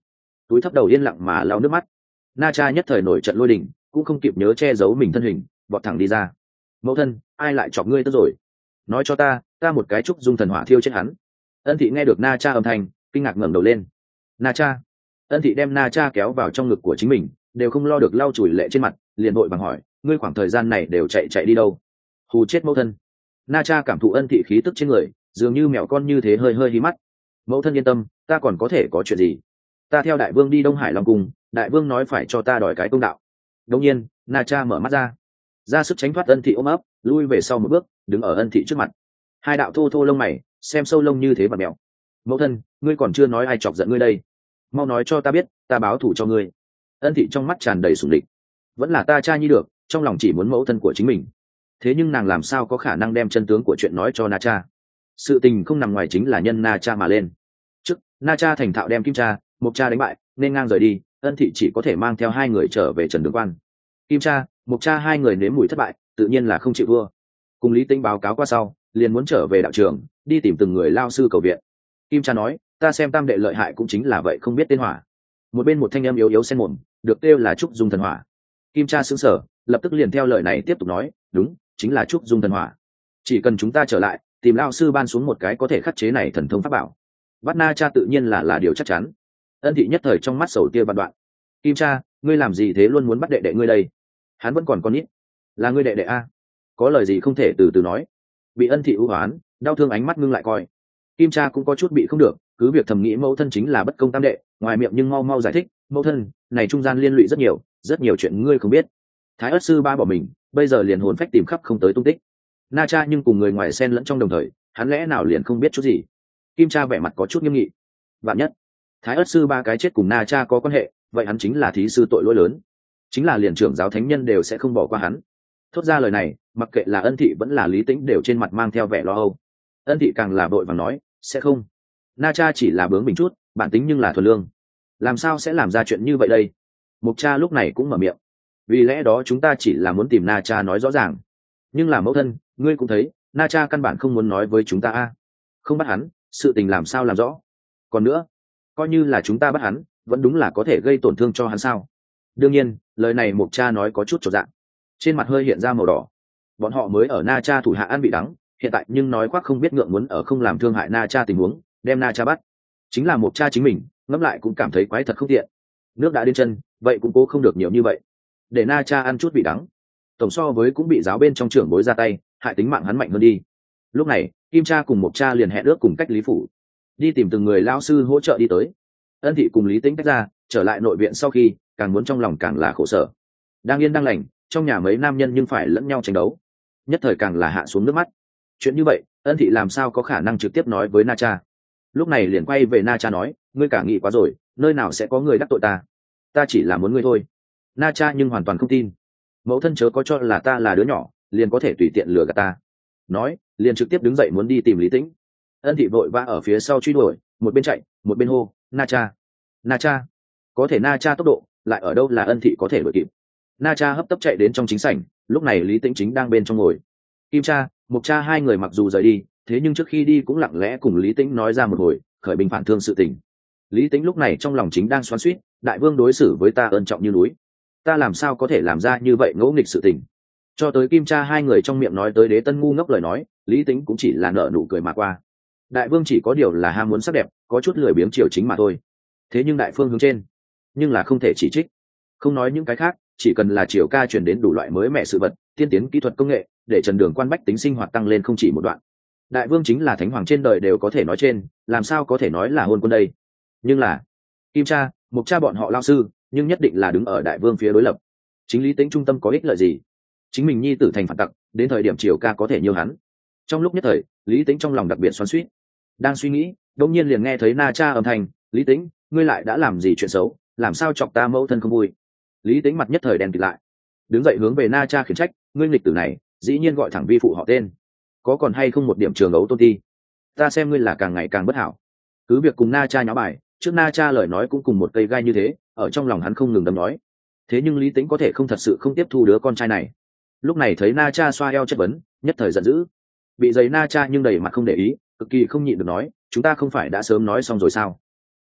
túi thấp đầu yên lặng mà lau nước mắt. Na Cha nhất thời nổi trận lôi đình, cũng không kịp nhớ che giấu mình thân hình, vọt thẳng đi ra. Mẫu thân, ai lại chọc ngươi tới rồi? Nói cho ta, ta một cái trúc dung thần hỏa thiêu chết hắn. Ân Thị nghe được Na Cha âm thanh, kinh ngạc ngẩng đầu lên. Na Cha. Ân Thị đem Na Cha kéo vào trong ngực của chính mình, đều không lo được lau chùi lệ trên mặt, liền vội vàng hỏi, ngươi khoảng thời gian này đều chạy chạy đi đâu? Hù chết mẫu thân. Na Cha cảm thụ Ân Thị khí tức trên người, dường như mèo con như thế hơi hơi hí mắt. Mẫu thân yên tâm, ta còn có thể có chuyện gì? Ta theo đại vương đi Đông Hải Long Cung, đại vương nói phải cho ta đòi cái công đạo. Đột nhiên, Na Cha mở mắt ra, ra sức tránh thoát Ân Thị ôm ấp, lui về sau một bước, đứng ở Ân Thị trước mặt. Hai đạo thô thô lông mày, xem sâu lông như thế và mèo. Mẫu thân, ngươi còn chưa nói ai chọc giận ngươi đây, mau nói cho ta biết, ta báo thù cho ngươi. Ân Thị trong mắt tràn đầy sủng địch, vẫn là ta Cha nhi được, trong lòng chỉ muốn mẫu thân của chính mình. Thế nhưng nàng làm sao có khả năng đem chân tướng của chuyện nói cho Na Cha? Sự tình không nằm ngoài chính là nhân Na Cha mà lên. Trước, Na Cha thành thạo đem Kim Cha, Mộc Cha đánh bại, nên ngang rời đi. Ân Thị chỉ có thể mang theo hai người trở về Trần Đường Quan. Kim Cha, Mộc Cha hai người nếm mùi thất bại, tự nhiên là không chịu thua. Cùng Lý Tĩnh báo cáo qua sau, liền muốn trở về đạo trường, đi tìm từng người lao sư cầu viện. Kim Cha nói, ta xem tam đệ lợi hại cũng chính là vậy, không biết tên hỏa. Một bên một thanh âm yếu yếu xen mồm, được kêu là trúc dung thần hỏa. Kim Cha sững sờ, lập tức liền theo lời này tiếp tục nói, đúng, chính là trúc dung thần hỏa. Chỉ cần chúng ta trở lại, tìm lao sư ban xuống một cái có thể khắc chế này thần thông pháp bảo, bắt Na Cha tự nhiên là là điều chắc chắn. Ân Thị nhất thời trong mắt sầu tia vạn đoạn. Kim Cha, ngươi làm gì thế, luôn muốn bắt đệ đệ ngươi đây? Hắn vẫn còn con nít, là ngươi đệ đệ a, có lời gì không thể từ từ nói? Bị Ân Thị ưu hoán, đau thương ánh mắt ngưng lại coi. Kim Cha cũng có chút bị không được, cứ việc thầm nghĩ mẫu thân chính là bất công tam đệ, ngoài miệng nhưng mau mau giải thích, mẫu thân, này trung gian liên lụy rất nhiều, rất nhiều chuyện ngươi không biết. Thái Ất sư ba bỏ mình, bây giờ liền hồn phách tìm khắp không tới tung tích. Na Cha nhưng cùng người ngoài xen lẫn trong đồng thời, hắn lẽ nào liền không biết chút gì? Kim Cha vẻ mặt có chút nghiêm nghị. Vạn nhất Thái Ất sư ba cái chết cùng Na Cha có quan hệ, vậy hắn chính là thí sư tội lỗi lớn, chính là liền trưởng giáo thánh nhân đều sẽ không bỏ qua hắn. Thốt ra lời này, mặc kệ là Ân Thị vẫn là Lý Tĩnh đều trên mặt mang theo vẻ lo âu. Ân Thị càng là vội vàng nói, sẽ không. Na Cha chỉ là bướng bỉnh chút, bản tính nhưng là thuần lương, làm sao sẽ làm ra chuyện như vậy đây? Mộc Cha lúc này cũng mở miệng, vì lẽ đó chúng ta chỉ là muốn tìm Na Cha nói rõ ràng. Nhưng là mẫu thân, ngươi cũng thấy, Na Cha căn bản không muốn nói với chúng ta a, không bắt hắn, sự tình làm sao làm rõ? Còn nữa, coi như là chúng ta bắt hắn, vẫn đúng là có thể gây tổn thương cho hắn sao? Đương nhiên, lời này Mộc Cha nói có chút chột dạ, trên mặt hơi hiện ra màu đỏ. Bọn họ mới ở Na Cha thủ hạ ăn bị đắng, hiện tại nhưng nói khoác không biết ngượng, muốn ở không làm thương hại Na Cha tình huống, đem Na Cha bắt. Chính là Mộc Cha chính mình, ngẫm lại cũng cảm thấy quái thật không tiện. Nước đã đến chân, vậy cũng cố không được nhiều như vậy, để Na Cha ăn chút bị đắng, tổng so với cũng bị giáo bên trong trưởng bối ra tay, hại tính mạng hắn mạnh hơn đi. Lúc này, Kim Cha cùng Mộc Cha liền hẹn ước cùng cách Lý phủ, đi tìm từng người lao sư hỗ trợ đi tới. Ân Thị cùng Lý Tĩnh tách ra, trở lại nội viện sau khi, càng muốn trong lòng càng là khổ sở. Đang yên đang lành, trong nhà mấy nam nhân nhưng phải lẫn nhau tranh đấu, nhất thời càng là hạ xuống nước mắt. Chuyện như vậy, Ân Thị làm sao có khả năng trực tiếp nói với Na Cha? Lúc này liền quay về Na Cha nói, ngươi cả nghĩ quá rồi, nơi nào sẽ có người đắc tội ta? Ta chỉ là muốn ngươi thôi. Na Cha nhưng hoàn toàn không tin. Mẫu thân chớ có cho là ta là đứa nhỏ, liền có thể tùy tiện lừa gạt ta. Nói, liền trực tiếp đứng dậy muốn đi tìm Lý Tĩnh. Ân Thị vội vã ở phía sau truy đuổi, một bên chạy, một bên hô, Na Cha, Na Cha. Có thể Na Cha tốc độ, lại ở đâu là Ân Thị có thể đuổi kịp. Na Cha hấp tấp chạy đến trong chính sảnh, lúc này Lý Tĩnh chính đang bên trong ngồi. Kim Cha, Mộc Cha hai người mặc dù rời đi, thế nhưng trước khi đi cũng lặng lẽ cùng Lý Tĩnh nói ra một hồi, khởi binh phản thương sự tình. Lý Tĩnh lúc này trong lòng chính đang xoắn xuýt, đại vương đối xử với ta ơn trọng như núi, ta làm sao có thể làm ra như vậy ngỗ nghịch sự tình? Cho tới Kim Cha hai người trong miệng nói tới Đế Tân ngu ngốc lời nói, Lý Tĩnh cũng chỉ là nở nụ cười mà qua. Đại vương chỉ có điều là ham muốn sắc đẹp, có chút lười biếng triều chính mà thôi. Thế nhưng đại phương hướng trên, nhưng là không thể chỉ trích. Không nói những cái khác, chỉ cần là triều ca truyền đến đủ loại mới mẻ sự vật, tiên tiến kỹ thuật công nghệ, để Trần Đường Quan bách tính sinh hoạt tăng lên không chỉ một đoạn. Đại vương chính là thánh hoàng trên đời đều có thể nói trên, làm sao có thể nói là hôn quân đây? Nhưng là Kim Cha, Mộc Cha bọn họ lao sư, nhưng nhất định là đứng ở đại vương phía đối lập. Chính Lý Tĩnh trung tâm có ích lợi gì? Chính mình nhi tử thành phản tặc, đến thời điểm triều ca có thể nhiều hắn. Trong lúc nhất thời, Lý Tĩnh trong lòng đặc biệt xoắn xuýt. Đang suy nghĩ, đột nhiên liền nghe thấy Na Cha âm thanh, Lý Tĩnh, ngươi lại đã làm gì chuyện xấu, làm sao chọc ta mẫu thân không vui? Lý Tĩnh mặt nhất thời đen kịt lại, đứng dậy hướng về Na Cha khiển trách, ngươi nghịch tử này, dĩ nhiên gọi thẳng vi phụ họ tên, có còn hay không một điểm trường ấu tôn ti? Ta xem ngươi là càng ngày càng bất hảo. Cứ việc cùng Na Cha nháo bài, trước Na Cha lời nói cũng cùng một cây gai như thế, ở trong lòng hắn không ngừng đâm nói. Thế nhưng Lý Tĩnh có thể không thật sự không tiếp thu đứa con trai này. Lúc này thấy Na Cha xoa eo chất vấn, nhất thời giận dữ. Bị giày Na Cha nhưng đầy mặt không để ý, cực kỳ không nhịn được nói, chúng ta không phải đã sớm nói xong rồi sao?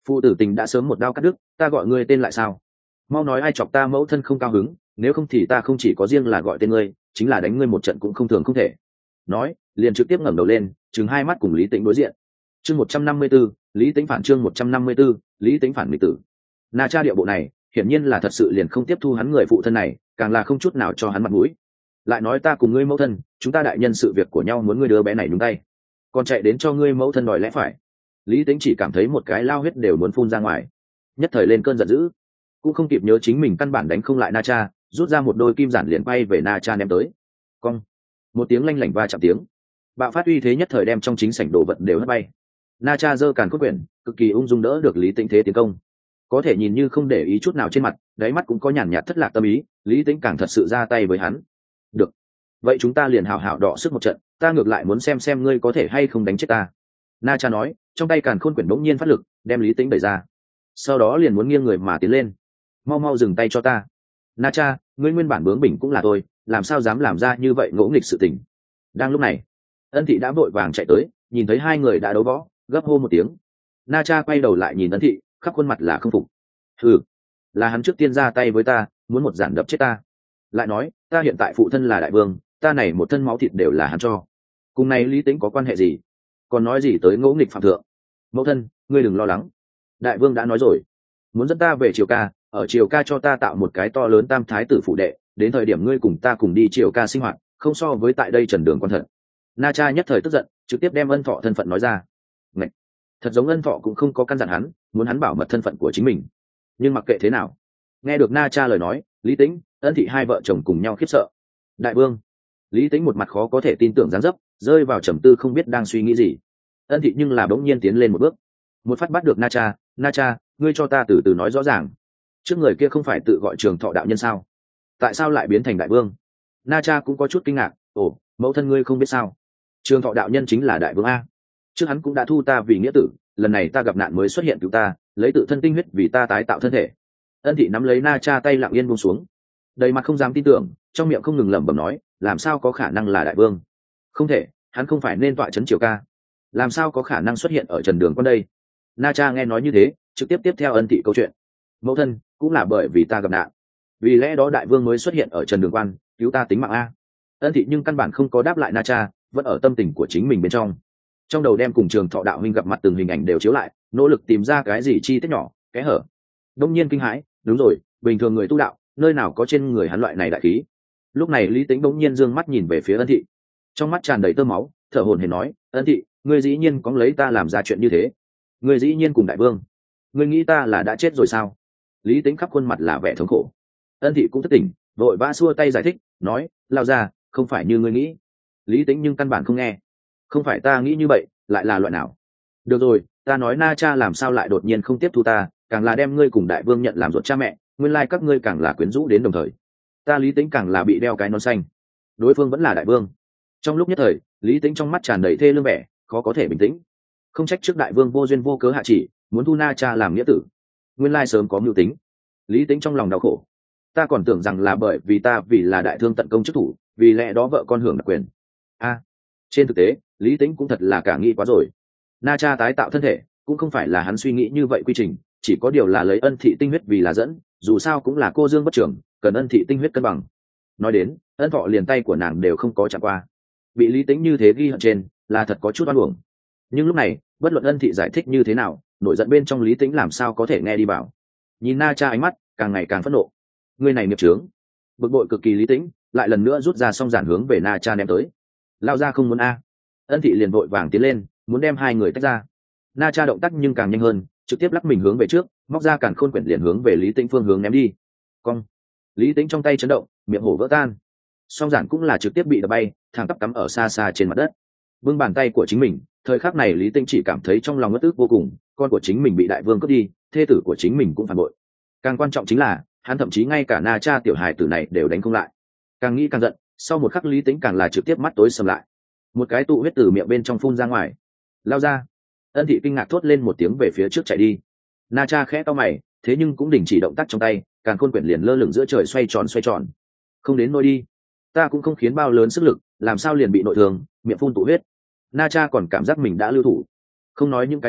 Phụ tử tình đã sớm một đao cắt đứt, ta gọi ngươi tên lại sao? Mau nói ai chọc ta mẫu thân không cao hứng, nếu không thì ta không chỉ có riêng là gọi tên ngươi, chính là đánh ngươi một trận cũng không thường không thể. Nói liền trực tiếp ngẩng đầu lên, trừng hai mắt cùng Lý Tĩnh đối diện. Chương một trăm năm mươi 154, Lý Tĩnh phản chương một trăm năm mươi 154, Lý Tĩnh phản nghịch tử. Na Cha điệu bộ này hiển nhiên là thật sự liền không tiếp thu hắn người phụ thân này, càng là không chút nào cho hắn mặt mũi. Lại nói ta cùng ngươi mẫu thân, chúng ta đại nhân sự việc của nhau, muốn ngươi đứa bé này nhúng tay, còn chạy đến cho ngươi mẫu thân đòi lẽ phải. Lý Tĩnh chỉ cảm thấy một cái lao huyết đều muốn phun ra ngoài, nhất thời lên cơn giận dữ, cũng không kịp nhớ chính mình căn bản đánh không lại Na Cha, rút ra một đôi kim giản liền bay về Na Cha ném tới. Cong, một tiếng lanh lảnh va chạm tiếng, bạo phát uy thế nhất thời đem trong chính sảnh đồ vật đều hất bay. Na Cha giơ càn cốt quyển, cực kỳ ung dung đỡ được Lý Tĩnh thế tiến công, có thể nhìn như không để ý chút nào trên mặt, đáy mắt cũng có nhàn nhạt thất lạc tâm ý. Lý Tĩnh càng thật sự ra tay với hắn. Được, vậy chúng ta liền hào hào đọ sức một trận, ta ngược lại muốn xem xem ngươi có thể hay không đánh chết ta. Na Cha nói, trong tay càn khôn quyển bỗng nhiên phát lực, đem Lý Tĩnh đẩy ra, sau đó liền muốn nghiêng người mà tiến lên. Mau mau dừng tay cho ta. Na Cha, ngươi nguyên bản bướng bỉnh cũng là tôi, làm sao dám làm ra như vậy ngỗ nghịch sự tình. Đang lúc này, Ân Thị đã vội vàng chạy tới, nhìn thấy hai người đã đấu võ, gấp hô một tiếng. Na Cha quay đầu lại nhìn Ân Thị, khắp khuôn mặt là không phục. Ừ, là hắn trước tiên ra tay với ta, muốn một giản đập chết ta. Lại nói, ta hiện tại phụ thân là đại vương, ta này một thân máu thịt đều là hắn cho, cùng này Lý Tĩnh có quan hệ gì? Còn nói gì tới ngỗ nghịch phạm thượng? Mẫu thân, ngươi đừng lo lắng, đại vương đã nói rồi, muốn dẫn ta về triều ca, ở triều ca cho ta tạo một cái to lớn tam thái tử phụ đệ, đến thời điểm ngươi cùng ta cùng đi triều ca sinh hoạt, không so với tại đây trần đường quan thật. Na Cha nhất thời tức giận, trực tiếp đem Ân Thọ thân phận nói ra. Ngậy! Thật giống Ân Thọ cũng không có căn dặn hắn, muốn hắn bảo mật thân phận của chính mình. Nhưng mặc kệ thế nào, nghe được Na Cha lời nói, Lý Tĩnh, Ân Thị hai vợ chồng cùng nhau khiếp sợ. Đại vương! Lý Tĩnh một mặt khó có thể tin tưởng dáng dấp, rơi vào trầm tư không biết đang suy nghĩ gì. Ân Thị nhưng là bỗng nhiên tiến lên một bước, một phát bắt được Na Cha. Na Cha, ngươi cho ta từ từ nói rõ ràng, trước người kia không phải tự gọi Trường Thọ đạo nhân sao, tại sao lại biến thành đại vương? Na Cha cũng có chút kinh ngạc. Ồ, mẫu thân ngươi không biết sao, Trường Thọ đạo nhân chính là đại vương a, trước hắn cũng đã thu ta vì nghĩa tử, lần này ta gặp nạn mới xuất hiện cứu ta, lấy tự thân tinh huyết vì ta tái tạo thân thể. Ân Thị nắm lấy Na Cha tay lặng yên buông xuống, đầy mặt không dám tin tưởng, trong miệng không ngừng lẩm bẩm nói, làm sao có khả năng là đại vương? Không thể, hắn không phải nên tọa trấn triều ca, làm sao có khả năng xuất hiện ở trần đường quan đây? Na Cha nghe nói như thế, trực tiếp tiếp theo Ân Thị câu chuyện. Mẫu thân, cũng là bởi vì ta gặp nạn, vì lẽ đó đại vương mới xuất hiện ở trần đường quan, cứu ta tính mạng a. Ân Thị nhưng căn bản không có đáp lại Na Cha, vẫn ở tâm tình của chính mình bên trong, trong đầu đem cùng Trường Thọ đạo huynh gặp mặt từng hình ảnh đều chiếu lại, nỗ lực tìm ra cái gì chi tiết nhỏ kẽ hở. Đông nhiên kinh hãi, đúng rồi, bình thường người tu đạo nơi nào có trên người hắn loại này đại khí. Lúc này Lý Tĩnh bỗng nhiên dương mắt nhìn về phía Ân Thị, trong mắt tràn đầy tơ máu, thở hổn hển nói, Ân Thị, ngươi dĩ nhiên có lấy ta làm ra chuyện như thế, ngươi dĩ nhiên cùng đại vương, ngươi nghĩ ta là đã chết rồi sao? Lý Tĩnh khắp khuôn mặt là vẻ thống khổ. Ân Thị cũng thất tỉnh, vội vã xua tay giải thích, nói, lao ra, không phải như ngươi nghĩ. Lý Tĩnh nhưng căn bản không nghe. Không phải ta nghĩ như vậy, lại là loại nào? Được rồi, ta nói Na Cha làm sao lại đột nhiên không tiếp thu ta, càng là đem ngươi cùng đại vương nhận làm ruột cha mẹ, nguyên lai các ngươi càng là quyến rũ đến đồng thời. Ta Lý Tĩnh càng là bị đeo cái nón xanh, đối phương vẫn là đại vương. Trong lúc nhất thời, Lý Tĩnh trong mắt tràn đầy thê lương vẻ, khó có thể bình tĩnh. Không trách trước đại vương vô duyên vô cớ hạ chỉ, muốn thu Na Cha làm nghĩa tử, nguyên lai sớm có mưu tính. Lý Tĩnh trong lòng đau khổ, ta còn tưởng rằng là bởi vì ta vì là đại thương tận công chức thủ, vì lẽ đó vợ con hưởng đặc quyền. A, trên thực tế, Lý Tĩnh cũng thật là cả nghĩ quá rồi. Na Cha tái tạo thân thể cũng không phải là hắn suy nghĩ như vậy quy trình, chỉ có điều là lấy Ân Thị tinh huyết vì là dẫn, dù sao cũng là cô dương bất trưởng, cần Ân Thị tinh huyết cân bằng. Nói đến, Ân Thọ liền tay của nàng đều không có chạm qua, bị Lý Tĩnh như thế ghi hận trên, là thật có chút oan uổng. Nhưng lúc này, bất luận Ân Thị giải thích như thế nào, nổi giận bên trong Lý Tĩnh làm sao có thể nghe đi vào. Nhìn Na Cha ánh mắt càng ngày càng phẫn nộ, người này nghiệp chướng. Bực bội cực kỳ Lý Tĩnh lại lần nữa rút ra song giản hướng về Na Cha ném tới. Lao ra không muốn a. Ân Thị liền vội vàng tiến lên, muốn đem hai người tách ra. Na Cha động tác nhưng càng nhanh hơn, trực tiếp lắc mình hướng về trước, móc ra càn khôn quyển liền hướng về Lý Tĩnh phương hướng ném đi. Cong. Lý Tĩnh trong tay chấn động, miệng hổ vỡ tan. Song giản cũng là trực tiếp bị đập bay, thẳng tắp cắm ở xa xa trên mặt đất. Vươn bàn tay của chính mình, thời khắc này Lý Tĩnh chỉ cảm thấy trong lòng ngất ức vô cùng, con của chính mình bị đại vương cướp đi, thê tử của chính mình cũng phản bội. Càng quan trọng chính là, hắn thậm chí ngay cả Na Cha tiểu hài tử này đều đánh không lại. Càng nghĩ càng giận, sau một khắc Lý Tĩnh càng là trực tiếp mắt tối sầm lại, một cái tụ huyết từ miệng bên trong phun ra ngoài. Lao ra. Ân Thị kinh ngạc thốt lên một tiếng về phía trước chạy đi. Na Cha khẽ cau mày, thế nhưng cũng đình chỉ động tác trong tay, càng khôn quyển liền lơ lửng giữa trời xoay tròn xoay tròn. Không đến nôi đi, ta cũng không khiến bao lớn sức lực, làm sao liền bị nội thương, miệng phun tụ huyết. Na Cha còn cảm giác mình đã lưu thủ. Không nói những cái khác,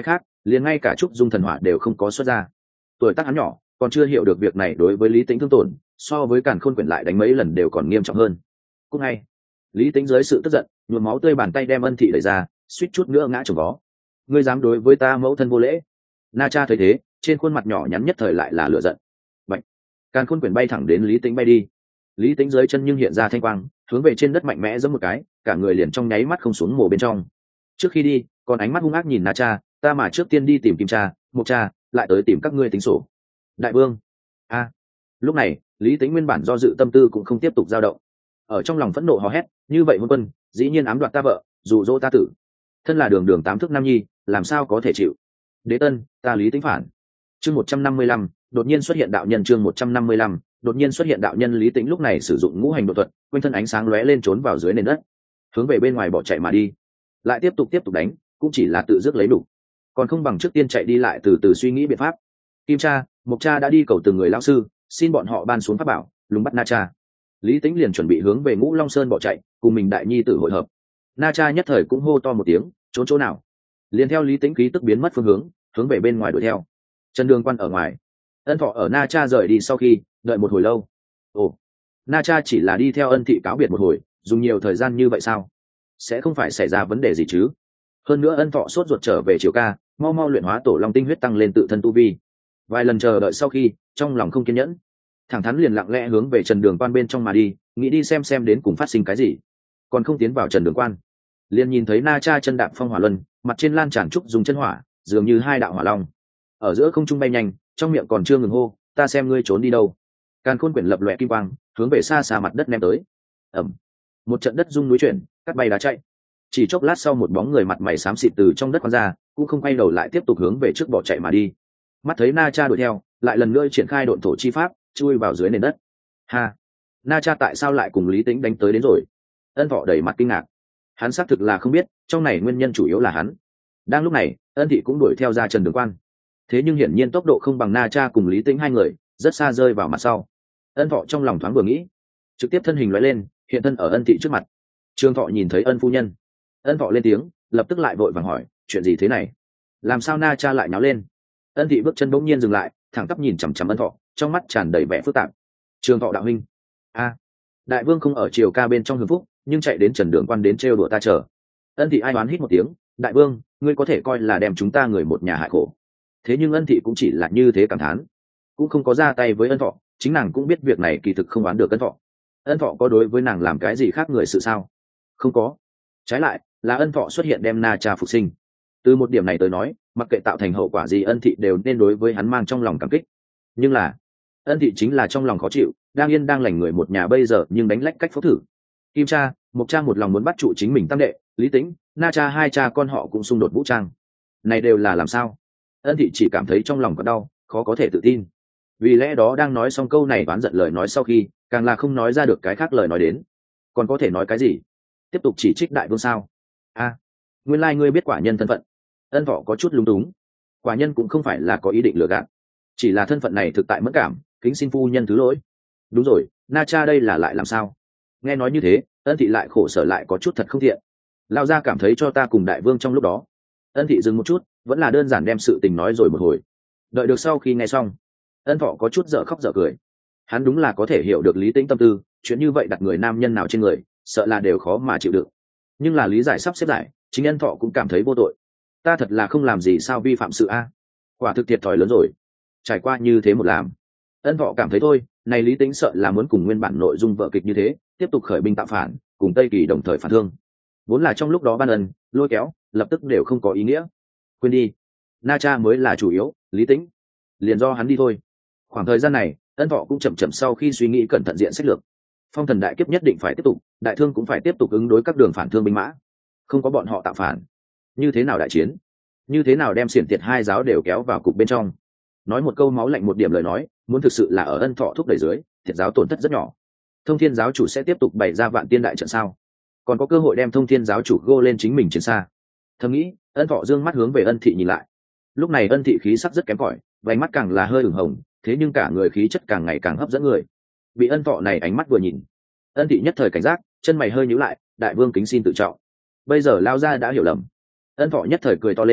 liền ngay cả trúc dung thần hỏa đều không có xuất ra. Tuổi tác hắn nhỏ còn chưa hiểu được việc này đối với Lý Tĩnh thương tổn so với Càn Khôn quyển lại đánh mấy lần đều còn nghiêm trọng hơn. Cũng ngay Lý Tĩnh dưới sự tức giận nhuộm máu tươi bàn tay đem Ân Thị đẩy ra, suýt chút nữa ngã chồng vó. Ngươi dám đối với ta mẫu thân vô lễ? Na Cha thấy thế trên khuôn mặt nhỏ nhắn nhất thời lại là lửa giận. Bạch. Càn Khôn quyển bay thẳng đến Lý Tĩnh bay đi. Lý Tĩnh dưới chân nhưng hiện ra thanh quang, hướng về trên đất mạnh mẽ giẫm một cái, cả người liền trong nháy mắt không xuống mồ bên trong. Trước khi đi còn ánh mắt hung ác nhìn Na Cha, ta mà trước tiên đi tìm Kim Cha, Mộc Cha, lại tới tìm các ngươi tính sổ. Đại vương. A. Lúc này Lý Tĩnh nguyên bản do dự tâm tư cũng không tiếp tục dao động, ở trong lòng phẫn nộ hò hét, như vậy hôn quân dĩ nhiên ám đoạt ta vợ, dụ dỗ ta tử, thân là đường đường tám thước nam nhi, làm sao có thể chịu. Đế tân, ta Lý Tĩnh phản. Chương một trăm năm mươi lăm, đột nhiên xuất hiện đạo nhân. Chương một trăm năm mươi lăm, đột nhiên xuất hiện đạo nhân. Lý Tĩnh lúc này sử dụng ngũ hành độ thuật, quanh thân ánh sáng lóe lên trốn vào dưới nền đất, hướng về bên ngoài bỏ chạy mà đi. Lại tiếp tục tiếp tục đánh, cũng chỉ là tự dứt lấy đủ, còn không bằng trước tiên chạy đi lại từ từ suy nghĩ biện pháp. Kim Cha, Mộc Cha đã đi cầu từng người lão sư, xin bọn họ ban xuống pháp bảo lùng bắt Na Cha. Lý Tĩnh liền chuẩn bị hướng về Ngũ Long Sơn bỏ chạy, cùng mình đại nhi tử hội hợp. Na Cha nhất thời cũng hô to một tiếng, trốn chỗ nào? Liền theo Lý Tĩnh khí tức biến mất phương hướng, hướng về bên ngoài đuổi theo. Trần Đường Quan ở ngoài, Ân Thọ ở Na Cha rời đi sau khi đợi một hồi lâu. Ồ, Na Cha chỉ là đi theo Ân Thị cáo biệt một hồi, dùng nhiều thời gian như vậy sao? Sẽ không phải xảy ra vấn đề gì chứ? Hơn nữa Ân Thọ sốt ruột trở về Triều Ca, mau mau luyện hóa tổ long tinh huyết tăng lên tự thân tu vi. Vài lần chờ đợi sau khi, trong lòng không kiên nhẫn, thẳng thắn liền lặng lẽ hướng về Trần Đường Quan bên trong mà đi, nghĩ đi xem xem đến cùng phát sinh cái gì. Còn không tiến vào Trần Đường Quan, liền nhìn thấy Na Cha chân đạp phong hỏa luân, mặt trên lan tràn trúc dùng chân hỏa, dường như hai đạo hỏa long, ở giữa không trung bay nhanh, trong miệng còn chưa ngừng hô, ta xem ngươi trốn đi đâu. Càn Khôn quyển lập loè kim quang, hướng về xa xa mặt đất ném tới. Ầm, một trận đất rung núi chuyển, cắt bay đá chạy. Chỉ chốc lát sau một bóng người mặt mày xám xịt từ trong đất khoan ra, cũng không quay đầu lại tiếp tục hướng về trước bỏ chạy mà đi. Mắt thấy Na Cha đuổi theo, lại lần nữa triển khai độn thổ chi pháp, chui vào dưới nền đất. Ha, Na Cha tại sao lại cùng Lý Tĩnh đánh tới đến rồi? Ân Thọ đầy mặt kinh ngạc, hắn xác thực là không biết, trong này nguyên nhân chủ yếu là hắn. Đang lúc này, Ân Thị cũng đuổi theo ra Trần Đường Quan, thế nhưng hiển nhiên tốc độ không bằng Na Cha cùng Lý Tĩnh hai người, rất xa rơi vào mặt sau. Ân Thọ trong lòng thoáng vừa nghĩ, trực tiếp thân hình lóe lên, hiện thân ở Ân Thị trước mặt. Trương Thọ nhìn thấy Ân phu nhân, Ân Thọ lên tiếng, lập tức lại vội vàng hỏi, chuyện gì thế này? Làm sao Na Cha lại náo lên? Ân Thị bước chân bỗng nhiên dừng lại, thẳng tắp nhìn chằm chằm Ân Thọ, trong mắt tràn đầy vẻ phức tạp. Trương Thọ đạo huynh, a, đại vương không ở Triều Ca bên trong hưởng phúc, nhưng chạy đến Trần Đường Quan đến trêu đùa ta chờ. Ân Thị ai đoán hít một tiếng, đại vương, ngươi có thể coi là đem chúng ta người một nhà hại khổ. Thế nhưng Ân Thị cũng chỉ là như thế cảm thán, cũng không có ra tay với Ân Thọ, chính nàng cũng biết việc này kỳ thực không oán được Ân Thọ. Ân Thọ có đối với nàng làm cái gì khác người sự sao? Không có. Trái lại là Ân Thọ xuất hiện đem Na Cha phục sinh. Từ một điểm này tới nói, mặc kệ tạo thành hậu quả gì Ân Thị đều nên đối với hắn mang trong lòng cảm kích. Nhưng là Ân Thị chính là trong lòng khó chịu, đang yên đang lành người một nhà bây giờ nhưng đánh lách cách phúc thử. Kim Cha, Mộc Cha một lòng muốn bắt trụ chính mình tam đệ, Lý Tĩnh, Na Cha hai cha con họ cũng xung đột vũ trang. Này đều là làm sao? Ân Thị chỉ cảm thấy trong lòng có đau, khó có thể tự tin. Vì lẽ đó đang nói xong câu này oán giận lời nói sau khi, càng là không nói ra được cái khác lời nói đến. Còn có thể nói cái gì? Tiếp tục chỉ trích đại vương sao? A, à, nguyên lai ngươi biết quả nhân thân phận. Ân Thọ có chút lúng túng. Quả nhân cũng không phải là có ý định lừa gạt, chỉ là thân phận này thực tại mẫn cảm, kính xin phu nhân thứ lỗi. Đúng rồi, Na Cha đây là lại làm sao? Nghe nói như thế, Ân Thị lại khổ sở lại có chút thật không thiện. Lao ra cảm thấy cho ta cùng đại vương trong lúc đó. Ân Thị dừng một chút, vẫn là đơn giản đem sự tình nói rồi một hồi. Đợi được sau khi nghe xong, Ân Thọ có chút dở khóc dở cười. Hắn đúng là có thể hiểu được Lý Tĩnh tâm tư, chuyện như vậy đặt người nam nhân nào trên người, sợ là đều khó mà chịu được. Nhưng là lý giải sắp xếp lại, chính Ân Thọ cũng cảm thấy vô tội. Ta thật là không làm gì sao vi phạm sự a. Quả thực thiệt thòi lớn rồi. Trải qua như thế một làm, Ân Thọ cảm thấy thôi, này Lý Tĩnh sợ là muốn cùng nguyên bản nội dung vở kịch như thế, tiếp tục khởi binh tạo phản, cùng Tây Kỳ đồng thời phản thương. Vốn là trong lúc đó ban ân, lôi kéo, lập tức đều không có ý nghĩa. Quên đi, Na Cha mới là chủ yếu, Lý Tĩnh liền do hắn đi thôi. Khoảng thời gian này, Ân Thọ cũng chậm chậm sau khi suy nghĩ cẩn thận diện sách lược. Phong thần đại kiếp nhất định phải tiếp tục, đại thương cũng phải tiếp tục ứng đối các đường phản thương binh mã. Không có bọn họ tạo phản, như thế nào đại chiến? Như thế nào đem xiển tiệt hai giáo đều kéo vào cục bên trong? Nói một câu máu lạnh một điểm lời nói, muốn thực sự là ở Ân Thọ thúc đẩy dưới, thiệt giáo tổn thất rất nhỏ. Thông Thiên giáo chủ sẽ tiếp tục bày ra vạn tiên đại trận sao? Còn có cơ hội đem Thông Thiên giáo chủ gô lên chính mình chiến xa. Thầm nghĩ, Ân Thọ dương mắt hướng về Ân Thị nhìn lại. Lúc này Ân Thị khí sắc rất kém cỏi, vành mắt càng là hơi ửng hồng, thế nhưng cả người khí chất càng ngày càng hấp dẫn người. Bị Ân Thọ này ánh mắt vừa nhìn, Ân Thị nhất thời cảnh giác, chân mày hơi nhíu lại, đại vương kính xin tự trọng. Bây giờ lao ra đã hiểu lầm. Ân Thọ nhất thời cười to lên,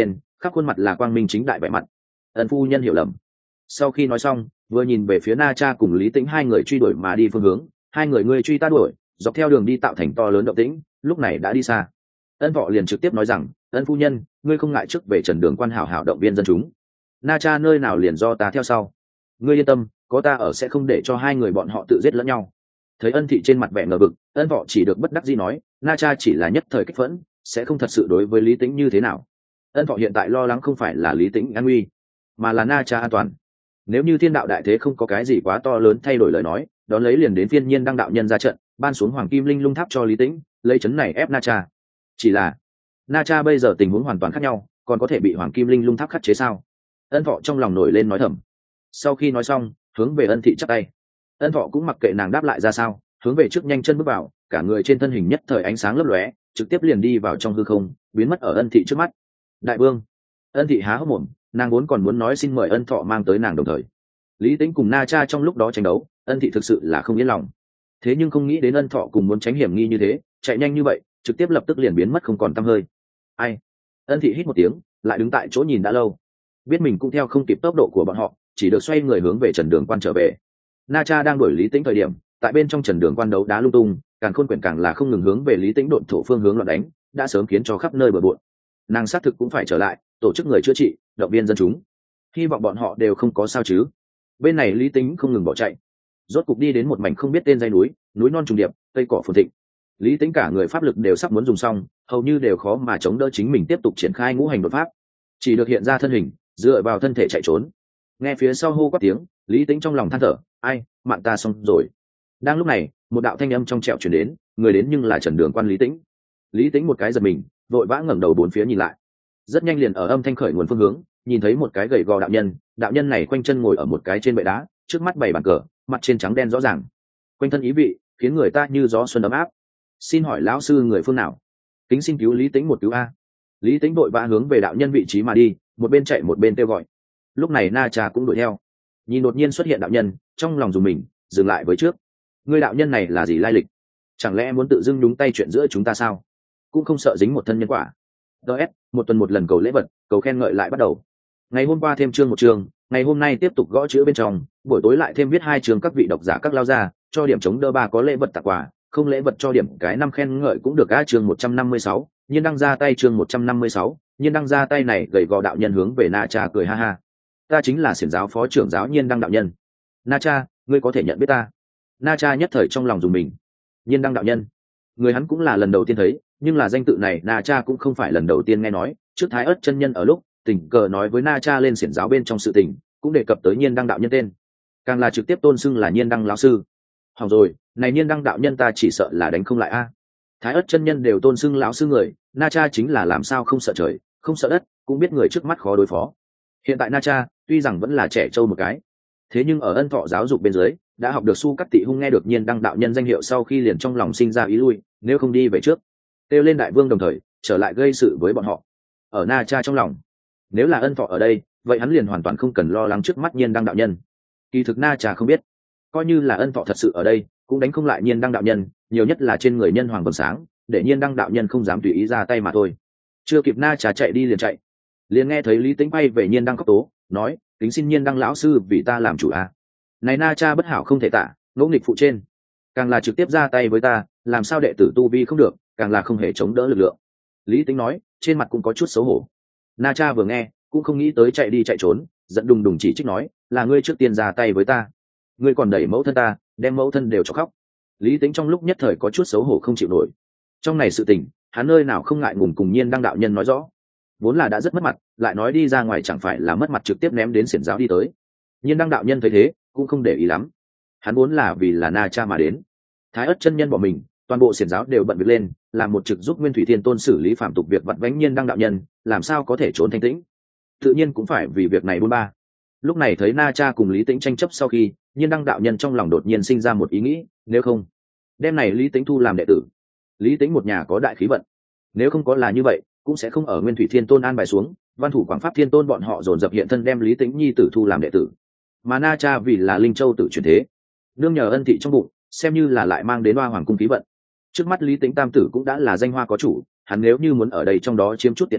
khắp khuôn mặt là quang minh chính đại vẻ mặt. Ân phu nhân hiểu lầm. Sau khi nói xong, vừa nhìn về phía Na Cha cùng Lý Tĩnh hai người truy đuổi mà đi phương hướng, hai người ngươi truy ta đuổi, dọc theo đường đi tạo thành to lớn động tĩnh, lúc này đã đi xa. Ân Vọ liền trực tiếp nói rằng, ân phu nhân, ngươi không ngại trước về Trần Đường Quan hảo hảo động viên dân chúng. Na Cha nơi nào liền do ta theo sau. Ngươi yên tâm, có ta ở sẽ không để cho hai người bọn họ tự giết lẫn nhau. Thấy Ân Thị trên mặt vẻ ngờ vực, Ân Vọ chỉ được bất đắc dĩ nói, Na Cha chỉ là nhất thời kích phẫn, sẽ không thật sự đối với Lý Tĩnh như thế nào. Ân Vọ hiện tại lo lắng không phải là Lý Tĩnh an nguy, mà là Na Cha an toàn. Nếu như thiên đạo đại thế không có cái gì quá to lớn thay đổi lời nói, đón lấy liền đến phiên Nhiên Đăng đạo nhân ra trận, ban xuống Hoàng Kim Linh Lung Tháp cho Lý Tĩnh, lấy chấn này ép Na Cha. Chỉ là Na Cha bây giờ tình huống hoàn toàn khác nhau, còn có thể bị Hoàng Kim Linh Lung Tháp khắc chế sao? Ân Vọ trong lòng nổi lên nói thầm. Sau khi nói xong, hướng về Ân Thị chắp tay. Ân Vọ cũng mặc kệ nàng đáp lại ra sao, hướng về trước nhanh chân bước vào, cả người trên thân hình nhất thời ánh sáng lấp lóe, trực tiếp liền đi vào trong hư không, biến mất ở Ân Thị trước mắt. Đại vương. Ân Thị há hốc mồm, nàng vốn còn muốn nói xin mời Ân Thọ mang tới nàng đồng thời. Lý Tĩnh cùng Na Cha trong lúc đó tranh đấu, Ân Thị thực sự là không yên lòng. Thế nhưng không nghĩ đến Ân Thọ cùng muốn tránh hiểm nghi như thế, chạy nhanh như vậy, trực tiếp lập tức liền biến mất không còn tăm hơi. Ai? Ân Thị hít một tiếng, lại đứng tại chỗ nhìn đã lâu, biết mình cũng theo không kịp tốc độ của bọn họ, chỉ được xoay người hướng về Trần Đường Quan trở về. Na Cha đang đuổi Lý Tĩnh thời điểm, tại bên trong Trần Đường Quan đấu đá lung tung, càng khôn quyển càng là không ngừng hướng về Lý Tĩnh độn thổ phương hướng loạn đánh, đã sớm khiến cho khắp nơi bừa bộn. Nàng xác thực cũng phải trở lại, tổ chức người chữa trị, động viên dân chúng, hy vọng bọn họ đều không có sao chứ. Bên này Lý Tĩnh không ngừng bỏ chạy, rốt cục đi đến một mảnh không biết tên dãy núi, núi non trùng điệp, cây cỏ phồn thịnh. Lý Tĩnh cả người pháp lực đều sắp muốn dùng xong, hầu như đều khó mà chống đỡ chính mình tiếp tục triển khai ngũ hành đột pháp, chỉ được hiện ra thân hình, dựa vào thân thể chạy trốn. Nghe phía sau hô quát tiếng, Lý Tĩnh trong lòng than thở, ai, mạng ta xong rồi. Đang lúc này, một đạo thanh âm trong trẻo truyền đến, người đến nhưng là Trần Đường Quan Lý Tĩnh. Lý Tĩnh một cái giật mình, vội vã ngẩng đầu bốn phía nhìn lại. Rất nhanh liền ở âm thanh khởi nguồn phương hướng, nhìn thấy một cái gầy gò đạo nhân, đạo nhân này quanh chân ngồi ở một cái trên bệ đá, trước mắt bày bàn cờ, mặt trên trắng đen rõ ràng, quanh thân ý vị khiến người ta như gió xuân ấm áp. Xin hỏi lão sư người phương nào? Kính xin cứu Lý Tĩnh một cứu a. Lý Tĩnh vội vã hướng về đạo nhân vị trí mà đi, một bên chạy một bên kêu gọi. Lúc này Na Cha cũng đuổi theo, nhìn đột nhiên xuất hiện đạo nhân, trong lòng dùng mình, dừng lại với trước. Người đạo nhân này là gì lai lịch? Chẳng lẽ muốn tự dưng nhúng tay chuyện giữa chúng ta sao? Cũng không sợ dính một thân nhân quả. ds một tuần một lần cầu lễ vật, cầu khen ngợi lại bắt đầu. Ngày hôm qua thêm chương một chương, ngày hôm nay tiếp tục gõ chữ bên trong, buổi tối lại thêm viết hai chương các vị độc giả các lao ra, cho điểm chống đỡ ba có lễ vật tặng quà, không lễ vật cho điểm cái năm khen ngợi cũng được. Á chương một trăm năm mươi sáu, Nhiên Đăng ra tay. Chương một trăm năm mươi sáu, Nhiên Đăng ra tay này gầy gò đạo nhân hướng về Na Cha cười ha ha. Ta chính là xiển giáo phó trưởng giáo Nhiên Đăng đạo nhân. Na Cha, ngươi có thể nhận biết ta? Na Cha nhất thời trong lòng dùng mình. Nhiên Đăng đạo nhân, người hắn cũng là lần đầu tiên thấy, nhưng là danh tự này Na Cha cũng không phải lần đầu tiên nghe nói. Trước Thái Ức chân nhân ở lúc tình cờ nói với Na Cha lên xiển giáo bên trong sự tình, cũng đề cập tới Nhiên Đăng đạo nhân tên, càng là trực tiếp tôn xưng là Nhiên Đăng lão sư. Hỏng rồi, này Nhiên Đăng đạo nhân ta chỉ sợ là đánh không lại a. Thái Ức chân nhân đều tôn xưng lão sư người, Na Cha chính là làm sao không sợ trời, không sợ đất, cũng biết người trước mắt khó đối phó. Hiện tại Na Cha tuy rằng vẫn là trẻ trâu một cái, thế nhưng ở Ân Thọ giáo dục bên dưới, đã học được Su Cắt Tị Hung nghe được Nhiên Đăng đạo nhân danh hiệu sau khi liền trong lòng sinh ra ý lui, nếu không đi về trước, kêu lên đại vương đồng thời trở lại gây sự với bọn họ. Ở Na Cha trong lòng, nếu là Ân Thọ ở đây, vậy hắn liền hoàn toàn không cần lo lắng trước mắt Nhiên Đăng đạo nhân. Kỳ thực Na Cha không biết, coi như là Ân Thọ thật sự ở đây, cũng đánh không lại Nhiên Đăng đạo nhân, nhiều nhất là trên người nhân hoàng vầng sáng, để Nhiên Đăng đạo nhân không dám tùy ý ra tay mà thôi. Chưa kịp Na Cha chạy đi liền chạy, liền nghe thấy Lý Tĩnh bay về Nhiên Đăng khóc tố, nói, kính xin Nhiên Đăng lão sư vì ta làm chủ a. Này Na Cha bất hảo không thể tả, ngỗ nghịch phụ trên, càng là trực tiếp ra tay với ta, làm sao đệ tử tu vi không được, càng là không hề chống đỡ lực lượng. Lý Tĩnh nói, trên mặt cũng có chút xấu hổ. Na Cha vừa nghe, cũng không nghĩ tới chạy đi chạy trốn, giận đùng đùng chỉ trích nói, là ngươi trước tiên ra tay với ta, ngươi còn đẩy mẫu thân ta, đem mẫu thân đều cho khóc. Lý Tĩnh trong lúc nhất thời có chút xấu hổ không chịu nổi. Trong này sự tình, hắn nơi nào không ngại ngùng cùng Nhiên Đăng đạo nhân nói rõ, vốn là đã rất mất mặt, lại nói đi ra ngoài chẳng phải là mất mặt trực tiếp ném đến xiển giáo đi tới. Nhiên Đăng đạo nhân thấy thế, cũng không để ý lắm. Hắn vốn là vì là Na Cha mà đến. Thái Ức chân nhân bỏ mình, toàn bộ xiển giáo đều bận việc lên, làm một trực giúp Nguyên Thủy Thiên Tôn xử lý phạm tục việc vặt vãnh. Nhiên Đăng đạo nhân làm sao có thể trốn thanh tĩnh, tự nhiên cũng phải vì việc này buôn ba. Lúc này thấy Na Cha cùng Lý Tĩnh tranh chấp sau khi, Nhiên Đăng đạo nhân trong lòng đột nhiên sinh ra một ý nghĩ, nếu không đem này Lý Tĩnh thu làm đệ tử. Lý Tĩnh một nhà có đại khí vận, nếu không có là như vậy, cũng sẽ không ở Nguyên Thủy Thiên Tôn an bài xuống, Văn Thủ Quảng Pháp Thiên Tôn bọn họ dồn dập hiện thân đem Lý Tĩnh nhi tử thu làm đệ tử. Mà Na Cha vì là Linh Châu tử chuyển thế, nương nhờ ân thị trong bụng, xem như là lại mang đến Hoa Hoàng cung khí vận. Trước mắt Lý Tĩnh tam tử cũng đã là danh hoa có chủ, hắn nếu như muốn ở đây trong đó chiếm chút tiện nghi,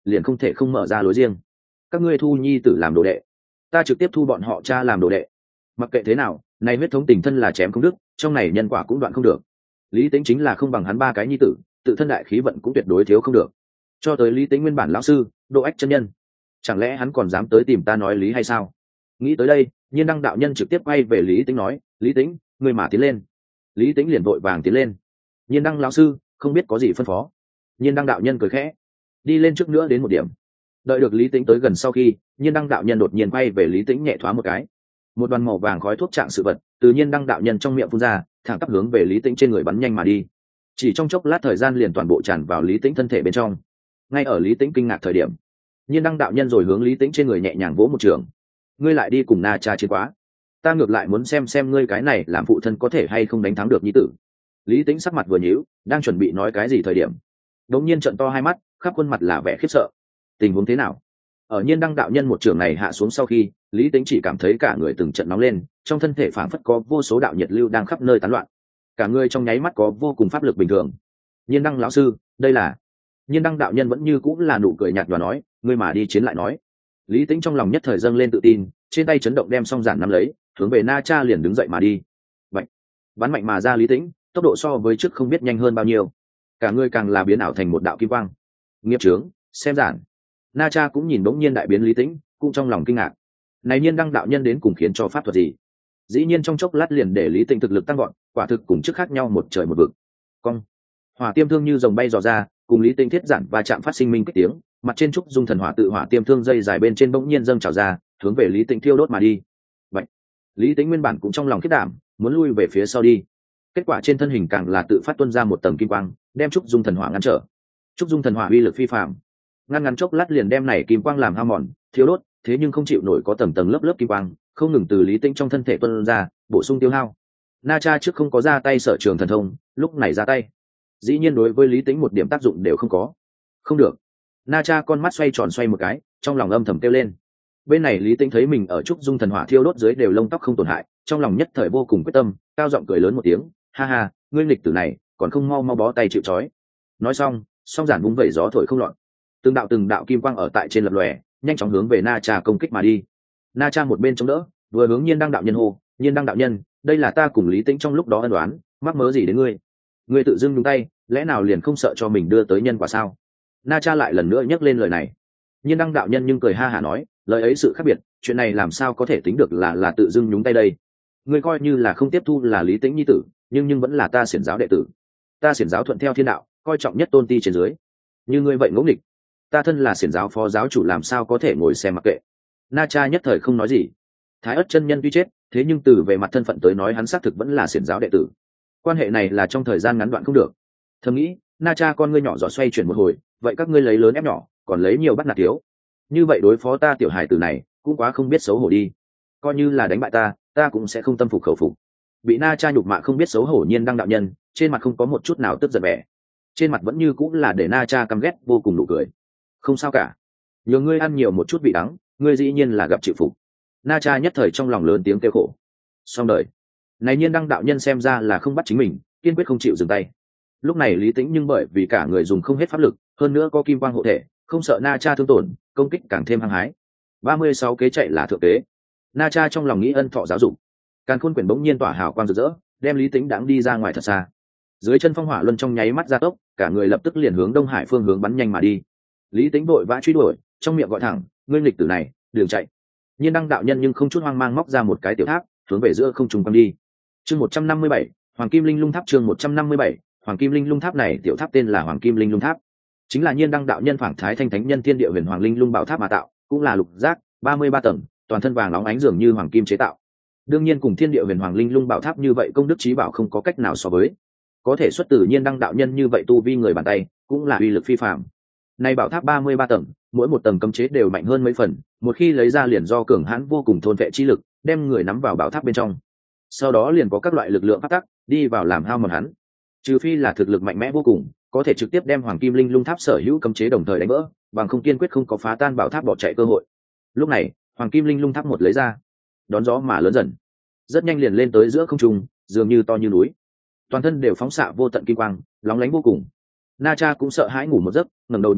liền không thể không mở ra lối riêng. Các ngươi thu nhi tử làm đồ đệ, ta trực tiếp thu bọn họ cha làm đồ đệ. Mặc kệ thế nào, nay huyết thống tình thân là chém không đứt, trong này nhân quả cũng đoạn không được. Lý Tĩnh chính là không bằng hắn ba cái nhi tử, tự thân đại khí vận cũng tuyệt đối thiếu không được. Cho tới Lý Tĩnh nguyên bản lão sư Độ Ách chân nhân, chẳng lẽ hắn còn dám tới tìm ta nói lý hay sao? Nghĩ tới đây, Nhiên Đăng đạo nhân trực tiếp quay về Lý Tĩnh nói, Lý Tĩnh, ngươi mà tiến lên. Lý Tĩnh liền vội vàng tiến lên. Nhiên Đăng lão sư, không biết có gì phân phó. Nhiên Đăng đạo nhân cười khẽ, đi lên trước nữa đến một điểm. Đợi được Lý Tĩnh tới gần sau khi, Nhiên Đăng đạo nhân đột nhiên quay về Lý Tĩnh nhẹ thoá một cái, một đoàn màu vàng khói thuốc trạng sự vật từ Nhiên Đăng đạo nhân trong miệng phun ra, thẳng tắp hướng về Lý Tĩnh trên người bắn nhanh mà đi. Chỉ trong chốc lát thời gian liền toàn bộ tràn vào Lý Tĩnh thân thể bên trong. Ngay ở Lý Tĩnh kinh ngạc thời điểm, Nhiên Đăng đạo nhân rồi hướng Lý Tĩnh trên người nhẹ nhàng vỗ một trường. Ngươi lại đi cùng Na Cha chiến quá, ta ngược lại muốn xem xem ngươi cái này làm phụ thân có thể hay không đánh thắng được nhi tử. Lý Tĩnh sắc mặt vừa nhíu, đang chuẩn bị nói cái gì thời điểm, đột nhiên trợn to hai mắt, khắp khuôn mặt là vẻ khiếp sợ. Tình huống thế nào? Ở Nhiên Đăng đạo nhân một trường này hạ xuống sau khi, Lý Tĩnh chỉ cảm thấy cả người từng trận nóng lên, trong thân thể phảng phất có vô số đạo nhiệt lưu đang khắp nơi tán loạn, cả người trong nháy mắt có vô cùng pháp lực bình thường. Nhiên Đăng lão sư, đây là... Nhiên Đăng đạo nhân vẫn như cũng là nụ cười nhạt nhòa nói, ngươi mà đi chiến lại nói. Lý Tĩnh trong lòng nhất thời dâng lên tự tin, trên tay chấn động đem song giản nắm lấy, hướng về Na Cha liền đứng dậy mà đi. Vậy, bắn mạnh mà ra Lý Tĩnh, tốc độ so với trước không biết nhanh hơn bao nhiêu, cả người càng là biến ảo thành một đạo kim quang. Nghiệp chướng, xem giản. Na Cha cũng nhìn bỗng nhiên đại biến Lý Tĩnh, cũng trong lòng kinh ngạc. Này Nhiên Đăng đạo nhân đến cùng khiến cho pháp thuật gì? Dĩ nhiên trong chốc lát liền để Lý Tĩnh thực lực tăng gọn, quả thực cùng trước khác nhau một trời một vực. Cong, hỏa tiêm thương như rồng bay dò ra, cùng Lý Tĩnh thiết giản và chạm phát sinh minh kích tiếng, mặt trên trúc dung thần hỏa tự hỏa tiêm thương dây dài bên trên bỗng nhiên dâng trào ra, hướng về Lý Tĩnh thiêu đốt mà đi. Vậy, Lý Tĩnh nguyên bản cũng trong lòng khiết đảm, muốn lui về phía sau đi. Kết quả trên thân hình càng là tự phát tuôn ra một tầng kim quang, đem trúc dung thần hỏa ngăn trở. Trúc dung thần hỏa uy lực phi phàm, ngăn ngắn chốc lát liền đem này kim quang làm hao mòn, thiêu đốt, thế nhưng không chịu nổi có tầng tầng lớp lớp kim quang, không ngừng từ Lý Tĩnh trong thân thể tuôn ra, bổ sung tiêu hao. Na Cha trước không có ra tay sở trường thần thông, lúc này ra tay, dĩ nhiên đối với Lý Tĩnh một điểm tác dụng đều không có. Không được. Na Cha con mắt xoay tròn xoay một cái, trong lòng âm thầm kêu lên. Bên này Lý Tĩnh thấy mình ở trúc dung thần hỏa thiêu đốt dưới đều lông tóc không tổn hại, trong lòng nhất thời vô cùng quyết tâm, cao giọng cười lớn một tiếng, ha ha, ngươi nghịch tử này, còn không mau mau bó tay chịu trói. Nói xong, song giản vung vẩy gió thổi không loạn, từng đạo từng đạo kim quang ở tại trên lập lòe, nhanh chóng hướng về Na Cha công kích mà đi. Na Cha một bên chống đỡ, vừa hướng Nhiên Đăng đạo nhân hô, Nhiên Đăng đạo nhân, đây là ta cùng Lý Tĩnh trong lúc đó ân đoán, mắc mớ gì đến ngươi? Ngươi tự dưng nhúng tay, lẽ nào liền không sợ cho mình đưa tới nhân quả sao? Na Cha lại lần nữa nhắc lên lời này. Nhiên Đăng đạo nhân nhưng cười ha hả nói, lời ấy sự khác biệt, chuyện này làm sao có thể tính được là là tự dưng nhúng tay đây? Ngươi coi như là không tiếp thu là Lý Tĩnh nhi tử, nhưng nhưng vẫn là ta xiển giáo đệ tử. Ta xiển giáo thuận theo thiên đạo, coi trọng nhất tôn ti trên dưới. Như ngươi vậy ngỗ nghịch, ta thân là xiển giáo phó giáo chủ làm sao có thể ngồi xem mặc kệ. Na Cha nhất thời không nói gì. Thái Ất chân nhân tuy chết, thế nhưng từ về mặt thân phận tới nói hắn xác thực vẫn là xiển giáo đệ tử. Quan hệ này là trong thời gian ngắn đoạn không được. Thầm nghĩ, Na Cha con ngươi nhỏ giọt xoay chuyển một hồi, vậy các ngươi lấy lớn ép nhỏ, còn lấy nhiều bắt nạt thiếu. Như vậy đối phó ta tiểu hài tử này, cũng quá không biết xấu hổ đi. Coi như là đánh bại ta, ta cũng sẽ không tâm phục khẩu phục. Bị Na Cha nhục mạ không biết xấu hổ Nhiên Đăng đạo nhân, trên mặt không có một chút nào tức giận vẻ. Trên mặt vẫn như cũng là để Na Cha căm ghét vô cùng nụ cười. Không sao cả, nhờ ngươi ăn nhiều một chút vị đắng, ngươi dĩ nhiên là gặp chịu phục. Na Cha nhất thời trong lòng lớn tiếng kêu khổ. Xong đời này, Nhiên Đăng đạo nhân xem ra là không bắt chính mình, kiên quyết không chịu dừng tay. Lúc này Lý Tĩnh nhưng bởi vì cả người dùng không hết pháp lực, hơn nữa có kim quang hộ thể, không sợ Na Cha thương tổn, công kích càng thêm hăng hái. ba mươi sáu kế chạy là thượng kế. Na Cha trong lòng nghĩ ân thọ giáo dục, càn khôn quyển bỗng nhiên tỏa hào quang rực rỡ, đem Lý Tĩnh đãng đi ra ngoài thật xa. Dưới chân phong hỏa luân trong nháy mắt gia tốc, cả người lập tức liền hướng Đông Hải phương hướng bắn nhanh mà đi. Lý Tĩnh vội vã truy đuổi, trong miệng gọi thẳng, ngươi nghịch tử này, đường chạy. Nhiên Đăng đạo nhân nhưng không chút hoang mang móc ra một cái tiểu tháp, hướng về giữa không trung quăng đi. Chương một trăm năm mươi bảy, Hoàng Kim Linh Lung Tháp. Chương một trăm năm mươi bảy, Hoàng Kim Linh Lung Tháp. Này tiểu tháp tên là Hoàng Kim Linh Lung Tháp, chính là Nhiên Đăng đạo nhân phảng thái thanh thánh nhân thiên địa huyền hoàng linh lung bảo tháp mà tạo, cũng là lục giác, ba mươi ba tầng, toàn thân vàng óng ánh dường như hoàng kim chế tạo. Đương nhiên cùng thiên địa huyền hoàng linh lung bảo tháp như vậy công đức trí bảo không có cách nào so với. Có thể xuất từ Nhiên Đăng đạo nhân như vậy tu vi người bàn tay, cũng là uy lực phi phàm. Này bảo tháp ba mươi ba tầng, mỗi một tầng cấm chế đều mạnh hơn mấy phần, một khi lấy ra liền do cường hãn vô cùng thôn vệ chi lực, đem người nắm vào bảo tháp bên trong. Sau đó liền có các loại lực lượng phát tắc, đi vào làm hao mòn hắn. Trừ phi là thực lực mạnh mẽ vô cùng, có thể trực tiếp đem Hoàng Kim Linh Lung Tháp sở hữu cấm chế đồng thời đánh vỡ, bằng không kiên quyết không có phá tan bảo tháp bỏ chạy cơ hội. Lúc này, Hoàng Kim Linh Lung Tháp một lấy ra, đón gió mà lớn dần, rất nhanh liền lên tới giữa không trung, dường như to như núi. Toàn thân đều phóng xạ vô tận kim quang, lóng lánh vô cùng. Na Cha cũng sợ hãi ngủ một giấc, ngẩng đầu nhìn lại,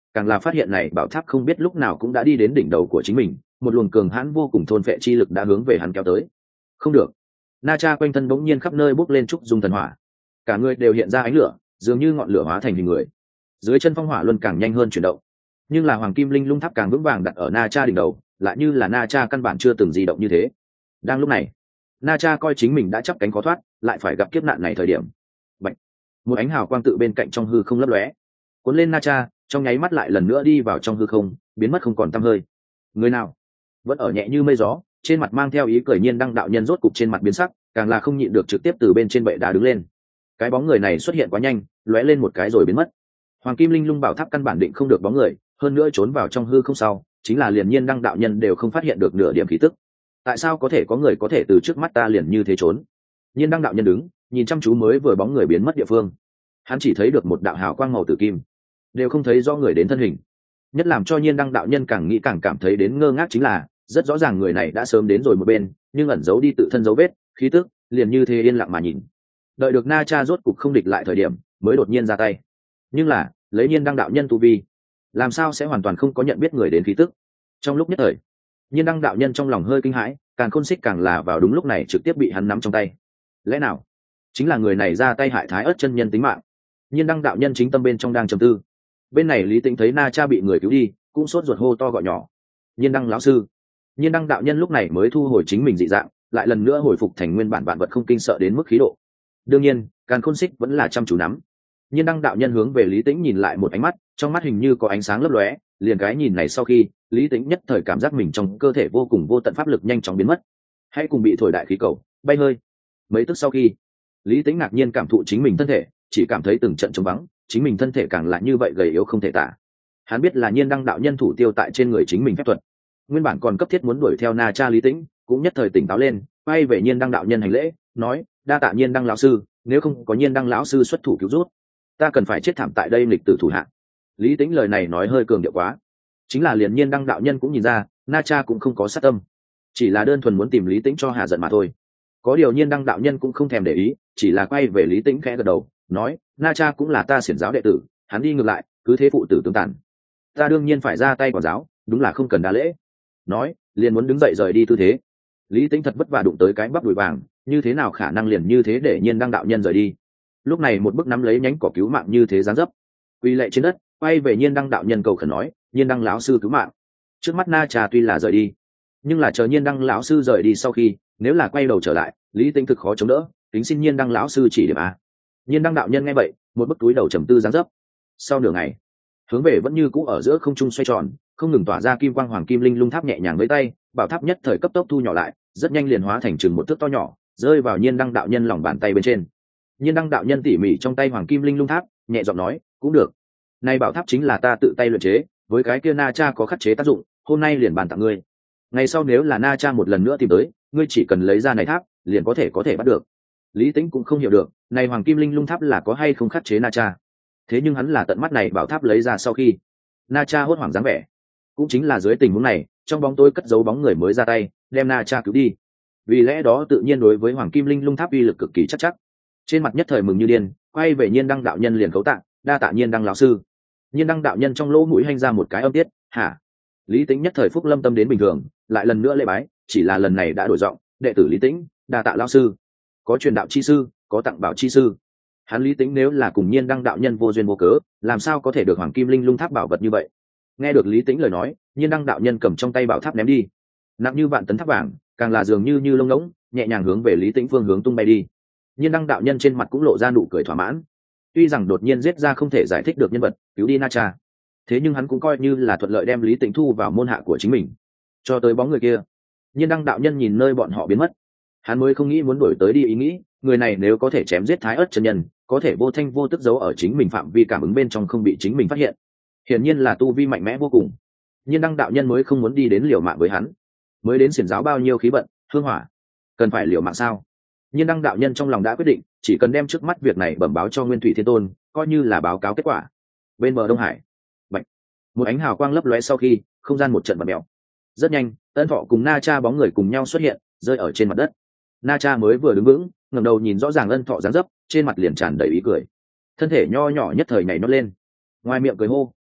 càng là phát hiện này bảo tháp không biết lúc nào cũng đã đi đến đỉnh đầu của chính mình, một luồng cường hãn vô cùng thôn phệ chi lực đã hướng về hắn kéo tới. Không được. Na Cha quanh thân bỗng nhiên khắp nơi bốc lên trúc dung thần hỏa, cả người đều hiện ra ánh lửa, dường như ngọn lửa hóa thành hình người. Dưới chân phong hỏa luân càng nhanh hơn chuyển động, nhưng là hoàng kim linh lung tháp càng vững vàng đặt ở Na Cha đỉnh đầu, lại như là Na Cha căn bản chưa từng di động như thế. Đang lúc này, Na Cha coi chính mình đã chắp cánh khó thoát, lại phải gặp kiếp nạn này thời điểm. Bạch. Một ánh hào quang tự bên cạnh trong hư không lấp lóe, cuốn lên Na Cha, trong nháy mắt lại lần nữa đi vào trong hư không, biến mất không còn tăm hơi. Người nào? Vẫn ở nhẹ như mây gió, trên mặt mang theo ý cười Nhiên Đăng đạo nhân rốt cục trên mặt biến sắc, càng là không nhịn được trực tiếp từ bên trên bệ đá đứng lên. Cái bóng người này xuất hiện quá nhanh, lóe lên một cái rồi biến mất. Hoàng kim linh lung bảo tháp căn bản định không được bóng người, hơn nữa trốn vào trong hư không sau, chính là liền Nhiên Đăng đạo nhân đều không phát hiện được nửa điểm khí tức. Tại sao có thể có người có thể từ trước mắt ta liền như thế trốn? Nhiên Đăng đạo nhân đứng, nhìn chăm chú mới vừa bóng người biến mất địa phương. Hắn chỉ thấy được một đạo hào quang màu tử kim, đều không thấy rõ người đến thân hình. Nhất làm cho Nhiên Đăng đạo nhân càng nghĩ càng cảm thấy đến ngơ ngác chính là, rất rõ ràng người này đã sớm đến rồi một bên, nhưng ẩn giấu đi tự thân dấu vết, khí tức liền như thế yên lặng mà nhìn. Đợi được Na Cha rốt cục không địch lại thời điểm, mới đột nhiên ra tay. Nhưng là, lấy Nhiên Đăng đạo nhân tu vi, làm sao sẽ hoàn toàn không có nhận biết người đến khí tức? Trong lúc nhất thời, Nhiên Đăng đạo nhân trong lòng hơi kinh hãi, càng khôn xích càng là vào đúng lúc này trực tiếp bị hắn nắm trong tay. Lẽ nào chính là người này ra tay hại Thái Ức chân nhân tính mạng? Nhiên Đăng đạo nhân chính tâm bên trong đang trầm tư. Bên này Lý Tĩnh thấy Na Cha bị người cứu đi, cũng sốt ruột hô to gọi nhỏ. Nhiên Đăng lão sư. Nhiên Đăng đạo nhân lúc này mới thu hồi chính mình dị dạng, lại lần nữa hồi phục thành nguyên bản vạn vật không kinh sợ đến mức khí độ. Đương nhiên, Càn Khôn Xích vẫn là chăm chú nắm. Nhiên Đăng đạo nhân hướng về Lý Tĩnh nhìn lại một ánh mắt, trong mắt hình như có ánh sáng lấp lóe, liền cái nhìn này sau khi, Lý Tĩnh nhất thời cảm giác mình trong cơ thể vô cùng vô tận pháp lực nhanh chóng biến mất, hãy cùng bị thổi đại khí cầu bay hơi. Mấy tức sau khi, Lý Tĩnh ngạc nhiên cảm thụ chính mình thân thể, chỉ cảm thấy từng trận trống vắng, chính mình thân thể càng lại như vậy gầy yếu không thể tả. Hắn biết là Nhiên Đăng đạo nhân thủ tiêu tại trên người chính mình phép thuật, nguyên bản còn cấp thiết muốn đuổi theo Na Cha Lý Tĩnh, cũng nhất thời tỉnh táo lên, quay về Nhiên Đăng đạo nhân hành lễ, nói: đa tạ Nhiên Đăng lão sư, nếu không có Nhiên Đăng lão sư xuất thủ cứu rút, ta cần phải chết thảm tại đây lịch tử thủ hạ. Lý Tĩnh lời này nói hơi cường điệu quá, chính là liền Nhiên Đăng đạo nhân cũng nhìn ra, Na Cha cũng không có sát tâm, chỉ là đơn thuần muốn tìm Lý Tĩnh cho hạ giận mà thôi. Có điều Nhiên Đăng đạo nhân cũng không thèm để ý, chỉ là quay về Lý Tĩnh khẽ gật đầu, nói: Na Cha cũng là ta xiển giáo đệ tử, hắn đi ngược lại, cứ thế phụ tử tương tàn, ta đương nhiên phải ra tay quản giáo, đúng là không cần đa lễ. Nói, liền muốn đứng dậy rời đi tư thế. Lý Tĩnh thật vất vả đụng tới cái bắp đùi vàng, như thế nào khả năng liền như thế để Nhiên Đăng đạo nhân rời đi. Lúc này một bức nắm lấy nhánh cỏ cứu mạng như thế giáng dấp, quỳ lạy trên đất, quay về Nhiên Đăng đạo nhân cầu khẩn nói: Nhiên Đăng lão sư cứu mạng. Trước mắt Na Cha tuy là rời đi, nhưng là chờ Nhiên Đăng lão sư rời đi sau khi, nếu là quay đầu trở lại, Lý Tĩnh thực khó chống đỡ, kính xin Nhiên Đăng lão sư chỉ điểm a. Nhiên Đăng đạo nhân nghe vậy, một bức túi đầu trầm tư giáng dấp. Sau nửa ngày, hướng về vẫn như cũ ở giữa không trung xoay tròn, không ngừng tỏa ra kim quang hoàng kim linh lung tháp nhẹ nhàng với tay, bảo tháp nhất thời cấp tốc thu nhỏ lại, rất nhanh liền hóa thành chừng một thước to nhỏ, rơi vào Nhiên Đăng đạo nhân lòng bàn tay bên trên. Nhiên Đăng đạo nhân tỉ mỉ trong tay hoàng kim linh lung tháp, nhẹ giọng nói: cũng được, nay bảo tháp chính là ta tự tay luyện chế, với cái kia Na Cha có khắc chế tác dụng, hôm nay liền bàn tặng ngươi. Ngày sau nếu là Na Cha một lần nữa tìm tới, ngươi chỉ cần lấy ra này tháp, liền có thể có thể bắt được. Lý Tĩnh cũng không hiểu được, này hoàng kim linh lung tháp là có hay không khắc chế Na Cha. Thế nhưng hắn là tận mắt này bảo tháp lấy ra sau khi, Na Cha hốt hoảng dáng vẻ, cũng chính là dưới tình huống này, trong bóng tối cất giấu bóng người mới ra tay, đem Na Cha cứu đi. Vì lẽ đó tự nhiên đối với hoàng kim linh lung tháp uy lực cực kỳ chắc chắc. Trên mặt nhất thời mừng như điên, quay về Nhiên Đăng đạo nhân liền cấu tạ: đa tạ Nhiên Đăng lão sư. Nhiên Đăng đạo nhân trong lỗ mũi hanh ra một cái âm tiết: hả? Lý Tĩnh nhất thời phúc lâm tâm đến bình thường, lại lần nữa lễ bái, chỉ là lần này đã đổi giọng: đệ tử Lý Tĩnh, đa tạ lão sư. Có truyền đạo chi sư, có tặng bảo chi sư. Hắn Lý Tĩnh nếu là cùng Nhiên Đăng đạo nhân vô duyên vô cớ, làm sao có thể được hoàng kim linh lung tháp bảo vật như vậy? Nghe được Lý Tĩnh lời nói, Nhiên Đăng đạo nhân cầm trong tay bảo tháp ném đi, nặng như vạn tấn tháp vàng, càng là dường như như lông ngỗng, nhẹ nhàng hướng về Lý Tĩnh phương hướng tung bay đi. Nhiên Đăng đạo nhân trên mặt cũng lộ ra nụ cười thỏa mãn. Tuy rằng đột nhiên giết ra không thể giải thích được nhân vật, cứu đi Na Cha, thế nhưng hắn cũng coi như là thuận lợi đem Lý Tĩnh thu vào môn hạ của chính mình. Cho tới bóng người kia, Nhiên Đăng đạo nhân nhìn nơi bọn họ biến mất, hắn mới không nghĩ muốn đổi tới đi ý nghĩ, người này nếu có thể chém giết Thái Ức chân nhân, có thể vô thanh vô tức giấu ở chính mình phạm vi cảm ứng bên trong không bị chính mình phát hiện. Hiển nhiên là tu vi mạnh mẽ vô cùng. Nhiên Đăng đạo nhân mới không muốn đi đến liều mạng với hắn. Mới đến xiển giáo bao nhiêu khí bận, hương hỏa, cần phải liều mạng sao? Nhiên Đăng đạo nhân trong lòng đã quyết định, chỉ cần đem trước mắt việc này bẩm báo cho Nguyên Thủy Thiên Tôn, coi như là báo cáo kết quả. Bên bờ Đông Hải, bạch, một ánh hào quang lấp lóe sau khi, không gian một trận bật mèo. Rất nhanh, Ân Thọ cùng Na Cha bóng người cùng nhau xuất hiện, rơi ở trên mặt đất. Na Cha mới vừa đứng vững, ngẩng đầu nhìn rõ ràng Ân Thọ dáng dấp, trên mặt liền tràn đầy ý cười, thân thể nho nhỏ nhất thời nhảy nhót lên, ngoài miệng cười hô: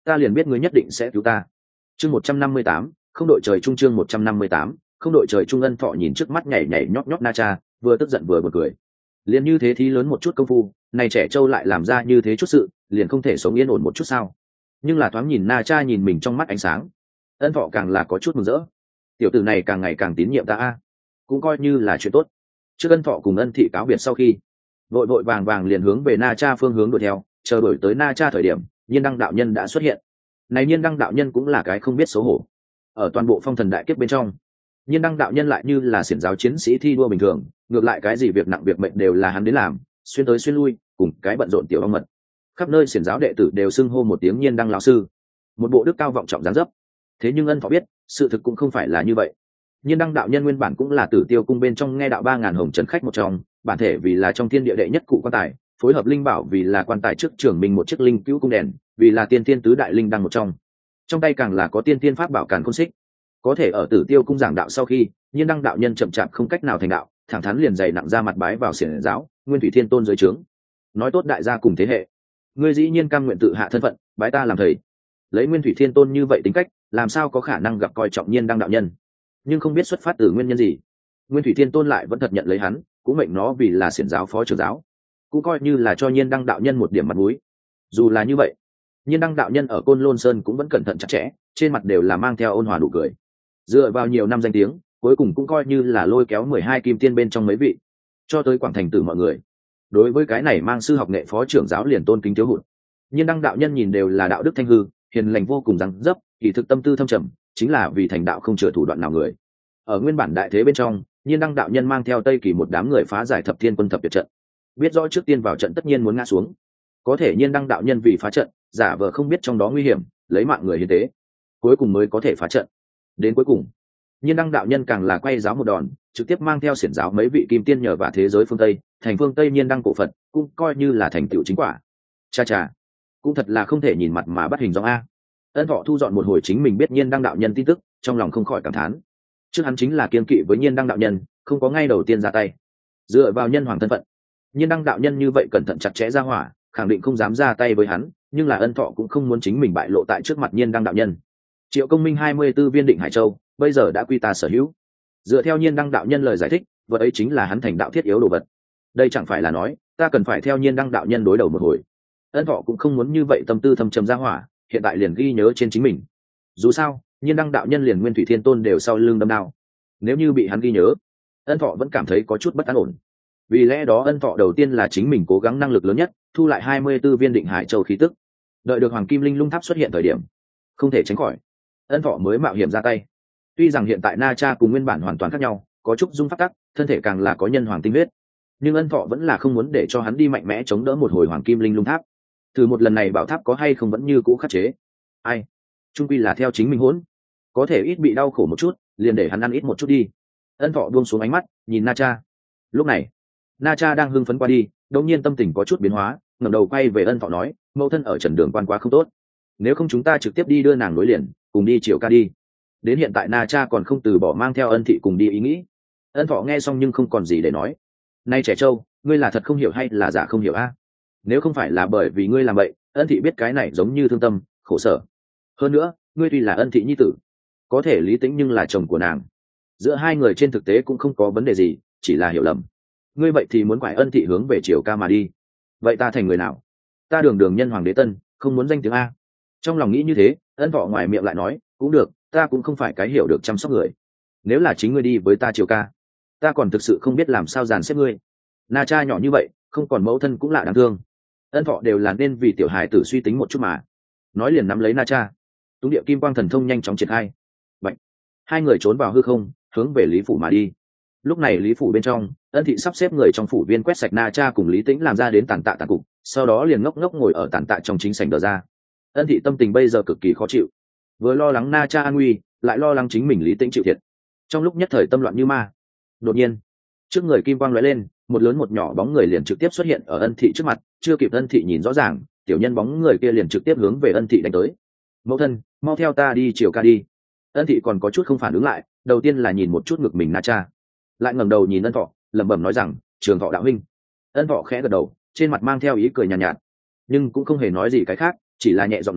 ta liền biết ngươi nhất định sẽ cứu ta. Chương một trăm năm mươi tám, không đội trời chung. Chương một trăm năm mươi tám, không đội trời chung. Ân Thọ nhìn trước mắt nhảy nhảy nhót nhót Na Cha, vừa tức giận vừa buồn cười. Liền như thế thí lớn một chút công phu, này trẻ trâu lại làm ra như thế chút sự, liền không thể sống yên ổn một chút sao? Nhưng là thoáng nhìn Na Cha nhìn mình trong mắt ánh sáng, Ân Thọ càng là có chút mừng rỡ. Tiểu tử này càng ngày càng tín nhiệm ta a, cũng coi như là chuyện tốt. Trước Ân Thọ cùng Ân Thị cáo biệt sau khi, vội vội vàng vàng liền hướng về Na Cha phương hướng đuổi theo, chờ đuổi tới Na Cha thời điểm, Nhiên Đăng đạo nhân đã xuất hiện. Này Nhiên Đăng đạo nhân cũng là cái không biết xấu hổ. Ở toàn bộ phong thần đại kiếp bên trong, Nhiên Đăng đạo nhân lại như là xiển giáo chiến sĩ thi đua bình thường, ngược lại cái gì việc nặng việc mệnh đều là hắn đến làm, xuyên tới xuyên lui, cùng cái bận rộn tiểu ong mật. Khắp nơi xiển giáo đệ tử đều xưng hô một tiếng Nhiên Đăng lão sư, một bộ đức cao vọng trọng dáng dấp. Thế nhưng Ân Thọ biết, sự thực cũng không phải là như vậy. Nhiên Đăng đạo nhân nguyên bản cũng là Tử Tiêu cung bên trong nghe đạo ba ngàn hồng trần khách một trong, bản thể vì là trong thiên địa đệ nhất cụ quan tài, phối hợp linh bảo vì là quan tài trước trưởng mình một chiếc linh cứu cung đèn, vì là tiên tiên tứ đại linh đăng một trong. Trong tay càng là có tiên tiên pháp bảo càn khôn xích. Có thể ở Tử Tiêu cung giảng đạo sau khi, Nhiên Đăng đạo nhân chậm chạp không cách nào thành đạo, thẳng thắn liền dày nặng ra mặt bái vào xiển giáo, Nguyên Thủy Thiên Tôn dưới trướng. Nói tốt đại gia cùng thế hệ, ngươi dĩ nhiên cam nguyện tự hạ thân phận, bái ta làm thầy. Lấy Nguyên Thủy Thiên Tôn như vậy tính cách, làm sao có khả năng gặp coi trọng Nhiên Đăng đạo nhân? Nhưng không biết xuất phát từ nguyên nhân gì, Nguyên Thủy Thiên Tôn lại vẫn thật nhận lấy hắn, cũng mệnh nó vì là xiển giáo phó trưởng giáo, cũng coi như là cho Nhiên Đăng đạo nhân một điểm mặt mũi. Dù là như vậy, Nhiên Đăng đạo nhân ở Côn Lôn Sơn cũng vẫn cẩn thận chặt chẽ, trên mặt đều là mang theo ôn hòa nụ cười. Dựa vào nhiều năm danh tiếng, cuối cùng cũng coi như là lôi kéo mười hai kim tiên bên trong mấy vị, cho tới Quảng Thành Tử mọi người. Đối với cái này mang sư học nghệ phó trưởng giáo liền tôn kính thiếu hụt. Nhiên Đăng đạo nhân nhìn đều là đạo đức thanh hư, hiền lành vô cùng rắn dấp, kỳ thực tâm tư thâm trầm, chính là vì thành đạo không chừa thủ đoạn nào người. Ở nguyên bản đại thế bên trong, Nhiên Đăng đạo nhân mang theo Tây Kỳ một đám người phá giải thập thiên quân thập tuyệt trận, biết rõ trước tiên vào trận tất nhiên muốn ngã xuống, có thể Nhiên Đăng đạo nhân vì phá trận, giả vờ không biết trong đó nguy hiểm, lấy mạng người hiến tế, cuối cùng mới có thể phá trận. Đến cuối cùng, Nhiên Đăng đạo nhân càng là quay giáo một đòn, trực tiếp mang theo xiển giáo mấy vị kim tiên nhờ vào thế giới phương Tây, thành phương Tây Nhiên Đăng cổ Phật, cũng coi như là thành tựu chính quả. Cha cha, cũng thật là không thể nhìn mặt mà bắt hình dong a. Ân Thọ thu dọn một hồi chính mình biết Nhiên Đăng đạo nhân tin tức, trong lòng không khỏi cảm thán. Trước hắn chính là kiên kỵ với Nhiên Đăng đạo nhân, không có ngay đầu tiên ra tay. Dựa vào nhân hoàng thân phận, Nhiên Đăng đạo nhân như vậy cẩn thận chặt chẽ ra hỏa, khẳng định không dám ra tay với hắn, nhưng là Ân Thọ cũng không muốn chính mình bại lộ tại trước mặt Nhiên Đăng đạo nhân. Triệu Công Minh hai mươi 24 viên Định Hải Châu, bây giờ đã quy ta sở hữu. Dựa theo Nhiên Đăng đạo nhân lời giải thích, vật ấy chính là hắn thành đạo thiết yếu đồ vật. Đây chẳng phải là nói, ta cần phải theo Nhiên Đăng đạo nhân đối đầu một hồi. Ân Thọ cũng không muốn như vậy tâm tư thâm trầm ra hỏa, hiện tại liền ghi nhớ trên chính mình. Dù sao, Nhiên Đăng đạo nhân liền Nguyên Thủy Thiên Tôn đều sau lưng đâm đao. Nếu như bị hắn ghi nhớ, Ân Thọ vẫn cảm thấy có chút bất an ổn. Vì lẽ đó Ân Thọ đầu tiên là chính mình cố gắng năng lực lớn nhất, thu lại hai mươi 24 viên Định Hải Châu khí tức. Đợi được Hoàng Kim Linh Lung Tháp xuất hiện thời điểm, không thể tránh khỏi, Ân Thọ mới mạo hiểm ra tay. Tuy rằng hiện tại Na Cha cùng nguyên bản hoàn toàn khác nhau, có chút dung pháp tắc, thân thể càng là có nhân hoàng tinh huyết, nhưng Ân Thọ vẫn là không muốn để cho hắn đi mạnh mẽ chống đỡ một hồi Hoàng Kim Linh Lung Tháp. Thử một lần này bảo tháp có hay không vẫn như cũ khắc chế. Ai, trung quy là theo chính mình hỗn, có thể ít bị đau khổ một chút, liền để hắn ăn ít một chút đi. Ân Thọ buông xuống ánh mắt, nhìn Na Cha. Lúc này, Na Cha đang hưng phấn qua đi, đột nhiên tâm tình có chút biến hóa, ngẩng đầu quay về Ân Thọ nói, mẫu thân ở trần đường quan quá không tốt, nếu không chúng ta trực tiếp đi đưa nàng nối liền, cùng đi Triều Ca đi. Đến hiện tại Na Cha còn không từ bỏ mang theo Ân Thị cùng đi ý nghĩ. Ân Thọ nghe xong nhưng không còn gì để nói. Nay trẻ trâu, ngươi là thật không hiểu hay là giả không hiểu a? Nếu không phải là bởi vì ngươi làm vậy, Ân Thị biết cái này giống như thương tâm, khổ sở. Hơn nữa, ngươi tuy là Ân Thị nhi tử, có thể Lý Tĩnh nhưng là chồng của nàng. Giữa hai người trên thực tế cũng không có vấn đề gì, chỉ là hiểu lầm. Ngươi vậy thì muốn quải Ân Thị hướng về Triều Ca mà đi. Vậy ta thành người nào? Ta đường đường nhân hoàng đế tân, không muốn danh tiếng a. Trong lòng nghĩ như thế, Ân Thọ ngoài miệng lại nói, cũng được, ta cũng không phải cái hiểu được chăm sóc người. Nếu là chính ngươi đi với ta Triều Ca, ta còn thực sự không biết làm sao dàn xếp ngươi. Na Cha nhỏ như vậy, không còn mẫu thân cũng lạ đáng thương. Ân Thọ đều là nên vì tiểu hài tử suy tính một chút mà. Nói liền nắm lấy Na Cha, túng địa kim quang thần thông nhanh chóng triển khai. Bạch, hai người trốn vào hư không, hướng về Lý phủ mà đi. Lúc này Lý phủ bên trong, Ân Thị sắp xếp người trong phủ viên quét sạch Na Cha cùng Lý Tĩnh làm ra đến tàn tạ tàn cục, sau đó liền ngốc ngốc ngồi ở tàn tạ trong chính sảnh đờ ra. Ân Thị tâm tình bây giờ cực kỳ khó chịu, vừa lo lắng Na Cha an nguy, lại lo lắng chính mình Lý Tĩnh chịu thiệt. Trong lúc nhất thời tâm loạn như ma. Đột nhiên, trước người kim quang lóe lên, một lớn một nhỏ bóng người liền trực tiếp xuất hiện ở Ân Thị trước mặt, chưa kịp Ân Thị nhìn rõ ràng, tiểu nhân bóng người kia liền trực tiếp hướng về Ân Thị đánh tới. Mẫu thân, mau theo ta đi Triều Ca đi. Ân Thị còn có chút không phản ứng lại, đầu tiên là nhìn một chút ngực mình Na Cha, lại ngẩng đầu nhìn Ân Thọ, lẩm bẩm nói rằng, Trường Thọ đạo huynh. Ân Thọ khẽ gật đầu, trên mặt mang theo ý cười nhàn nhạt, nhạt, nhưng cũng không hề nói gì cái khác, chỉ là nhẹ giọng nói,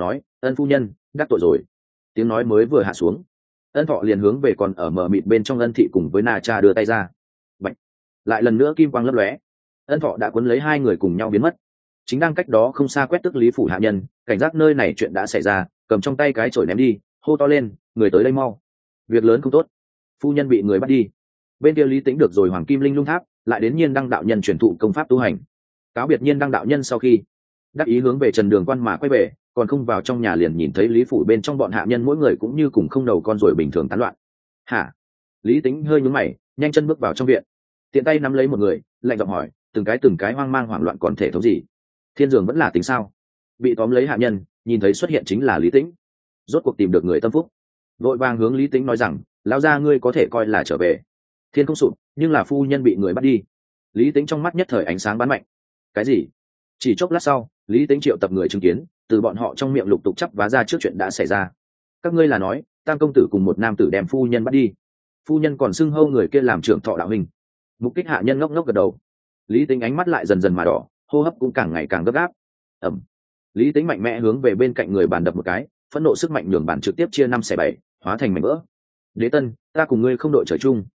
Ân phu nhân đắc tội rồi. Tiếng nói mới vừa hạ xuống, Ân Thọ liền hướng về còn ở mờ mịt bên trong Ân Thị cùng với Na Cha đưa tay ra. Bạch. Lại lần nữa kim quang lấp lóe, Ân Thọ đã cuốn lấy hai người cùng nhau biến mất. Chính đang cách đó không xa quét tức Lý phủ hạ nhân, cảnh giác nơi này chuyện đã xảy ra, cầm trong tay cái chổi ném đi, hô to lên, người tới đây mau, việc lớn không tốt, phu nhân bị người bắt đi. Bên kia Lý Tĩnh được rồi Hoàng Kim Linh Lung Tháp, lại đến Nhiên Đăng đạo nhân truyền thụ công pháp tu hành. Cáo biệt Nhiên Đăng đạo nhân sau khi đắc ý hướng về Trần Đường Quan mà quay về, còn không vào trong nhà liền nhìn thấy Lý phủ bên trong bọn hạ nhân mỗi người cũng như cùng không đầu con ruồi bình thường tán loạn. Hả? Lý Tĩnh hơi nhướng mày, nhanh chân bước vào trong viện, tiện tay nắm lấy một người, lạnh giọng hỏi, từng cái từng cái hoang mang hoảng loạn còn thể thống gì? Thiên Dường vẫn là tính sao? Bị tóm lấy hạ nhân, nhìn thấy xuất hiện chính là Lý Tĩnh, rốt cuộc tìm được người tâm phúc, vội vàng hướng Lý Tĩnh nói rằng, lão gia ngươi có thể coi là trở về. Thiên không sụp, nhưng là phu nhân bị người bắt đi. Lý Tĩnh trong mắt nhất thời ánh sáng bắn mạnh. Cái gì? Chỉ chốc lát sau, Lý Tĩnh triệu tập người chứng kiến, từ bọn họ trong miệng lục tục chắp vá ra trước chuyện đã xảy ra. Các ngươi là nói Tam công tử cùng một nam tử đem phu nhân bắt đi, phu nhân còn xưng hô người kia làm trưởng thọ đạo hình. Mục kích hạ nhân ngốc ngốc gật đầu. Lý Tĩnh ánh mắt lại dần dần mà đỏ, hô hấp cũng càng ngày càng gấp gáp. Ẩm. Lý Tĩnh mạnh mẽ hướng về bên cạnh người bàn đập một cái, phẫn nộ sức mạnh nhường bàn trực tiếp chia năm xẻ bảy, hóa thành mảnh vỡ. Đế Tân, ta cùng ngươi không đội trời chung.